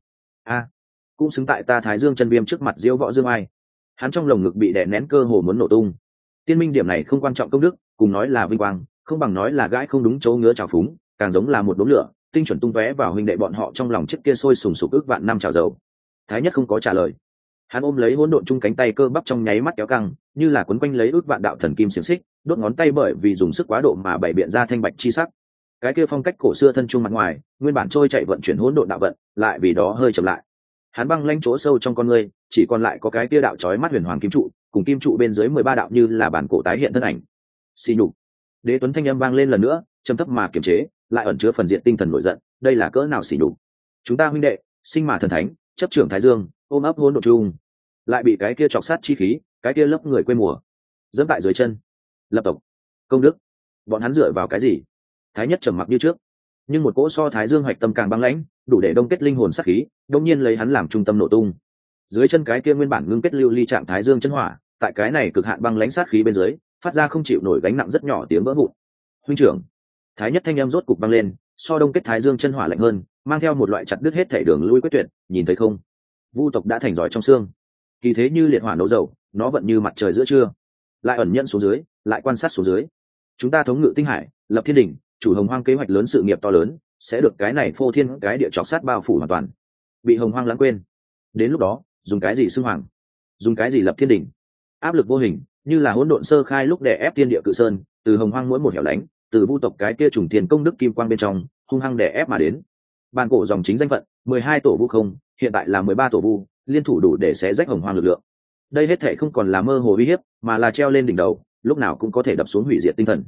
cũng xứng tại ta Thái Dương chân viêm trước mặt diễu võ dương ai. Hắn trong lồng ngực bị đè nén cơ hồ muốn nổ tung. Tiên Minh điểm này không quan trọng công đức, cùng nói là vinh quang, không bằng nói là gãi không đúng chỗ ngứa trào phúng, càng giống là một đốm lửa tinh chuẩn tung tóe vào huynh đệ bọn họ trong lòng chiếc kia sôi sùng sục ước vạn năm trào dầu. Thái Nhất không có trả lời. Hắn ôm lấy hỗn độn chung cánh tay cơ bắp trong nháy mắt kéo căng, như là quấn quanh lấy ước vạn đạo thần kim xiềng xích, đốt ngón tay bởi vì dùng sức quá độ mà bảy biện ra thanh bạch chi sắc. Cái kia phong cách cổ xưa thân trung mặt ngoài, nguyên bản trôi chạy vận chuyển hỗn độn đạo vận, lại vì đó hơi chậm lại. Hắn băng lãnh chỗ sâu trong con người, chỉ còn lại có cái kia đạo chói mắt huyền hoàng kim trụ, cùng kim trụ bên dưới 13 đạo như là bản cổ tái hiện thân ảnh. Xì nhục. Đế Tuấn thanh âm vang lên lần nữa, trầm thấp mà kiềm chế, lại ẩn chứa phần diện tinh thần nổi giận, đây là cỡ nào xỉ nhục. Chúng ta huynh đệ, sinh mà thần thánh, chấp trưởng Thái Dương, ôm ấp hỗn độn chung, lại bị cái kia chọc sát chi khí, cái kia lấp người quê mùa, dẫm tại dưới chân. Lập tộc, công đức, bọn hắn dựa vào cái gì? Thái Nhất trầm mặc như trước, nhưng một cỗ so Thái Dương hoạch tâm càng băng lãnh, đủ để đông kết linh hồn sát khí, đông nhiên lấy hắn làm trung tâm nổ tung. Dưới chân cái kia nguyên bản ngưng kết lưu ly trạng Thái Dương chân hỏa, tại cái này cực hạn băng lãnh sát khí bên dưới, phát ra không chịu nổi gánh nặng rất nhỏ tiếng vỡ vụn. Huynh trưởng. Thái Nhất thanh âm rốt cục băng lên, so đông kết Thái Dương chân hỏa lạnh hơn, mang theo một loại chặt đứt hết thể đường lui quyết tuyệt, nhìn thấy không? Vu tộc đã thành giỏi trong xương. Kỳ thế như liệt hỏa nấu dầu, nó vận như mặt trời giữa trưa, lại ẩn nhận xuống dưới, lại quan sát xuống dưới. Chúng ta thống ngự tinh hải, lập thiên đỉnh, chủ Hồng Hoang kế hoạch lớn, sự nghiệp to lớn, sẽ được cái này phô thiên cái địa chọc sát bao phủ hoàn toàn, bị Hồng Hoang lãng quên. Đến lúc đó, dùng cái gì xưng hoàng, dùng cái gì lập thiên đỉnh? Áp lực vô hình, như là hỗn độn sơ khai lúc đè ép thiên địa cự sơn, từ Hồng Hoang mỗi một hẻo lánh, từ Vu tộc cái kia trùng tiền công đức kim quang bên trong, hung hăng đè ép mà đến. Bàn cổ dòng chính danh phận, 12 tổ vu không, hiện tại là 13 tổ vu, liên thủ đủ để xé rách Hồng Hoang lực lượng. Đây hết thảy không còn là mơ hồ uy hiếp, mà là treo lên đỉnh đầu, lúc nào cũng có thể đập xuống hủy diệt tinh thần.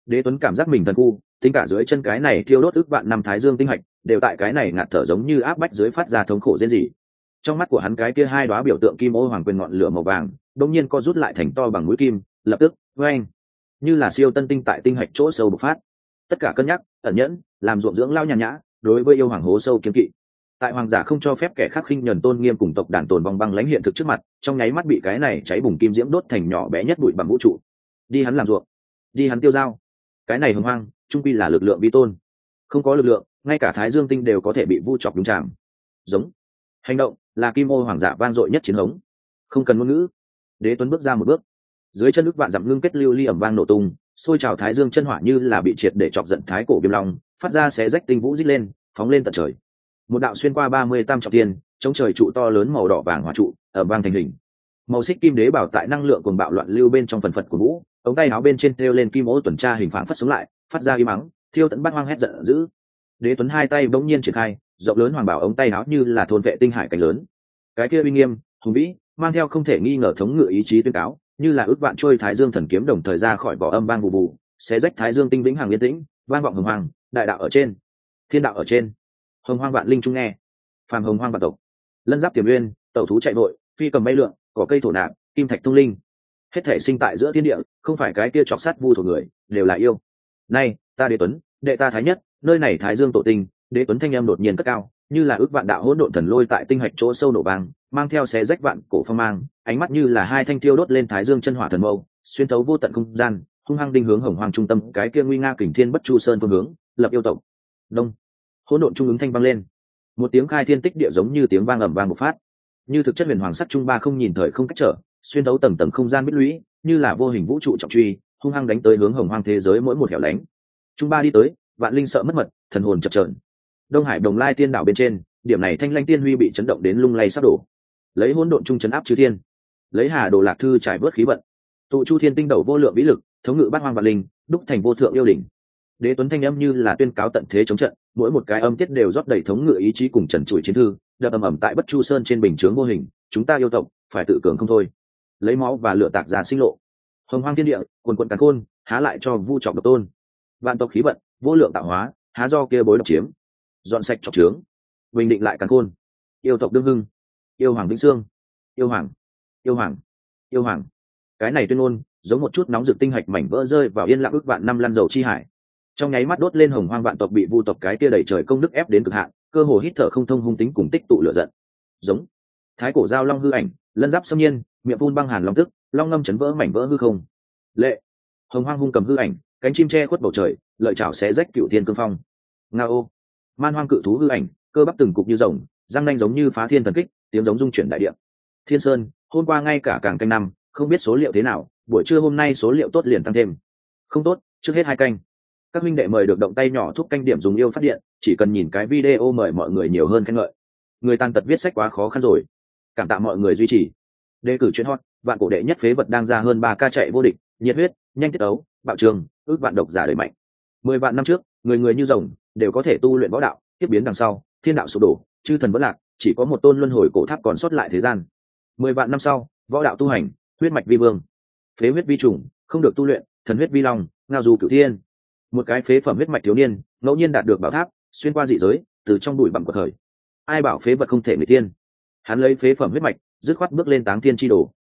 Đế Tuấn cảm giác mình thần khu, tính cả dưới chân cái này thiêu đốt ức vạn năm thái dương tinh hạch, đều tại cái này ngạt thở giống như áp bách dưới phát ra thống khổ rên rỉ. Trong mắt của hắn cái kia hai đóa biểu tượng kim ô hoàng quyền ngọn lửa màu vàng, đột nhiên co rút lại thành to bằng mũi kim, lập tức, oeng, như là siêu tân tinh tại tinh hạch chỗ sâu bộc phát. Tất cả cân nhắc, ẩn nhẫn, làm ruộng dưỡng lao nhàn nhã, đối với yêu hoàng hố sâu kiên kỵ. Tại hoàng giả không cho phép kẻ khác khinh nhẫn tôn nghiêm cùng tộc đàn tồn vong băng lãnh hiện thực trước mặt, trong nháy mắt bị cái này cháy bùng kim diễm đốt thành nhỏ bé nhất bụi bằng vũ trụ. Đi hắn làm ruộng, đi hắn tiêu dao. Cái này hồng hoang, trung quy là lực lượng vi tôn. Không có lực lượng, ngay cả thái dương tinh đều có thể bị vu chọc đúng chạm. Giống, hành động là kim ô hoàng giả vang dội nhất chiến hống. Không cần ngôn ngữ. Đế Tuấn bước ra một bước, dưới chân nước vạn dặm ngưng kết lưu ly ẩm vang nổ tung, xôi trào thái dương chân hỏa như là bị triệt để chọc giận thái cổ viêm long, phát ra xé rách tinh vũ rít lên, phóng lên tận trời. Một đạo xuyên qua 30 tam trọng thiên, chống trời trụ to lớn màu đỏ vàng hỏa trụ, ẩm vang thành hình. Màu xích kim đế bảo tại năng lượng cuồng bạo loạn lưu bên trong phần phật của vũ, ống tay áo bên trên treo lên kim ô tuần tra hình phản phất sống lại, phát ra im mắng, thiêu tận bát hoang hét giận dữ. Đế Tuấn hai tay bỗng nhiên triển khai, rộng lớn hoàng bảo ống tay áo như là thôn vệ tinh hải cánh lớn. Cái kia uy nghiêm, hùng vĩ, mang theo không thể nghi ngờ thống ngự ý chí tuyên cáo, như là ước vạn trôi thái dương thần kiếm đồng thời ra khỏi vỏ âm vang bù bù, xé rách thái dương tinh vĩnh hằng yên tĩnh, vang vọng hồng hoàng, đại đạo ở trên, thiên đạo ở trên, hồng hoang vạn linh trung nghe, phàm hồng hoang vạn tộc, lân giáp tiềm nguyên, tẩu thú chạy vội, phi cầm bay lượn, cỏ cây thổ nạp, kim thạch thông linh, hết thể sinh tại giữa thiên địa, không phải cái kia chọc sát vu thuộc người, đều là yêu. Nay, ta Đế Tuấn, đệ ta thái nhất, nơi này thái dương tổ tinh, Đế Tuấn thanh âm đột nhiên cất cao, như là ước vạn đạo hỗn độn thần lôi tại tinh hạch chỗ sâu nổ vang, mang theo xé rách vạn cổ phong mang, ánh mắt như là hai thanh tiêu đốt lên thái dương chân hỏa thần mâu, xuyên thấu vô tận không gian, hung hăng đinh hướng hồng hoàng trung tâm cái kia nguy nga kình thiên bất chu sơn phương hướng, lập yêu tộc. Đông, hỗn độn trung ứng thanh vang lên, một tiếng khai thiên tích địa giống như tiếng vang ầm vang bộc phát, như thực chất huyền hoàng sắc trung ba không nhìn thời không cách trở, xuyên thấu tầng tầng không gian bích lũy, như là vô hình vũ trụ trọng truy, hung hăng đánh tới hướng hồng hoang thế giới mỗi một hẻo lánh. Trung ba đi tới, vạn linh sợ mất mật, thần hồn chập chờn. Đông Hải Đồng Lai Tiên đảo bên trên, điểm này thanh lanh tiên huy bị chấn động đến lung lay sắp đổ. Lấy hỗn độn trung chấn áp chư thiên, lấy Hà Đồ Lạc thư trải bớt khí vận, tụ chu thiên tinh đầu vô lượng vĩ lực, thống ngự bát hoang vạn linh, đúc thành vô thượng yêu đỉnh. Đế Tuấn thanh âm như là tuyên cáo tận thế chống trận, mỗi một cái âm tiết đều rót đầy thống ngự ý chí cùng trần trụi chiến thư, đập ầm ầm tại bất chu sơn trên bình chướng vô hình, chúng ta yêu tộc phải tự cường không thôi. Lấy máu và lửa tạc ra sinh lộ. Hồng hoang thiên địa, quần quần càn khôn, há lại cho vu trọng độc tôn. Vạn tộc khí vận, vô lượng tạo hóa, há do kia bối độc chiếm. Dọn sạch trọc trướng, bình định lại càn khôn. Yêu tộc đương hưng, yêu hoàng vĩnh xương, yêu hoàng, yêu hoàng, yêu hoàng. Cái này tuyên ngôn giống một chút nóng rực tinh hạch mảnh vỡ rơi vào yên lặng ước vạn năm lăn dầu chi hải. Trong nháy mắt đốt lên hồng hoang vạn tộc bị vu tộc cái kia đẩy trời công đức ép đến cực hạn, cơ hồ hít thở không thông hung tính cùng tích tụ lửa giận. Giống thái cổ giao long hư ảnh, lân giáp xâm nhiên, miệng phun băng hàn long tức, long ngâm chấn vỡ mảnh vỡ hư không. Lệ hồng hoang hung cầm hư ảnh, cánh chim che khuất bầu trời, lợi chảo xé rách cựu thiên cương phong. Ngao man hoang cự thú hư ảnh, cơ bắp từng cục như rồng, răng nanh giống như phá thiên thần kích, tiếng giống rung chuyển đại địa. Thiên sơn hôm qua ngay cả càng canh năm, không biết số liệu thế nào, buổi trưa hôm nay số liệu tốt liền tăng thêm. Không tốt, trước hết hai canh. Các minh đệ mời được động tay nhỏ thúc canh điểm dùng yêu phát điện, chỉ cần nhìn cái video mời mọi người nhiều hơn khen ngợi. Người tàn tật viết sách quá khó khăn rồi, cảm tạ mọi người duy trì. Đề cử chuyên hot, vạn cổ đệ nhất phế vật đang ra hơn 3 ca chạy vô địch, nhiệt huyết, nhanh tiết ấu, bạo trường, ước vạn độc giả đời mạnh. 10 vạn năm trước, người người như rồng, đều có thể tu luyện võ đạo, tiếp biến đằng sau, thiên đạo sụp đổ, chư thần vẫn lạc, chỉ có một tôn luân hồi cổ tháp còn sót lại thế gian. 10 vạn năm sau, võ đạo tu hành, huyết mạch vi vương, phế huyết vi trùng, không được tu luyện, thần huyết vi long, ngao du cửu thiên. Một cái phế phẩm huyết mạch thiếu niên, ngẫu nhiên đạt được bảo tháp, xuyên qua dị giới, từ trong bụi bặm quật khởi. Ai bảo phế vật không thể người tiên? Hắn lấy phế phẩm huyết mạch, dứt khoát bước lên táng thiên chi đồ.